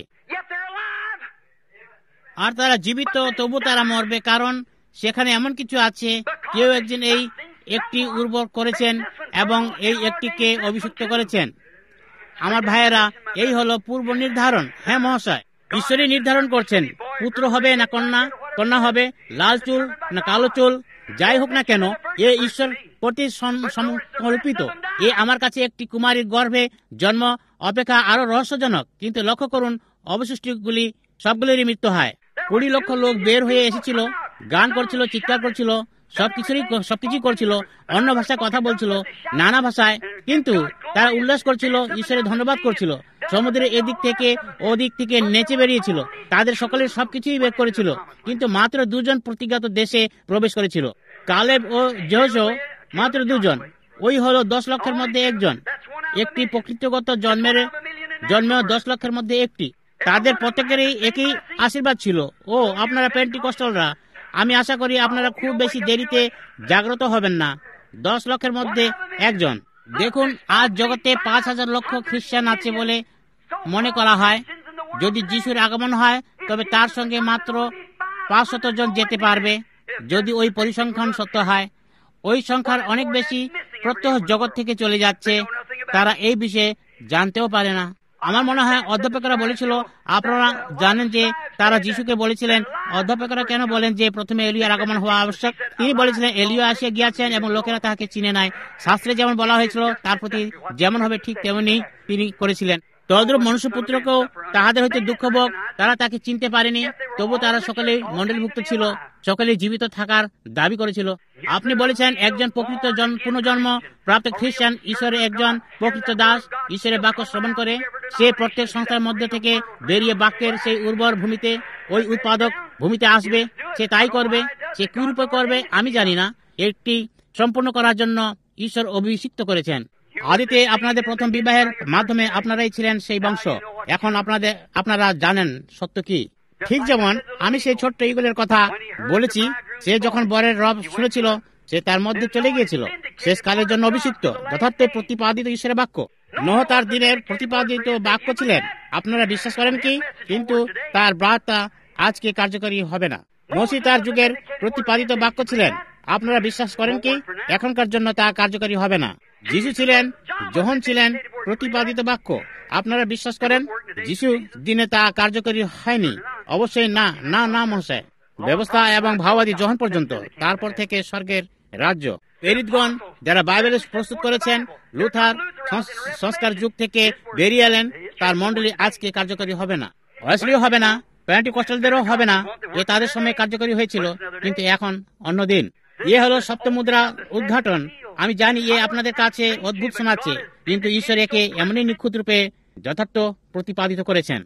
আর তারা জীবিত, তবু তারা মরবে, কারণ সেখানে এমন কিছু আছে। কেউ একজন এই একটি উর্বর করেছেন এবং এই একটিকে অভিষিক্ত করেছেন। আমার ভাইয়েরা, এই হলো পূর্ব নির্ধারণ। হ্যাঁ মহাশয়, ঈশ্বরই নির্ধারণ করছেন পুত্র হবে না কন্যা, কন্যা হবে, লাল চুল না কালো চুল, যাই হোক না কেন, এ ঈশ্বর প্রতি সংকল্পিত। এ আমার কাছে একটি কুমারীর গর্ভে জন্ম অপেক্ষা আরো রহস্যজনক। কিন্তু লক্ষ্য করুন, অবশিষ্টগুলি সবগুলিরই মৃত্যু হয়। কুড়ি লক্ষ লোক বের হয়ে এসেছিল, গান করছিল, চিৎকার করছিল, সবকিছুরই সবকিছুই করছিল, অন্য ভাষায় কথা বলছিল, নানা ভাষায়, কিন্তু তারা উল্লাস করছিল, ঈশ্বরের ধন্যবাদ করছিল। সমুদ্রের এদিক থেকে ওদিক থেকে নেচে বেরিয়েছিল, তাদের সকলের সবকিছুই বের করেছিল, কিন্তু মাত্র দুজন প্রতিজ্ঞাত দেশে প্রবেশ করেছিল, কালেব ও যহোশু, মাত্র দুজন। ওই হলো দশ লক্ষের মধ্যে একজন। একটি প্রকৃতিগত জন্মের জন্ম দশ লক্ষের মধ্যে একটি। তাদের প্রত্যেকেরই একই আশীর্বাদ ছিল। ও আপনারা পেন্টিকস্টালরা, আমি আশা করি আপনারা খুব বেশি দেরিতে জাগ্রত হবেন না। দশ লক্ষের মধ্যে একজন। দেখুন, আজ জগতে পাঁচ হাজার লক্ষ খ্রিস্টান আছে বলে মনে করা হয়। যদি যিশুর আগমন হয় তবে তার সঙ্গে মাত্র পাঁচশত জন যেতে পারবে। যদি ওই পরিসংখ্যান সত্য হয়, ওই সংখ্যার অনেক বেশি প্রত্যহ জগৎ থেকে চলে যাচ্ছে। তারা এই বিষয়ে জানতেও পারে না। আমার মনে হয় অধ্যাপকরা বলেছিল, আপনারা জানেন যে তারা যিশুকে বলেছিলেন, অধ্যাপকরা কেন বলেন যে প্রথমে এলিয়ার আগমন হওয়া আবশ্যক? তিনি বলেছিলেন এলিয়া আসিয়া গিয়াছেন এবং লোকেরা তাহাকে চিনে নাই। শাস্ত্রে যেমন বলা হয়েছিল তার প্রতি যেমন হবে ঠিক তেমনি তিনি করেছিলেন। তদ্রূপ মনুষ্যপুত্রকেও তাহাদের হইতে দুঃখভোগ, তারা তাকে চিনতে পারেনি, তবু তারা সকলেই মণ্ডলীভুক্ত ছিল, সকলে জীবিত থাকার দাবি করেছিল। আপনি বলেছেন একজন প্রকৃত পুনর্জন্ম প্রাপ্ত খ্রিস্টান ঈশ্বরের একজন প্রকৃত দাস ঈশ্বরের বাক্য শ্রবণ করে সে প্রত্যেক সংস্থার মধ্যে থেকে বেরিয়ে বাক্যের সেই উর্বর ভূমিতে, ওই উৎপাদক ভূমিতে আসবে। সে তাই করবে। সে কি রূপে করবে আমি জানি না। একটি সম্পূর্ণ করার জন্য ঈশ্বর অভিষিক্ত করেছেন। আদিতে আপনাদের প্রথম বিবাহের মাধ্যমে আপনারাই ছিলেন সেই বংশ। এখন আপনাদের আপনারা জানেন সত্য কি। ঠিক যেমন আমি সেই ছোট্ট ইগলের কথা বলেছি, সে যখন বরের রব শুনেছিল সে তার মধ্যে চলে গিয়েছিল। শেষ কালের জন্য অভিষিক্ত যথার্থ প্রতিপাদিত ঈশ্বরের বাক্য। নোহ তার দিনের প্রতিপাদিত বাক্য ছিলেন। আপনারা বিশ্বাস করেন কি? কিন্তু তার বার্তা আজকে কার্যকরী হবে না। মসিহ তার যুগের প্রতিপাদিত বাক্য ছিলেন। আপনারা বিশ্বাস করেন কি? এখনকার জন্য তা কার্যকরী হবে না। যিশু ছিলেন, যোহন ছিলেন প্রতিপাদিত বাক্য। আপনারা বিশ্বাস করেন? যিশু দিনে তা কার্যকরী হয়নি। অবশ্যই না, না না মহাশয়। ব্যবস্থা এবং ভাওবাদী যোহন পর্যন্ত, তারপর থেকে স্বর্গের রাজ্য। প্রেরিতগণ যারা বাইবেল প্রস্তুত করেছেন, লুথার সংস্কার যুগ থেকে বেরিয়ে এলেন, তার মণ্ডলী আজকে কার্যকরী হবে না। ওয়েসলিও হবে না, পেন্টিকস্টালদেরও হবে না। এ তাদের সময় কার্যকরী হয়েছিল, কিন্তু এখন অন্যদিন। ইয়ে হলো সপ্তমুদ্রা উদ্ঘাটন। আমি জানি এ আপনাদের কাছে অদ্ভুত শোনাচ্ছে, কিন্তু ঈশ্বর একে এমনই নিখুঁত রূপে যথার্থ প্রতিপাদিত করেছেন,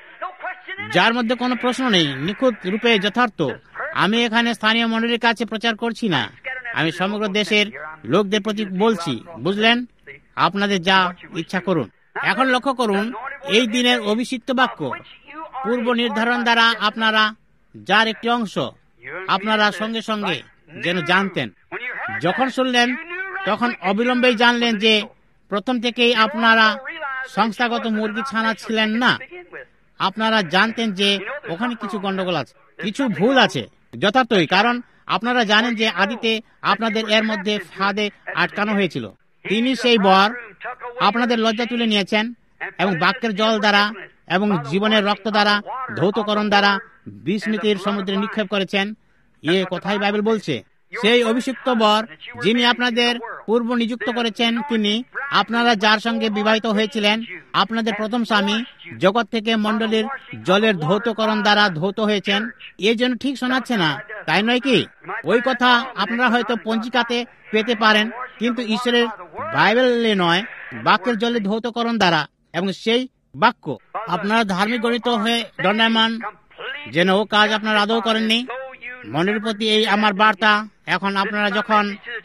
যার মধ্যে কোনো প্রশ্ন নেই। নিখুঁত রূপে যথার্থ। আমি এখানে স্থানীয় মণ্ডলীর কাছে প্রচার করছি না, আমি সমগ্র দেশের লোকদের প্রতি বলছি। বুঝলেন? আপনাদের যা ইচ্ছা করুন। এখন লক্ষ্য করুন এই দিনের অভিষিক্ত বাক্য পূর্ব নির্ধারণ দ্বারা আপনারা যার একটি অংশ আপনারা সঙ্গে সঙ্গে যেন জানতেন। যখন শুনলেন তখন অবিলম্বেই জানলেন যে প্রথম থেকেই আপনারা সংস্থাগত মুরগি ছানা ছিলেন না। আপনারা জানতেন যে ওখানে কিছু গন্ডগোল আছে, কিছু ভুল আছে। যথার্থই, কারণ আপনারা জানেন যে আদিতে আপনাদের এর মধ্যে ফাঁদে আটকানো হয়েছিল। তিনি সেই বর আপনাদের লজ্জা তুলে নিয়েছেন এবং বাক্যের জল দ্বারা এবং জীবনের রক্ত দ্বারা, ধৌতকরণ দ্বারা বিস্মৃতির সমুদ্রে নিক্ষেপ করেছেন। এ কথাই বাইবেল বলছে। সেই অভিষিক্ত বর যিনি আপনাদের পূর্ব নিযুক্ত করেছেন, তিনি আপনারা যার সঙ্গে বিবাহিত হয়েছিলেন, আপনাদের প্রথম স্বামী, জগৎ থেকে মণ্ডলীর জলের ধৌতকরণ দ্বারা ধৌত হয়েছেন। এই জন্য ঠিক শোনাচ্ছে না, তাই নয় কি? ওই কথা আপনারা হয়তো পঞ্জিকাতে পেতে পারেন, কিন্তু ঈশ্বরের বাইবেলে নয়, বাক্যের জলের ধৌতকরণ দ্বারা। এবং সেই বাক্য আপনারা ধার্মিক গণিত হয়ে দণ্ডায়মান, যেন ও কাজ আপনারা আদৌ করেননি। মনের প্রতি এই আমার বার্তা। এখন আপনারা যখন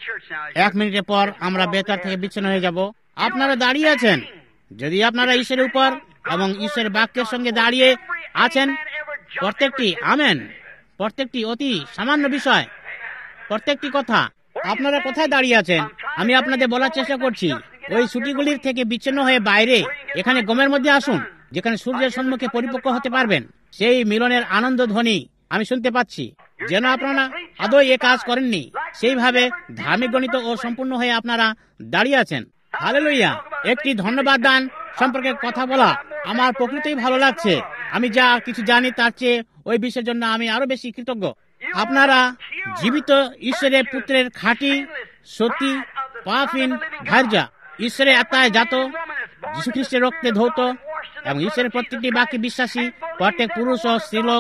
এক মিনিটের পর আমরা বেতার থেকে বিচ্ছিন্ন হয়ে যাব, আপনারা দাঁড়িয়ে আছেন। যদি আপনারা ঈশ্বরের উপর এবং ঈশ্বরের বাক্যের সঙ্গে দাঁড়িয়ে আছেন, প্রত্যেকটি আমেন, প্রত্যেকটি অতি সামান্য বিষয়, প্রত্যেকটি কথা, আপনারা কোথায় দাঁড়িয়ে আছেন আমি আপনাদের বলার চেষ্টা করছি। ওই ছুটিগুলির থেকে বিচ্ছিন্ন হয়ে বাইরে এখানে গমের মধ্যে আসুন, যেখানে সূর্যের সম্মুখে পরিপক্ক হতে পারবেন। সেই মিলনের আনন্দ ধ্বনি আমি শুনতে পাচ্ছি। যেন আপনারা আদৌ এ কাজ করেননি, সেইভাবে ধার্মিক গণিত ও সম্পূর্ণ হয়ে আপনারা দাঁড়িয়ে আছেন। হালেলুয়া! একটি ধন্যবাদ দান সম্পর্কে কথা বলা আমার প্রকৃতই ভালো লাগছে। আমি যা কিছু জানি তার চেয়ে ওই বিষয়ের জন্য আমি আরো বেশি কৃতজ্ঞ। আপনারা জীবিত ঈশ্বরের পুত্রের খাঁটি সত্যি পাপহীন ভার্যা, ঈশ্বরের আত্মায় জাত, যীশু খ্রিস্টের রক্তে ধৌত এবং ঈশ্বরের প্রত্যেকটি বাক্যে বিশ্বাসী প্রত্যেক পুরুষ ও স্ত্রীলোক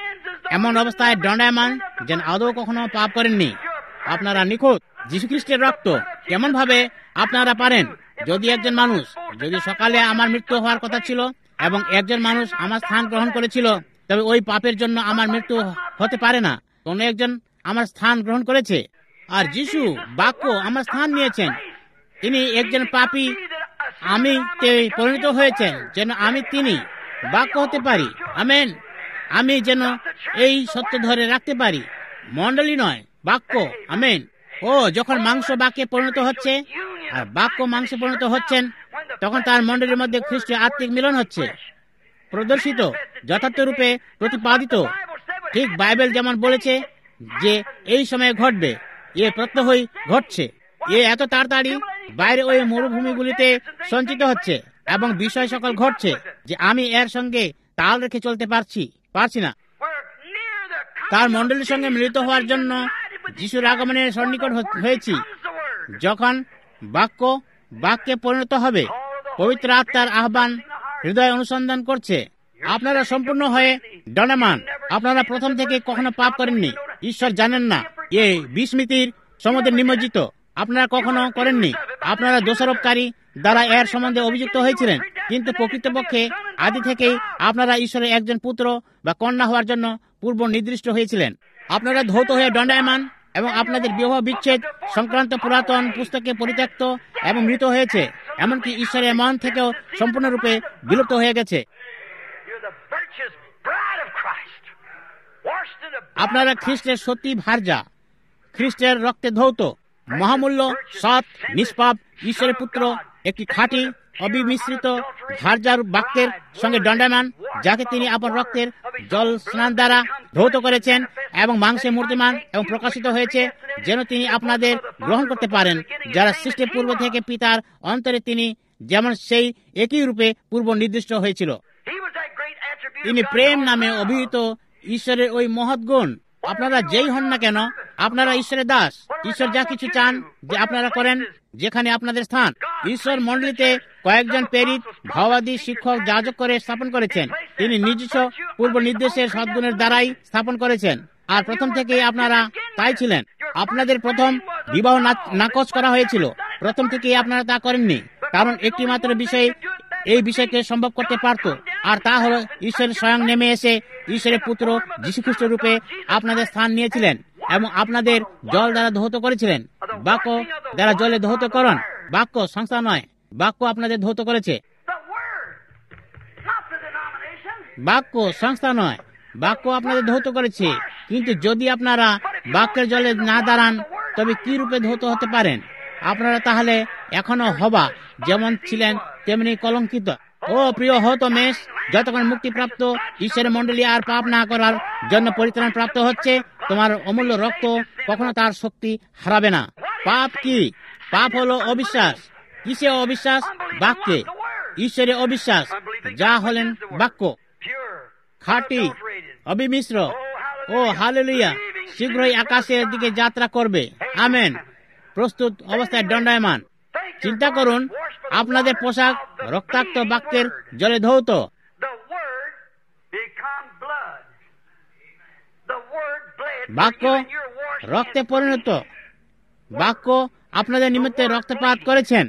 এমন অবস্থায় দণ্ডায়মান যেন আদৌ কখনো পাপ করেননি। আপনারা নিখুঁত। যীশু খ্রিস্টের রক্ত কেমন ভাবে আপনারা পারেন? যদি একজন মানুষ, যদি সকালে আমার মৃত্যু হওয়ার কথা ছিল এবং একজন মানুষ আমার স্থান গ্রহণ করেছিল, তবে ওই পাপের জন্য আমার মৃত্যু হতে পারে না। কোন একজন আমার স্থান গ্রহণ করেছে, আর যীশু বাক্য আমার স্থান নিয়েছেন। তিনি একজন পাপী আমি তে পরিণত হয়েছেন যেন আমি তিনি বাক্য হতে পারি। আমেন। আমি যেন এই সত্য ধরে রাখতে পারি, মণ্ডলী নয়, বাক্য। আমেন। ও যখন মাংস বাক্যে পরিণত হচ্ছে আর বাক্য মাংসে পরিণত হচ্ছেন, তখন তার মণ্ডলীর মধ্যে খ্রিস্টের আত্মিক মিলন হচ্ছে। প্রদর্শিত, যথার্থ রূপে প্রতিপাদিত। ঠিক বাইবেল যেমন বলেছে যে এই সময়ে ঘটবে, এ প্রত্যহই ঘটছে। এ এত তাড়াতাড়ি বাইরে ওই মরুভূমিগুলিতে সঞ্চিত হচ্ছে এবং বিষয় সকল ঘটছে যে আমি এর সঙ্গে তাল রেখে চলতে পারছি পারছি না। তার মণ্ডলীর সঙ্গে মিলিত হওয়ার জন্য যিশুর আগমনের সন্নিকট হয়েছি, যখন বাক্য বাক্যে পরিণত হবে। পবিত্র আত্মার আহ্বান হৃদয় অনুসন্ধান করছে। আপনারা সম্পূর্ণ হয়ে ডনেমান। আপনারা প্রথম থেকে কখনো পাপ করেননি, ঈশ্বর জানেন না, এই বিস্মৃতির সমুদ্রে নিমজ্জিত আপনারা কখনো করেননি। আপনারা দোষারোপকারী দ্বারা এর সম্বন্ধে অভিযুক্ত হয়েছিলেন, কিন্তু প্রকৃতপক্ষে আদি থেকেই আপনারা ঈশ্বরের একজন পুত্র বা কন্যা হওয়ার জন্য পূর্ব নির্দিষ্ট হয়েছিলেন। আপনারা ধৌত হয়ে দণ্ডায়মান এবং আপনাদের বিবাহ বিচ্ছেদ সংক্রান্ত পুরাতন পুস্তকে পরিত্যক্ত এবং মৃত হয়েছে, এমনকি ঈশ্বরের মন থেকেও সম্পূর্ণরূপে বিলুপ্ত হয়ে গেছে। আপনারা খ্রিস্টের সত্যি ভার্যা, খ্রিস্টের রক্তে ধৌত, মহামূল্য, সৎ, নিষ্পাপ ঈশ্বরের পুত্র, একটি খাঁটি অবিমিশ্রিত ভার্যার বাক্যের সঙ্গে দণ্ডায়মান, যাকে তিনি আপনার রক্তের জল স্নান দ্বারা ধৌত করেছেন এবং মাংসে মূর্তিমান এবং প্রকাশিত হয়েছে, যেন তিনি আপনাদের গ্রহণ করতে পারেন, যারা সৃষ্টির পূর্ব থেকে পিতার অন্তরে তিনি যেমন সেই একই রূপে পূর্ব নির্দিষ্ট হয়েছিল। তিনি প্রেম নামে অভিহিত ঈশ্বরের ওই মহৎ গুণ। আপনারা যেই হন না কেন, আপনারা ঈশ্বরের দাস। ঈশ্বর যা কিছু চান যে আপনারা করেন, যেখানে আপনাদের স্থান। ঈশ্বর মণ্ডলীতে কয়েকজন প্রেরিত, ভাওবাদী, শিক্ষক, যাজক করে স্থাপন করেছেন। তিনি নিজস্ব পূর্ব নির্দেশের সদ্গুণের দ্বারাই স্থাপন করেছেন, আর প্রথম থেকেই আপনারা তাই ছিলেন। আপনাদের প্রথম বিবাহ নাকচ করা হয়েছিল, প্রথম থেকেই আপনারা তা করেননি, কারণ একটি মাত্র বিষয় এই বিষয়কে সম্ভব করতে পারত, আর তা হল ঈশ্বরের স্বয়ং নেমে এসে ঈশ্বরের পুত্র যীশুখ্রিস্ট রূপে আপনাদের স্থান নিয়েছিলেন এবং আপনাদের জল দ্বারা ধৌত করেছিলেন। বাক্য দ্বারা জলে ধৌতকরণ, বাক্য সংস্থা নয়, বাক্য আপনাদের ধৌত করেছে। বাক্য সংস্থা নয়, বাক্য আপনাদের ধৌত করেছে। কিন্তু যদি আপনারা বাক্যের জলে না দাঁড়ান, তবে কি রূপে ধৌত হতে পারেন? আপনারা তাহলে এখনো হবা যেমন ছিলেন তেমনি কলঙ্কিত। ও প্রিয় হত মেষ, যতক্ষণ মুক্তিপ্রাপ্ত ঈশ্বরের মণ্ডলী আর পাপ না করার জন্য পরিত্রাণ প্রাপ্ত হচ্ছে, তোমার অমূল্য রক্ত কখনো তার শক্তি হারাবে না। পাপ কি? পাপ হলো অবিশ্বাস। কিসে অবিশ্বাস? বাক্যে। ঈশ্বরের অবিশ্বাস, যা হলেন বাক্য, খাঁটি, অবিমিশ্র। ও হালেলুয়া! শীঘ্রই আকাশের দিকে যাত্রা করবে। আমেন। প্রস্তুত অবস্থায় দণ্ডায়মান। চিন্তা করুন, আপনাদের পোশাক রক্তাক্ত বাক্যের জলে ধৌত। বাক্য রক্তে পরিণত। বাক্য আপনাদের নিমিত্তে রক্তপাত করেছেন।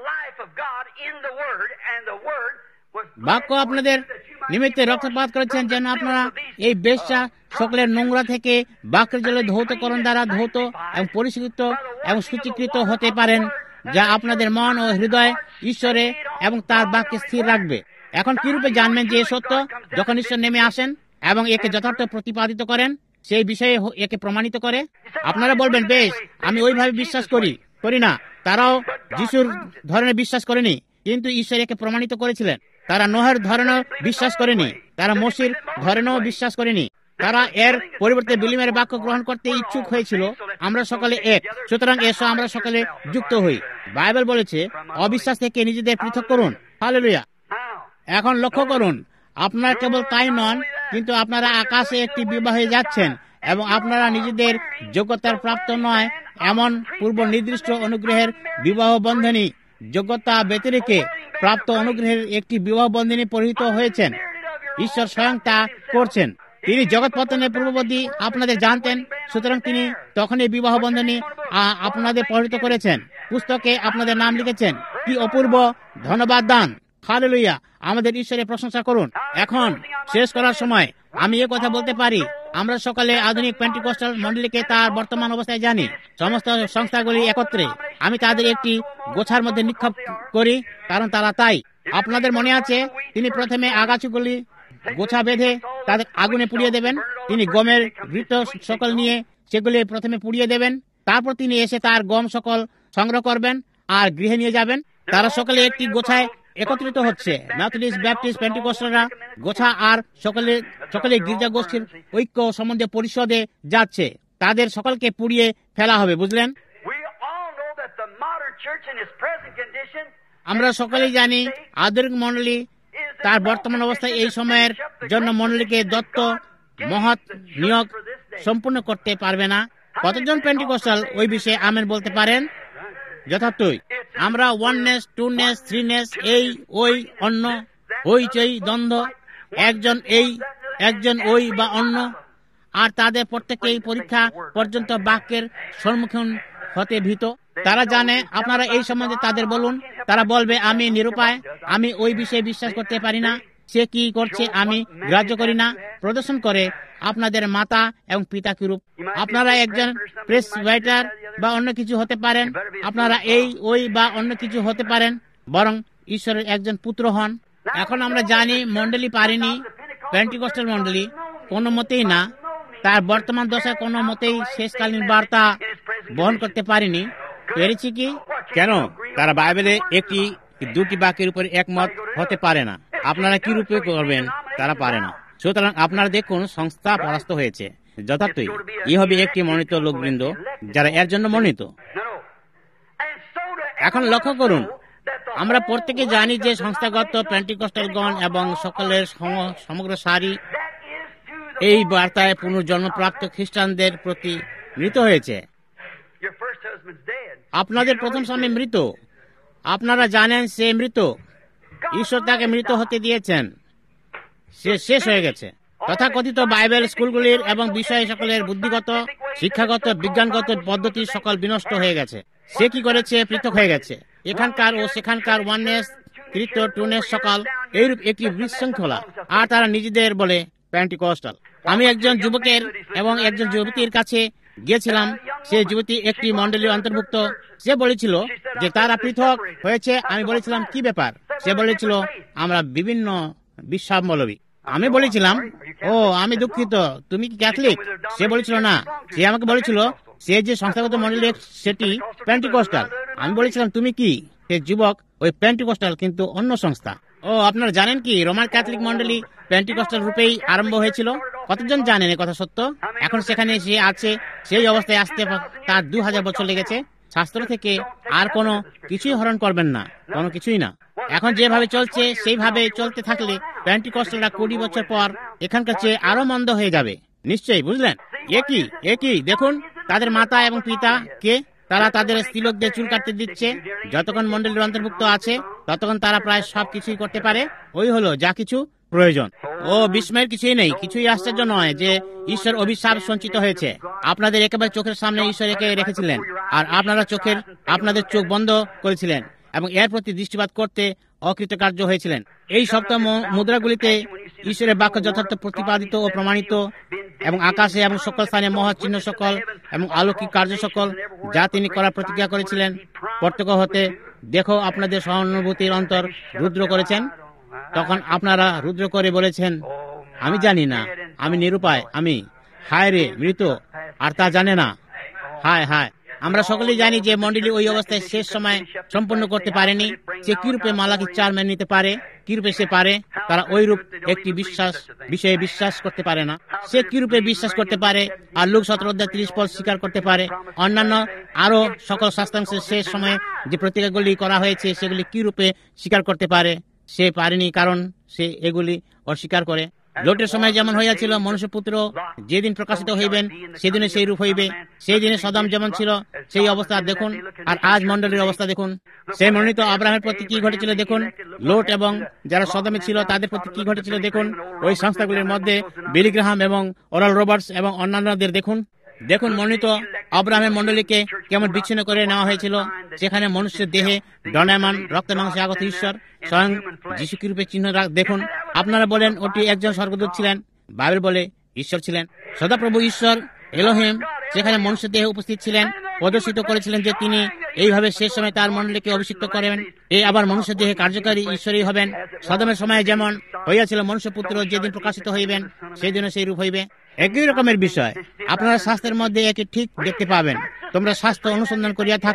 বাক্য আপনাদের নিমিত্তে রক্তপাত করেছেন, যেন আপনারা এই বেশ্যা সকলের নোংরা থেকে বাক্যের জলে ধৌতকরণ দ্বারা ধৌত এবং পরিষ্কৃত এবং সূচীকৃত হতে পারেন, যা আপনাদের মন ও হৃদয় ঈশ্বরে এবং তার বাক্যে স্থির রাখবে। এখন কি রূপে জানবেন যে সত্য? যখন ঈশ্বর নেমে আসেন এবং একে যথার্থ প্রতিপাদিত করেন, সেই বিষয়ে একে প্রমাণিত করে। আপনারা বলবেন, বেশ, আমি ওইভাবে বিশ্বাস করি করি না। তারাও যিশুর ধরনের বিশ্বাস করেনি, কিন্তু ঈশ্বর একে প্রমাণিত করেছিলেন। তারা নোহের ধরনেও বিশ্বাস করেনি, তারা মোশির ধরনেও বিশ্বাস করেনি। তারা এর পরিবর্তে বিলিমের বাক্য গ্রহণ করতে ইচ্ছুক হয়েছিল। আমরা সকলে এক, সুতরাং এসো আমরা সকলে যুক্ত হই। বাইবেল বলেছে, অবিশ্বাস থেকে নিজেদের পৃথক করুন। হালেলুয়া! এখন লক্ষ্য করুন, আপনারা কেবল তাই নন, কিন্তু আপনারা আকাশে একটি বিবাহে যাচ্ছেন এবং আপনারা নিজেদের যোগ্যতার প্রাপ্ত নয় এমন পূর্ব নির্দিষ্ট অনুগ্রহের বিবাহ বন্ধনী, যোগ্যতা ব্যতিরেকে প্রাপ্ত অনুগ্রহের একটি বিবাহ বন্ধনী পরিহিত হয়েছেন। ঈশ্বর স্বয়ং তা করছেন। তিনি জগৎ পতনের পূর্ববর্তী আপনাদের জানতেন, সুতরাং তিনি তখনই বিবাহ বন্ধনী আপনাদের পরিহিত করেছেন, পুস্তকে আপনাদের নাম লিখেছেন। কি অপূর্ব ধন্যবাদ দান! হালেলুয়া! আমাদের ঈশ্বরের প্রশংসা করুন। এখন শেষ করার সময় আমি এ কথা বলতে পারি, আমরা সকলে আধুনিক পেন্টিকস্টাল মণ্ডলীকে তার বর্তমান অবস্থায় জানি। সমস্ত সংস্থাগুলি একত্রে আমি তাদের একটি গোছার মধ্যে নিক্ষেপ করি, কারণ তারা তাই। আপনাদের মনে আছে, তিনি প্রথমে আগাছাগুলি গোছা বেঁধে তাদের আগুনে পুড়িয়ে দেবেন। তিনি গমের বৃত্ত সকল নিয়ে সেগুলি প্রথমে পুড়িয়ে দেবেন, তারপর তিনি এসে তার গম সকল সংগ্রহ করবেন আর গৃহে নিয়ে যাবেন। তারা সকলে একটি গোছায় একত্রিত হচ্ছে। মেথডিস্ট, ব্যাপটিস্ট, পেন্টিকস্টালরা গোছা আর সকলে সকলে গির্জা গোষ্ঠীর ঐক্য সম্বন্ধে পরিষদে যাচ্ছে। তাদের সকলকে পুড়িয়ে ফেলা হবে, বুঝলেন? আমরা সকলেই জানি আধুনিক মণ্ডলী তার বর্তমান অবস্থায় এই সময়ের জন্য মণ্ডলীকে দত্ত মহৎ নিয়োগ সম্পূর্ণ করতে পারবে না। কতজন পেন্টিকস্টাল ওই বিষয়ে আমেন বলতে পারেন? যথার্থই আমরা ওয়াননেস, টুনেস, থ্রিনেস, এই ওই অন্য, হইচই, দ্বন্দ্ব, একজন এই একজন ওই বা অন্য, আর তাদের প্রত্যেকেই পরীক্ষা পর্যন্ত বাক্যের সম্মুখীন হতে ভীত। তারা জানে আপনারা এই সম্বন্ধে তাদের বলুন, তারা বলবে আমি নিরুপায়, আমি ওই বিষয়ে বিশ্বাস করতে পারি না, সে কি করছে আমি গ্রাহ্য করি না। প্রদর্শন করে আপনাদের মাতা এবং পিতা কিরূপ। আপনারা একজন প্রেসবাইটার বা অন্য কিছু হতে পারেন, আপনারা এই ওই বা অন্য কিছু হতে পারেন, বরং ঈশ্বরের একজন পুত্র হন। এখন আমরা জানি মণ্ডলী পারেনি, পেন্টিকস্টাল মণ্ডলী কোনো মতেই না, তার বর্তমান দশায় কোনো মতেই শেষকালীন বার্তা বহন করতে পারেনি। পেরেছি কি? কেন? তারা বাইবেলে একটি দুটি বাক্যের উপর একমত হতে পারে না। আপনারা কি রূপে করবেন তারা পারে না। সুতরাং আপনারা দেখুন সংস্থা পরাস্ত হয়েছে। যথার্থই ই হবে একটি মনোনীত লোকবৃন্দ যারা এর জন্য মনোনীত। এখন লক্ষ্য করুন, আমরা প্রত্যেকে জানি যে সংস্থাগত পেন্টিকস্টালগণ এবং সকলের সমগ্র সারি এই বার্তায় পুনর্জন্মপ্রাপ্ত খ্রিস্টানদের প্রতি মৃত হয়েছে। আপনাদের প্রথম স্বামী মৃত, আপনারা জানেন সে মৃত, ঈশ্বর তাকে মৃত হতে দিয়েছেন, সে শেষ হয়ে গেছে। তথাকথিত বাইবেল স্কুলগুলির এবং বিষয় সকলের বুদ্ধিগত, শিক্ষাগত, বিজ্ঞানগত পদ্ধতি সকল বিনষ্ট হয়ে গেছে। সে কি করেছে? পৃথক হয়ে গেছে। এখানকার ও সেখানকার ওয়াননেস, তৃতীয়, টুনেস সকল এইরূপ একটি বিশৃঙ্খলা, আর তারা নিজেদের বলে পেন্টিকস্টাল। আমি একজন যুবকের এবং একজন যুবতীর কাছে গিয়েছিলাম। সে যুবতী একটি মণ্ডলীর অন্তর্ভুক্ত। সে বলেছিল যে তারা পৃথক হয়েছে। আমি বলেছিলাম কি ব্যাপার? সে বলেছিল আমরা বিভিন্ন বিশ্বাবলম্বী। আমি বলেছিলাম ও আমি দুঃখিত, তুমি কি ক্যাথলিক? সে বলেছিল না। সে আমাকে বলেছিল সে যে সংস্থাগত মণ্ডলী সেটি পেন্টিকস্টাল। আমি বলেছিলাম তুমি কি? সে যুবক ওই পেন্টিকস্টাল কিন্তু অন্য সংস্থা। ও আপনারা জানেন কি রোমান ক্যাথলিক মণ্ডলী পেন্টিকস্টাল রূপেই আরম্ভ হয়েছিল? কতজন জানেন এ কথা সত্য? এখন সেখানে সে আছে, সেই অবস্থায় আসতে তার দু হাজার বছর লেগেছে। শাস্ত্র থেকে আর কোনো কিছুই হরণ করবেন না, কোনো কিছুই না। এখন যেভাবে চলছে সেইভাবে চলতে থাকলে পেন্টিকস্টালরা কুড়ি বছর পর এখানকার চেয়ে আরো মন্দ হয়ে যাবে নিশ্চয়ই, বুঝলেন? একই একই দেখুন তাদের মাতা এবং পিতা কে, তারা তাদের স্ত্রীলোকদের চুল কাটতে দিচ্ছে। যতক্ষণ মণ্ডলীর অন্তর্ভুক্ত আছে ততক্ষণ তারা প্রায় সব কিছুই করতে পারে। ওই হলো যা কিছু প্রয়োজন। ও বিস্ময়ের কিছুই নেই, কিছুই আশ্চর্য নয় যে ঈশ্বর অভিশাপ সঞ্চিত হয়েছে। আপনাদের একেবারে চোখের সামনে ঈশ্বর একে রেখেছিলেন, আর আপনারা চোখের আপনাদের চোখ বন্ধ করেছিলেন এবং এর প্রতি দৃষ্টিপাত করতে অকৃতকার্য হয়েছিলেন। এই সপ্তাহ মুদ্রাগুলিতে ঈশ্বরের বাক্য যথার্থ প্রতিপাদিত ও প্রমাণিত, এবং আকাশে এবং সকল স্থানে মহৎ চিহ্ন সকল এবং অলৌকিক কার্য সকল যা তিনি করার প্রতিজ্ঞা করেছিলেন প্রত্যক্ষ হতে দেখো আপনাদের সহানুভূতির অন্তর রুদ্র করেছেন। তখন আপনারা রুদ্র করে বলেছেন আমি জানি না, আমি নিরুপায়, আমি হায় রে মৃত, আর তা জানে না। হায় হায় আমরা সকলেই জানি যে মণ্ডলী ওই অবস্থায় শেষ সময় সম্পন্ন করতে পারেনি। সে কিরূপে মালাকি চার মেনে নিতে পারে? কিরূপে সে পারে? তারা ওই রূপ একটি বিশ্বাস বিষয়ে বিশ্বাস করতে পারে না। সে কিরূপে বিশ্বাস করতে পারে আর লোক সতেরো অধ্যায় ত্রিশ পদ স্বীকার করতে পারে? অন্যান্য আরো সকল শাস্ত্রাংশের শেষ সময়ে যে প্রতিজ্ঞাগুলি করা হয়েছে সেগুলি কিরূপে স্বীকার করতে পারে? সে পারেনি, কারণ সে এগুলি অস্বীকার করে। লোটের সময় যেমন হইয়াছিল, মনুষ্যপুত্র যেদিন প্রকাশিত হইবেন সেদিনে সেই রূপ হইবে। সেই দিনে সদম যেমন ছিল সেই অবস্থা দেখুন, আর আজ মণ্ডলীর অবস্থা দেখুন। সেই মনোনীত আব্রাহামের প্রতি কি ঘটেছিল দেখুন। লোট এবং যারা সদমে ছিল তাদের প্রতি কি ঘটেছিল দেখুন। ওই সংস্থাগুলির মধ্যে বিলি গ্রাহাম এবং ওরাল রবার্টস এবং অন্যান্যদের দেখুন। দেখুন মনোনীত আব্রাহামের মণ্ডলীকে কেমন বিচ্ছিন্ন করে নেওয়া হয়েছিল। সেখানে মনুষ্যের দেহে দণ্ডায়মান রক্ত মাংসে আগত ঈশ্বর স্বয়ং যীশু কি রূপে চিহ্ন দেখুন। আপনারা বলেন ওটি একজন স্বর্গদূত ছিলেন, বাইবেল বলে ঈশ্বর ছিলেন। সদাপ্রভু ঈশ্বর এলোহিম সেখানে মনুষ্যের দেহে উপস্থিত ছিলেন, প্রদর্শিত করেছিলেন যে তিনি এইভাবে শেষ সময় তার মণ্ডলীকে অভিষিক্ত করেন। এই আবার মনুষ্যের দেহে কার্যকারী ঈশ্বরই হবেন। সদমের সময় যেমন হইয়াছিল, মনুষ্যপুত্র যেদিন প্রকাশিত হইবেন সেই দিনে সেই রূপ হইবে। একই রকমের বিষয় আপনারা শাস্ত্রের মধ্যে একে ঠিক দেখতে পাবেন। তোমরা শাস্ত্র অনুসন্ধান করিয়া থাকো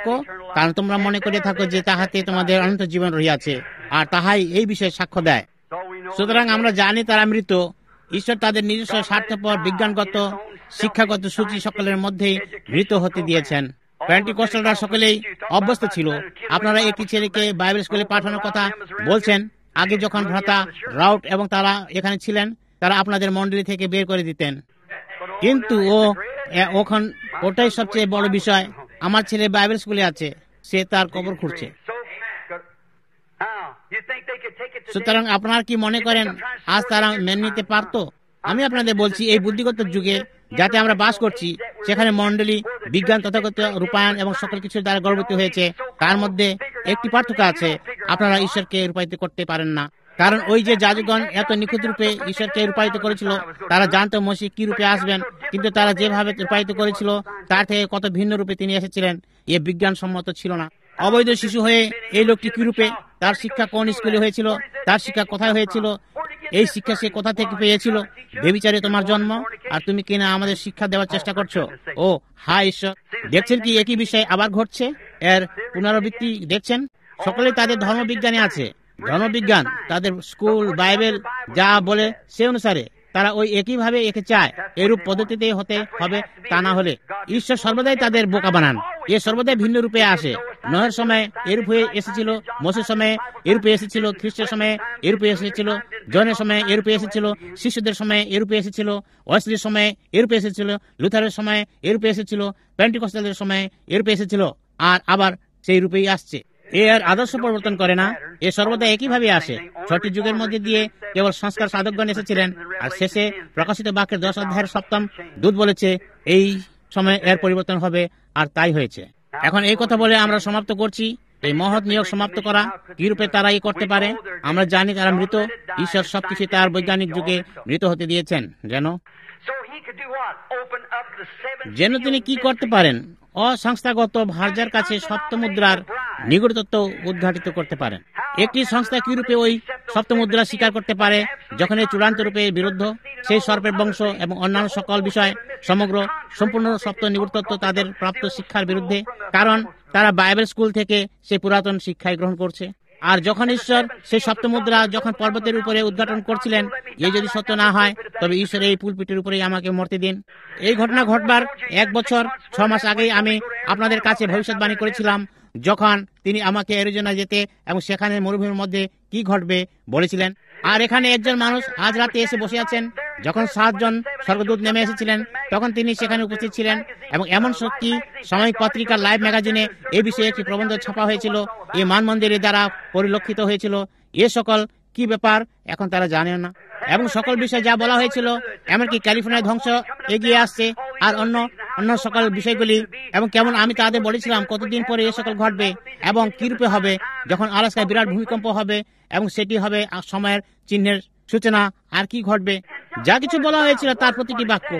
কারণ তোমরা মনে করে থাকো যে তাহাতে তোমাদের অনন্ত জীবন রহিয়াছে, আর তাহাই এই বিষয়ে সাক্ষ্য দেয়। সুতরাং আমরা জানি তারা মৃত। ঈশ্বর তাদের নিজস্ব স্বার্থপর বিজ্ঞানগত শিক্ষাগত সূচি সকলের মধ্যেই মৃত হতে দিয়েছেন। পেন্টিকস্টালরা সকলেই অভ্যস্ত ছিল। আপনারা একটি ছেলেকে বাইবেল স্কুলে পাঠানোর কথা বলছেন। আগে যখন ভ্রাতা রাউট এবং তারা এখানে ছিলেন, তারা আপনাদের মণ্ডলী থেকে বের করে দিতেন। কিন্তু ও ওখান ওটাই সবচেয়ে বড় বিষয়। আমার ছেলে বাইবেল স্কুলে আছে, সে তার কবর খুঁড়ছে। সুতরাং আপনারা কি মনে করেন আজ তারা মেনে নিতে পারত? আমি আপনাদের বলছি, এই বুদ্ধিগত যুগে যাতে আমরা বাস করছি, সেখানে মণ্ডলী বিজ্ঞান তথাগত রূপায়ণ এবং সকল কিছুর দ্বারা গর্বিত হয়েছে। তার মধ্যে একটি পার্থক্য আছে, আপনারা ঈশ্বরকে রূপায়িত করতে পারেন না। কারণ ওই যে যাজকগণ এত নিখুঁত রূপে ঈশ্বরকে রূপায়িত করেছিল, তারা জানতো মসিহ কি রূপে আসবেন, কিন্তু তারা যেভাবে রূপায়িত করেছিল তার থেকে কত ভিন্ন রূপে তিনি এসেছিলেন, এ বিজ্ঞানসম্মত ছিল না। অবৈধ শিশু হয়ে এই লোকটি কি রূপে, তার শিক্ষা কোন স্কুলে হয়েছিল, তার শিক্ষা কোথায় হয়েছিল, এই শিক্ষা সে কোথা থেকে পেয়েছিল? বেবিচারে তোমার জন্ম, আর তুমি কিনা আমাদের শিক্ষা দেওয়ার চেষ্টা করছো। ও হা ঈশ্বর, দেখছেন কি একই বিষয় আবার ঘটছে? এর পুনরাবৃত্তি দেখছেন। সকলে তাদের ধর্মবিজ্ঞানে আছে। ধর্মবিজ্ঞান তাদের স্কুল বাইবেল যা বলে সে অনুসারে তারা ওই একইভাবে একে চায়। এরূপ পদ্ধতিতে হতে হবে, তা না হলে ঈশ্বর সর্বদাই তাদের বোকা বানান। এ সর্বদাই ভিন্ন রূপে আসে। নহের সময় এরূপ হয়ে এসেছিল, মোসের সময়ে এরূপে এসেছিল, খ্রিস্টের সময়ে এরূপে এসেছিল, জনের সময়ে এরূপে এসেছিল, শিশুদের সময়ে এরূপে এসেছিল, ওয়েসলির সময়ে এরূপে এসেছিল, লুথারের সময়ে এরূপে এসেছিল, পেন্টিকস্টালদের সময়ে এরূপে এসেছিল, আর আবার সেই রূপেই আসছে। এ আর আদর্শ পরিবর্তন করে না, এ সর্বদা একইভাবে আসে। ছটি যুগের মধ্যে দিয়ে কেবল সংস্কার সাধকগণ এসেছিলেন, আর শেষে প্রকাশিত বাক্যের দশ অধ্যায়ের সপ্তম দূত বলেছে এই সময় এর পরিবর্তন হবে, আর তাই হয়েছে। এখন এই কথা বলে আমরা সমাপ্ত করছি। এই মহৎ নিয়োগ সমাপ্ত করা কি রূপে তারা এই করতে পারে? আমরা জানি তারা মৃত। ঈশ্বর সবকিছু তার বৈজ্ঞানিক যুগে মৃত হতে দিয়েছেন, যেন যেন তিনি কি করতে পারেন? অসংস্থাগত ভার্যার কাছে সপ্তমুদ্রার নিগূঢ় তত্ত্ব উদ্ঘাটিত করতে পারেন। একটি সংস্থা কি রূপে ওই সপ্তমুদ্রা স্বীকার করতে পারে যখন এই চূড়ান্ত রূপে বিরুদ্ধ সেই সর্পের বংশ এবং অন্যান্য সকল বিষয় সমগ্র সম্পূর্ণ সপ্ত নিগূঢ় তত্ত্ব তাদের প্রাপ্ত শিক্ষার বিরুদ্ধে, কারণ তারা বাইবেল স্কুল থেকে সেই পুরাতন শিক্ষায় গ্রহণ করছে। আর যখন ঈশ্বর সেই সপ্তমুদ্রা যখন পর্বতের উপরে উদ্ঘাটন করছিলেন, এই যদি সত্য না হয় তবে ঈশ্বর এই পুলপিটের উপরেই আমাকে মরতে দিন। এই ঘটনা ঘটবার এক বছর ছ মাস আগেই আমি আপনাদের কাছে ভবিষ্যৎবাণী করেছিলাম, যখন তিনি আমাকে অ্যারিজোনা যেতে এবং সেখানে মরুভূমির মধ্যে কি ঘটবে বলেছিলেন। আর এখানে একজন মানুষ আজ রাতে এসে বসে আছেন। যখন সাতজন স্বর্গদূত নেমে এসেছিলেন তখন তিনি সেখানে উপস্থিত ছিলেন, এবং এমন সত্যি সাময়িক পত্রিকা লাইভ ম্যাগাজিনে এ বিষয়ে একটি প্রবন্ধ ছাপা হয়েছিল, এই মানমন্দিরের দ্বারা পরিলক্ষিত হয়েছিল। এ সকল কি ব্যাপার এখন তারা জানে না, এবং সকল বিষয় যা বলা হয়েছিল, এমনকি ক্যালিফোর্নিয়ার ধ্বংস এগিয়ে আসছে আর অন্য অন্য সকল বিষয়গুলি, এবং কেমন আমি তাদের বলেছিলাম কতদিন পরে এ সকল ঘটবে এবং কি রূপে হবে, যখন আলাস্কায় বিরাট ভূমিকম্প হবে এবং সেটি হবে সময়ের চিহ্নের সূচনা, আর কি ঘটবে। যা কিছু বলা হয়েছিল তার প্রতিটি বাক্য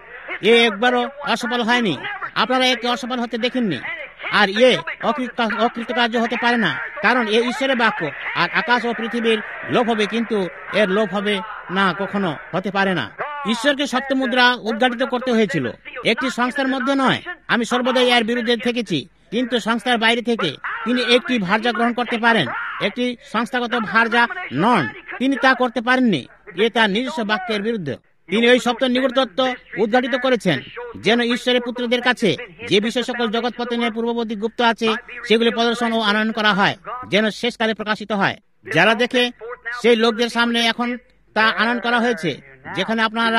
এ একবারও অসফল হয়নি। আপনারা একে অসফল হতে দেখেননি, আর এ অকৃতকার্য হতে পারে না, কারণ এ ঈশ্বরের বাক্য। আর আকাশ ও পৃথিবীর লোভ হবে, কিন্তু এর লোভ হবে না, কখনো হতে পারে না। ঈশ্বরকে সপ্তমুদ্রা উদ্ঘাটিত করতে হয়েছিল, একটি সংস্থার মধ্যে নয়। আমি সর্বদাই এর বিরুদ্ধে থেকেছি, কিন্তু সংস্থার বাইরে থেকে তিনি একটি ভার্যা গ্রহণ করতে পারেন, একটি সংস্থাগত ভার্যা নন। তিনি তা করতে পারেননি, এ তার নিজস্ব বাক্যের বিরুদ্ধে। তিনি ওই সপ্ত নিগূঢ় তত্ত্ব উদ্ঘাটিত করেছেন যেন ঈশ্বরের পুত্রদের কাছে যে বিষয় সকল জগৎ পতনের পূর্ববর্তী গুপ্ত আছে সেগুলি প্রদর্শন ও আনয়ন করা হয়, যেন শেষকালে প্রকাশিত হয়। যারা দেখে সেই লোকদের সামনে এখন তা আনয়ন করা হয়েছে, যেখানে আপনারা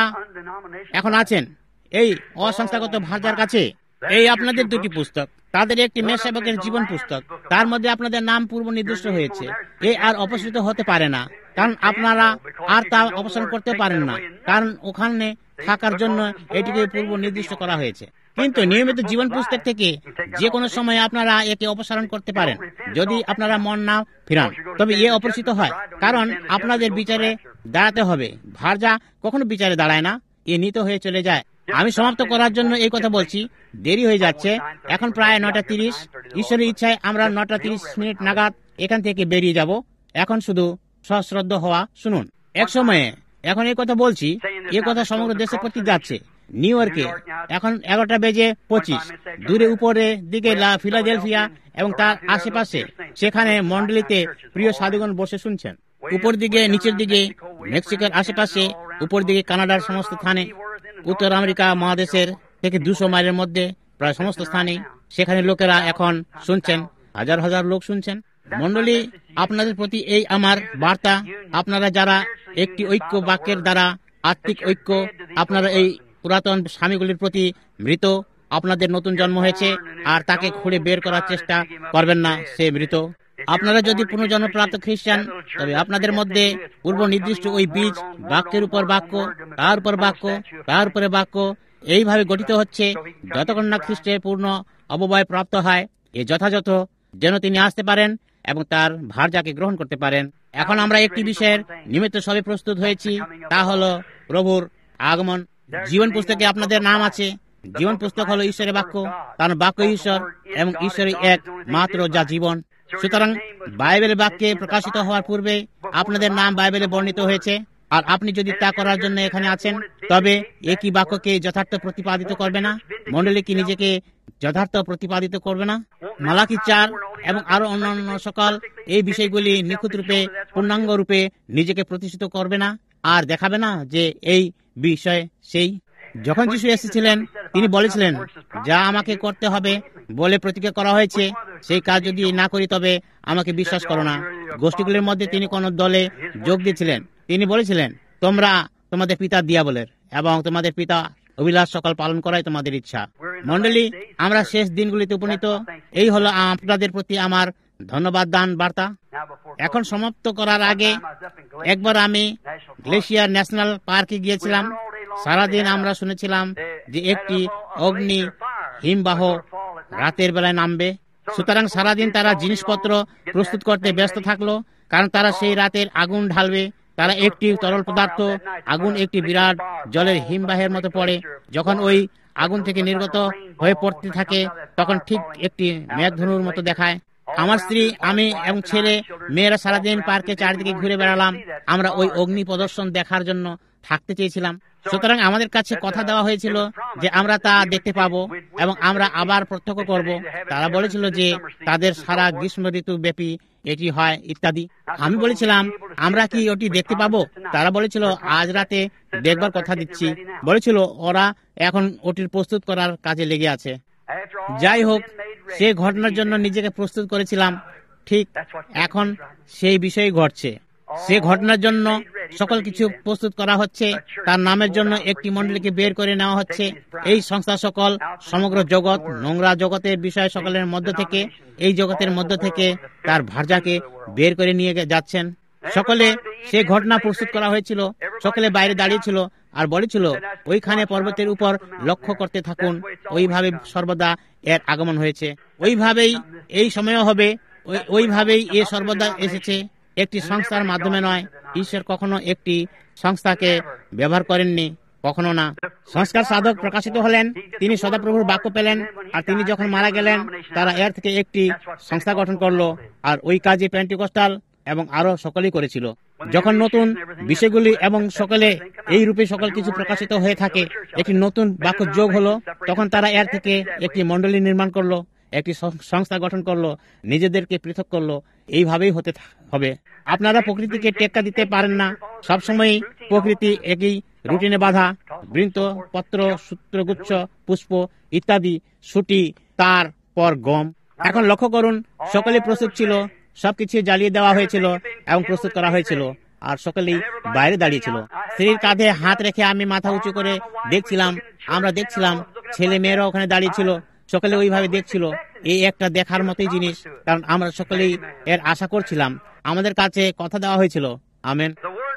এখন আছেন এই অসংস্থাগত ভার্যার কাছে। এই আপনাদের দুটি পুস্তক, তাদের একটি মেষসেবকের জীবন পুস্তক, তার মধ্যে আপনাদের নাম পূর্ব নির্দিষ্ট হয়েছে। এ আর অপসৃত হতে পারে না, কারণ আপনারা আর তা অপসারণ করতে পারেন না, কারণ ওখানে থাকার জন্য এটিকে পূর্ব নির্দিষ্ট করা হয়েছে। কিন্তু নিয়মিত জীবন পুস্তক থেকে যে কোনো সময় আপনারা একে অপসারণ করতে পারেন, যদি আপনারা মন না ফিরান, তবে এ অপরিচিত হয়, কারণ আপনাদের বিচারে দাঁড়াতে হবে। ভার্যা কখনো বিচারে দাঁড়ায় না, এ নিত হয়ে চলে যায়। আমি সমাপ্ত করার জন্য এই কথা বলছি, দেরি হয়ে যাচ্ছে। এখন প্রায় নটা তিরিশ। ঈশ্বরের ইচ্ছায় আমরা নটা তিরিশ মিনিট নাগাদ এখান থেকে বেরিয়ে যাব। এখন শুধু সশ্রদ্ধ হওয়া শুনুন। এক সময়ে এখন এই কথা বলছি, এ কথা সমগ্র দেশের প্রতি যাচ্ছে। নিউ ইয়র্কে এখন এগারোটা বেজে পঁচিশ। দূরে উপরে দিকে ফিলাডেলফিয়া এবং তার আশেপাশে সেখানে মন্ডলীতে প্রিয় সাধুগণ বসে শুনছেন। উপর দিকে নিচের দিকে মেক্সিকোর আশেপাশে, উপর দিকে কানাডার সমস্ত স্থানে, উত্তর আমেরিকা মহাদেশের থেকে দুশো মাইলের মধ্যে প্রায় সমস্ত স্থানে সেখানে লোকেরা এখন শুনছেন, হাজার হাজার লোক শুনছেন। মন্ডলী, আপনাদের প্রতি এই আমার বার্তা, আপনারা যারা একটি ঐক্য বাক্যের দ্বারা আত্মিক ঐক্য, আপনারা এই পুরাতন স্বামীগুলির প্রতি মৃত, আপনাদের নতুন জন্ম হয়েছে আর তাকে খুঁড়ে বের করার চেষ্টা করবেন না, সে মৃত। আপনারা যদি পুনর্জন্মপ্রাপ্ত খ্রিস্টান, তবে আপনাদের মধ্যে পূর্ব নির্দিষ্ট ওই বীজ বাক্যের উপর বাক্য, তার উপর বাক্য, তার উপরে বাক্য এইভাবে গঠিত হচ্ছে যতক্ষণ না খ্রিস্টের পূর্ণ অববয় প্রাপ্ত হয়, এ যথাযথ যেন তিনি আসতে পারেন এবং তার ভার্যাকে গ্রহণ করতে পারেন। এখন আমরা একটি বিষয়ের নিমিত্ত সবে প্রস্তুত হয়েছি, তা হলো প্রভুর আগমন। জীবন পুস্তকে আপনাদের নাম আছে। জীবন পুস্তক হলো ঈশ্বরের বাক্য, কারণ বাক্য ঈশ্বর এবং ঈশ্বরই এক মাত্র যা জীবন। সুতরাং বাইবেলের বাক্যে প্রকাশিত হওয়ার পূর্বে আপনাদের নাম বাইবেলে বর্ণিত হয়েছে, আর আপনি যদি তা করার জন্য এখানে আছেন, তবে একই বাক্যকে যথার্থ প্রতিপাদিত করবে না? মণ্ডলী কি নিজেকে যথার্থ প্রতিপাদিত করবে না? মালাকি চার এবং আরো অন্যান্য সকল এই বিষয়গুলি নিখুঁত রূপে, পূর্ণাঙ্গ রূপে নিজেকে প্রতিষ্ঠিত করবে না আর দেখাবে না যে এই বিষয় সেই? যখন যিশু এসেছিলেন তিনি বলেছিলেন, যা আমাকে করতে হবে বলে প্রতিজ্ঞা করা হয়েছে, সেই কাজ যদি না করি তবে আমাকে বিশ্বাস করো না। গোষ্ঠীগুলির মধ্যে তিনি কোন দলে যোগ দিয়েছিলেন। তিনি বলেছিলেন, তোমরা তোমাদের পিতা দিয়াবলের এবং তোমাদের পিতা অভিলাষ সকল পালন করাই তোমাদের ইচ্ছা। মণ্ডলী, আমরা শেষ দিনগুলিতে উপনীত। এই হলো আপনাদের প্রতি আমার ধন্যবাদ দান বার্তা। এখন সমাপ্ত করার আগে একবার আমি গ্লেশিয়ার ন্যাশনাল পার্কে গিয়েছিলাম। সারাদিন আমরা শুনেছিলাম যে একটি অগ্নি হিমবাহ রাতের বেলায় নামবে। সুতরাং সারাদিন তারা জিনিসপত্র প্রস্তুত করতে ব্যস্ত থাকলো, কারণ তারা সেই রাতের আগুন ঢালবে। তারা একটি তরল পদার্থ, আগুন একটি বিরাট জলের হিমবাহের মতো পড়ে। যখন ওই আগুন থেকে নির্গত হয়ে পড়তে থাকে, তখন ঠিক একটি মেঘধনুর মতো দেখায়। আমার স্ত্রী, আমি এবং ছেলে মেয়েরা সারাদিন পার্কে চারদিকে ঘুরে বেড়ালাম। আমরা ওই অগ্নি প্রদর্শন দেখার জন্য থাকতে চেয়েছিলাম। সুতরাং আমাদের কাছে কথা দেওয়া হয়েছিল যে আমরা তা দেখতে পাবো এবং আমরা আবার প্রত্যক্ষ করব। তারা বলেছিল যে তাদের সারা গ্রীষ্ম ঋতু ব্যাপী এটি হয় ইত্যাদি। আমি বলেছিলাম, আমরা কি ওটি দেখতে পাবো? তারা বলেছিল, আজ রাতে দেখবার কথা দিচ্ছি। বলেছিল ওরা এখন ওটির প্রস্তুত করার কাজে লেগে আছে। যাই হোক, সে ঘটনার জন্য নিজেকে প্রস্তুত করেছিলাম। ঠিক এখন সেই বিষয় ঘটছে। সে ঘটনার জন্য সকল কিছু প্রস্তুত করা হচ্ছে। তার নামের জন্য একটি মণ্ডলীকে বের করে নেওয়া হচ্ছে। এই সংস্থা সকল সমগ্র জগৎ, নোংরা জগতের বিষয় সকলের মধ্য থেকে, এই জগতের মধ্য থেকে তার ভার্যাকে বের করে নিয়ে যাচ্ছেন। সকলে সে ঘটনা প্রস্তুত করা হয়েছিল। সকলে বাইরে দাঁড়িয়েছিল আর বলেছিল, ওইখানে পর্বতের উপর লক্ষ্য করতে থাকুন। ওইভাবে সর্বদা এর আগমন হয়েছে। ওইভাবেই এই সময়ও হবে। ওইভাবেই এ সর্বদা এসেছে, একটি সংস্থার মাধ্যমে নয়। ঈশ্বর কখনো একটি সংস্থাকে ব্যবহার করেননি, কখনো না। সংস্কার সাধক প্রকাশিত হলেন, তিনি সদাপ্রভুর বাক্য পেলেন, আর তিনি যখন মারা গেলেন তারা এর থেকে একটি সংস্থা গঠন করলো। আর ওই কাজে পেন্টিকস্টাল এবং আরো সকলেই করেছিল। যখন নতুন বিষয়গুলি এবং সকলে এই রূপে সকল কিছু প্রকাশিত হয়ে থাকে, একটি নতুন বাক্য যোগ হলো, তখন তারা এর থেকে একটি মণ্ডলী নির্মাণ করলো, একটি সংস্থা গঠন করলো, নিজেদেরকে পৃথক করলো। এইভাবেই হতে হবে। আপনারা প্রকৃতিকে টেক্কা দিতে পারেন না। সবসময় প্রকৃতি একই রুটিনে বাঁধা, বৃন্ত, পত্র, সূত্রগুচ্ছ, পুষ্প ইত্যাদি, ছুটি, তার পর গম। এখন লক্ষ্য করুন, সকলে প্রস্তুত ছিল, সবকিছু জ্বালিয়ে দেওয়া হয়েছিল এবং প্রস্তুত করা হয়েছিল, আর সকলেই বাইরে দাঁড়িয়েছিল। স্ত্রীর কাঁধে হাত রেখে আমি মাথা উঁচু করে দেখছিলাম। আমরা দেখছিলাম, ছেলে মেয়েরা ওখানে দাঁড়িয়েছিল, সকলে ওইভাবে দেখছিল। এই একটা দেখার মতোই জিনিস, কারণ আমরা সকলেই এর আশা করছিলাম। আমাদের কাছে কথা দেওয়া হয়েছিল। আমেন।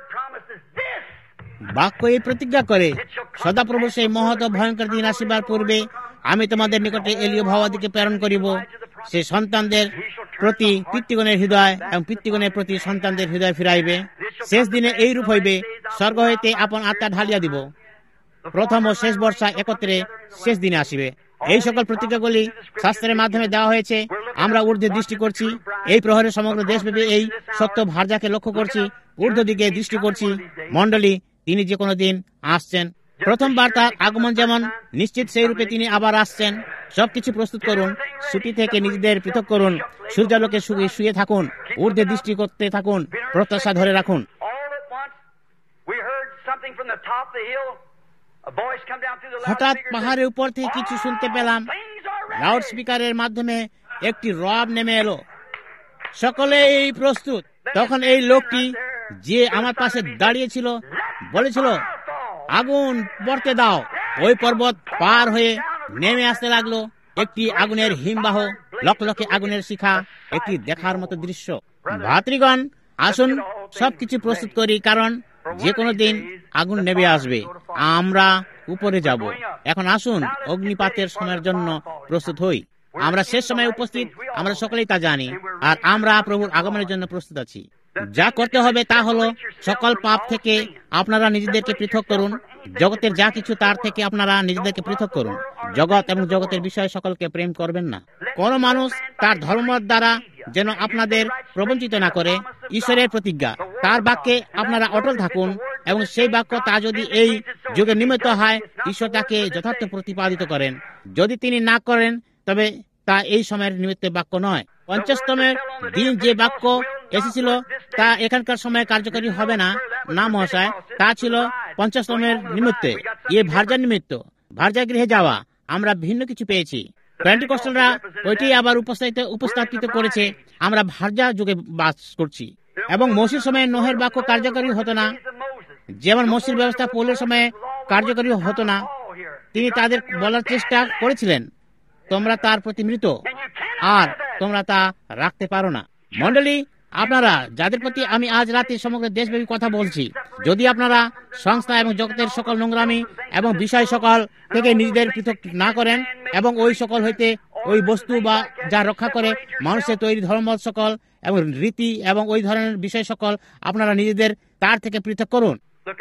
বাক্য এই প্রতিজ্ঞা করে, সদাপ্রভু সেই মহৎ ভয়ঙ্কর দিন আসিবার পূর্বে আমি তোমাদের নিকটে এলীয় ভাবাদিকে প্রেরণ করিব। সে সন্তানদের প্রতি পিতৃগণের হৃদয় এবং পিতৃগণের প্রতি সন্তানদের হৃদয় ফিরাইবে। শেষ দিনে এই রূপ হইবে, স্বর্গ হইতে আপন আত্মা ঢালিয়া দিব। প্রথম ও শেষ বর্ষা একত্রে শেষ দিনে আসিবে। এই সকল প্রতিজ্ঞাগুলি শাস্ত্রের মাধ্যমে দেওয়া হয়েছে। আমরা ঊর্ধ্বে দৃষ্টি করছি। এই প্রহরে সমগ্র দেশব্যাপী এই সত্য ভার্যাকে লক্ষ্য করছি। ঊর্ধ্ব দিকে দৃষ্টি করছি। মণ্ডলী, তিনি যে কোনো দিন আসছেন। প্রথমবার তার আগমন যেমন নিশ্চিত, সেই রূপে তিনি আবার আসছেন। সবকিছু প্রস্তুত করুন, ছুটি থেকে নিজেদের পৃথক করুন, সূর্যালোকে শুয়ে শুয়ে থাকুন, ঊর্ধ্বে দৃষ্টি করতে থাকুন, প্রত্যাশা ধরে রাখুন। হঠাৎ পাহাড়ের উপর থেকে কিছু শুনতে পেলাম। লাউড স্পিকারের মাধ্যমে একটি রব নেমে এলো, সকলেই প্রস্তুত। তখন এই লোকটি যে আমার পাশে দাঁড়িয়েছিল বলেছিল, আগুন পড়তে দাও। ওই পর্বত পার হয়ে নেমে আসতে লাগলো একটি আগুনের হিমবাহ, লক্ষ লক্ষ আগুনের শিখা, একটি দেখার মতো দৃশ্য। ভাতৃগণ, আসুন সবকিছু প্রস্তুত করি, কারণ যে কোনো দিন আগুন নেমে আসবে, আমরা উপরে যাব। এখন আসুন অগ্নিপাতের সময়ের জন্য প্রস্তুত হই। আমরা শেষ সময়ে উপস্থিত, আমরা সকলেই তা জানি, আর আমরা প্রভুর আগমনের জন্য প্রস্তুত আছি। যা করতে হবে তা হলো, সকল পাপ থেকে আপনারা নিজেদেরকে পৃথক করুন। জগতের যা কিছু তার থেকে আপনারা নিজেদেরকে পৃথক করুন। জগৎ এবং জগতের বিষয়ে সকলকে প্রেম করবেন না। কোন মানুষ তার ধর্ম দ্বারা যেন আপনাদের প্রবঞ্চিত না করে। ঈশ্বরের প্রতিজ্ঞা, তার বাক্যে আপনারা অটল থাকুন, এবং সেই বাক্য তা যদি এই যুগে নিমিত্ত হয়, ঈশ্বর তাকে যথার্থ প্রতিপাদিত করেন। যদি তিনি না করেন, তবে তা এই সময়ের নিমিত্তে বাক্য নয়। পঞ্চাশতমের দিন যে বাক্য এসেছিল তা এখানকার সময়ে কার্যকরী হবে না, না মহাশয়, তা ছিল পঞ্চাশতমের নিমিত্তে, ইয়ে ভার্যার নিমিত্ত, ভার্যা গৃহে যাওয়া। আমরা ভিন্ন কিছু পেয়েছি। পেন্টিকস্টালরা ওইটি আবার উপস্থাপিত উপস্থাপিত করেছে। আমরা ভার্যা যুগে বাস করছি, এবং মসির সময়ে নোহের বাক্য কার্যকরী হতো না, যেমন মসির ব্যবস্থা পৌলের সময়ে কার্যকরী হতো না। তিনি তাদের বলার চেষ্টা করেছিলেন, তোমরা তার প্রতি মৃত, আর তোমরা তা রাখতে পারো না। মণ্ডলী, আপনারা যাদের প্রতি আমি আজ রাতে সমগ্র দেশব্যাপী কথা বলছি, যদি আপনারা সংস্থা এবং জগতের সকল নোংরামি এবং বিষয় সকল থেকে নিজেদের পৃথক না করেন, এবং ওই সকল হইতে ওই বস্তু বা যা রক্ষা করে মানুষের তৈরি ধর্ম সকল এবং রীতি এবং ওই ধরনের বিষয় সকল, আপনারা নিজেদের তার থেকে পৃথক করুন।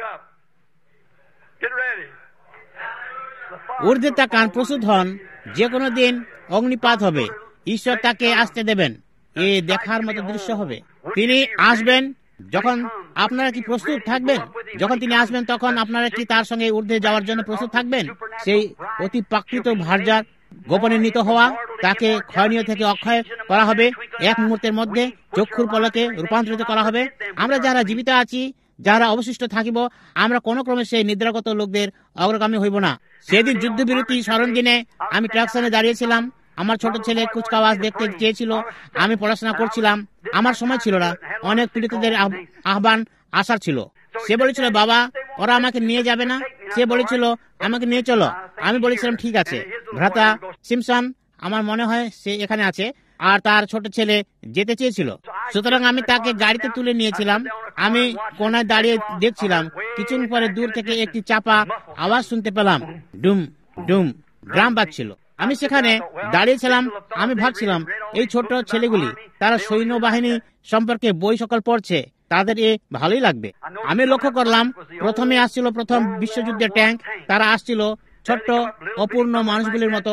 ঊর্ধ্বে তাকান, প্রস্তুত হন, যে কোনো দিন অগ্নিপাত হবে, ঈশ্বর তাকে আসতে দেবেন। এ দেখার মতো দৃশ্য হবে। তিনি আসবেন যখন আপনারা কি প্রস্তুত থাকবেন? যখন তিনি আসবেন তখন আপনারা কি তার সঙ্গে ঊর্ধ্বে যাওয়ার জন্য প্রস্তুত থাকবেন? সেই অতি প্রাকৃত ভার্যার গোপনে নিত হওয়া, তাকে ক্ষয়নীয় থেকে অক্ষয় করা হবে, এক মুহূর্তের মধ্যে চক্ষুর পলকে রূপান্তরিত করা হবে। আমরা যারা জীবিত আছি, যারা অবশিষ্ট থাকিব, আমরা কোনো ক্রমে সেই নিদ্রাগত লোকদের অগ্রগামী হইব না। সেদিন যুদ্ধবিরতি স্মরণ দিনে আমি ট্রাকশনে দাঁড়িয়েছিলাম। আমার ছোট ছেলে কুচকাওয়াজ দেখতে চেয়েছিল। আমি পড়াশোনা করছিলাম, আমার সময় ছিল না। অনেক পীড়িতদের আহ্বান আসার ছিল। সে বলেছিল, বাবা, ওরা আমাকে নিয়ে যাবে না। সে বলেছিল, আমাকে নিয়ে চলো। আমি বলেছিলাম, ঠিক আছে। ভ্রাতা সিমসন, আমার মনে হয় সে এখানে আছে, আর তার ছোট ছেলে যেতে চেয়েছিল। সুতরাং আমি তাকে গাড়িতে তুলে নিয়েছিলাম। আমি কোনায় দাঁড়িয়ে দেখছিলাম। কিছুক্ষণ পরে দূর থেকে একটি চাপা আওয়াজ শুনতে পেলাম। ডুম ডুম গ্রাম বাজছিল। আমি সেখানে দাঁড়িয়েছিলাম। আমি ভাবছিলাম, এই ছোট ছেলেগুলি, তারা সৈন্যবাহিনী সম্পর্কে বই সকল পড়ছে, তাদের এ ভালোই লাগবে। আমি লক্ষ্য করলাম, প্রথমে আসছিল প্রথম বিশ্বযুদ্ধের ট্যাঙ্ক। তারা আসছিল ছোট্ট অপূর্ণ মানুষগুলির মতো।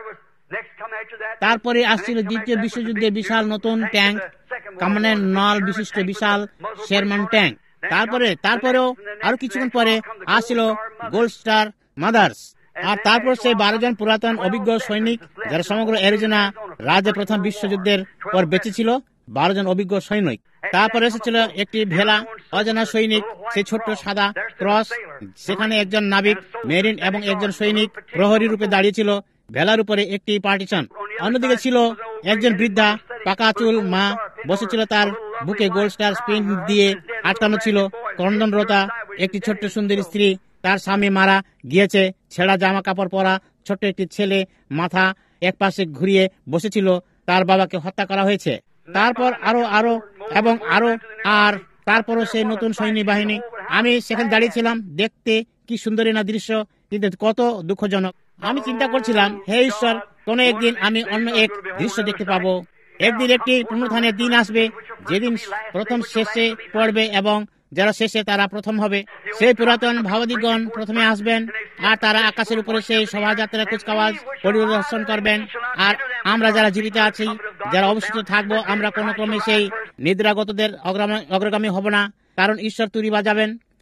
তারপরে আসছিল দ্বিতীয় বিশ্বযুদ্ধে বিশাল নতুন ট্যাঙ্ক, কামানের নল বিশিষ্ট বিশাল শেরম্যান ট্যাঙ্ক। তারপরে তারপরেও আরো কিছুক্ষণ পরে আসছিল গোল্ড স্টার মাদার্স। আর তারপর সেই বারো জন পুরাতন অভিজ্ঞ সৈনিক, যারা সমগ্র অ্যারিজোনা রাজ্যে প্রথম বিশ্বযুদ্ধের পর বেঁচে ছিল, বারো জন অভিজ্ঞ সৈনিক। তারপর এসেছিল একটি ভেলা, অজানা সৈনিক, সেই ছোট্ট সাদা ক্রস। সেখানে একজন নাবিক, মেরিন এবং একজন সৈনিক প্রহরী রূপে দাঁড়িয়েছিল। ভেলার উপরে একটি পার্টিশন। অন্যদিকে ছিল একজন বৃদ্ধা, পাকা চুল মা, বসেছিল। তার বুকে গোল্ড স্টার স্পিন দিয়ে আটকানো ছিল। ক্রন্দনরতা একটি ছোট্ট সুন্দরী স্ত্রী, তার স্বামী মারা গিয়েছে, ছেঁড়া জামা কাপড় পরা ছোট্ট একটি ছেলে মাথা এক পাশে ঘুরিয়ে বসেছিল। তার বাবাকে হত্যা করা হয়েছে। তারপর আরো আরো এবং আরো, আর তারপরও সেই নতুন সৈনিক বাহিনী। আমি সেখানে দাঁড়িয়েছিলাম। দেখতে কি সুন্দরী না দৃশ্য, কিন্তু কত দুঃখজনক। আমি চিন্তা করছিলাম, হে ঈশ্বর, কোন একদিন আমি অন্য এক দৃশ্য দেখতে পাবো। একদিন একটি পুনরুত্থানের দিন আসবে, যেদিন প্রথম শেষে পড়বে এবং যারা শেষে তারা প্রথম হবে। সেই পুরাতন ভাবাদিগণ প্রথমে আসবেন, আর তারা আকাশের উপরে সেই শোভাযাত্রা কুচকাওয়াজ পরিদর্শন করবেন। আর আমরা যারা জীবিত আছি, যারা অবশিষ্ট থাকবো, আমরা কোনো ক্রমে সেই নিদ্রাগতদের অগ্রগামী হব না, কারণ ঈশ্বর তুরি বাজাবেন।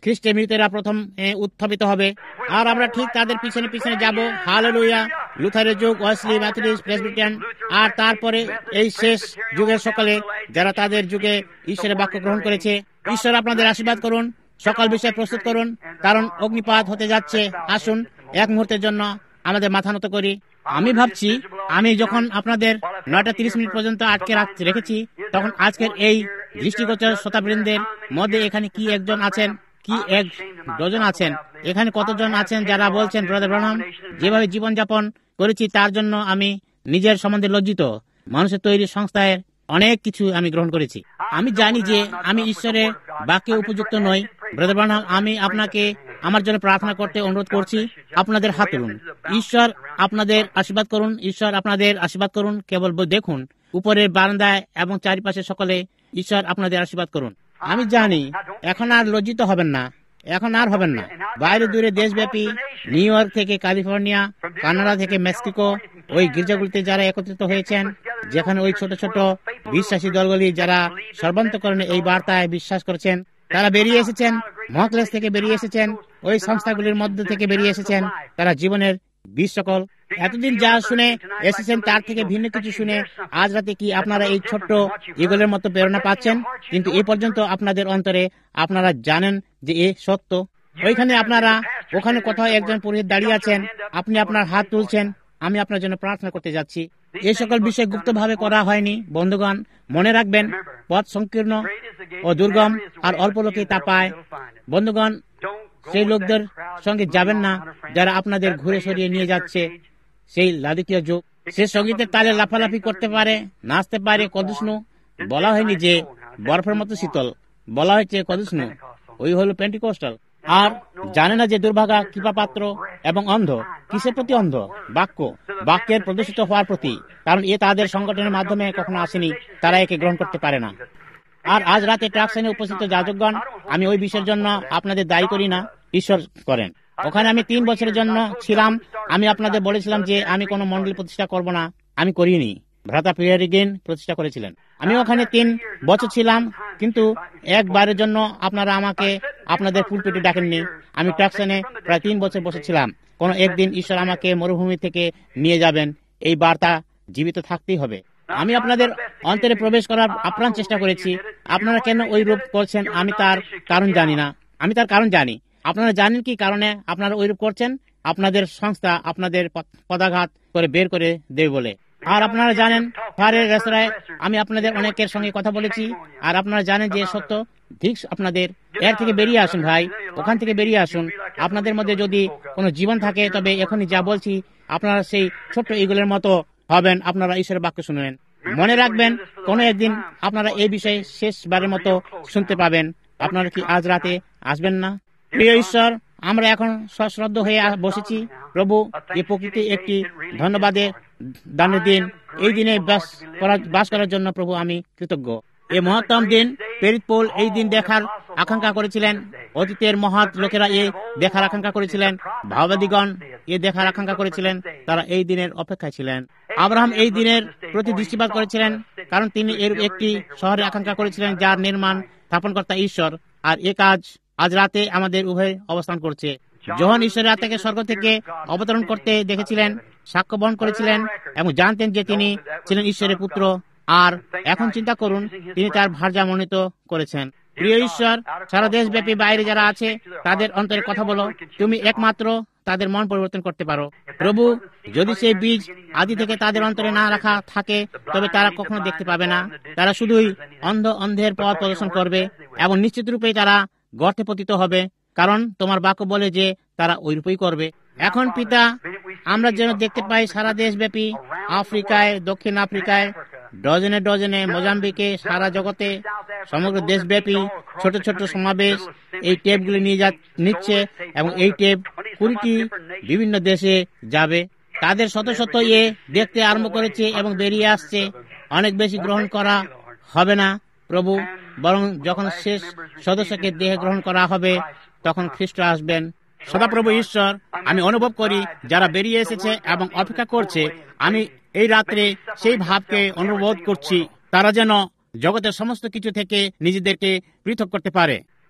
খ্রিস্টে মৃতেরা প্রথম উত্থাপিত হবে, আর আমরা ঠিক তাদের পিছনে পিছনে যাব। হালেলুয়া! লুথারের যুগ, ওয়েসলি, মেথডিস্ট, প্রেসবিটেরিয়ান, আর তারপরে এই শেষ যুগের সকালে যারা তাদের যুগে ঈশ্বরের বাক্য গ্রহণ করেছে। ঈশ্বর আপনাদের আশীর্বাদ করুন, সকল বিষয় প্রস্তুত করুন, কারণ অগ্নিপাত হতে যাচ্ছে। আসুন এক মুহূর্তের জন্য আমাদের মাথা নত করি। আমি ভাবছি, আমি যখন আপনাদের নয়টা তিরিশ মিনিট পর্যন্ত আটকে রেখেছি, তখন আজকের এই দৃষ্টিগোচর শ্রোতাবৃন্দের মধ্যে এখানে কি একজন আছেন, কি এক ডজন আছেন, এখানে কতজন আছেন যারা বলছেন, ব্রাদার ব্রানহাম, যেভাবে জীবনযাপন করেছি তার জন্য আমি নিজের সম্বন্ধে লজ্জিত। মানুষের তৈরি সংস্থায় অনেক কিছু আমি গ্রহণ করেছি। আমি জানি যে আমি ঈশ্বরের বাক্যে উপযুক্ত নই। ব্রাদার ব্রানহাম, আমি আপনাকে আমার জন্য প্রার্থনা করতে অনুরোধ করছি। আপনাদের হাত তুলুন। ঈশ্বর আপনাদের আশীর্বাদ করুন, ঈশ্বর আপনাদের আশীর্বাদ করুন। কেবল দেখুন উপরের বারান্দায় এবং চারিপাশে সকলে ঈশ্বর আপনাদের আশীর্বাদ করুন। আমি জানি এখন আর লজ্জিত হবেন না, এখন আর হবেন না। বাইরে দূরে দেশব্যাপী, নিউ ইয়র্ক থেকে ক্যালিফোর্নিয়া, কানাডা থেকে মেক্সিকো, ওই গির্জাগুলিতে যারা একত্রিত হয়েছেন, যেখানে ওই ছোট ছোট বিশ্বাসী দলগুলি যারা সর্বান্তকরণে এই বার্তায় বিশ্বাস করেছেন, তারা বেরিয়ে এসেছেন, মহাক্লেশ থেকে বেরিয়ে এসেছেন, ওই সংস্থাগুলির মধ্যে থেকে বেরিয়ে এসেছেন। তারা জীবনের বীজ সকল এতদিন যা শুনে এসেছেন তার থেকে ভিন্ন কিছু শুনে আজ রাতে কি আপনারা এই ছোট্ট ইগলের মতো প্রেরণা পাচ্ছেন? কিন্তু এ পর্যন্ত আপনাদের অন্তরে আপনারা জানেন যে এ সত্য। ওইখানে আপনারা, ওখানে কোথাও একজন পুরোহিত দাঁড়িয়ে আছেন, আপনি আপনার হাত তুলছেন। আমি আপনার জন্য প্রার্থনা করতে যাচ্ছি। এই সকল বিষয় গুপ্তভাবে করা হয়নি। বন্ধুগণ, মনে রাখবেন, পথ সংকীর্ণ ও দুর্গম, আর অল্প লোকেই তা পায়। বন্ধুগণ, সেই লোকদের সঙ্গে যাবেন না যারা আপনাদের ঘুরে সরিয়ে নিয়ে যাচ্ছে। সেই লাদিকীয় যুগ, সে সঙ্গীতের তালে লাফালাফি করতে পারে, নাচতে পারে। কদুষ্ণু বলা হয়নি যে বরফের মতো শীতল, বলা হয়েছে কদুষ্ণু, ওই হলো পেন্টিকোস্টাল। আর জানে না যে দুর্ভাগা, কৃপাপাত্র এবং অন্ধ। কিসের প্রতি অন্ধ? বাক্য, বাক্যের প্রদর্শিত হওয়ার প্রতি। কারণ এ তাদের সংগঠনের মাধ্যমে কখনো আসেনি, তারা একে গ্রহণ করতে পারে না। আর আজ রাতে ট্রাকশনে উপস্থিত যাজকগণ, আমি ওই বিষয়ের জন্য আপনাদের দায়ী করি না, ঈশ্বর করেন। ওখানে আমি তিন বছরের জন্য ছিলাম। আমি আপনাদের বলেছিলাম যে আমি কোনো মন্ডলী প্রতিষ্ঠা করব না, আমি করিনি। ভ্রাতা পিয়ারিগেন প্রতিষ্ঠা করেছিলেন। আমি ওখানে তিন বছর ছিলাম, কিন্তু একবারের জন্য আপনারা আমাকে আপনাদের পুলপিটে ডাকেননি। আমি ট্রাকশনে প্রায় তিন বছর বসেছিলাম। কোনো একদিন ঈশ্বর আমাকে মরুভূমি থেকে নিয়ে যাবেন, এই বার্তা জীবিত থাকতেই হবে। আমি আপনাদের অন্তরে প্রবেশ করার আপ্রাণ চেষ্টা করেছি। আপনারা কেন ওই রূপ করছেন আমি তার কারণ জানি না। আমি তার কারণ জানি। আপনারা জানেন কি কারণে আপনারা ওই রূপ করছেন? আপনাদের সংস্থা আপনাদের পদাঘাত করে বের করে দেবে বলে। আর আপনারা জানেন, ফারের রেস্তোরাঁয় আমি আপনাদের অনেকের সঙ্গে কথা বলেছি, আর আপনারা জানেন যে সত্য ঠিক আপনাদের। এর থেকে বেরিয়ে আসুন ভাই, ওখান থেকে বেরিয়ে আসুন। আপনাদের মধ্যে যদি কোনো জীবন থাকে, তবে এখনই যা বলছি আপনারা সেই ছোট্ট ইগলের মতো হবেন। আপনারা ঈশ্বরের বাক্য শুনবেন। মনে রাখবেন, কোনো একদিন আপনারা এই বিষয়ে শেষবারের মতো শুনতে পাবেন। আপনারা কি আজ রাতে আসবেন না? প্রিয় ঈশ্বর, আমরা এখন সশ্রদ্ধ হয়ে বসেছি। প্রভু, এই প্রকৃতি একটি ধন্যবাদের দানের দিন। এই দিনে বাস করার বাস করার জন্য প্রভু আমি কৃতজ্ঞ। এই মহত্তম দিন, প্রেরিত পৌল এই দিন দেখার আকাঙ্ক্ষা করেছিলেন। অতীতের মহৎ লোকেরা এ দেখার আকাঙ্ক্ষা করেছিলেন। ভাববাদীগণ এ দেখার আকাঙ্ক্ষা করেছিলেন। তারা এই দিনের অপেক্ষায় ছিলেন। আব্রাহাম এই দিনের প্রতি দৃষ্টিপাত করেছিলেন, কারণ তিনি এর একটি শহরে আকাঙ্ক্ষা করেছিলেন যার নির্মাণ স্থাপনকর্তা ঈশ্বর। আর এ কাজ আজ রাতে আমাদের উভয় অবস্থান করছে। যখন ঈশ্বরের আত্মাকে স্বর্গ থেকে অবতরণ করতে দেখেছিলেন, সাক্ষ্য বহন করেছিলেন এবং জানতেন যে তিনি ছিলেন ঈশ্বরের পুত্র। আর এখন চিন্তা করুন, তিনি তার ভার্যা মনোনীত করেছেন। প্রিয় ঈশ্বর, সারা দেশব্যাপী বাইরে যারা আছে তাদের অন্তরে কথা বলো। তুমি একমাত্র তাদের মন পরিবর্তন করতে পারো। প্রভু, যদি সেই বীজ আদি থেকে তাদের অন্তরে না রাখা থাকে, তবে তারা কখনো দেখতে পাবে না। তারা শুধুই অন্ধ অন্ধের পথ প্রদর্শন করবে এবং নিশ্চিত রূপেই তারা গর্তে পতিত হবে, কারণ তোমার বাক্য বলে যে তারা ওইরূপই করবে। এখন পিতা, আমরা যেন দেখতে পাই সারা দেশব্যাপী, আফ্রিকায়, দক্ষিণ আফ্রিকায়, ডজনে ডজনে, মোজাম্বিকে, সারা জগতে, সমগ্র দেশব্যাপী ছোট ছোট সমাবেশ এই টেপগুলি নিয়ে যা নিচ্ছে এবং এই টেপ কুড়িটি বিভিন্ন দেশে যাবে। তাদের শত শত এ দেখতে আরম্ভ করেছে এবং বেরিয়ে আসছে। অনেক বেশি গ্রহণ করা হবে না প্রভু, বরং যখন শেষ সদস্যকে দেহে গ্রহণ করা হবে তখন খ্রিস্ট আসবেন। সদাপ্রভু ঈশ্বর, আমি অনুভব করি যারা বেরিয়ে এসেছে এবং অপেক্ষা করছে, আমি এই রাত্রে সেই ভাবকে অনুভব করছি, তারা যেন জগতের সমস্ত কিছু থেকে নিজেদেরকে পৃথক করতে পারে।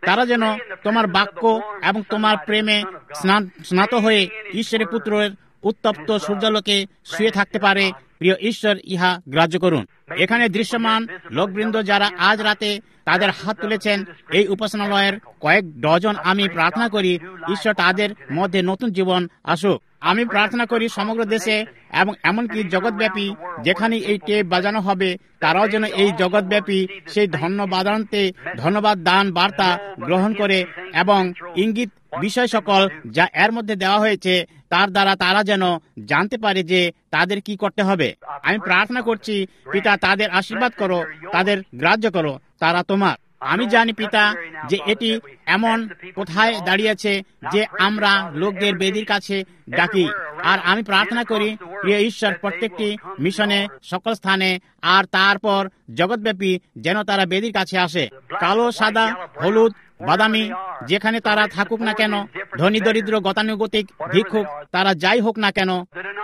তারা যেন তোমার বাক্য এবং তোমার প্রেমে স্নাত হয়ে ঈশ্বরের পুত্রের উত্তপ্ত সূর্যালোকে শুয়ে থাকতে পারে। প্রিয় ঈশ্বর, ইহা গ্রাহ্য করুন। এখানে দৃশ্যমান লোকবৃন্দ যারা আজ রাতে তাদের হাত তুলেছেন এই উপাসনালয়ের কয়েক ডজন, আমি প্রার্থনা করি ঈশ্বর তাদের মধ্যে নতুন জীবন আসুক। আমি প্রার্থনা করি সমগ্র দেশে এবং এমনকি জগৎব্যাপী যেখানে এই টেপ বাজানো হবে, তারাও যেন এই জগৎব্যাপী সেই ধন্যবাদান্তে ধন্যবাদ দান বার্তা গ্রহণ করে এবং ইঙ্গিত বিষয় সকল যা এর মধ্যে দেওয়া হয়েছে তার দ্বারা তারা যেন জানতে পারে যে তাদের কি করতে হবে। আমি প্রার্থনা করছি পিতা, তাদের আশীর্বাদ করো, তাদের গ্রাহ্য করো, তারা তোমার। আমি জানি পিতা যে এটি এমন কোথায় দাঁড়িয়েছে যে আমরা লোকদের বেদির কাছে ডাকি, আর আমি প্রার্থনা করি প্রিয় ঈশ্বর প্রত্যেকটি মিশনে সকল স্থানে আর তারপর জগৎব্যাপী যেন তারা বেদির কাছে আসে। কালো, সাদা, হলুদ, বাদামি, যেখানে তারা থাকুক না কেন, ধনী দরিদ্র, গতানুগতিক, ভিক্ষুক, তারা যাই হোক না কেন,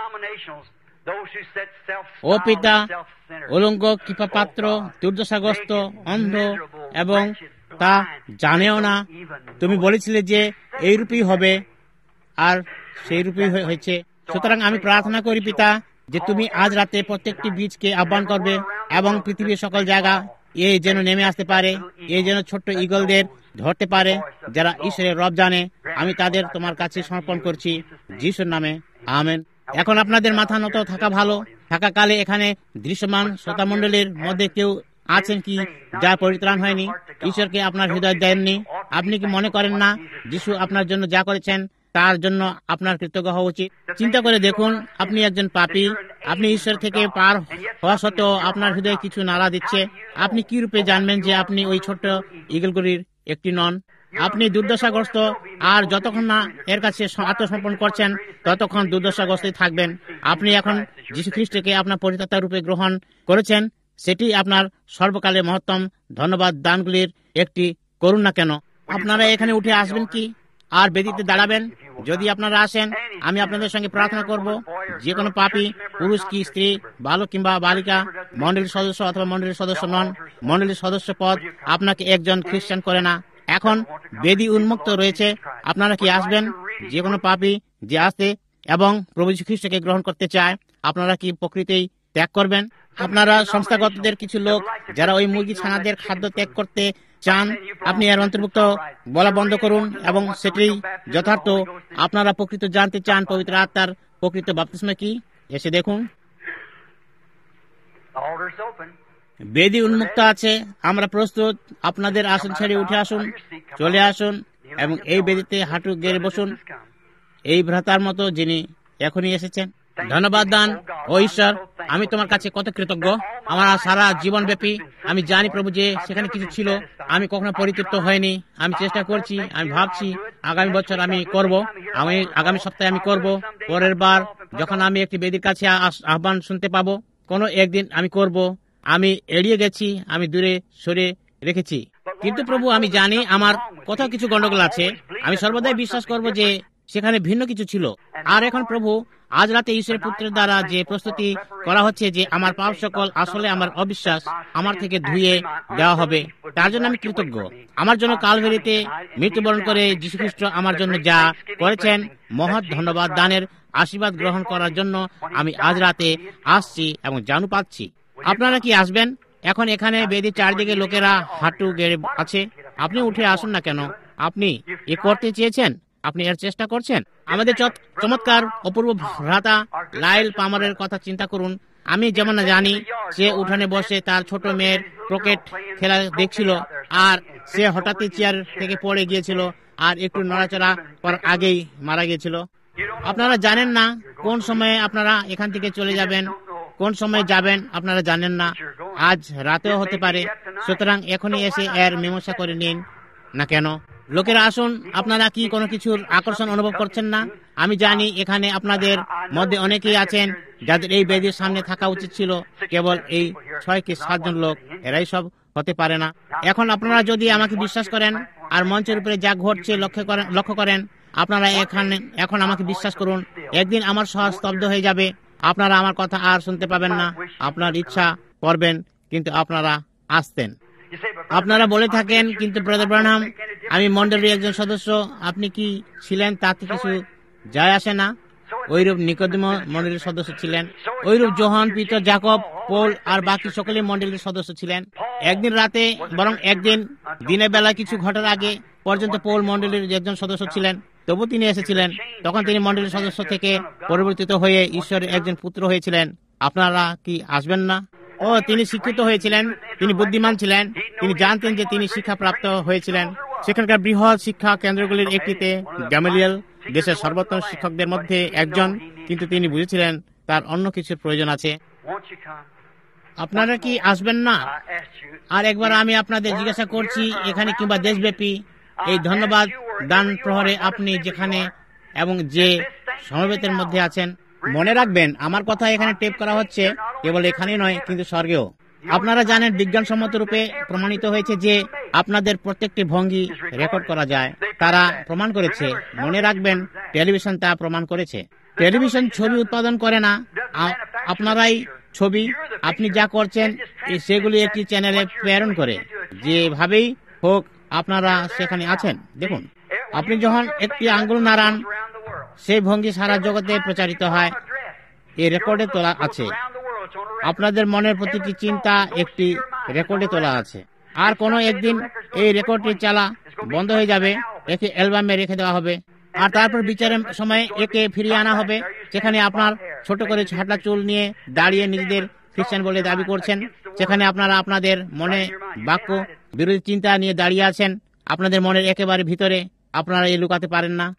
ও পিতা, উলঙ্গ, কৃপাপাত্র, দুর্দশাগ্রস্ত, অন্ধ এবং তা জানেও না, তুমি বলেছিলে যে এইরূপই হবে আর সেই রূপই হয়েছে। সুতরাং আমি প্রার্থনা করি পিতা যে তুমি আজ রাতে প্রত্যেকটি বীজকে আহ্বান করবে এবং পৃথিবীর সকল জায়গা এই যেন নেমে আসতে পারে, এই যেন ছোট্ট ইগলদের ধরতে পারে যারা ঈশ্বরের রব জানে। আমি তাদের তোমার কাছে সমর্পণ করছি যিশুর নামে, আমেন। এখন আপনাদের মাথা নত থাকা ভালো। থাকাকালে এখানে দৃশ্যমান শ্রোতামণ্ডলীর মধ্যে কেউ আছেন কি যা পরিত্রাণ হয়নি, ঈশ্বরকে আপনার হৃদয় দেননি? আপনি কি মনে করেন না যিশু আপনার জন্য যা করেছেন তার জন্য আপনার কৃতজ্ঞ হওয়া উচিত? চিন্তা করে দেখুন, আপনি একজন পাপী, আপনি ঈশ্বর থেকে পার হওয়া সত্ত্বেও আপনার হৃদয়ে কিছু নাড়া দিচ্ছে। আপনি কি রূপে জানবেন যে আপনি ওই ছোট্ট ইগলগুলির একটি নন? আপনি দুর্দশাগ্রস্ত, আর যতক্ষণ না এর কাছে আত্মসমর্পণ করছেন ততক্ষণ দুর্দশাগ্রস্তই থাকবেন। আপনি এখন যীশু খ্রিস্টকে আপনার পরিত্রাতা রূপে গ্রহণ করেছেন, সেটি আপনার সর্বকালের মহত্তম ধন্যবাদ দানগুলির একটি করুন না কেন। আপনারা এখানে উঠে আসবেন কি আর বেদিতে দাঁড়াবেন? যদি আপনারা আসেন, আমি আপনাদের সঙ্গে প্রার্থনা করব। যে কোনো পাপী, পুরুষ কি স্ত্রী, বালক কিংবা বালিকা, মণ্ডলীর সদস্য অথবা মণ্ডলীর সদস্য নন, মণ্ডলীর সদস্য পদ আপনাকে একজন খ্রিস্টান করে না। এখন বেদি উন্মুক্ত রয়েছে, আপনারা কি আসবেন? যে কোনো পাপী যে আসতে এবং প্রভু যীশু খ্রিস্টকে গ্রহণ করতে চায়, আপনারা কি প্রকৃতিই ত্যাগ করবেন? আপনারা সংস্থাগতদের কিছু লোক যারা ওই মুরগি ছানাদের খাদ্য ত্যাগ করতে চান, আপনি এর অন্তর্ভুক্ত বলা বন্ধ করুন এবং সেটি যথার্থ। আপনারা প্রকৃত জানতে চান পবিত্র আত্মার প্রকৃত বাপ্তিস্মা কি, এসে দেখুন। বেদি উন্মুক্ত আছে, আমরা প্রস্তুত। আপনাদের আসন ছেড়ে উঠে আসুন, চলে আসুন এবং এই বেদিতে হাঁটু গেড়ে বসুন, এই ভ্রাতার মতো যিনি এখনই এসেছেন। ধন্যবাদ দান ও ঈশ্বর, আমি তোমার কাছে কত কৃতজ্ঞ। আমার সারা জীবন ব্যাপী আমি জানি প্রভু যে সেখানে কিছু ছিল, আমি কখনো পরিতৃপ্ত হয়নি। আমি চেষ্টা করছি, আমি ভাবছি আগামী বছর আমি করব, আমি আগামী সপ্তাহে আমি করব, পরের বার যখন আমি একটি বেদির কাছে আহ্বান শুনতে পাবো, কোনো একদিন আমি করব। আমি এড়িয়ে গেছি, আমি দূরে সরে রেখেছি। কিন্তু প্রভু, আমি জানি আমার কোথাও কিছু গন্ডগোল আছে। আমি সর্বদাই বিশ্বাস করব যে সেখানে ভিন্ন কিছু ছিল। আর এখন প্রভু, আজ রাতে ঈশ্বরের পুত্রের দ্বারা যে প্রস্তুতি করা হচ্ছে যে আমার পাপ সকল আসলে আমার অবিশ্বাস আমার থেকে ধুয়ে দেওয়া হবে, তার জন্য আমি কৃতজ্ঞ। আমার জন্য কালভারিতে মৃত্যুবরণ করে যীশু খ্রিস্ট আমার জন্য যা করেছেন, মহৎ ধন্যবাদ দানের আশীর্বাদ গ্রহণ করার জন্য আমি আজ রাতে আসছি এবং জানু পাচ্ছি। আপনারা কি আসবেন? এখন এখানে বেদির চারদিকে লোকেরা হাঁটু গেড়ে আছে। আপনি উঠে আসুন না কেন? আপনি এ করতে চেয়েছেন, আপনি এর চেষ্টা করছেন। আমাদের চমৎকার অপূর্ব ভ্রাতা লাইল পামারের কথা চিন্তা করুন। আমি যেমন জানি সে উঠানে বসে তার ছোট মেয়ের ক্রিকেট খেলা দেখছিল, আর সে হঠাৎই চেয়ার থেকে পড়ে গিয়েছিল আর একটু নড়াচড়া করার আগেই মারা গিয়েছিল। আপনারা জানেন না কোন সময়ে আপনারা এখান থেকে চলে যাবেন, কোন সময় যাবেন আপনারা জানেন না। আজ রাতেও হতে পারে। সুতরাং এখনই এসে এর মীমাংসা করে নিন না কেন। লোকেরা আসুন, আপনারা কি কোনো কিছুর আকর্ষণ অনুভব করছেন না? আমি জানি এখানে আপনাদের মধ্যে অনেকেই আছেন যাদের এই বেদির সামনে থাকা উচিত ছিল। কেবল এই ছয় কি সাতজন লোক, এরাই সব হতে পারে না। এখন আপনারা যদি আমাকে বিশ্বাস করেন আর মঞ্চের উপরে যা ঘটছে লক্ষ্য করেন লক্ষ্য করেন আপনারা এখানে এখন আমাকে বিশ্বাস করুন, একদিন আমার সহজ স্তব্ধ হয়ে যাবে। আপনারা আমার কথা আর শুনতে পাবেন না। আপনার ইচ্ছা করবেন কিন্তু আপনারা আসতেন। আপনারা বলে থাকেন, কিন্তু ব্রাদার ব্রানহাম আমি মণ্ডলীর একজন সদস্য, আপনি কি ছিলেন তাতে কিছু যায় আসে না। ওইরূপ নিকোদিমো মণ্ডলীর সদস্য ছিলেন, ওইরূপ যোহান, পিতর, জাকব, পৌল আর বাকি সকলেই মণ্ডলীর সদস্য ছিলেন। একদিন রাতে বরং একদিন দিনের বেলা কিছু ঘটার আগে পর্যন্ত পৌল মণ্ডলীর একজন সদস্য ছিলেন। তবু তিনি এসেছিলেন, তখন তিনি মণ্ডলীর সদস্য থেকে পরিবর্তিত হয়ে ঈশ্বরের একজন পুত্র হয়েছিলেন। আপনারা কি আসবেন না? ও তিনি শিক্ষিত হয়েছিলেন, তিনি বুদ্ধিমান ছিলেন, তিনি জানতেন যে তিনি শিক্ষাপ্রাপ্ত হয়েছিলেন। সেখানকার বৃহৎ শিক্ষা কেন্দ্রগুলির একটিতে গ্যামালিয়েল দেশের সর্বোত্তম শিক্ষকদের মধ্যে একজন, কিন্তু তিনি বুঝেছিলেন তার অন্য কিছুর প্রয়োজন আছে। আপনারা কি আসবেন না? আর একবার আমি আপনাদের জিজ্ঞাসা করছি, এখানে কিংবা দেশব্যাপী এই ধন্যবাদ দান প্রহরে আপনি যেখানে এবং যে সমবেতের মধ্যে আছেন, মনে রাখবেন আমার কথা এখানে টেপ করা হচ্ছে, কেবল এখানে নয় কিন্তু স্বর্গেও। আপনারা জানেন বিজ্ঞানসম্মত রূপে প্রমাণিত হয়েছে যে আপনাদের প্রত্যেকটি ভঙ্গি রেকর্ড করা যায়। তারা প্রমাণ করেছে। মনে রাখবেন টেলিভিশন তা প্রমাণ করেছে। টেলিভিশন ছবি উৎপাদন করে না, আপনারাই ছবি। আপনি যা করছেন সেগুলি একটি চ্যানেলে প্রেরণ করে। যেভাবেই হোক আপনারা সেখানে আছেন। দেখুন, আপনি যখন একটি আঙ্গুল নাড়ান সেই ভঙ্গি সারা জগতে প্রচারিত হয়। এই রেকর্ডে তোলা আছে। আপনাদের মনের প্রতিটি চিন্তা একটি রেকর্ডে তোলা আছে। আর কোনো একদিন এই রেকর্ডটি চালা বন্ধ হয়ে যাবে, একে অ্যালবামে রেখে দেওয়া হবে, আর তারপর বিচারের সময় একে ফিরিয়ে আনা হবে। সেখানে আপনার ছোট করে ছাটা চুল নিয়ে দাঁড়িয়ে নিজেদের খ্রিস্টান বলে দাবি করছেন, সেখানে আপনারা আপনাদের মনে বাক্য বিরোধী চিন্তা নিয়ে দাঁড়িয়ে আছেন, আপনাদের মনের একেবারে ভিতরে। আপনারা এই লুকাতে পারেন না।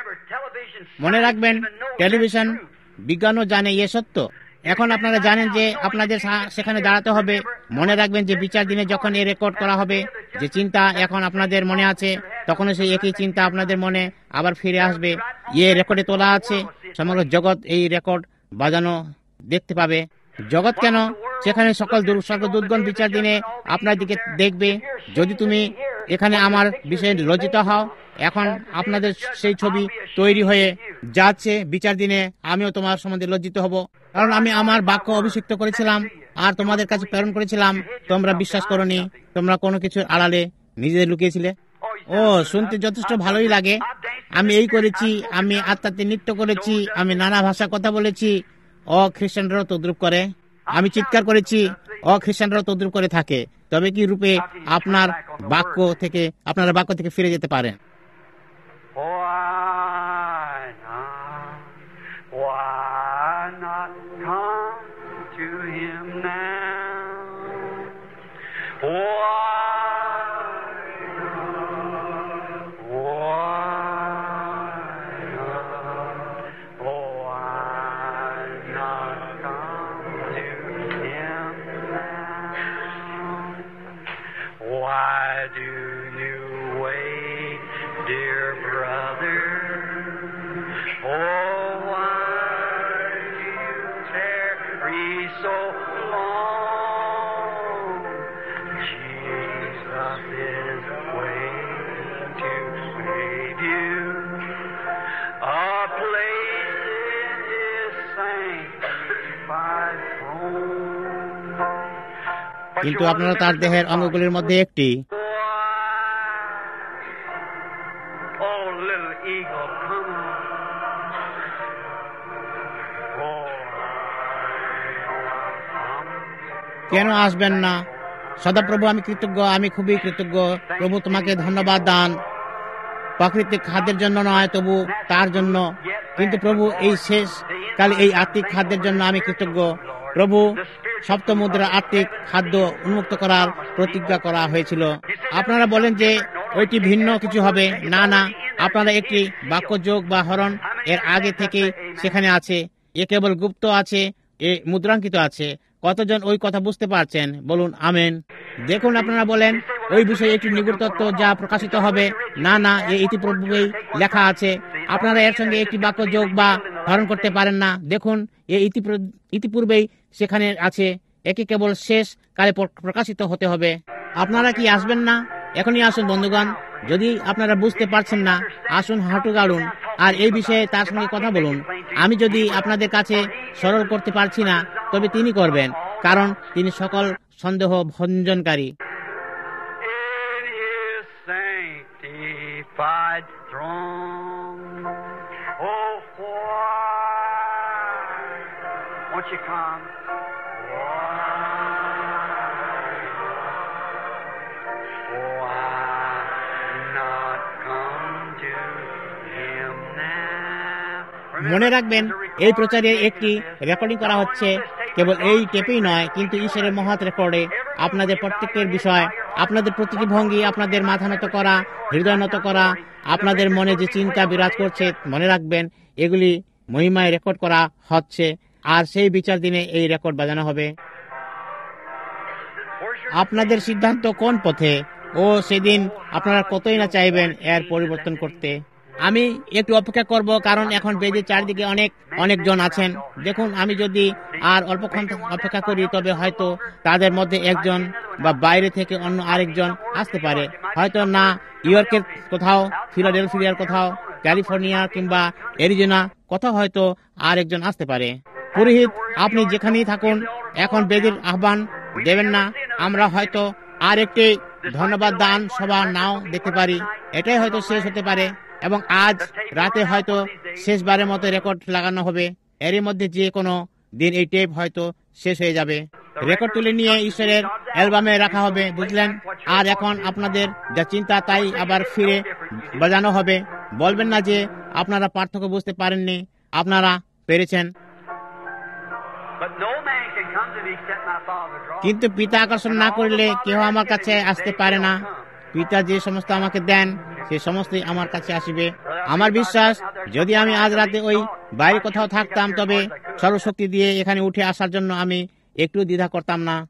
মনে রাখবেন টেলিভিশন বিজ্ঞানও জানে এ সত্য। এখন আপনারা জানেন যে আপনাদের সেখানে দাঁড়াতে হবে। মনে রাখবেন যে বিচার দিনে যখন এ রেকর্ড করা হবে, যে চিন্তা এখন আপনাদের মনে আছে, তখন সেই একই চিন্তা আপনাদের মনে আবার ফিরে আসবে। এ রেকর্ডে তোলা আছে। সমগ্র জগৎ এই রেকর্ড বাজানো দেখতে পাবে। জগৎ কেন, সেখানে সকল স্বর্গদূতগণ বিচার দিনে আপনার দিকে দেখবে। যদি তুমি এখানে আমার বিষয়ে লজ্জিত হও, এখন আপনাদের সেই ছবি তৈরি হয়ে যাচ্ছে। বিচার দিনে আমিও তোমার সম্বন্ধে লজ্জিত হব, কারণ আমি আমার বাক্য অভিষিক্ত করেছিলাম আর তোমাদের কাছে প্রেরণ করেছিলাম। তোমরা বিশ্বাস করনি, তোমরা কোনো কিছুর আড়ালে নিজেদের লুকিয়েছিলে। ও শুনতে যথেষ্ট ভালোই লাগে। আমি এই করেছি, আমি আত্মাতে নৃত্য করেছি, আমি নানা ভাষা কথা বলেছি। অখ্রিস্টানরাও তদ্রুপ করে। আমি চিৎকার করেছি, অখ্রিস্টানরাও তদ্রুপ করে থাকে। তবে কি রূপে আপনার বাক্য থেকে আপনারা বাক্য থেকে ফিরে যেতে পারেন? কিন্তু আপনারা তার দেহের অঙ্গগুলির মধ্যে একটি। কেন আসবেন না? সদাপ্রভু, আমি কৃতজ্ঞ, আমি খুবই কৃতজ্ঞ। প্রভু তোমাকে ধন্যবাদ দান, প্রাকৃতিক খাদ্যের জন্য নয়, তবু তার জন্য। কিন্তু প্রভু এই শেষ কালে এই আত্মিক খাদ্যের জন্য আমি কৃতজ্ঞ। প্রভু, সপ্তমুদ্রা আত্মিক খাদ্য উন্মুক্ত করার প্রতিজ্ঞা করা হয়েছিল। আপনারা বলেন যে ওইটি ভিন্ন কিছু হবে। না না, আপনারা একটি বাক্যযোগ বা হরণ এর আগে থেকে সেখানে আছে। এ কেবল গুপ্ত আছে, এ মুদ্রাঙ্কিত আছে। কতজন ওই কথা বুঝতে পারছেন? বলুন আমেন। দেখুন, আপনারা বলেন ওই বিষয়ে একটি নিগুড় তত্ত্ব যা প্রকাশিত হবে। না না, এ ইতিপূর্বেই লেখা আছে। আপনারা এর সঙ্গে একটি বাক্য যোগ বা ধারণ করতে পারেন না। দেখুন, এ ইতিপূর্বেই সেখানে আছে। একে কেবল শেষ কালে প্রকাশিত হতে হবে। আপনারা কি আসবেন না? এখনই আসুন বন্ধুগণ। যদি আপনারা বুঝতে পারছেন না, আসুন হাঁটু গাড়ুন আর এই বিষয়ে তার সঙ্গে কথা বলুন। আমি যদি আপনাদের কাছে সরল করতে পারছি না, তবে তিনি করবেন, কারণ তিনি সকল সন্দেহ ভঞ্জনকারী। Won't you come? মনে রাখবেন, এই প্রচারে একটি রেকর্ডিং করা হচ্ছে। কেবল এই টেপেই নয়, কিন্তু ঈশ্বরের মহৎ রেকর্ডে আপনাদের প্রত্যেকের বিষয়, আপনাদের প্রতিটি ভঙ্গি, আপনাদের মাথা নত করা, হৃদয় নত করা, আপনাদের মনে যে চিন্তা বিরাজ করছে, মনে রাখবেন এগুলি মহিমায় রেকর্ড করা হচ্ছে। আর সেই বিচার দিনে এই রেকর্ড বাজানো হবে। আপনাদের সিদ্ধান্ত কোন পথে? ও সেদিন আপনারা কতই না চাইবেন এর পরিবর্তন করতে। আমি একটু অপেক্ষা করব, কারণ এখন বেদের চারদিকে অনেক অনেকজন আছেন। দেখুন, আমি যদি আর অল্পক্ষণ অপেক্ষা করি, তবে হয়তো তাদের মধ্যে একজন বা বাইরে থেকে অন্য আরেকজন আসতে পারে। হয়তো না ইয়র্কের কোথাও, ফিলাডেলফিয়ার কোথাও, ক্যালিফোর্নিয়া কিংবা অ্যারিজোনা কোথাও হয়তো আর একজন আসতে পারে। পুরোহিত, আপনি যেখানেই থাকুন, এখন বেদের আহ্বান দেবেন না। আমরা হয়তো আর একটি ধন্যবাদ দান সভা নাও দেখতে পারি। এটাই হয়তো শেষ হতে পারে, এবং আজ রাতে হয়তো শেষবারের মতো রেকর্ড লাগানো হবে। এরই মধ্যে যে কোনো দিন এই টেপ হয়তো শেষ হয়ে যাবে। রেকর্ড তুলে নিয়ে ঈশ্বরের অ্যালবামে রাখা হবে, বুঝলেন? আর এখন আপনাদের যা চিন্তা তাই আবার ফিরে বাজানো হবে। বলবেন না যে আপনারা পার্থক্য বুঝতে পারেননি, আপনারা পেরেছেন। কিন্তু পিতা আকর্ষণ না করলে কেউ আমার কাছে আসতে পারে না। পিতা যে সমস্ত আমাকে দেন, সে সমস্তই আমার কাছে আসবে। আমার বিশ্বাস, যদি আমি আজ রাতে ওই বাইরে কোথাও থাকতাম, তবে সর্বশক্তি দিয়ে এখানে উঠে আসার জন্য আমি একটু দ্বিধা করতাম না।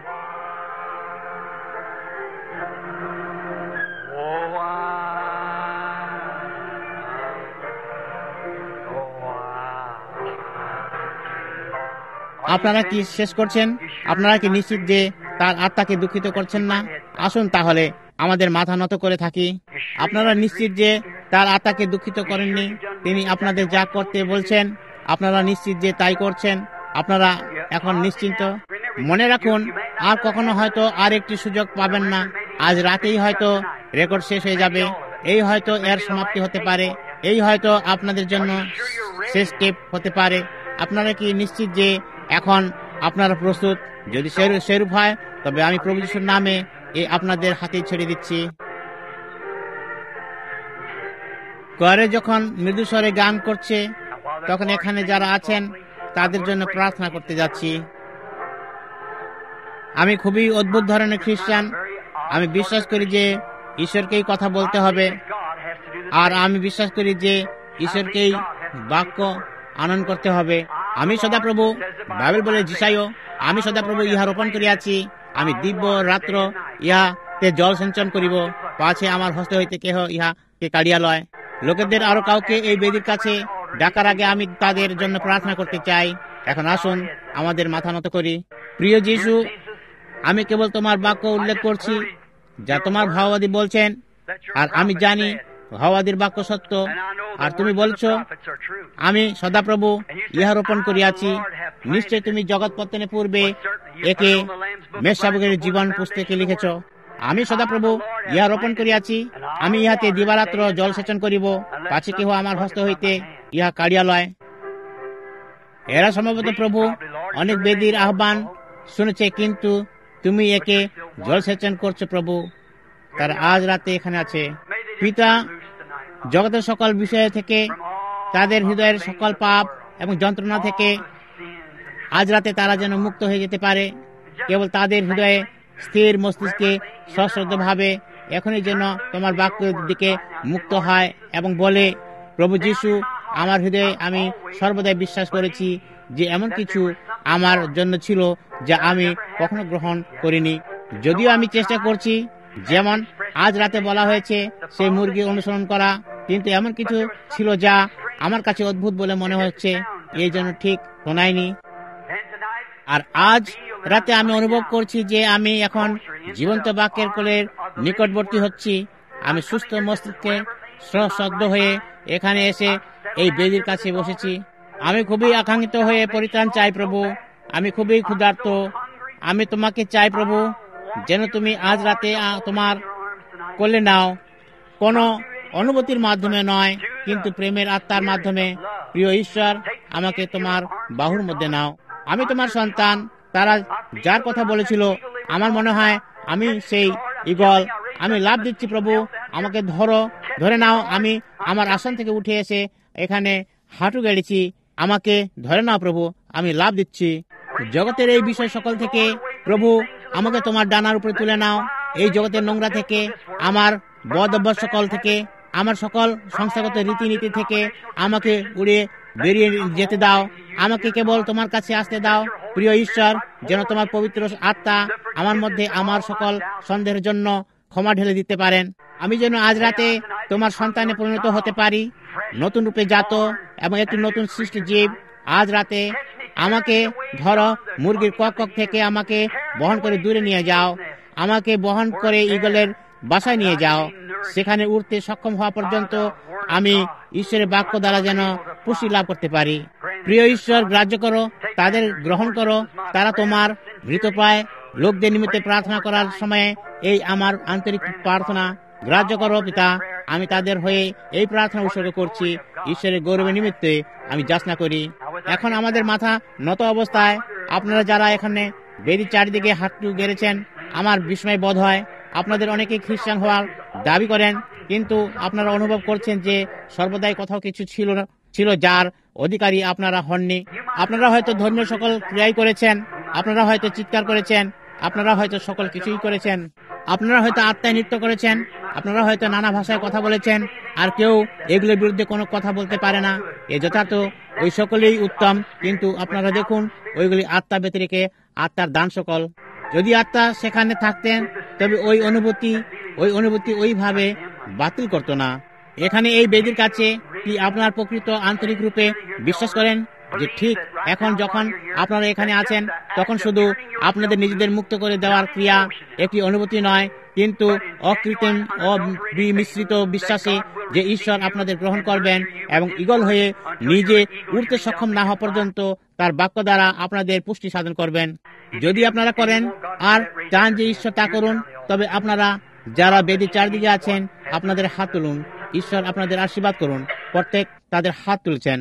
আপনারা কি শেষ করছেন? আপনারা কি নিশ্চিত যে তার আত্মাকে দুঃখিত করছেন না? আসুন তাহলে আমাদের মাথা নত করে থাকি। আপনারা নিশ্চিত যে তার আত্মাকে দুঃখিত করেননি? তিনি আপনাদের যা করতে বলছেন, আপনারা নিশ্চিত যে তাই করছেন? আপনারা এখন নিশ্চিন্ত? মনে রাখুন, আর কখনো হয়তো আর একটি সুযোগ পাবেন না। আজ রাতেই হয়তো রেকর্ড শেষ হয়ে যাবে। এই হয়তো এর সমাপ্তি হতে পারে। এই হয়তো আপনাদের জন্য শেষ স্টেপ হতে পারে। আপনারা কি নিশ্চিত যে এখন আপনারা প্রস্তুত? যদি সেরূপ হয়, তবে আমি প্রভু যিশুর নামে এ আপনাদের হাতে ছেড়ে দিচ্ছি। করে যখন মৃদুস্বরে গান করছে, তখন এখানে যারা আছেন তাদের জন্য প্রার্থনা করতে যাচ্ছি। আমি খুবই অদ্ভুত ধরনের খ্রিস্টান। আমি বিশ্বাস করি যে ঈশ্বরকেই কথা বলতে হবে, আর আমি বিশ্বাস করি যে ঈশ্বরকেই বাক্য আনয়ন করতে হবে। আমি সদাপ্রভু, বাইবেল বলে যিশাইও, আমি সদাপ্রভু ইহা রোপণ করিয়াছি, আমি দিব্য রাত্র ইহাতে জল সিঞ্চন করিব, পাছে আমার হস্ত হইতে কেহ ইহাকে কাড়িয়া লয়। লোকেদের আরো কাউকে এই বেদির কাছে ডাকার আগে আমি তাদের জন্য প্রার্থনা করতে চাই। এখন আসুন আমাদের মাথা নত করি। প্রিয় যিশু, আমি কেবল তোমার বাক্য উল্লেখ করছি যা তোমার ভাববাদী বলছেন, আর আমি জানি ভাববাদীর বাক্য সত্য। আর তুমি বলছো, আমি সদাপ্রভু ইহা রোপণ করিয়াছি। নিশ্চয় তুমি জগৎ পতনের পূর্বে একে মেষশাবকের জীবন পুস্তকে লিখেছ। আমি সদাপ্রভু ইহা রোপণ করিয়াছি, আমি ইহাতে দিবারাত্র জল সেচন করিব, পাছে কেহ আমার হস্ত হইতে ইহা কাড়িয়া লয়। এরা সম্ভবত প্রভু অনেক বেদির আহ্বান শুনেছে, কিন্তু তুমি একে জল সেচন করছো প্রভু। তারা আজ রাতে এখানে আছে। পিতা, জগতের সকল বিষয় থেকে, তাদের হৃদয়ের সকল পাপ এবং যন্ত্রণা থেকে আজ রাতে তারা যেন মুক্ত হয়ে যেতে পারে। কেবল তাদের হৃদয়ে স্থির মস্তিষ্কে সশ্রদ্ধ ভাবে এখনই যেন তোমার বাক্যের দিকে মুক্ত হয় এবং বলে, প্রভু যিশু, আমার হৃদয়ে আমি সর্বদাই বিশ্বাস করেছি যে এমন কিছু আমার জন্য ছিল যা আমি কখনো গ্রহণ করিনি। যদিও আমি চেষ্টা করছি, যেমন আজ রাতে বলা হয়েছে, সেই মুরগি অনুসরণ করা, কিন্তু এমন কিছু ছিল যা আমার কাছে অদ্ভুত বলে মনে হচ্ছে, এই জন্য ঠিক শোনায়নি। আর আজ রাতে আমি অনুভব করছি যে আমি এখন জীবন্ত বাক্যের কোলের নিকটবর্তী হচ্ছি। আমি সুস্থ মস্তিষ্কে সশ্রদ্ধ হয়ে এখানে এসে এই বেদির কাছে বসেছি। আমি খুবই আকাঙ্ক্ষিত হয়ে পরিত্রাণ চাই প্রভু। আমি খুবই ক্ষুধার্ত। আমি তোমাকে চাই প্রভু, যেন তুমি আজ রাতে তোমার কোলে নাও, কোনো অনুভূতির মাধ্যমে নয়, কিন্তু প্রেমের আত্মার মাধ্যমে। প্রিয় ঈশ্বর, আমাকে তোমার বাহুর মধ্যে নাও। আমি তোমার সন্তান। তারা যার কথা বলেছিল, আমার মনে হয় আমি সেই ঈগল। আমি লাভ দিচ্ছি প্রভু, আমাকে ধরো, ধরে নাও। আমি আমার আসন থেকে উঠে এসে এখানে হাঁটু গেড়েছি, আমাকে ধরে নাও প্রভু, আমি লাভ দিচ্ছি। জগতের এই বিষয় সকল থেকে প্রভু আমাকে তোমার ডানার উপরে তুলে নাও। এই জগতের নোংরা থেকে, আমার বদ অভ্যাস সকল থেকে, আমার সকল সংস্থাগত রীতিনীতি থেকে আমাকে উড়িয়ে বেরিয়ে যেতে দাও। আমাকে কেবল তোমার কাছে আসতে দাও প্রিয় ঈশ্বর, যেন তোমার পবিত্র আত্মা আমার মধ্যে আমার সকল সন্দেহের জন্য ক্ষমা ঢেলে দিতে পারেন। আমি যেন আজ রাতে তোমার সন্তানে পরিণত হতে পারি, নতুন রূপে জাত এবং একটি নতুন সৃষ্টি জীব। আজ রাতে আমাকে ধরো, মুরগির কক কক থেকে আমাকে বহন করে দূরে নিয়ে যাও। আমাকে বহন করে ঈগলের বাসায় নিয়ে যাও। সেখানে উঠতে সক্ষম হওয়া পর্যন্ত আমি ঈশ্বরের বাক্য দ্বারা যেন পুষ্টি লাভ করতে পারি। প্রিয় ঈশ্বর, গ্রাহ্য করো, তাদের গ্রহণ করো। তারা তোমার মৃতপ্রায় লোকদের নিমিত্তে প্রার্থনা করার সময়ে এই আমার আন্তরিক প্রার্থনা গ্রাহ্য করো পিতা। আমি তাদের হয়ে এই প্রার্থনা উৎসর্গ করছি। ঈশ্বরের গৌরবের নিমিত্তে আমি যাচনা করি। এখন আমাদের মাথা নত অবস্থায়, আপনারা যারা এখানে বেদির চারিদিকে হাঁটু গেড়েছেন, আমার বিস্ময় বোধ হয়। আপনাদের অনেকেই খ্রিস্টান হওয়ার দাবি করেন, কিন্তু আপনারা অনুভব করছেন যে সর্বদাই কোথাও কিছু ছিল ছিল যার অধিকারী আপনারা হননি। আপনারা হয়তো ধর্মীয় সকল ক্রিয়াই করেছেন, আপনারা হয়তো চিৎকার করেছেন, আপনারা হয়তো সকল কিছুই করেছেন, আপনারা হয়তো আত্মায় নৃত্য করেছেন, আপনারা হয়তো নানা ভাষায় কথা বলেছেন, আর কেউ এগুলোর বিরুদ্ধে কোনো কথা বলতে পারে না। এ যথার্থ, ওই সকলেই উত্তম, কিন্তু আপনারা দেখুন ওইগুলি আত্মা ব্যতিরেকে আত্মার দান সকল। যদি আত্মা সেখানে থাকতেন তবে ওই অনুভূতি ওই অনুভূতি ওইভাবে বাতিল করতো না। এখানে এই বেদির কাছে কি আপনার প্রকৃত আন্তরিক রূপে বিশ্বাস করেন যে ঠিক এখন যখন আপনারা এখানে আছেন, তখন শুধু আপনাদের নিজেদের মুক্ত করে দেওয়ার ক্রিয়া একটি অনুভূতি নয়, কিন্তু অকৃত্রিম অবিমিশ্রিত বিশ্বাসে যে ঈশ্বর আপনাদের গ্রহণ করবেন এবং ঈগল হয়ে নিজে উড়তে সক্ষম না হওয়া পর্যন্ত তার বাক্য দ্বারা আপনাদের পুষ্টি সাধন করবেন। যদি আপনারা করেন আর চান যে ঈশ্বর তা করুন, তবে আপনারা যারা বেদির চারদিকে আছেন আপনাদের হাত তুলুন। ঈশ্বর আপনাদের আশীর্বাদ করুন। প্রত্যেক তাদের হাত তুলছেন।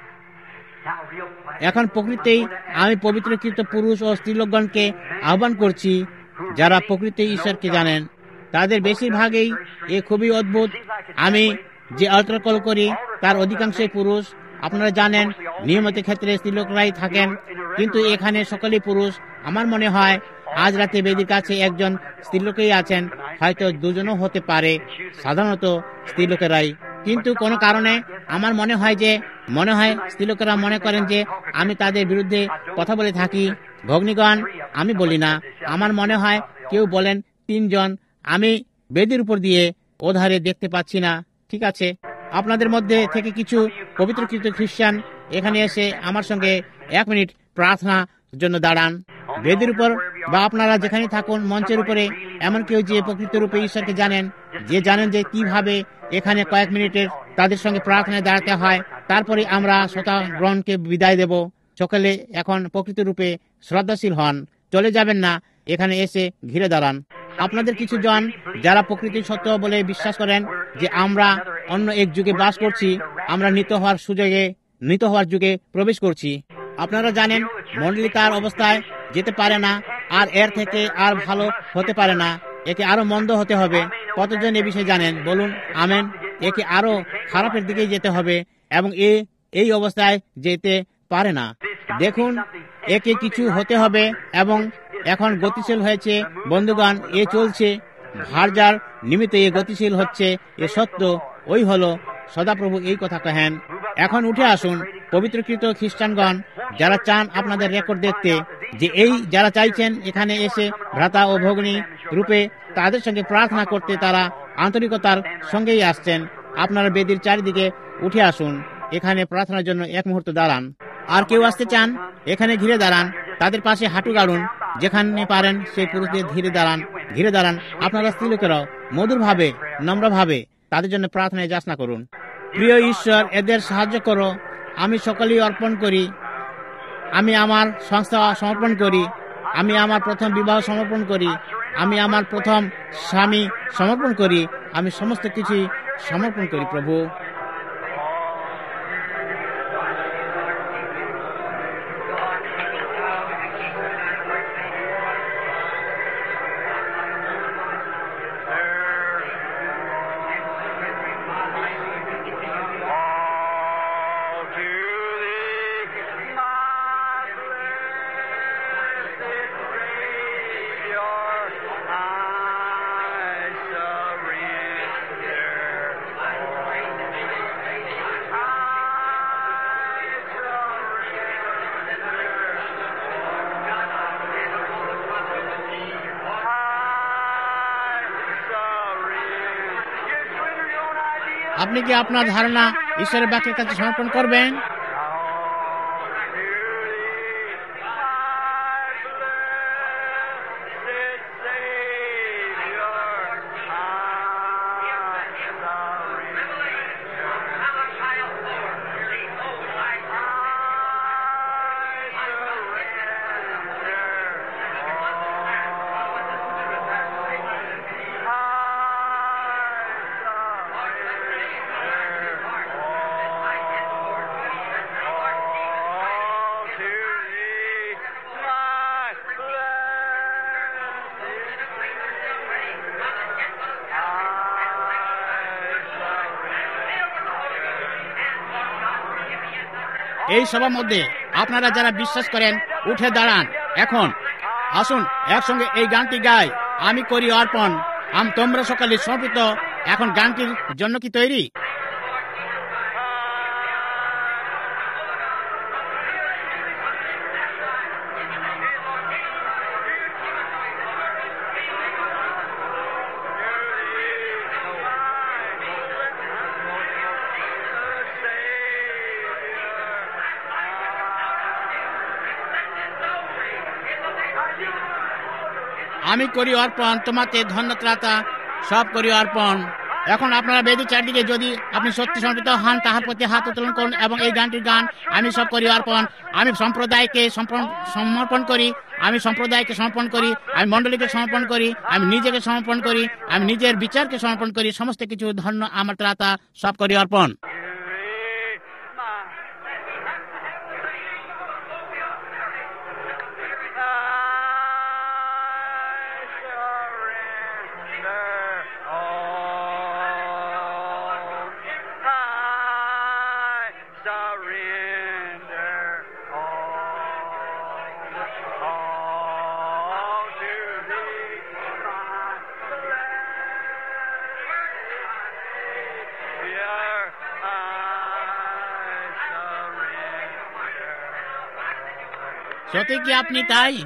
এখন প্রকৃতিই আমি পবিত্রকৃত পুরুষ ও স্ত্রীলোকগণকে আহ্বান করছি যারা প্রকৃতি ঈশ্বরকে জানেন। তাদের বেশিরভাগই এ খুবই অদ্ভুত। আমি যে অল্টার কল করি তার অধিকাংশই পুরুষ। আপনারা জানেন নিয়মিত ক্ষেত্রে স্ত্রীলোকরাই থাকেন, কিন্তু এখানে সকলেই পুরুষ। আমার মনে হয় আজ রাতে বেদির কাছে একজন স্ত্রীলোকেই আছেন, হয়তো দুজনও হতে পারে, সাধারণত স্ত্রীলোকেরাই। কিন্তু কোনো কারণে আমার মনে হয় যে মনে হয় স্ত্রীলোকেরা মনে করেন যে আমি তাদের বিরুদ্ধে কথা বলে থাকি। ভগ্নীগণ, আমি বলি না। আমার মনে হয় কেউ বলেন তিনজন। আমি বেদির উপর দিয়ে ওধারে দেখতে পাচ্ছি না। ঠিক আছে, আপনাদের মধ্যে থেকে কিছু পবিত্রকৃত খ্রিস্টান এখানে এসে আমার সঙ্গে এক মিনিট প্রার্থনার জন্য দাঁড়ান। বেদির উপর বা আপনারা যেখানে থাকুন, মঞ্চের উপরে এমন কেউ যে প্রকৃত রূপে ঈশ্বরকে জানেন, যে জানেন যে কিভাবে এখানে কয়েক মিনিটের তাদের সঙ্গে প্রার্থনায় দাঁড়াতে হয়, তারপরে আমরা শ্রোতা গ্রহণকে বিদায় দেব। সকলে এখন প্রকৃত রূপে শ্রদ্ধাশীল হন, চলে যাবেন না, এখানে এসে ঘিরে দাঁড়ান। আপনাদের কিছু জন যারা প্রকৃতি সত্য বলে বিশ্বাস করেন যে আমরা অন্য এক যুগে বাস করছি, আমরা নিত হওয়ার সুযোগে নিত হওয়ার যুগে প্রবেশ করছি। আপনারা জানেন মণ্ডলী তার অবস্থায় যেতে পারে না, আর এর থেকে আর ভালো হতে পারে না। একে আরো মন্দ হতে হবে। কতজন এ বিষয়ে জানেন? বলুন আমেন। একে আরো খারাপের দিকে যেতে হবে এবং এ এই অবস্থায় যেতে পারে না। দেখুন, একে কিছু হতে হবে এবং এখন গতিশীল হয়েছে। বন্ধুগণ, এ চলছে ভার্যার নিমিত্তে এ গতিশীল হচ্ছে। এ সত্য ওই হলো সদাপ্রভু এই কথা কহেন। এখন উঠে আসুন পবিত্রকৃত খ্রিস্টানগণ যারা চান আপনাদের রেকর্ড দেখতে, যে এই যারা চাইছেন এখানে এসে ভ্রাতা ও ভগ্নী রূপে তাদের সঙ্গে প্রার্থনা করতে, তারা আন্তরিকতার সঙ্গেই আসছেন। আপনারা বেদির চারিদিকে উঠে আসুন, এখানে প্রার্থনার জন্য এক মুহূর্ত দাঁড়ান। আর কেউ আসতে চান এখানে ঘিরে দাঁড়ান, তাদের পাশে হাঁটু গাড়ুন। যেখানে পারেন সেই পুরুষদের ধীরে দাঁড়ান ঘিরে দাঁড়ান। আপনারা স্ত্রীলোকেরাও মধুরভাবে নম্রভাবে তাদের জন্য প্রার্থনায় যাচনা করুন। প্রিয় ঈশ্বর, এদের সাহায্য করো। আমি সকলেই অর্পণ করি। আমি আমার সংস্থা সমর্পণ করি। আমি আমার প্রথম বিবাহ সমর্পণ করি। আমি আমার প্রথম স্বামী সমর্পণ করি। আমি সমস্ত কিছুই সমর্পণ করি প্রভু। আপনি কি আপনার ধারণা ঈশ্বরের বাক্যের কাছে সমর্পণ করবেন? এই সবার মধ্যে আপনারা যারা বিশ্বাস করেন উঠে দাঁড়ান। এখন আসুন একসঙ্গে এই গানটি গাই, আমি করি অর্পণ। আম তোমরা সকালে সমর্পিত। এখন গানটির জন্য কি তৈরি? আমি করি অর্পণ, তোমাকে ধন্যত্রাতা সব করি অর্পণ। এখন আপনারা বেদি চারদিকে যদি আপনি সত্যি সমর্পিত হন তাহার প্রতি হাত উত্তোলন করুন এবং এই গানটির গান, আমি সব করি অর্পণ। আমি সম্প্রদায়কে সমর্পণ করি, আমি সম্প্রদায়কে সমর্পণ করি, আমি মণ্ডলীকে সমর্পণ করি, আমি নিজেকে সমর্পণ করি, আমি নিজের বিচারকে সমর্পণ করি। সমস্ত কিছু ধন্য আমার ত্রাতা সব করি অর্পণ। সত্যি কি আপনি তাই?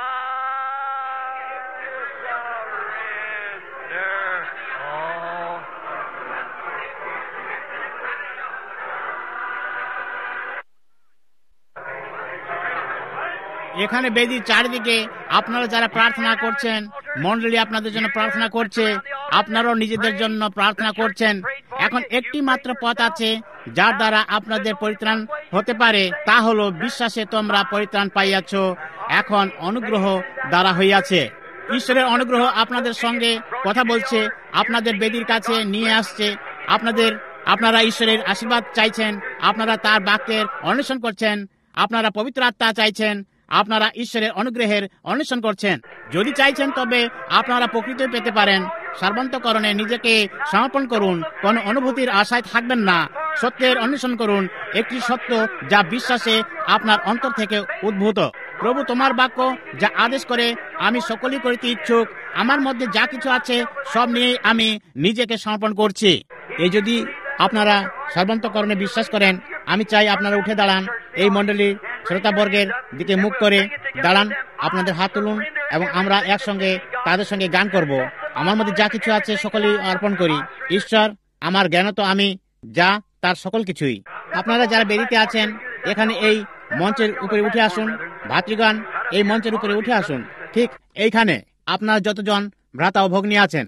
এখানে বেদির চারিদিকে আপনারা যারা প্রার্থনা করছেন, মণ্ডলী আপনাদের জন্য প্রার্থনা করছে, আপনারাও নিজেদের জন্য প্রার্থনা করছেন। এখন একটি মাত্র পথ আছে যার দ্বারা আপনাদের পরিত্রাণ হতে পারে, তা হলো বিশ্বাসে তোমরা পরিত্রাণ পাইয়াছ। এখন অনুগ্রহ দ্বারা হইয়াছে। ঈশ্বরের অনুগ্রহ আপনাদের সঙ্গে কথা বলছে, আপনাদের বেদির কাছে নিয়ে আসছে। আপনাদের আপনারা ঈশ্বরের আশীর্বাদ চাইছেন, আপনারা তার বাক্যের অন্বেষণ করছেন, আপনারা পবিত্র আত্মা চাইছেন, আপনারা ঈশ্বরের অনুগ্রহের অন্বেষণ করছেন। যদি চাইছেন তবে আপনারা প্রকৃত পেতে পারেন। সার্বন্তকরণে নিজেকে সমর্পণ করুন, কোন অনুভূতির আশায় থাকবেন না। সত্যের অন্বেষণ করুন, একটি সত্য যা বিশ্বাসে আপনার অন্তর থেকে উদ্ভূত। প্রভু তোমার বাক্য যা আদেশ করে আমি সকলই করিতে ইচ্ছুক, আমার মধ্যে যা কিছু আছে সব নিয়ে আমি নিজেকে সমর্পণ করছি। এই যদি আপনারা সর্বান্তকরণে বিশ্বাস করেন, আমি চাই আপনারা উঠে দাঁড়ান, এই মণ্ডলীর শ্রোতাবর্গের দিকে মুখ করে দাঁড়ান, আপনাদের হাত তুলুন এবং আমরা একসঙ্গে তাদের সঙ্গে গান করব। আমার মধ্যে যা কিছু আছে সকলেই অর্পণ করি। ঈশ্বর আমার জ্ঞানত আমি যা তার সকল কিছুই। আপনারা যারা বেরিতে আছেন এখানে এই মঞ্চের উপরে উঠে আসুন। ভাতৃগণ এই মঞ্চের উপরে উঠে আসুন। ঠিক এইখানে আপনার যতজন ভ্রাতা ও ভগ্নী আছেন।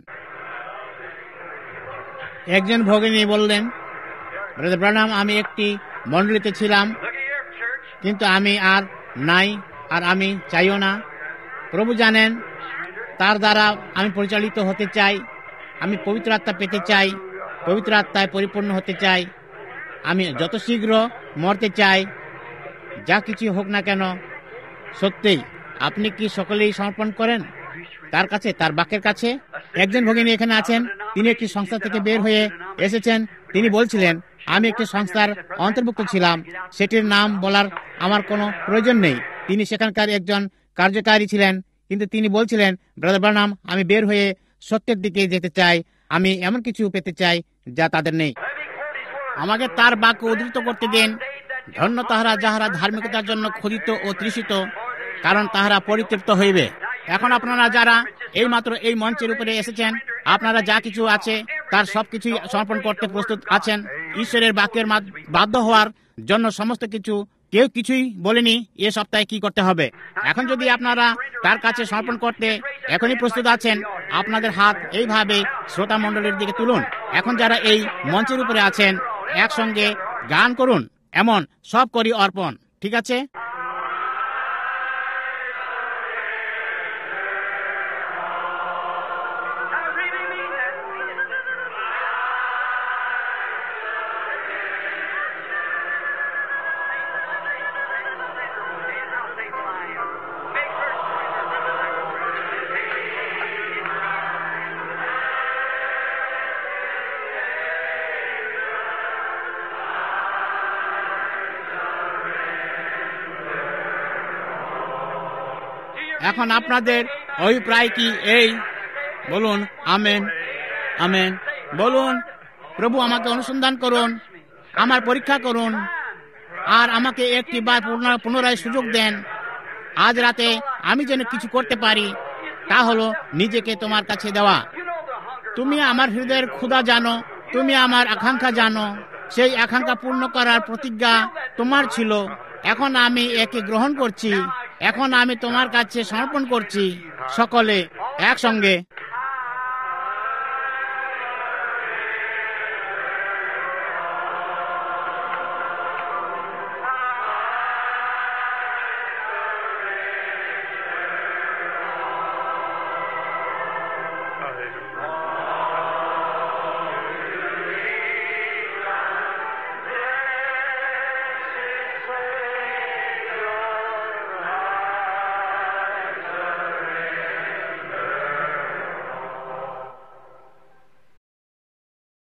একজন ভগিনী বললেন, ব্রাদার ব্রানাম, আমি একটি মণ্ডলীতে ছিলাম কিন্তু আমি আর নাই, আর আমি চাইও না। প্রভু জানেন তার দ্বারা আমি পরিচালিত হতে চাই। আমি পবিত্র আত্মা পেতে চাই, পবিত্র আত্মায় পরিপূর্ণ হতে চাই। আমি যত শীঘ্র মরতে চাই, যা কিছু হোক না কেন। সত্যিই আপনি কি সকলেই সমর্পণ করেন তার কাছে, তার বাক্যের কাছে? একজন ভগিনী এখানে আছেন, তিনি একটি সংস্থা থেকে বের হয়ে এসেছেন। তিনি বলছিলেন, আমি একটি সংস্থার অন্তর্ভুক্ত ছিলাম, সেটির নাম বলার আমার কোনো প্রয়োজন নেই। তিনি সেখানকার একজন কার্যকারী ছিলেন, কিন্তু তিনি বলছিলেন, ব্রাদার ব্রানাম, আমি বের হয়ে সত্যের দিকে যেতে চাই। আমি এমন কিছু পেতে চাই যা তাদের নেই। আমাকে তার বাক্য উদ্ধৃত করতে দেন। ধন্য তাহারা যাহারা ধার্মিকতার জন্য খোদিত ও তৃষিত, কারণ তাহারা পরিতৃপ্ত হইবে। এখন আপনারা যারা এই মাত্র এই মঞ্চের উপরে এসেছেন, আপনারা যা কিছু আছে তার সবকিছুই সমর্পণ করতে প্রস্তুত আছেন। ঈশ্বরের বাক্যের বাধ্য হওয়ার জন্য সমস্ত কিছু কেউ কিছুই বলেনি এ সপ্তাহে কি করতে হবে। এখন যদি আপনারা তার কাছে সমর্পণ করতে এখনই প্রস্তুত আছেন, আপনাদের হাত এইভাবে শ্রোতা মণ্ডলীর দিকে তুলুন। এখন যারা এই মঞ্চের উপরে আছেন একসঙ্গে গান করুন, এমন সব করি অর্পণ। ঠিক আছে? এখন আপনাদের অভিপ্রায় কি? এই বলুন আমেন, আমেন। বলুন, প্রভু আমাকে অনুসন্ধান করুন, আমার পরীক্ষা করুন, আর আমাকে একটি বার পুনরায় সুযোগ দেন। আজ রাতে আমি যেন কিছু করতে পারি, তা হলো নিজেকে তোমার কাছে দেওয়া। তুমি আমার হৃদয়ের ক্ষুধা জানো, তুমি আমার আকাঙ্ক্ষা জানো। সেই আকাঙ্ক্ষা পূর্ণ করার প্রতিজ্ঞা তোমার ছিল। এখন আমি একে গ্রহণ করছি। এখন আমি তোমার কাছে সমর্পণ করছি। সকলে একসঙ্গে